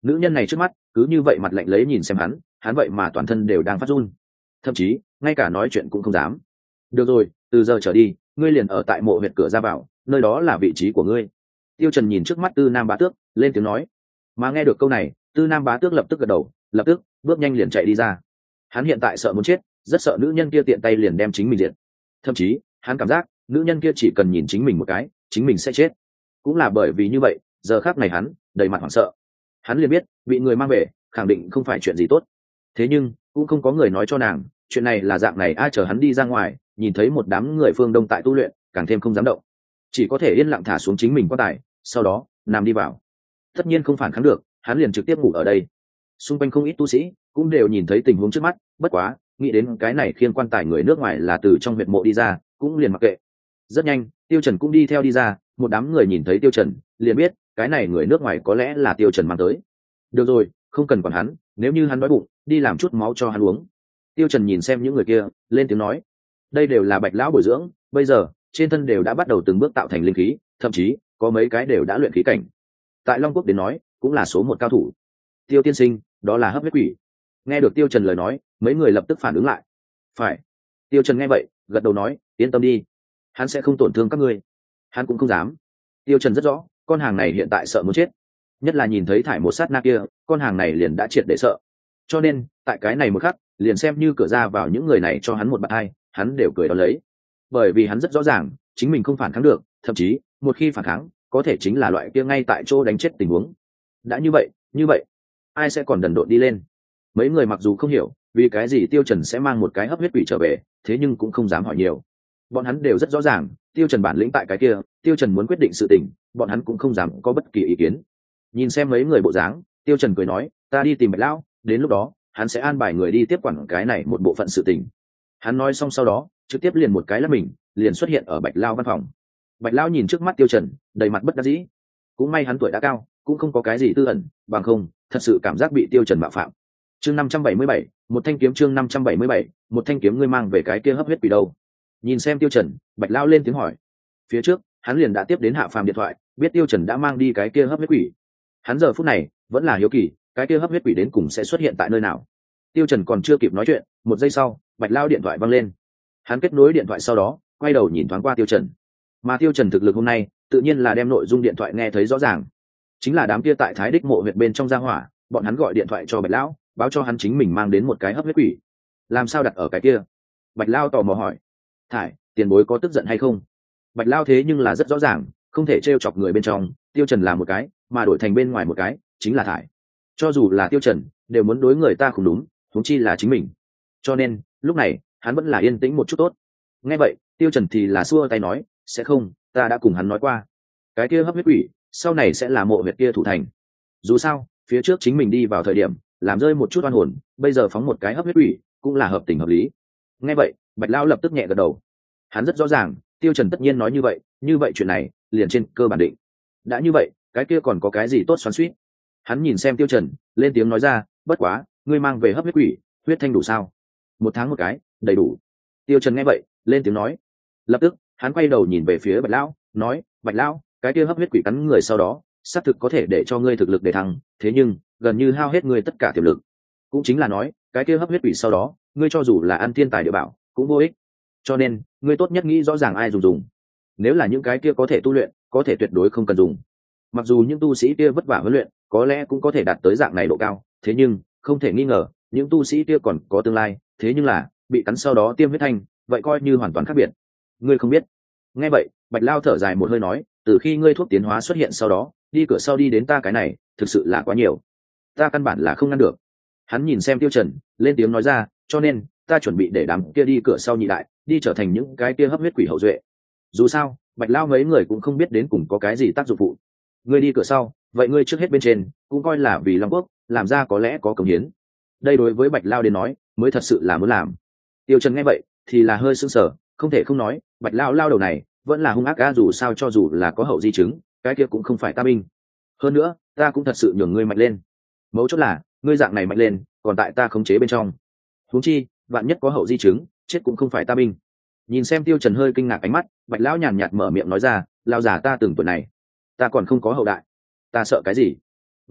nữ nhân này trước mắt cứ như vậy mặt lạnh lấy nhìn xem hắn vậy mà toàn thân đều đang phát run, thậm chí ngay cả nói chuyện cũng không dám. Được rồi, từ giờ trở đi ngươi liền ở tại mộ huyệt cửa ra vào, nơi đó là vị trí của ngươi. Tiêu Trần nhìn trước mắt Tư Nam Bá Tước lên tiếng nói. Mà nghe được câu này, Tư Nam Bá Tước lập tức gật đầu, lập tức bước nhanh liền chạy đi ra. Hắn hiện tại sợ muốn chết, rất sợ nữ nhân kia tiện tay liền đem chính mình diệt. Thậm chí hắn cảm giác nữ nhân kia chỉ cần nhìn chính mình một cái, chính mình sẽ chết. Cũng là bởi vì như vậy, giờ khắc này hắn đầy mặt hoảng sợ. Hắn liền biết bị người mang về khẳng định không phải chuyện gì tốt. Thế nhưng cũng không có người nói cho nàng chuyện này là dạng này. Ai chờ hắn đi ra ngoài, nhìn thấy một đám người phương Đông tại tu luyện, càng thêm không dám động, chỉ có thể yên lặng thả xuống chính mình quan tài, sau đó nằm đi vào. Tất nhiên không phản kháng được, hắn liền trực tiếp ngủ ở đây. Xung quanh không ít tu sĩ cũng đều nhìn thấy tình huống trước mắt, bất quá nghĩ đến cái này khiêng quan tài người nước ngoài là từ trong huyệt mộ đi ra, cũng liền mặc kệ. Rất nhanh Tiêu Trần cũng đi theo đi ra, một đám người nhìn thấy Tiêu Trần liền biết cái này người nước ngoài có lẽ là Tiêu Trần mang tới. Được rồi, không cần quản hắn, nếu như hắn đói bụng, đi làm chút máu cho hắn uống. Tiêu Trần nhìn xem những người kia, lên tiếng nói, đây đều là Bạch lão bồi dưỡng, bây giờ trên thân đều đã bắt đầu từng bước tạo thành linh khí, thậm chí có mấy cái đều đã luyện khí cảnh. Tại Long Quốc đến nói, cũng là số một cao thủ. Tiêu tiên sinh, đó là hấp huyết quỷ. Nghe được Tiêu Trần lời nói, mấy người lập tức phản ứng lại. Phải. Tiêu Trần nghe vậy, gật đầu nói, yên tâm đi, hắn sẽ không tổn thương các ngươi. Hắn cũng không dám. Tiêu Trần rất rõ, con hàng này hiện tại sợ muốn chết, nhất là nhìn thấy thải một sát na kia, con hàng này liền đã triệt để sợ. Cho nên tại cái này một khắc, liền xem như cửa ra vào những người này cho hắn một bạt hai, hắn đều cười đón lấy, bởi vì hắn rất rõ ràng chính mình không phản kháng được, thậm chí một khi phản kháng có thể chính là loại kia ngay tại chỗ đánh chết tình huống. Đã như vậy ai sẽ còn đần độn đi lên. Mấy người mặc dù không hiểu vì cái gì Tiêu Trần sẽ mang một cái hấp huyết quỷ trở về, thế nhưng cũng không dám hỏi nhiều. Bọn hắn đều rất rõ ràng Tiêu Trần bản lĩnh tại cái kia, Tiêu Trần muốn quyết định sự tình, bọn hắn cũng không dám có bất kỳ ý kiến. Nhìn xem mấy người bộ dáng, Tiêu Trần cười nói, ta đi tìm Bạch lão, đến lúc đó hắn sẽ an bài người đi tiếp quản cái này một bộ phận sự tình. Hắn nói xong sau đó trực tiếp liền một cái là mình liền xuất hiện ở Bạch lão văn phòng. Bạch lão nhìn trước mắt Tiêu Trần, đầy mặt bất đắc dĩ. Cũng may hắn tuổi đã cao, cũng không có cái gì tư ẩn, bằng không thật sự cảm giác bị Tiêu Trần mạo phạm. Chương 577, một thanh kiếm. Chương 577, một thanh kiếm. Ngươi mang về cái kia hấp huyết quỷ đâu? Nhìn xem Tiêu Trần, Bạch lão lên tiếng hỏi. Phía trước hắn liền đã tiếp đến Hạ Phàm điện thoại, biết Tiêu Trần đã mang đi cái kia hấp huyết quỷ. Hắn giờ phút này vẫn là hiếu kỳ, cái kia hấp huyết quỷ đến cùng sẽ xuất hiện tại nơi nào. Tiêu Trần còn chưa kịp nói chuyện, một giây sau Bạch lão điện thoại vang lên. Hắn kết nối điện thoại sau đó quay đầu nhìn thoáng qua Tiêu Trần, mà Tiêu Trần thực lực hôm nay tự nhiên là đem nội dung điện thoại nghe thấy rõ ràng. Chính là đám kia tại Thái Đích mộ huyệt bên trong gia hỏa, bọn hắn gọi điện thoại cho Bạch lão, báo cho hắn chính mình mang đến một cái hấp huyết quỷ. Làm sao đặt ở cái kia? Bạch lão tò mò hỏi. Thải, tiền bối có tức giận hay không? Bạch lão thế nhưng là rất rõ ràng, không thể trêu chọc người bên trong, Tiêu Trần là một cái, mà đổi thành bên ngoài một cái, chính là Thải. Cho dù là Tiêu Trần, đều muốn đối người ta không đúng, huống chi là chính mình. Cho nên, lúc này, hắn vẫn là yên tĩnh một chút tốt. Nghe vậy, Tiêu Trần thì là xua tay nói, sẽ không, ta đã cùng hắn nói qua, cái kia hấp huyết quỷ sau này sẽ là mộ huyệt kia thủ thành. Dù sao phía trước chính mình đi vào thời điểm làm rơi một chút oan hồn, bây giờ phóng một cái hấp huyết quỷ cũng là hợp tình hợp lý. Nghe vậy Bạch lão lập tức nhẹ gật đầu. Hắn rất rõ ràng Tiêu Trần tất nhiên nói như vậy chuyện này liền trên cơ bản định. Đã như vậy cái kia còn có cái gì tốt xoắn xuýt. Hắn nhìn xem Tiêu Trần lên tiếng nói ra, bất quá ngươi mang về hấp huyết quỷ huyết thanh đủ sao? 1 tháng một cái, đầy đủ. Tiêu Trần nghe vậy lên tiếng nói. Lập tức hắn quay đầu nhìn về phía Bạch lão, nói, Bạch lão, cái kia hấp huyết quỷ cắn người sau đó xác thực có thể để cho ngươi thực lực để thăng, thế nhưng gần như hao hết ngươi tất cả tiềm lực. Cũng chính là nói cái kia hấp huyết quỷ sau đó ngươi cho dù là ăn thiên tài địa bảo cũng vô ích, cho nên ngươi tốt nhất nghĩ rõ ràng ai dùng. Nếu là những cái kia có thể tu luyện, có thể tuyệt đối không cần dùng. Mặc dù những tu sĩ kia vất vả huấn luyện có lẽ cũng có thể đạt tới dạng này độ cao, thế nhưng không thể nghi ngờ những tu sĩ kia còn có tương lai, thế nhưng là bị cắn sau đó tiêm huyết thanh, vậy coi như hoàn toàn khác biệt. Ngươi không biết. Nghe vậy Bạch lão thở dài một hơi nói, từ khi ngươi thuốc tiến hóa xuất hiện sau đó, đi cửa sau đi đến ta cái này thực sự là quá nhiều, ta căn bản là không ngăn được. Hắn nhìn xem Tiêu Trần lên tiếng nói ra, cho nên ta chuẩn bị để đám kia đi cửa sau nhị đại đi trở thành những cái kia hấp huyết quỷ hậu duệ. Dù sao Bạch lão mấy người cũng không biết đến cùng có cái gì tác dụng phụ. Ngươi đi cửa sau, vậy ngươi trước hết bên trên cũng coi là vì Long Quốc làm ra có lẽ có công hiến. Đây đối với Bạch lão đến nói mới thật sự là muốn làm. Tiêu Trần nghe vậy thì là hơi sững sờ, không thể không nói Bạch lão lao đầu này vẫn là hung ác ga, dù sao cho dù là có hậu di chứng cái kia cũng không phải ta binh. Hơn nữa ta cũng thật sự nhường ngươi mạnh lên, mấu chốt là ngươi dạng này mạnh lên còn tại ta khống chế bên trong, huống chi vạn nhất có hậu di chứng chết cũng không phải ta binh. Nhìn xem Tiêu Trần hơi kinh ngạc ánh mắt, Bạch lão nhàn nhạt mở miệng nói ra, lão già ta từng tuổi này ta còn không có hậu đại, ta sợ cái gì? Nghe vậy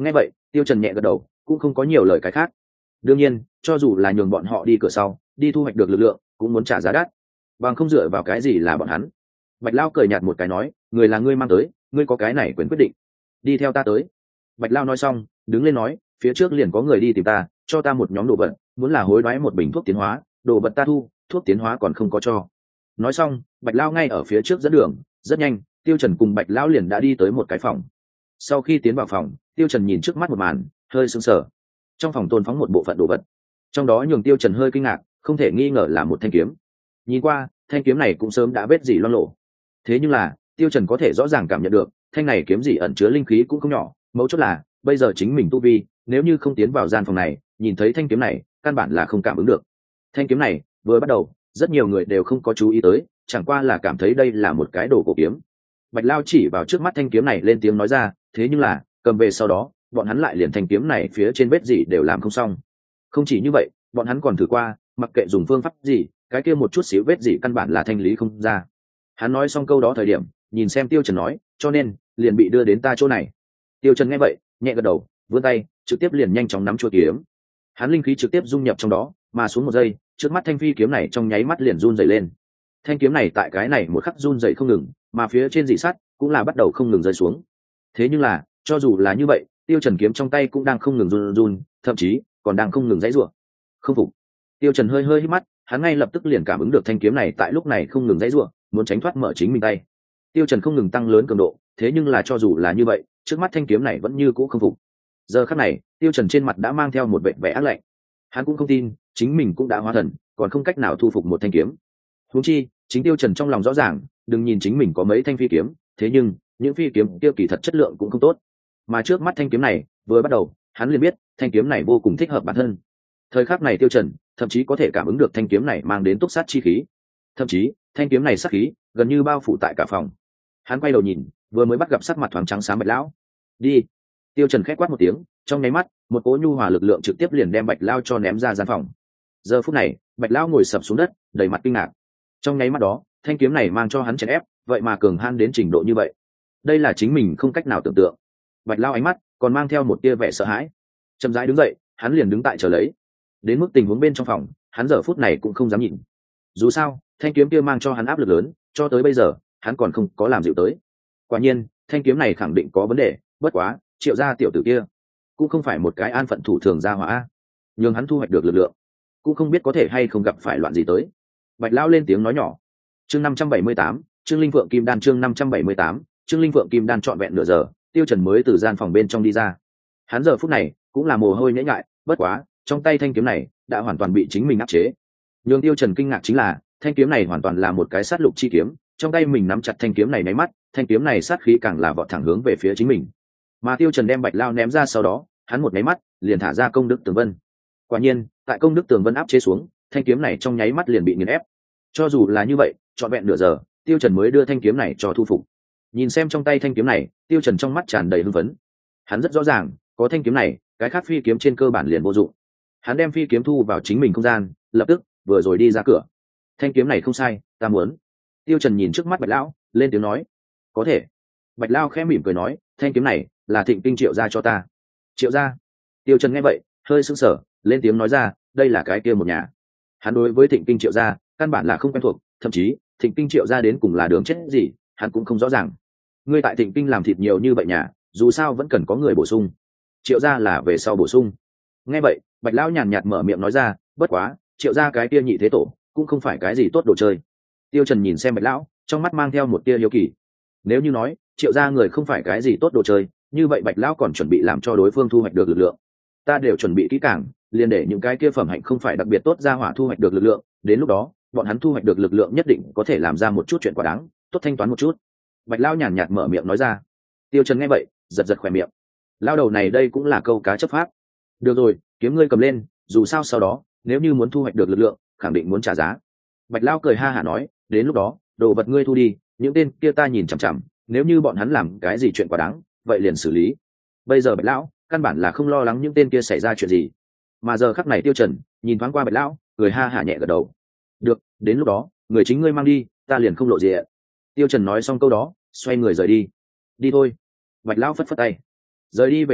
Tiêu Trần nhẹ gật đầu, cũng không có nhiều lời cái khác. Đương nhiên, cho dù là nhường bọn họ đi cửa sau, đi thu hoạch được lực lượng, cũng muốn trả giá đắt. Bằng không dựa vào cái gì là bọn hắn. Bạch Lao cười nhạt một cái nói, người là ngươi mang tới, ngươi có cái này quyền quyết định. Đi theo ta tới. Bạch Lao nói xong, đứng lên nói, phía trước liền có người đi tìm ta, cho ta một nhóm đồ vật, muốn là hối đoái một bình thuốc tiến hóa, đồ vật ta thu, thuốc tiến hóa còn không có cho. Nói xong, Bạch Lao ngay ở phía trước dẫn đường, rất nhanh, Tiêu Trần cùng Bạch Lao liền đã đi tới một cái phòng. Sau khi tiến vào phòng, Tiêu Trần nhìn trước mắt một màn, hơi sững sờ. Trong phòng tồn phóng một bộ phận đồ vật, trong đó nhường Tiêu Trần hơi kinh ngạc, không thể nghi ngờ là một thanh kiếm. Nhìn qua, thanh kiếm này cũng sớm đã vết dỉ loang lổ. Thế nhưng là, Tiêu Trần có thể rõ ràng cảm nhận được, thanh này kiếm gì ẩn chứa linh khí cũng không nhỏ, mấu chốt là, bây giờ chính mình tu vi, nếu như không tiến vào gian phòng này, nhìn thấy thanh kiếm này, căn bản là không cảm ứng được. Thanh kiếm này, vừa bắt đầu, rất nhiều người đều không có chú ý tới, chẳng qua là cảm thấy đây là một cái đồ cổ kiếm. Bạch Lao chỉ vào trước mắt thanh kiếm này lên tiếng nói ra, thế nhưng là, cầm về sau đó, bọn hắn lại liền thanh kiếm này phía trên vết gì đều làm không xong. Không chỉ như vậy, bọn hắn còn thử qua, mặc kệ dùng phương pháp gì, cái kia một chút xíu vết gì căn bản là thanh lý không ra. Hắn nói xong câu đó thời điểm, nhìn xem Tiêu Trần nói, cho nên liền bị đưa đến ta chỗ này. Tiêu Trần nghe vậy, nhẹ gật đầu, vươn tay, trực tiếp liền nhanh chóng nắm chuôi kiếm. Hắn linh khí trực tiếp dung nhập trong đó, mà xuống một giây, trước mắt thanh phi kiếm này trong nháy mắt liền run rẩy lên. Thanh kiếm này tại cái này một khắc run rẩy không ngừng, mà phía trên dị sắt cũng là bắt đầu không ngừng rơi xuống. Thế nhưng là, cho dù là như vậy, Tiêu Trần kiếm trong tay cũng đang không ngừng run run, thậm chí còn đang không ngừng giãy giụa. Không phục. Tiêu Trần hơi hơi hít mắt, hắn ngay lập tức liền cảm ứng được thanh kiếm này tại lúc này không ngừng giãy giụa, muốn tránh thoát mở chính mình tay. Tiêu Trần không ngừng tăng lớn cường độ, thế nhưng là cho dù là như vậy, trước mắt thanh kiếm này vẫn như cũ không phục. Giờ khắc này, Tiêu Trần trên mặt đã mang theo một vẻ vẻ ác lạnh. Hắn cũng không tin, chính mình cũng đã hóa thần, còn không cách nào thu phục một thanh kiếm. Huống chi, chính Tiêu Trần trong lòng rõ ràng, đừng nhìn chính mình có mấy thanh phi kiếm, thế nhưng những phi kiếm kia kỳ thật chất lượng cũng không tốt. Mà trước mắt thanh kiếm này, vừa bắt đầu, hắn liền biết, thanh kiếm này vô cùng thích hợp bản thân. Thời khắc này Tiêu Trần, thậm chí có thể cảm ứng được thanh kiếm này mang đến túc sát chi khí. Thậm chí, thanh kiếm này sát khí gần như bao phủ tại cả phòng. Hắn quay đầu nhìn, vừa mới bắt gặp sắc mặt thoáng trắng xám Bạch Lão. Đi. Tiêu Trần khẽ quát một tiếng, trong nháy mắt, một cỗ nhu hòa lực lượng trực tiếp liền đem Bạch Lão cho ném ra gian phòng. Giờ phút này, Bạch Lão ngồi sập xuống đất, đầy mặt kinh ngạc. Trong nháy mắt đó, thanh kiếm này mang cho hắn chèn ép, vậy mà cường han đến trình độ như vậy. Đây là chính mình không cách nào tưởng tượng. Bạch Lão ánh mắt còn mang theo một tia vẻ sợ hãi. Chậm rãi đứng dậy, hắn liền đứng tại chờ lấy. Đến mức tình huống bên trong phòng, hắn giờ phút này cũng không dám nhìn. Dù sao, thanh kiếm kia mang cho hắn áp lực lớn, cho tới bây giờ, hắn còn không có làm dịu tới. Quả nhiên, thanh kiếm này khẳng định có vấn đề, bất quá, Triệu gia tiểu tử kia cũng không phải một cái an phận thủ thường gia hỏa, nhưng hắn thu hoạch được lực lượng, cũng không biết có thể hay không gặp phải loạn gì tới. Bạch Lão lên tiếng nói nhỏ. Chương 578, Trương Linh Vượng Kim Đan chương 578, Trương Linh Vượng Kim Đan trọn vẹn nửa giờ, Tiêu Trần mới từ gian phòng bên trong đi ra. Hắn giờ phút này cũng là mồ hôi nhễ nhại, bất quá, trong tay thanh kiếm này đã hoàn toàn bị chính mình áp chế. Nhưng Tiêu Trần kinh ngạc chính là, thanh kiếm này hoàn toàn là một cái sát lục chi kiếm, trong tay mình nắm chặt thanh kiếm này nháy mắt, thanh kiếm này sát khí càng là vọt thẳng hướng về phía chính mình. Mà Tiêu Trần đem Bạch Lão ném ra sau đó, hắn một nháy mắt liền thả ra công đức tường vân. Quả nhiên, tại công đức tường vân áp chế xuống, thanh kiếm này trong nháy mắt liền bị nghiền ép. Cho dù là như vậy, trọn vẹn nửa giờ, Tiêu Trần mới đưa thanh kiếm này cho thu phục. Nhìn xem trong tay thanh kiếm này, Tiêu Trần trong mắt tràn đầy hưng phấn. Hắn rất rõ ràng, có thanh kiếm này, cái khác phi kiếm trên cơ bản liền vô dụng. Hắn đem phi kiếm thu vào chính mình không gian, lập tức vừa rồi đi ra cửa. Thanh kiếm này không sai, ta muốn. Tiêu Trần nhìn trước mắt Bạch Lão, lên tiếng nói, có thể. Bạch Lão khẽ mỉm cười nói, thanh kiếm này là Thịnh Kinh Triệu gia cho ta. Triệu gia? Tiêu Trần nghe vậy, hơi sững sờ, lên tiếng nói ra, đây là cái kia một nhà. Hắn đối với Thịnh Kinh Triệu gia căn bản là không quen thuộc, thậm chí Thịnh Kinh Triệu gia đến cùng là đường chết gì, hắn cũng không rõ ràng. Ngươi tại Thịnh Kinh làm thịt nhiều như vậy nhà, dù sao vẫn cần có người bổ sung. Triệu gia là về sau bổ sung. Nghe vậy, Bạch Lão nhàn nhạt mở miệng nói ra, bất quá, Triệu gia cái kia nhị thế tổ cũng không phải cái gì tốt đồ chơi. Tiêu Trần nhìn xem Bạch Lão, trong mắt mang theo một tia hiếu kỳ. Nếu như nói Triệu gia người không phải cái gì tốt đồ chơi, như vậy Bạch Lão còn chuẩn bị làm cho đối phương thu hoạch được lực lượng. Ta đều chuẩn bị kỹ càng, liền để những cái kia phẩm hạnh không phải đặc biệt tốt ra hỏa thu hoạch được lực lượng, đến lúc đó, bọn hắn thu hoạch được lực lượng nhất định có thể làm ra một chút chuyện quá đáng, tốt thanh toán một chút. Bạch Lão nhàn nhạt mở miệng nói ra. Tiêu Trần nghe vậy, giật giật khóe miệng. Lão đầu này đây cũng là câu cá chấp pháp. Được rồi, kiếm ngươi cầm lên, dù sao sau đó, nếu như muốn thu hoạch được lực lượng, khẳng định muốn trả giá. Bạch Lão cười ha hả nói, đến lúc đó, đồ vật ngươi thu đi, những tên kia ta nhìn chằm chằm, nếu như bọn hắn làm cái gì chuyện quá đáng, vậy liền xử lý. Bây giờ Bạch Lão căn bản là không lo lắng những tên kia xảy ra chuyện gì, mà giờ khắc này Tiêu Trần nhìn thoáng qua Bạch Lão, cười ha hả nhẹ gật đầu. Được, đến lúc đó, người chính ngươi mang đi, ta liền không lộ diện. Tiêu Trần nói xong câu đó, xoay người rời đi. Đi thôi. Bạch Lão phất phất tay. Rời đi về sau,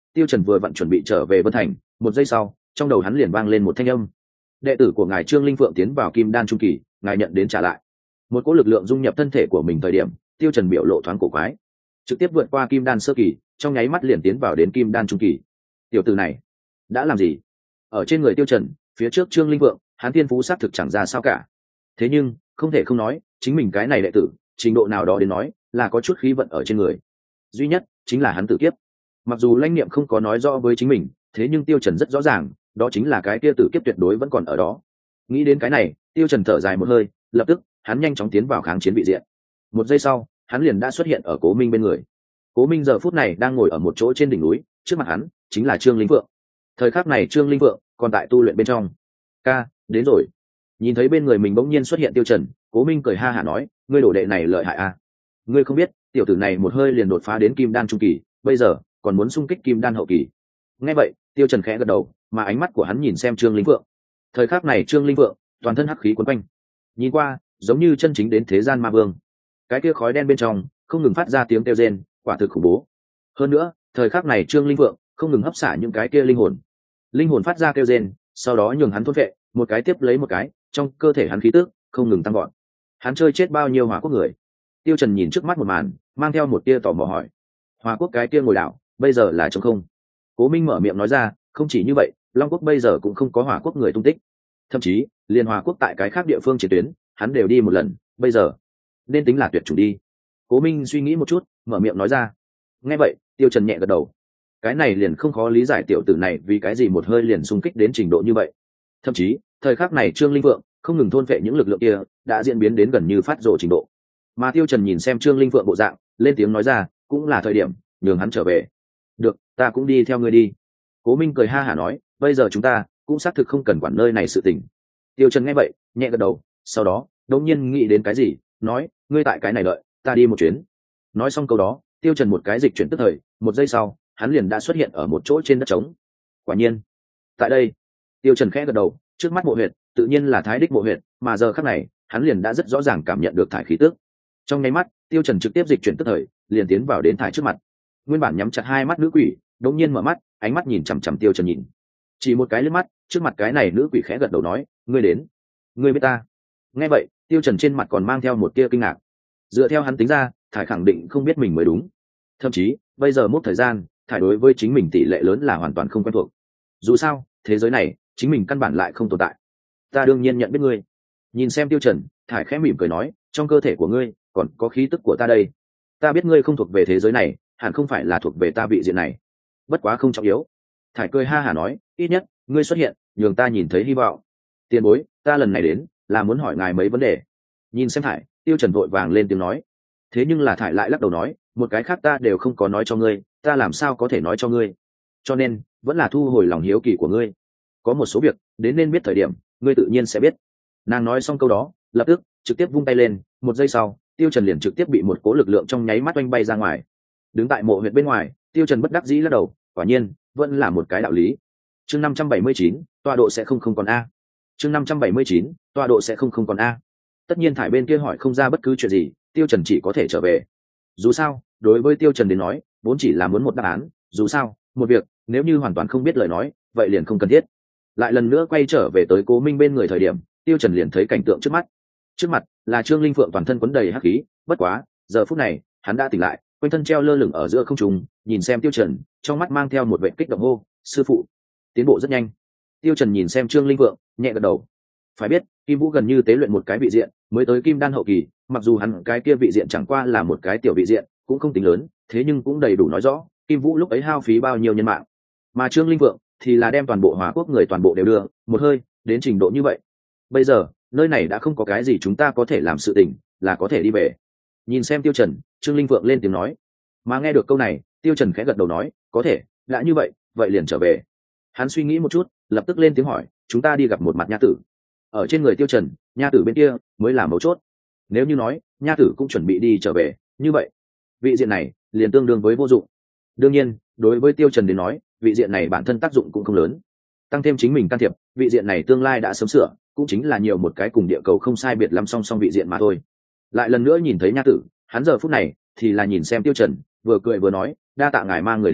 tiêu trần vừa vặn chuẩn bị trở về Vân Thành, một giây sau trong đầu hắn liền vang lên một thanh âm: đệ tử của ngài Trương Linh Phượng tiến vào kim đan trung kỳ, ngài nhận đến trả lại. Một cỗ lực lượng dung nhập thân thể của mình thời điểm, tiêu trần biểu lộ thoáng cổ quái, trực tiếp vượt qua kim đan sơ kỳ, trong nháy mắt liền tiến vào đến kim đan trung kỳ. Tiểu tử này đã làm gì? Ở trên người tiêu trần, phía trước Trương Linh Phượng, hắn thiên phú sát thực chẳng ra sao cả. Thế nhưng không thể không nói, chính mình cái này đệ tử, trình độ nào đó đến nói là có chút khí vận ở trên người. Duy nhất chính là hắn tự kiếp. Mặc dù lãnh niệm không có nói rõ với chính mình, thế nhưng tiêu trần rất rõ ràng, đó chính là cái kia tử kiếp tuyệt đối vẫn còn ở đó. Nghĩ đến cái này, tiêu trần thở dài một hơi, lập tức hắn nhanh chóng tiến vào kháng chiến vị diện. Một giây sau, hắn liền đã xuất hiện ở Cố Minh bên người. Cố Minh giờ phút này đang ngồi ở một chỗ trên đỉnh núi, trước mặt hắn chính là Trương Linh Phượng. Thời khắc này Trương Linh Phượng còn tại tu luyện bên trong. Ca, đến rồi. Nhìn thấy bên người mình bỗng nhiên xuất hiện tiêu trần, Cố Minh cười ha hả nói: ngươi đồ đệ này lợi hại à? Ngươi không biết, tiểu tử này một hơi liền đột phá đến kim đan trung kỳ, bây giờ còn muốn xung kích kim đan hậu kỳ. Nghe vậy, tiêu trần khẽ gật đầu, mà ánh mắt của hắn nhìn xem Trương Linh Phượng. Thời khắc này Trương Linh Phượng toàn thân hắc khí quấn quanh, nhìn qua giống như chân chính đến thế gian ma vương. Cái kia khói đen bên trong không ngừng phát ra tiếng kêu rên, quả thực khủng bố. Hơn nữa, thời khắc này Trương Linh Phượng không ngừng hấp xả những cái kia linh hồn phát ra kêu rên, sau đó nhường hắn thôn phệ, một cái tiếp lấy một cái, trong cơ thể hắn khí tức không ngừng tăng vọt. Hắn chơi chết bao nhiêu Hỏa Quốc người? Tiêu Trần nhìn trước mắt một màn, mang theo một tia tò mò hỏi: Hỏa Quốc cái kia ngồi đảo, bây giờ là trống không? Cố Minh mở miệng nói ra: không chỉ như vậy, Long Quốc bây giờ cũng không có Hỏa Quốc người tung tích, thậm chí liên Hỏa Quốc tại cái khác địa phương chiến tuyến, hắn đều đi một lần, bây giờ nên tính là tuyệt chủng đi. Cố Minh suy nghĩ một chút, mở miệng nói ra. Nghe vậy, Tiêu Trần nhẹ gật đầu. Cái này liền không khó lý giải tiểu tử này vì cái gì một hơi liền xung kích đến trình độ như vậy. Thậm chí, thời khắc này Trương Linh Vượng không ngừng thôn phệ những lực lượng kia, đã diễn biến đến gần như phát rồ trình độ. Mà Tiêu Trần nhìn xem Trương Linh Vượng bộ dạng, lên tiếng nói ra, cũng là thời điểm nhường hắn trở về. Được, ta cũng đi theo ngươi đi. Cố Minh cười ha hả nói, bây giờ chúng ta cũng xác thực không cần quản nơi này sự tình. Tiêu Trần nghe vậy, nhẹ gật đầu, sau đó đột nhiên nghĩ đến cái gì, nói, ngươi tại cái này đợi, ta đi một chuyến. Nói xong câu đó, Tiêu Trần một cái dịch chuyển tức thời, một giây sau, hắn liền đã xuất hiện ở một chỗ trên đất trống. Quả nhiên, tại đây, Tiêu Trần khẽ gật đầu, trước mắt mộ huyệt, tự nhiên là Thái Đích mộ huyệt, mà giờ khắc này, hắn liền đã rất rõ ràng cảm nhận được thải khí tức. Trong nháy mắt, Tiêu Trần trực tiếp dịch chuyển tức thời, liền tiến vào đến thải trước mặt. Nguyên bản nhắm chặt hai mắt nữ quỷ, đột nhiên mở mắt, ánh mắt nhìn chằm chằm Tiêu Trần nhìn. Chỉ một cái liếc mắt, trước mặt cái này nữ quỷ khẽ gật đầu nói, ngươi đến, ngươi biết ta. Nghe vậy, Tiêu Trần trên mặt còn mang theo một tia kinh ngạc. Dựa theo hắn tính ra, thải khẳng định không biết mình mới đúng. Thậm chí, bây giờ mốc thời gian, thải đối với chính mình tỷ lệ lớn là hoàn toàn không quen thuộc. Dù sao, thế giới này, chính mình căn bản lại không tồn tại. Ta đương nhiên nhận biết ngươi. Nhìn xem Tiêu Trần, thải khẽ mỉm cười nói, trong cơ thể của ngươi còn có khí tức của ta đây. Ta biết ngươi không thuộc về thế giới này, hẳn không phải là thuộc về ta vị diện này. Bất quá không trọng yếu. Thải cười ha hả nói, ít nhất ngươi xuất hiện, nhường ta nhìn thấy hy vọng. Tiền bối, ta lần này đến là muốn hỏi ngài mấy vấn đề. Nhìn xem Thải, Tiêu Trần vội vàng lên tiếng nói. Thế nhưng là Thải lại lắc đầu nói, một cái khác ta đều không có nói cho ngươi, ta làm sao có thể nói cho ngươi? Cho nên, vẫn là thu hồi lòng hiếu kỳ của ngươi. Có một số việc, đến nên biết thời điểm, ngươi tự nhiên sẽ biết. Nàng nói xong câu đó, lập tức trực tiếp vung tay lên, một giây sau, Tiêu Trần liền trực tiếp bị một cỗ lực lượng trong nháy mắt oanh bay ra ngoài. Đứng tại mộ huyệt bên ngoài, Tiêu Trần bất đắc dĩ lắc đầu, quả nhiên, vẫn là một cái đạo lý. Chương 579, tọa độ sẽ không còn a. Chương 579, tọa độ sẽ không còn a. Tất nhiên Thải bên kia hỏi không ra bất cứ chuyện gì, Tiêu Trần chỉ có thể trở về. Dù sao, đối với Tiêu Trần đến nói, vốn chỉ là muốn một đáp án, dù sao, một việc, nếu như hoàn toàn không biết lời nói, vậy liền không cần thiết. Lại lần nữa quay trở về tới Cố Minh bên người thời điểm, Tiêu Trần liền thấy cảnh tượng trước mắt. Trước mặt là Trương Linh Phượng toàn thân quấn đầy hắc khí, bất quá, giờ phút này, hắn đã tỉnh lại, quanh thân treo lơ lửng ở giữa không trung, nhìn xem Tiêu Trần, trong mắt mang theo một vẻ kích động hô, sư phụ, tiến bộ rất nhanh. Tiêu Trần nhìn xem Trương Linh Phượng, nhẹ gật đầu. Phải biết, Kim Vũ gần như tế luyện một cái vị diện, mới tới Kim Đan hậu kỳ, mặc dù hắn cái kia vị diện chẳng qua là một cái tiểu vị diện, cũng không tính lớn, thế nhưng cũng đầy đủ nói rõ, Kim Vũ lúc ấy hao phí bao nhiêu nhân mạng. Mà Trương Linh Phượng thì là đem toàn bộ Hỏa Quốc người toàn bộ đều đưa, một hơi, đến trình độ như vậy. Bây giờ, nơi này đã không có cái gì chúng ta có thể làm sự tình, là có thể đi về. Nhìn xem Tiêu Trần, Trương Linh Phượng lên tiếng nói. Mà nghe được câu này, Tiêu Trần khẽ gật đầu nói, có thể, đã như vậy, vậy liền trở về. Hắn suy nghĩ một chút, lập tức lên tiếng hỏi, chúng ta đi gặp một mặt nha tử. Ở trên người Tiêu Trần, nha tử bên kia mới là mấu chốt. Nếu như nói, nha tử cũng chuẩn bị đi trở về, như vậy, vị diện này liền tương đương với vô dụng. Đương nhiên, đối với Tiêu Trần đến nói, vị diện này bản thân tác dụng cũng không lớn. Tăng thêm chính mình can thiệp, vị diện này tương lai đã sớm sửa, cũng chính là nhiều một cái cùng địa cầu không sai biệt lắm song song vị diện mà thôi. Lại lần nữa nhìn thấy nha tử, hắn giờ phút này thì là nhìn xem Tiêu Trần, vừa cười vừa nói, đa tạ ngài mang người đến,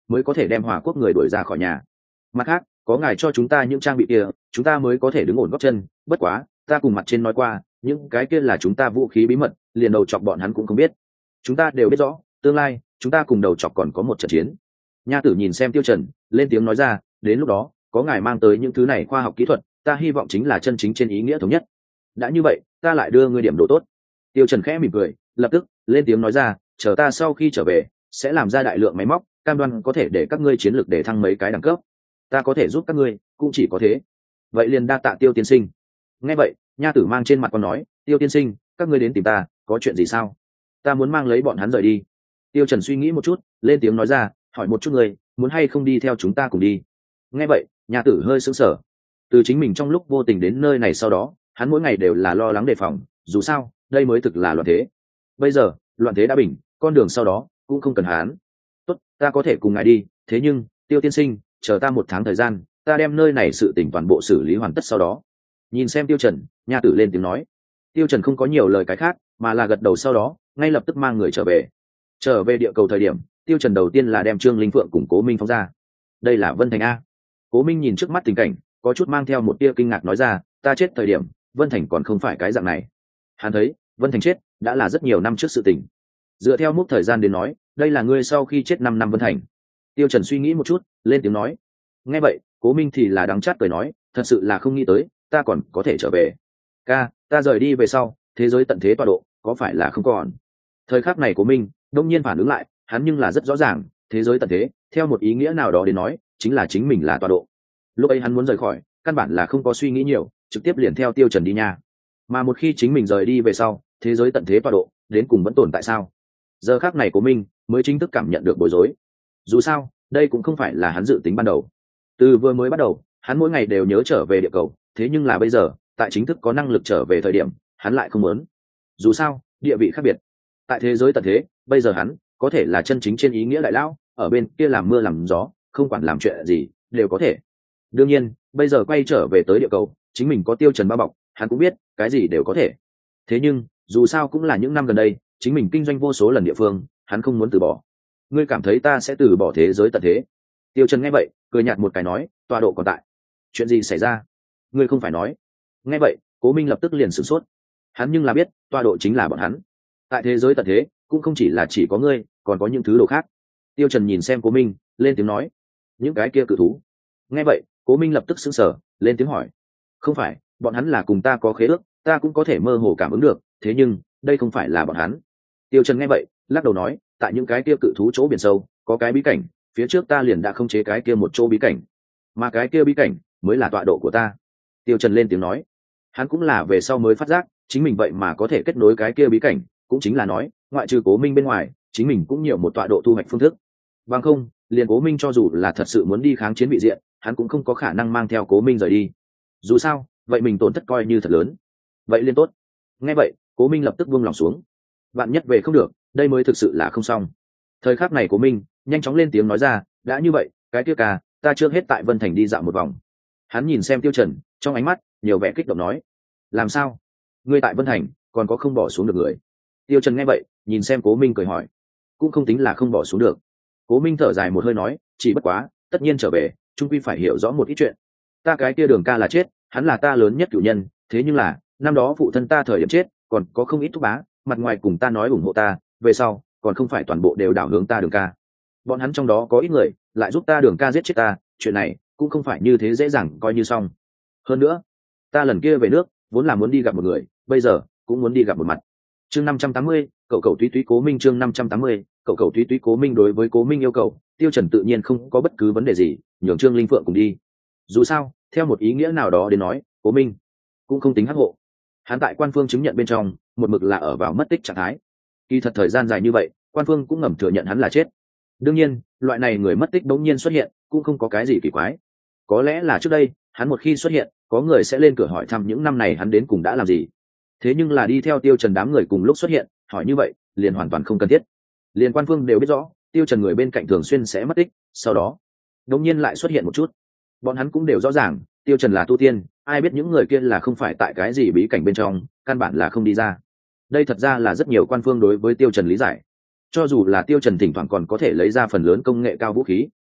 mới có thể đem Hòa quốc người đuổi ra khỏi nhà. Mặt khác, có ngài cho chúng ta những trang bị kia, chúng ta mới có thể đứng ổn gót chân. Bất quá, ta cùng mặt trên nói qua, những cái kia là chúng ta vũ khí bí mật, liền đầu chọc bọn hắn cũng không biết. Chúng ta đều biết rõ, tương lai chúng ta cùng đầu chọc còn có một trận chiến. Nha tử nhìn xem Tiêu Trần, lên tiếng nói ra, đến lúc đó, có ngài mang tới những thứ này khoa học kỹ thuật, ta hy vọng chính là chân chính trên ý nghĩa thống nhất. Đã như vậy, ta lại đưa ngươi điểm độ tốt. Tiêu Trần khẽ mỉm cười, lập tức lên tiếng nói ra, chờ ta sau khi trở về, sẽ làm ra đại lượng máy móc, cam đoan có thể để các ngươi chiến lược để thăng mấy cái đẳng cấp. Ta có thể giúp các ngươi, cũng chỉ có thế. Vậy liền đa tạ Tiêu tiên sinh. Nghe vậy, Nha tử mang trên mặt còn nói, Tiêu tiên sinh, các ngươi đến tìm ta, có chuyện gì sao? Ta muốn mang lấy bọn hắn rời đi. Tiêu Trần suy nghĩ một chút, lên tiếng nói ra, hỏi một chút ngươi, muốn hay không đi theo chúng ta cùng đi? Nghe vậy, Nha tử hơi sững sờ. Từ chính mình trong lúc vô tình đến nơi này sau đó, hắn mỗi ngày đều là lo lắng đề phòng, dù sao, đây mới thực là loạn thế. Bây giờ, loạn thế đã bình, con đường sau đó cũng không cần hắn. Tốt, ta có thể cùng ngài đi, thế nhưng, Tiêu tiên sinh, chờ ta 1 tháng thời gian, ta đem nơi này sự tình toàn bộ xử lý hoàn tất sau đó. Nhìn xem Tiêu Trần, Nha tử lên tiếng nói. Tiêu Trần không có nhiều lời cái khác, mà là gật đầu sau đó, ngay lập tức mang người trở về. Trở về địa cầu thời điểm, Tiêu Trần đầu tiên là đem Trương Linh Phượng cùng Cố Minh phóng ra. Đây là Vân Thành a. Cố Minh nhìn trước mắt tình cảnh, có chút mang theo một tia kinh ngạc nói ra, ta chết thời điểm, Vân Thành còn không phải cái dạng này. Hắn thấy, Vân Thành chết, đã là rất nhiều năm trước sự tình. Dựa theo mốc thời gian đến nói, đây là ngươi sau khi chết 5 năm Vân Thành. Tiêu Trần suy nghĩ một chút, lên tiếng nói. Nghe vậy, Cố Minh thì là đắng chát cười nói, thật sự là không nghĩ tới, ta còn có thể trở về. Ca, ta rời đi về sau, thế giới tận thế tọa độ, có phải là không còn? Thời khắc này Cố Minh, đông nhiên phản ứng lại, hắn nhưng là rất rõ ràng, thế giới tận thế, theo một ý nghĩa nào đó đến nói, chính là chính mình là tọa độ. Lúc ấy hắn muốn rời khỏi, căn bản là không có suy nghĩ nhiều, trực tiếp liền theo Tiêu Trần đi nha. Mà một khi chính mình rời đi về sau, thế giới tận thế tọa độ, đến cùng vẫn tồn tại sao? Giờ khắc này Cố Minh mới chính thức cảm nhận được bối rối. Dù sao, đây cũng không phải là hắn dự tính ban đầu. Từ vừa mới bắt đầu, hắn mỗi ngày đều nhớ trở về địa cầu, thế nhưng là bây giờ, tại chính thức có năng lực trở về thời điểm, hắn lại không muốn. Dù sao, địa vị khác biệt. Tại thế giới tận thế, bây giờ hắn có thể là chân chính trên ý nghĩa đại lão, ở bên kia làm mưa làm gió, không quản làm chuyện gì, đều có thể. Đương nhiên, bây giờ quay trở về tới địa cầu, chính mình có Tiêu Trần bao bọc, hắn cũng biết, cái gì đều có thể. Thế nhưng, dù sao cũng là những năm gần đây, chính mình kinh doanh vô số lần địa phương, hắn không muốn từ bỏ. Ngươi cảm thấy ta sẽ từ bỏ thế giới tận thế? Tiêu Trần nghe vậy, cười nhạt một cái nói, tọa độ còn tại. Chuyện gì xảy ra? Ngươi không phải nói? Nghe vậy, Cố Minh lập tức liền sửng sốt. Hắn nhưng là biết, tọa độ chính là bọn hắn. Tại thế giới tận thế, cũng không chỉ là chỉ có ngươi, còn có những thứ đồ khác. Tiêu Trần nhìn xem Cố Minh, lên tiếng nói, những cái kia cự thú. Nghe vậy, Cố Minh lập tức sững sờ, lên tiếng hỏi, không phải, bọn hắn là cùng ta có khế ước, ta cũng có thể mơ hồ cảm ứng được, thế nhưng, đây không phải là bọn hắn. Tiêu Trần nghe vậy, lắc đầu nói, tại những cái kia cự thú chỗ biển sâu, có cái bí cảnh, phía trước ta liền đã khống chế cái kia một chỗ bí cảnh, mà cái kia bí cảnh mới là tọa độ của ta. Tiêu Trần lên tiếng nói, hắn cũng là về sau mới phát giác, chính mình vậy mà có thể kết nối cái kia bí cảnh, cũng chính là nói, ngoại trừ Cố Minh bên ngoài, chính mình cũng nhiều một tọa độ thu hoạch phương thức. Bằng không, liền Cố Minh cho dù là thật sự muốn đi kháng chiến bị diện, hắn cũng không có khả năng mang theo Cố Minh rời đi. Dù sao, vậy mình tổn thất coi như thật lớn. Vậy liên tốt. Nghe vậy, Cố Minh lập tức buông lòng xuống. Bạn nhất về không được, đây mới thực sự là không xong. Thời khắc này Cố Minh nhanh chóng lên tiếng nói ra, đã như vậy, cái kia ca, ta trước hết tại Vân Thành đi dạo một vòng. Hắn nhìn xem Tiêu Trần, trong ánh mắt nhiều vẻ kích động nói, làm sao? Ngươi tại Vân Thành còn có không bỏ xuống được người? Tiêu Trần nghe vậy, nhìn xem Cố Minh cười hỏi, cũng không tính là không bỏ xuống được. Cố Minh thở dài một hơi nói, chỉ bất quá, tất nhiên trở về, trung quy phải hiểu rõ một ít chuyện. Ta cái kia Đường ca là chết, hắn là ta lớn nhất cửu nhân, thế nhưng là, năm đó phụ thân ta thời điểm chết, còn có không ít thúc bá, mặt ngoài cùng ta nói ủng hộ ta, về sau, còn không phải toàn bộ đều đảo hướng ta Đường ca. Bọn hắn trong đó có ít người, lại giúp ta Đường ca giết chết ta, chuyện này, cũng không phải như thế dễ dàng coi như xong. Hơn nữa, ta lần kia về nước, vốn là muốn đi gặp một người, bây giờ, cũng muốn đi gặp một mặt. Chương 580, cậu cậu túy túy Cố Minh. Chương 580, cậu cậu túy túy Cố Minh. Đối với Cố Minh yêu cầu, Tiêu Trần tự nhiên không có bất cứ vấn đề gì, nhường Trương Linh Phượng cùng đi. Dù sao, theo một ý nghĩa nào đó đến nói, Cố Minh cũng không tính hắc hộ. Hắn tại quan phương chứng nhận bên trong, một mực là ở vào mất tích trạng thái. Kỳ thật thời gian dài như vậy, quan phương cũng ngầm thừa nhận hắn là chết. Đương nhiên, loại này người mất tích bỗng nhiên xuất hiện, cũng không có cái gì kỳ quái. Có lẽ là trước đây, hắn một khi xuất hiện, có người sẽ lên cửa hỏi thăm những năm này hắn đến cùng đã làm gì. Thế nhưng là đi theo Tiêu Trần đám người cùng lúc xuất hiện, hỏi như vậy, liền hoàn toàn không cần thiết. Liên quan phương đều biết rõ, Tiêu Trần người bên cạnh thường xuyên sẽ mất tích, sau đó, đột nhiên lại xuất hiện một chút. Bọn hắn cũng đều rõ ràng, Tiêu Trần là tu tiên, ai biết những người kia là không phải tại cái gì bí cảnh bên trong, căn bản là không đi ra. Đây thật ra là rất nhiều quan phương đối với Tiêu Trần lý giải. Cho dù là Tiêu Trần thỉnh thoảng còn có thể lấy ra phần lớn công nghệ cao vũ khí,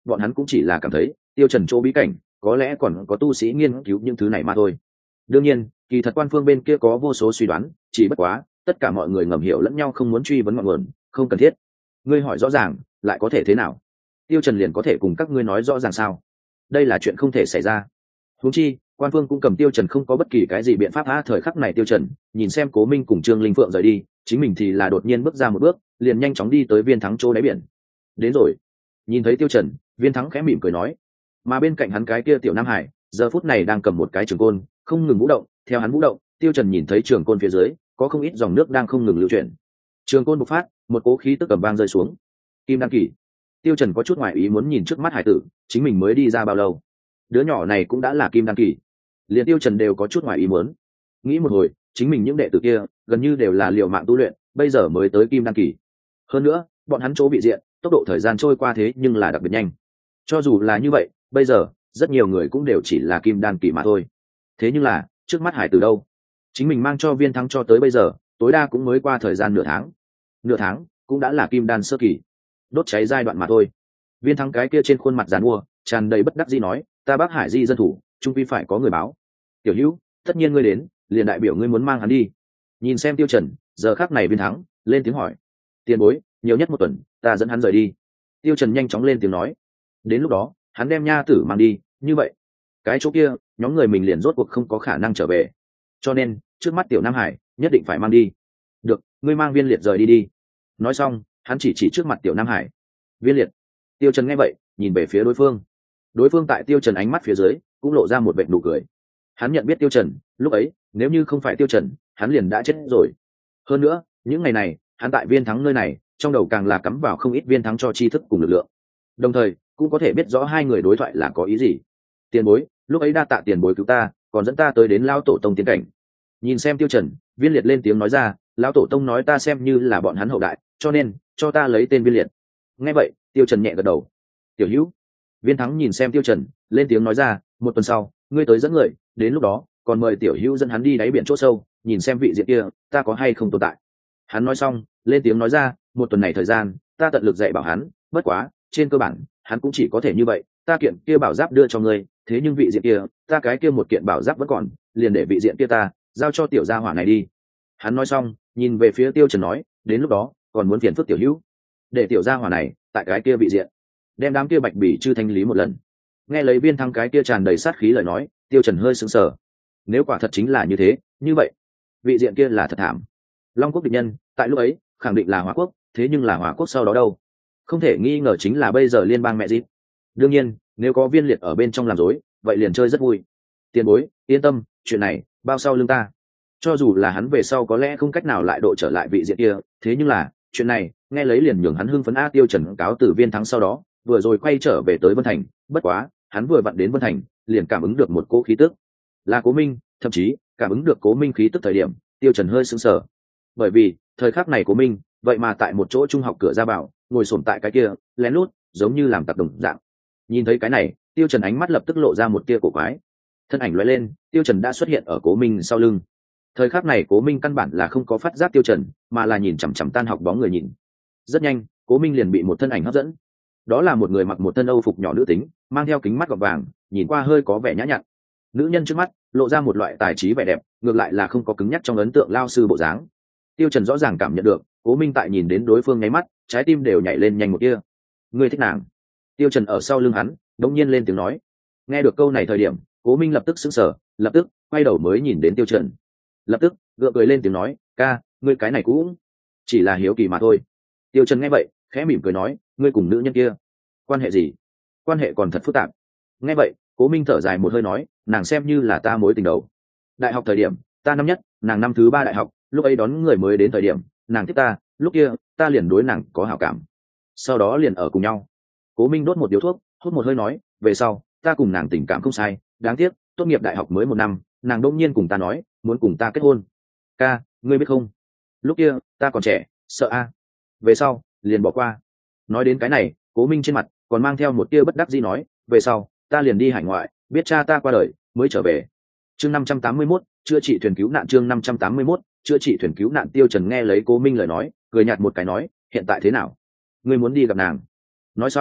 bọn hắn cũng chỉ là cảm thấy tiêu trần chỗ bí cảnh có lẽ còn có tu sĩ nghiên cứu những thứ này mà thôi. Đương nhiên kỳ thật quan phương bên kia có vô số suy đoán, chỉ bất quá tất cả mọi người ngầm hiểu lẫn nhau, không muốn truy vấn ngọn nguồn, không cần thiết. Ngươi hỏi rõ ràng lại có thể thế nào? Tiêu trần liền có thể cùng các ngươi nói rõ ràng sao? Đây là chuyện không thể xảy ra. Huống chi quan phương cũng cầm tiêu trần không có bất kỳ cái gì biện pháp. Thời khắc này tiêu trần nhìn xem Cố Minh cùng Trương Linh Phượng rời đi, chính mình thì là đột nhiên bước ra một bước, liền nhanh chóng đi tới Viên Thắng chỗ đáy biển. Đến rồi. Nhìn thấy tiêu trần, Viên Thắng khẽ mỉm cười nói. Mà bên cạnh hắn cái kia tiểu Nam Hải giờ phút này đang cầm một cái trường côn, không ngừng vũ động. Theo hắn vũ động, tiêu trần nhìn thấy trường côn phía dưới có không ít dòng nước đang không ngừng lưu chuyển. Trường côn bộc phát, một cỗ khí tức cầm vang rơi xuống. Kim Đan Kỳ. Tiêu trần có chút ngoài ý muốn nhìn trước mắt hải tử, chính mình mới đi ra bao lâu, đứa nhỏ này cũng đã là Kim Đan Kỳ. Liền tiêu trần đều có chút ngoài ý muốn. Nghĩ một hồi, chính mình những đệ tử kia gần như đều là liều mạng tu luyện, bây giờ mới tới Kim Đan Kỳ. Hơn nữa bọn hắn chỗ bị diện, tốc độ thời gian trôi qua thế nhưng là đặc biệt nhanh. Cho dù là như vậy, bây giờ rất nhiều người cũng đều chỉ là Kim Đan Kỳ mà thôi. Thế nhưng là trước mắt hải tử đâu, chính mình mang cho Viên Thắng cho tới bây giờ tối đa cũng mới qua thời gian nửa tháng cũng đã là Kim Đan sơ kỳ, đốt cháy giai đoạn mà thôi. Viên Thắng cái kia trên khuôn mặt giàn mua tràn đầy bất đắc dĩ nói, ta Bắc Hải Di dân thủ trung quy phải có người báo. Tiểu Hữu, tất nhiên ngươi đến liền đại biểu ngươi muốn mang hắn đi. Nhìn xem tiêu trần, giờ khắc này Viên Thắng lên tiếng hỏi, tiền bối, nhiều nhất một tuần ta dẫn hắn rời đi. Tiêu trần nhanh chóng lên tiếng nói, đến lúc đó hắn đem nha tử mang đi, như vậy cái chỗ kia nhóm người mình liền rốt cuộc không có khả năng trở về, cho nên trước mắt tiểu Nam Hải nhất định phải mang đi. Được, ngươi mang Viên Liệt rời đi đi. Nói xong hắn chỉ trước mặt tiểu Nam Hải. Viên Liệt. Tiêu trần nghe vậy nhìn về phía đối phương tại tiêu trần ánh mắt phía dưới cũng lộ ra một vệt nụ cười. Hắn nhận biết tiêu trần, lúc ấy nếu như không phải tiêu trần hắn liền đã chết rồi. Hơn nữa những ngày này hắn tại Viên Thắng nơi này trong đầu càng là cắm vào không ít Viên Thắng cho tri thức cùng lực lượng, đồng thời cũng có thể biết rõ hai người đối thoại là có ý gì. Tiền bối, lúc ấy đa tạ tiền bối cứu ta, còn dẫn ta tới đến lão tổ tông tiến cảnh. Nhìn xem tiêu trần, Viên Liệt lên tiếng nói ra, lão tổ tông nói ta xem như là bọn hắn hậu đại, cho nên cho ta lấy tên Viên Liệt. Nghe vậy tiêu trần nhẹ gật đầu. Tiểu Hữu. Viên Thắng nhìn xem tiêu trần lên tiếng nói ra, một tuần sau ngươi tới dẫn người, đến lúc đó còn mời tiểu Hữu dẫn hắn đi đáy biển chỗ sâu, nhìn xem vị diện kia ta có hay không tồn tại. Hắn nói xong lên tiếng nói ra, một tuần này thời gian ta tận lực dạy bảo hắn, bất quá trên cơ bản hắn cũng chỉ có thể như vậy. Ta kiện kia bảo giáp đưa cho ngươi, thế nhưng vị diện kia ta cái kia một kiện bảo giáp vẫn còn, liền để vị diện kia ta giao cho tiểu gia hỏa này đi. Hắn nói xong nhìn về phía tiêu trần nói, đến lúc đó còn muốn phiền phức tiểu Hữu để tiểu gia hỏa này tại cái kia vị diện đem đám kia bạch bỉ chư thanh lý một lần. Nghe lấy Viên Thắng cái kia tràn đầy sát khí lời nói, tiêu trần hơi sững sờ. Nếu quả thật chính là như thế, như vậy vị diện kia là thật thảm. Long quốc địch nhân tại lúc ấy khẳng định là Hỏa quốc, thế nhưng là Hỏa quốc sau đó đâu? Không thể nghi ngờ chính là bây giờ liên bang mẹ dịp. Đương nhiên nếu có Viên Liệt ở bên trong làm rối, vậy liền chơi rất vui. Tiền bối yên tâm, chuyện này bao sau lưng ta. Cho dù là hắn về sau có lẽ không cách nào lại độ trở lại vị diện kia, thế nhưng là chuyện này nghe lấy liền nhường hắn hưng phấn. Tiêu trần cáo từ Viên Thắng sau đó vừa rồi quay trở về tới Vân Thành, bất quá hắn vừa vặn đến Vân Thành liền cảm ứng được một cỗ khí tức là Cố Minh, thậm chí cảm ứng được Cố Minh khí tức thời điểm tiêu trần hơi sững sờ, bởi vì thời khắc này Cố Minh vậy mà tại một chỗ trung học cửa ra vào ngồi xổm tại cái kia lén lút giống như làm tặc đồng dạng. Nhìn thấy cái này tiêu trần ánh mắt lập tức lộ ra một tia cổ quái, thân ảnh lóe lên tiêu trần đã xuất hiện ở Cố Minh sau lưng. Thời khắc này Cố Minh căn bản là không có phát giác tiêu trần, mà là nhìn chằm chằm tan học bóng người nhìn. Rất nhanh Cố Minh liền bị một thân ảnh hấp dẫn, đó là một người mặc một thân âu phục nhỏ nữ tính, mang theo kính mắt gọt vàng, nhìn qua hơi có vẻ nhã nhặn. Nữ nhân trước mắt lộ ra một loại tài trí vẻ đẹp, ngược lại là không có cứng nhắc trong ấn tượng lao sư bộ dáng. Tiêu trần rõ ràng cảm nhận được Cố Minh tại nhìn đến đối phương nháy mắt trái tim đều nhảy lên nhanh một kia. Ngươi thích nàng? Tiêu trần ở sau lưng hắn đống nhiên lên tiếng nói. Nghe được câu này thời điểm Cố Minh lập tức sững sờ, lập tức quay đầu mới nhìn đến tiêu trần, lập tức gượng cười lên tiếng nói, ca, ngươi cái này cũng chỉ là hiếu kỳ mà thôi. Tiêu trần nghe vậy khẽ mỉm cười nói, ngươi cùng nữ nhân kia quan hệ gì? Quan hệ còn thật phức tạp. Nghe vậy Cố Minh thở dài một hơi nói, nàng xem như là ta mối tình đầu. Đại học thời điểm ta năm nhất, nàng năm thứ ba đại học, lúc ấy đón người mới đến thời điểm nàng thích ta, lúc kia ta liền đối nàng có hảo cảm, sau đó liền ở cùng nhau. Cố Minh đốt một điếu thuốc, hút một hơi nói, về sau ta cùng nàng tình cảm không sai, đáng tiếc tốt nghiệp đại học mới một năm nàng đột nhiên cùng ta nói muốn cùng ta kết hôn. Ca, ngươi biết không, lúc kia ta còn trẻ, sợ a, về sau liền bỏ qua. Nói đến cái này Cố Minh trên mặt còn mang theo một tia bất đắc dĩ nói, về sau ta liền đi hải ngoại, biết cha ta qua đời mới trở về. Chương 581, chữa trị thuyền cứu nạn. Chương 581, chữa trị thuyền cứu nạn. Tiêu trần nghe lấy Cố Minh lời nói cười nhạt một cái nói, hiện tại thế nào, ngươi muốn đi gặp nàng? Nói xong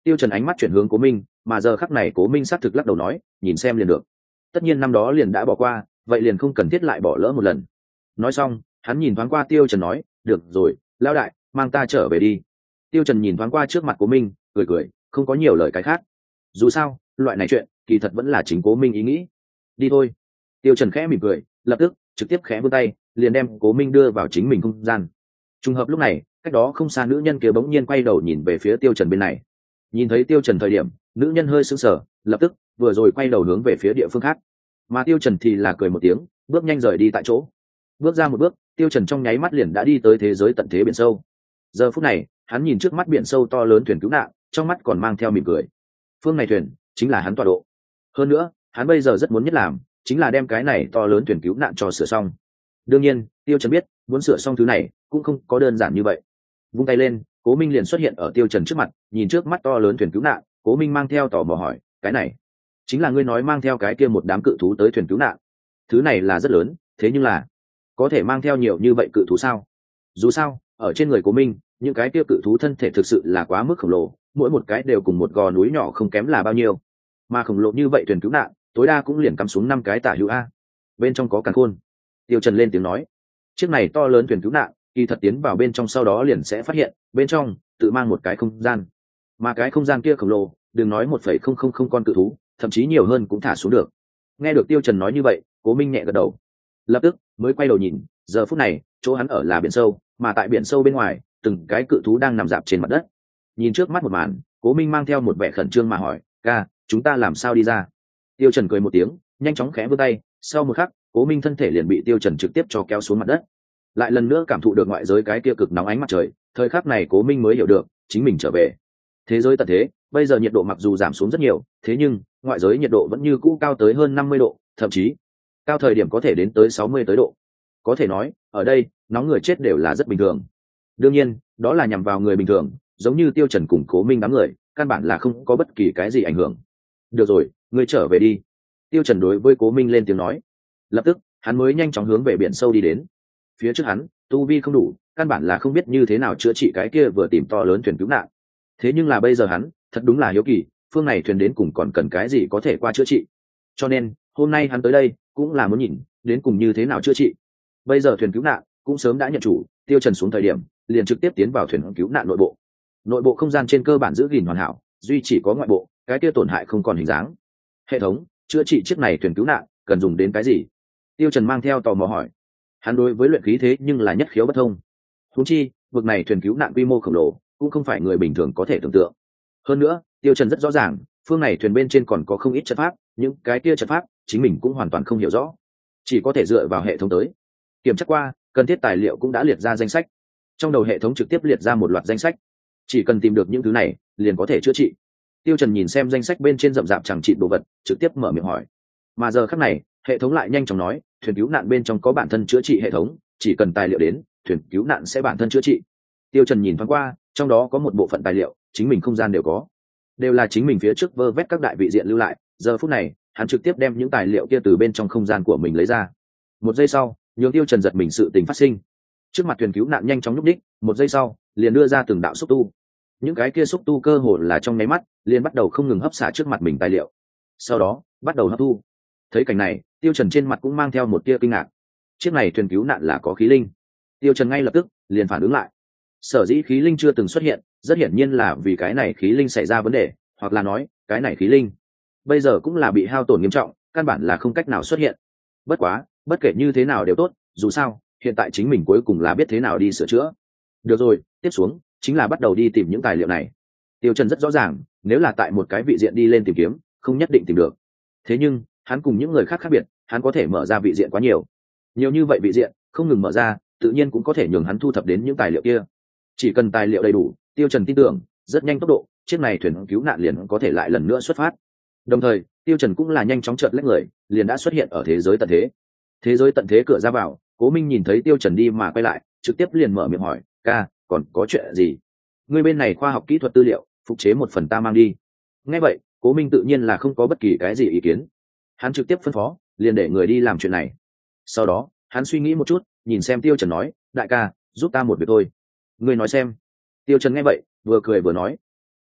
Tiêu Trần ánh mắt chuyển hướng Cố Minh, mà giờ khắc này Cố Minh xác thực lắc đầu nói, nhìn xem liền được. Tất nhiên năm đó liền đã bỏ qua, vậy liền không cần thiết lại bỏ lỡ một lần. Nói xong, hắn nhìn thoáng qua Tiêu Trần nói, được rồi, lão đại, mang ta trở về đi. Tiêu Trần nhìn thoáng qua trước mặt Cố Minh, cười cười, không có nhiều lời cái khác. Dù sao, loại này chuyện, kỳ thật vẫn là chính Cố Minh ý nghĩ. Đi thôi. Tiêu Trần khẽ mỉm cười, lập tức trực tiếp khẽ vươn tay, liền đem Cố Minh đưa vào chính mình không gian. Trùng hợp lúc này, cách đó không xa nữ nhân kia bỗng nhiên quay đầu nhìn về phía Tiêu Trần bên này. Nhìn thấy Tiêu Trần thời điểm, nữ nhân hơi sững sờ, lập tức vừa rồi quay đầu hướng về phía địa phương khác. Mà Tiêu Trần thì là cười một tiếng, bước nhanh rời đi tại chỗ. Bước ra một bước, Tiêu Trần trong nháy mắt liền đã đi tới thế giới tận thế biển sâu. Giờ phút này, hắn nhìn trước mắt biển sâu to lớn thuyền cứu nạn, trong mắt còn mang theo mỉm cười. Phương này thuyền chính là hắn tọa độ. Hơn nữa, hắn bây giờ rất muốn nhất làm, chính là đem cái này to lớn thuyền cứu nạn cho sửa xong. Đương nhiên, Tiêu Trần biết, muốn sửa xong thứ này cũng không có đơn giản như vậy. Vung tay lên, Cố Minh liền xuất hiện ở Tiêu Trần trước mặt, nhìn trước mắt to lớn thuyền cứu nạn, Cố Minh mang theo tò mò hỏi, cái này chính là ngươi nói mang theo cái kia một đám cự thú tới thuyền cứu nạn? Thứ này là rất lớn, thế nhưng là có thể mang theo nhiều như vậy cự thú sao? Dù sao, ở trên người Cố Minh, những cái kia cự thú thân thể thực sự là quá mức khổng lồ, mỗi một cái đều cùng một gò núi nhỏ không kém là bao nhiêu. Mà khổng lồ như vậy thuyền cứu nạn, tối đa cũng liền cắm xuống 5 cái tả hữu a. Bên trong có càn khôn. Tiêu Trần lên tiếng nói, chiếc này to lớn thuyền cứu nạn, kỳ thật tiến vào bên trong sau đó liền sẽ phát hiện, bên trong tự mang một cái không gian. Mà cái không gian kia khổng lồ, đừng nói 1,000 con cự thú, thậm chí nhiều hơn cũng thả xuống được. Nghe được Tiêu Trần nói như vậy, Cố Minh nhẹ gật đầu. Lập tức mới quay đầu nhìn, giờ phút này, chỗ hắn ở là biển sâu, mà tại biển sâu bên ngoài, từng cái cự thú đang nằm rạp trên mặt đất. Nhìn trước mắt một màn, Cố Minh mang theo một vẻ khẩn trương mà hỏi, ca, chúng ta làm sao đi ra? Tiêu Trần cười một tiếng, nhanh chóng khẽ vươn tay, sau một khắc, Cố Minh thân thể liền bị Tiêu Trần trực tiếp cho kéo xuống mặt đất. Lại lần nữa cảm thụ được ngoại giới cái kia cực nóng ánh mặt trời, thời khắc này Cố Minh mới hiểu được, chính mình trở về. Thế giới tận thế, bây giờ nhiệt độ mặc dù giảm xuống rất nhiều, thế nhưng ngoại giới nhiệt độ vẫn như cũ cao tới hơn 50 độ, thậm chí cao thời điểm có thể đến tới 60 tới độ. Có thể nói, ở đây, nóng người chết đều là rất bình thường. Đương nhiên, đó là nhằm vào người bình thường, giống như Tiêu Trần cùng Cố Minh đám người, căn bản là không có bất kỳ cái gì ảnh hưởng. Được rồi, ngươi trở về đi. Tiêu Trần đối với Cố Minh lên tiếng nói. Lập tức, hắn mới nhanh chóng hướng về biển sâu đi đến. Phía trước hắn, tu vi không đủ, căn bản là không biết như thế nào chữa trị cái kia vừa tìm to lớn thuyền cứu nạn. Thế nhưng là bây giờ hắn, thật đúng là hiếu kỳ, phương này thuyền đến cùng còn cần cái gì có thể qua chữa trị. Cho nên, hôm nay hắn tới đây, cũng là muốn nhìn, đến cùng như thế nào chữa trị. Bây giờ thuyền cứu nạn cũng sớm đã nhận chủ, Tiêu Trần xuống thời điểm, liền trực tiếp tiến vào thuyền cứu nạn nội bộ. Nội bộ không gian trên cơ bản giữ gìn hoàn hảo, duy chỉ có ngoại bộ, cái kia tổn hại không còn hình dáng. Hệ thống chữa trị chiếc này thuyền cứu nạn cần dùng đến cái gì? Tiêu Trần mang theo tò mò hỏi. Hắn đối với luyện khí thế nhưng là nhất khiếu bất thông. Huống chi, vực này thuyền cứu nạn quy mô khổng lồ, cũng không phải người bình thường có thể tưởng tượng. Hơn nữa, Tiêu Trần rất rõ ràng, phương này thuyền bên trên còn có không ít trận pháp, những cái kia trận pháp, chính mình cũng hoàn toàn không hiểu rõ, chỉ có thể dựa vào hệ thống tới kiểm tra qua. Cần thiết tài liệu cũng đã liệt ra danh sách, trong đầu hệ thống trực tiếp liệt ra một loạt danh sách, chỉ cần tìm được những thứ này, liền có thể chữa trị. Tiêu Trần nhìn xem danh sách bên trên rậm rạp chẳng chịt đồ vật, trực tiếp mở miệng hỏi. Mà giờ khắc này, hệ thống lại nhanh chóng nói, thuyền cứu nạn bên trong có bản thân chữa trị hệ thống, chỉ cần tài liệu đến, thuyền cứu nạn sẽ bản thân chữa trị. Tiêu Trần nhìn thoáng qua, trong đó có một bộ phận tài liệu, chính mình không gian đều có, đều là chính mình phía trước vơ vét các đại vị diện lưu lại. Giờ phút này, hắn trực tiếp đem những tài liệu kia từ bên trong không gian của mình lấy ra. Một giây sau, nhường Tiêu Trần giật mình sự tình phát sinh. Trước mặt thuyền cứu nạn nhanh chóng nhúc đích, một giây sau, liền đưa ra từng đạo xúc tu. Những cái kia xúc tu cơ hồ là trong nháy mắt, liền bắt đầu không ngừng hấp xả trước mặt mình tài liệu. Sau đó, bắt đầu hấp thu. Thấy cảnh này, Tiêu Trần trên mặt cũng mang theo một tia kinh ngạc. Chiếc này thuyền cứu nạn là có khí linh. Tiêu Trần ngay lập tức liền phản ứng lại. Sở dĩ khí linh chưa từng xuất hiện, rất hiển nhiên là vì cái này khí linh xảy ra vấn đề, hoặc là nói, cái này khí linh bây giờ cũng là bị hao tổn nghiêm trọng, căn bản là không cách nào xuất hiện. Bất quá, bất kể như thế nào đều tốt, dù sao, hiện tại chính mình cuối cùng là biết thế nào đi sửa chữa. Được rồi, tiếp xuống chính là bắt đầu đi tìm những tài liệu này. Tiêu Trần rất rõ ràng, nếu là tại một cái vị diện đi lên tìm kiếm, không nhất định tìm được. Thế nhưng, hắn cùng những người khác khác biệt, hắn có thể mở ra vị diện quá nhiều. Nhiều như vậy vị diện, không ngừng mở ra, tự nhiên cũng có thể nhường hắn thu thập đến những tài liệu kia. Chỉ cần tài liệu đầy đủ, Tiêu Trần tin tưởng, rất nhanh tốc độ, chiếc này thuyền cứu nạn liền có thể lại lần nữa xuất phát. Đồng thời, Tiêu Trần cũng là nhanh chóng chợt lách người, liền đã xuất hiện ở thế giới tận thế. Thế giới tận thế cửa ra vào, Cố Minh nhìn thấy Tiêu Trần đi mà quay lại, trực tiếp liền mở miệng hỏi, ca, còn có chuyện gì? Ngươi bên này khoa học kỹ thuật tư liệu, phục chế một phần ta mang đi. Nghe vậy, Cố Minh tự nhiên là không có bất kỳ cái gì ý kiến. Hắn trực tiếp phân phó, liền để người đi làm chuyện này. Sau đó, hắn suy nghĩ một chút, nhìn xem Tiêu Trần nói, đại ca, giúp ta một việc thôi. Ngươi nói xem. Tiêu Trần nghe vậy, vừa cười vừa nói,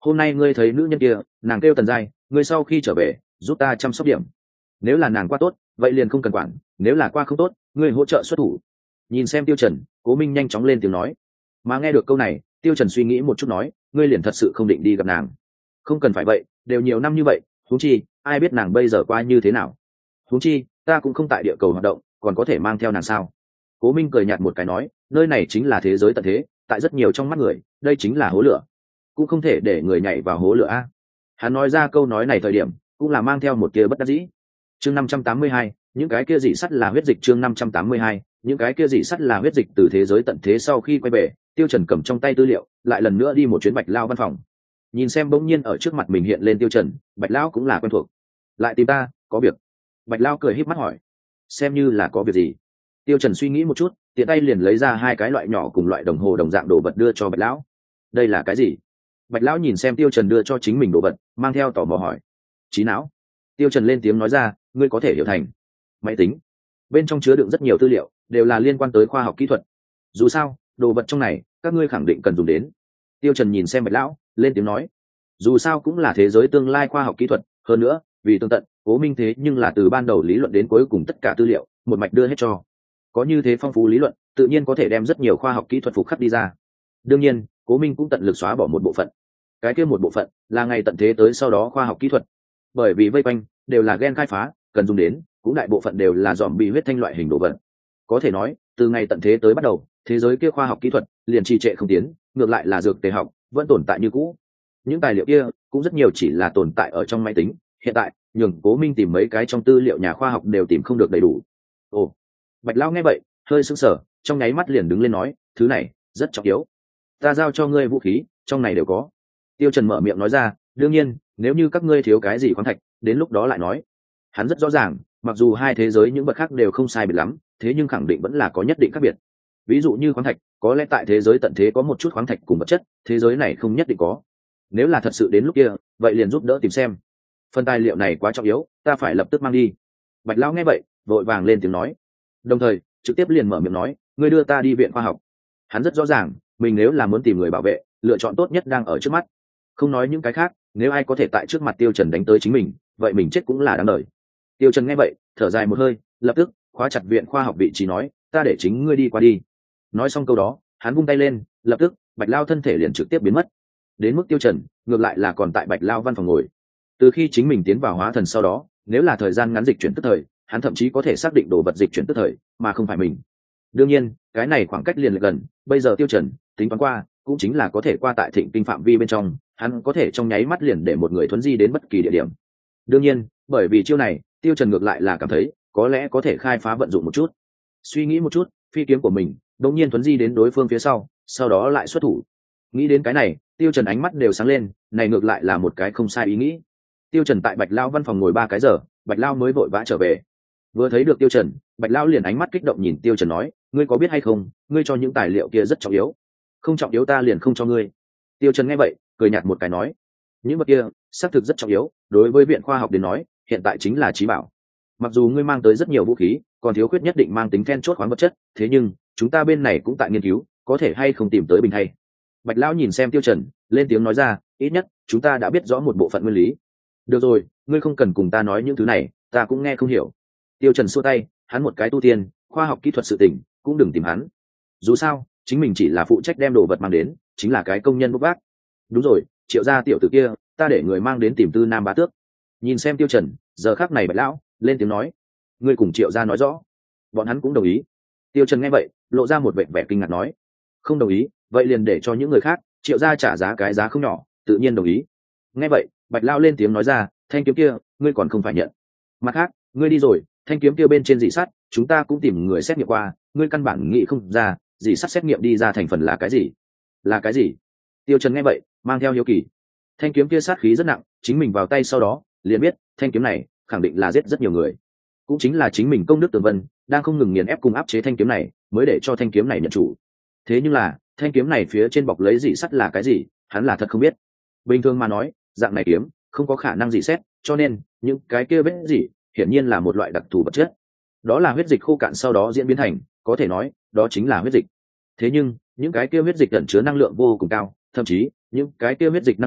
hôm nay ngươi thấy nữ nhân kia, nàng kêu Tần Giai, ngươi sau khi trở về giúp ta chăm sóc điểm. Nếu là nàng qua tốt vậy liền không cần quản, nếu là qua không tốt ngươi hỗ trợ xuất thủ. Nhìn xem Tiêu Trần, Cố Minh nhanh chóng lên tiếng nói. Mà nghe được câu này, Tiêu Trần suy nghĩ một chút nói, ngươi liền thật sự không định đi gặp nàng? Không cần phải vậy, đều nhiều năm như vậy, huống chi ai biết nàng bây giờ qua như thế nào. Huống chi ta cũng không tại địa cầu hoạt động, còn có thể mang theo nàng sao? Cố Minh cười nhạt một cái nói, nơi này chính là thế giới tận thế, tại rất nhiều trong mắt người đây chính là hố lửa, cũng không thể để người nhảy vào hố lửa a. Hắn nói ra câu nói này thời điểm cũng là mang theo một tia bất đắc dĩ. Chương 582, những cái kia dị sắt là huyết dịch. Chương 582, những cái kia dị sắt là huyết dịch. Từ thế giới tận thế sau khi quay về, Tiêu Trần cầm trong tay tư liệu, lại lần nữa đi một chuyến Bạch Lao văn phòng. Nhìn xem bỗng nhiên ở trước mặt mình hiện lên Tiêu Trần, Bạch Lao cũng là quen thuộc. Lại tìm ta, có việc? Bạch Lao cười híp mắt hỏi. Xem như là có việc gì? Tiêu Trần suy nghĩ một chút, tiện tay liền lấy ra hai cái loại nhỏ cùng loại đồng hồ đồng dạng đồ vật đưa cho Bạch Lão. Đây là cái gì? Bạch Lão nhìn xem Tiêu Trần đưa cho chính mình đồ vật, mang theo tò mò hỏi. Trí não. Tiêu Trần lên tiếng nói ra, ngươi có thể hiểu thành máy tính. Bên trong chứa đựng rất nhiều tư liệu, đều là liên quan tới khoa học kỹ thuật. Dù sao, đồ vật trong này, các ngươi khẳng định cần dùng đến. Tiêu Trần nhìn xem Bạch Lão, lên tiếng nói. Dù sao cũng là thế giới tương lai khoa học kỹ thuật, hơn nữa, vì tương tận, Cố Minh thế nhưng là từ ban đầu lý luận đến cuối cùng tất cả tư liệu, một mạch đưa hết cho. Có như thế phong phú lý luận, tự nhiên có thể đem rất nhiều khoa học kỹ thuật phục khắc đi ra. Đương nhiên, Cố Minh cũng tận lực xóa bỏ một bộ phận. Cái kia một bộ phận là ngày tận thế tới sau đó khoa học kỹ thuật. Bởi vì vây quanh đều là gen khai phá, cần dùng đến, cũng đại bộ phận đều là dòm bị huyết thanh loại hình đồ vật. Có thể nói, từ ngày tận thế tới bắt đầu, thế giới kia khoa học kỹ thuật liền trì trệ không tiến, ngược lại là dược tề học vẫn tồn tại như cũ. Những tài liệu kia cũng rất nhiều chỉ là tồn tại ở trong máy tính, hiện tại nhường Cố Minh tìm mấy cái trong tư liệu nhà khoa học đều tìm không được đầy đủ. Ồ. Bạch Lão nghe vậy hơi sững sờ, trong nháy mắt liền đứng lên nói, thứ này rất trọng yếu, ta giao cho ngươi vũ khí trong này đều có. Tiêu Trần mở miệng nói ra, đương nhiên nếu như các ngươi thiếu cái gì khoáng thạch đến lúc đó lại nói. Hắn rất rõ ràng, mặc dù hai thế giới những vật khác đều không sai biệt lắm, thế nhưng khẳng định vẫn là có nhất định khác biệt. Ví dụ như khoáng thạch, có lẽ tại thế giới tận thế có một chút khoáng thạch cùng vật chất, thế giới này không nhất định có. Nếu là thật sự đến lúc kia, vậy liền giúp đỡ tìm xem. Phần tài liệu này quá trọng yếu, ta phải lập tức mang đi. Bạch Lão nghe vậy vội vàng lên tiếng nói, đồng thời trực tiếp liền mở miệng nói, ngươi đưa ta đi viện khoa học. Hắn rất rõ ràng, mình nếu là muốn tìm người bảo vệ, lựa chọn tốt nhất đang ở trước mắt. Không nói những cái khác, nếu ai có thể tại trước mặt Tiêu Trần đánh tới chính mình, vậy mình chết cũng là đáng đời. Tiêu Trần nghe vậy thở dài một hơi, lập tức khóa chặt viện khoa học vị trí nói, ta để chính ngươi đi qua đi. Nói xong câu đó, hắn vung tay lên, lập tức Bạch Lao thân thể liền trực tiếp biến mất. Đến mức Tiêu Trần ngược lại là còn tại Bạch Lao văn phòng ngồi. Từ khi chính mình tiến vào hóa thần sau đó, nếu là thời gian ngắn dịch chuyển tức thời, hắn thậm chí có thể xác định đồ vật dịch chuyển tức thời mà không phải mình. Đương nhiên cái này khoảng cách liền gần, bây giờ Tiêu Trần tính toán qua cũng chính là có thể qua tại thịnh kinh phạm vi bên trong, hắn có thể trong nháy mắt liền để một người thuấn di đến bất kỳ địa điểm. Đương nhiên bởi vì chiêu này, Tiêu Trần ngược lại là cảm thấy có lẽ có thể khai phá vận dụng một chút. Suy nghĩ một chút, phi kiếm của mình đột nhiên thuấn di đến đối phương phía sau đó lại xuất thủ. Nghĩ đến cái này, Tiêu Trần ánh mắt đều sáng lên, này ngược lại là một cái không sai ý nghĩ. Tiêu Trần tại Bạch Lao văn phòng ngồi 3 cái giờ, Bạch Lao mới vội vã trở về. Vừa thấy được Tiêu Trần, Bạch Lao liền ánh mắt kích động nhìn Tiêu Trần nói, ngươi có biết hay không, ngươi cho những tài liệu kia rất trọng yếu. Không trọng yếu ta liền không cho ngươi. Tiêu Trần nghe vậy cười nhạt một cái nói, những vật kia xác thực rất trọng yếu, đối với viện khoa học đến nói hiện tại chính là chí bảo. Mặc dù ngươi mang tới rất nhiều vũ khí, còn thiếu khuyết nhất định mang tính then chốt khoáng vật chất, thế nhưng chúng ta bên này cũng tại nghiên cứu, có thể hay không tìm tới bình hay. Bạch Lão nhìn xem Tiêu Trần, lên tiếng nói ra, ít nhất chúng ta đã biết rõ một bộ phận nguyên lý. Được rồi, ngươi không cần cùng ta nói những thứ này, ta cũng nghe không hiểu. Tiêu Trần xua tay, hắn một cái tu tiên, khoa học kỹ thuật sự tình, cũng đừng tìm hắn. Dù sao, chính mình chỉ là phụ trách đem đồ vật mang đến, chính là cái công nhân bốc vác. Đúng rồi, Triệu gia tiểu tử kia, ta để người mang đến tìm Tư Nam Bá Tước. Nhìn xem Tiêu Trần, giờ khắc này Bạch Lão lên tiếng nói, ngươi cùng Triệu gia nói rõ. Bọn hắn cũng đồng ý. Tiêu Trần nghe vậy, lộ ra một vẻ vẻ kinh ngạc nói, không đồng ý, vậy liền để cho những người khác, Triệu gia trả giá cái giá không nhỏ, tự nhiên đồng ý. Nghe vậy, Bạch Lão lên tiếng nói ra, thanh kiếm kia, ngươi còn không phải nhận. Mặt khác, ngươi đi rồi, thanh kiếm kia bên trên dị sắt, chúng ta cũng tìm người xét nghiệm qua, ngươi căn bản nghĩ không ra, dị sắt xét nghiệm đi ra thành phần là cái gì? Là cái gì? Tiêu Trần nghe vậy, mang theo hiếu kỳ. Thanh kiếm kia sát khí rất nặng, chính mình vào tay sau đó, liền biết, thanh kiếm này khẳng định là giết rất nhiều người. Cũng chính là chính mình công đức tường vân, đang không ngừng nghiền ép cùng áp chế thanh kiếm này, mới để cho thanh kiếm này nhận chủ. Thế nhưng là, thanh kiếm này phía trên bọc lấy dị sắt là cái gì, hắn là thật không biết. Bình thường mà nói, dạng này kiếm không có khả năng dị xét, cho nên những cái kia vết dị hiển nhiên là một loại đặc thù vật chất. Đó là huyết dịch khô cạn sau đó diễn biến thành, có thể nói, đó chính là huyết dịch. Thế nhưng, những cái kia huyết dịch ẩn chứa năng lượng vô cùng cao, thậm chí, những cái kia huyết dịch năng lượng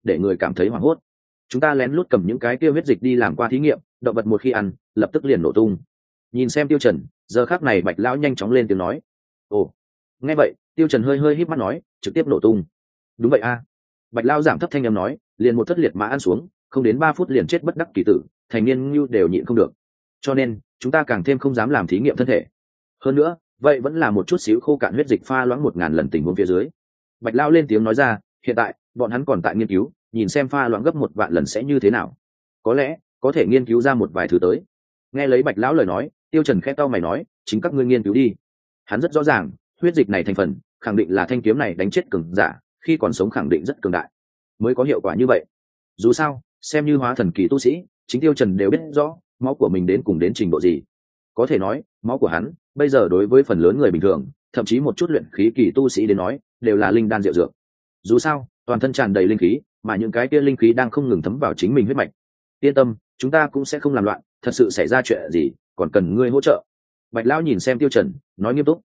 để người cảm thấy hoảng hốt. Chúng ta lén lút cầm những cái kia huyết dịch đi làm qua thí nghiệm, động vật một khi ăn lập tức liền nổ tung. Nhìn xem Tiêu Trần, giờ khắc này Bạch lão nhanh chóng lên tiếng nói. Ồ, nghe vậy Tiêu Trần hơi hơi híp mắt nói, trực tiếp nổ tung. Đúng vậy a. Bạch lão giảm thấp thanh âm nói, liền một thất liệt mã ăn xuống, không đến 3 phút liền chết bất đắc kỳ tử, thành niên như đều nhịn không được. Cho nên chúng ta càng thêm không dám làm thí nghiệm thân thể. Hơn nữa, vậy vẫn là một chút xíu khô cạn huyết dịch pha loãng 1000 lần tình huống phía dưới. Bạch lão lên tiếng nói ra, hiện tại bọn hắn còn tại nghiên cứu, nhìn xem pha loãng gấp 1 vạn lần sẽ như thế nào. Có lẽ có thể nghiên cứu ra một vài thứ tới. Nghe lấy Bạch lão lời nói, Tiêu Trần khẽ cau mày nói, chính các ngươi nghiên cứu đi. Hắn rất rõ ràng, huyết dịch này thành phần, khẳng định là thanh kiếm này đánh chết cường giả, khi còn sống khẳng định rất cường đại, mới có hiệu quả như vậy. Dù sao, xem như hóa thần kỳ tu sĩ, chính Tiêu Trần đều biết rõ, máu của mình đến cùng đến trình độ gì. Có thể nói, máu của hắn, bây giờ đối với phần lớn người bình thường, thậm chí một chút luyện khí kỳ tu sĩ đến nói, đều là linh đan diệu dược. Dù sao, toàn thân tràn đầy linh khí, mà những cái kia linh khí đang không ngừng thấm vào chính mình huyết mạch. Yên tâm, chúng ta cũng sẽ không làm loạn, thật sự xảy ra chuyện gì, còn cần ngươi hỗ trợ. Bạch lão nhìn xem Tiêu Trần, nói nghiêm túc.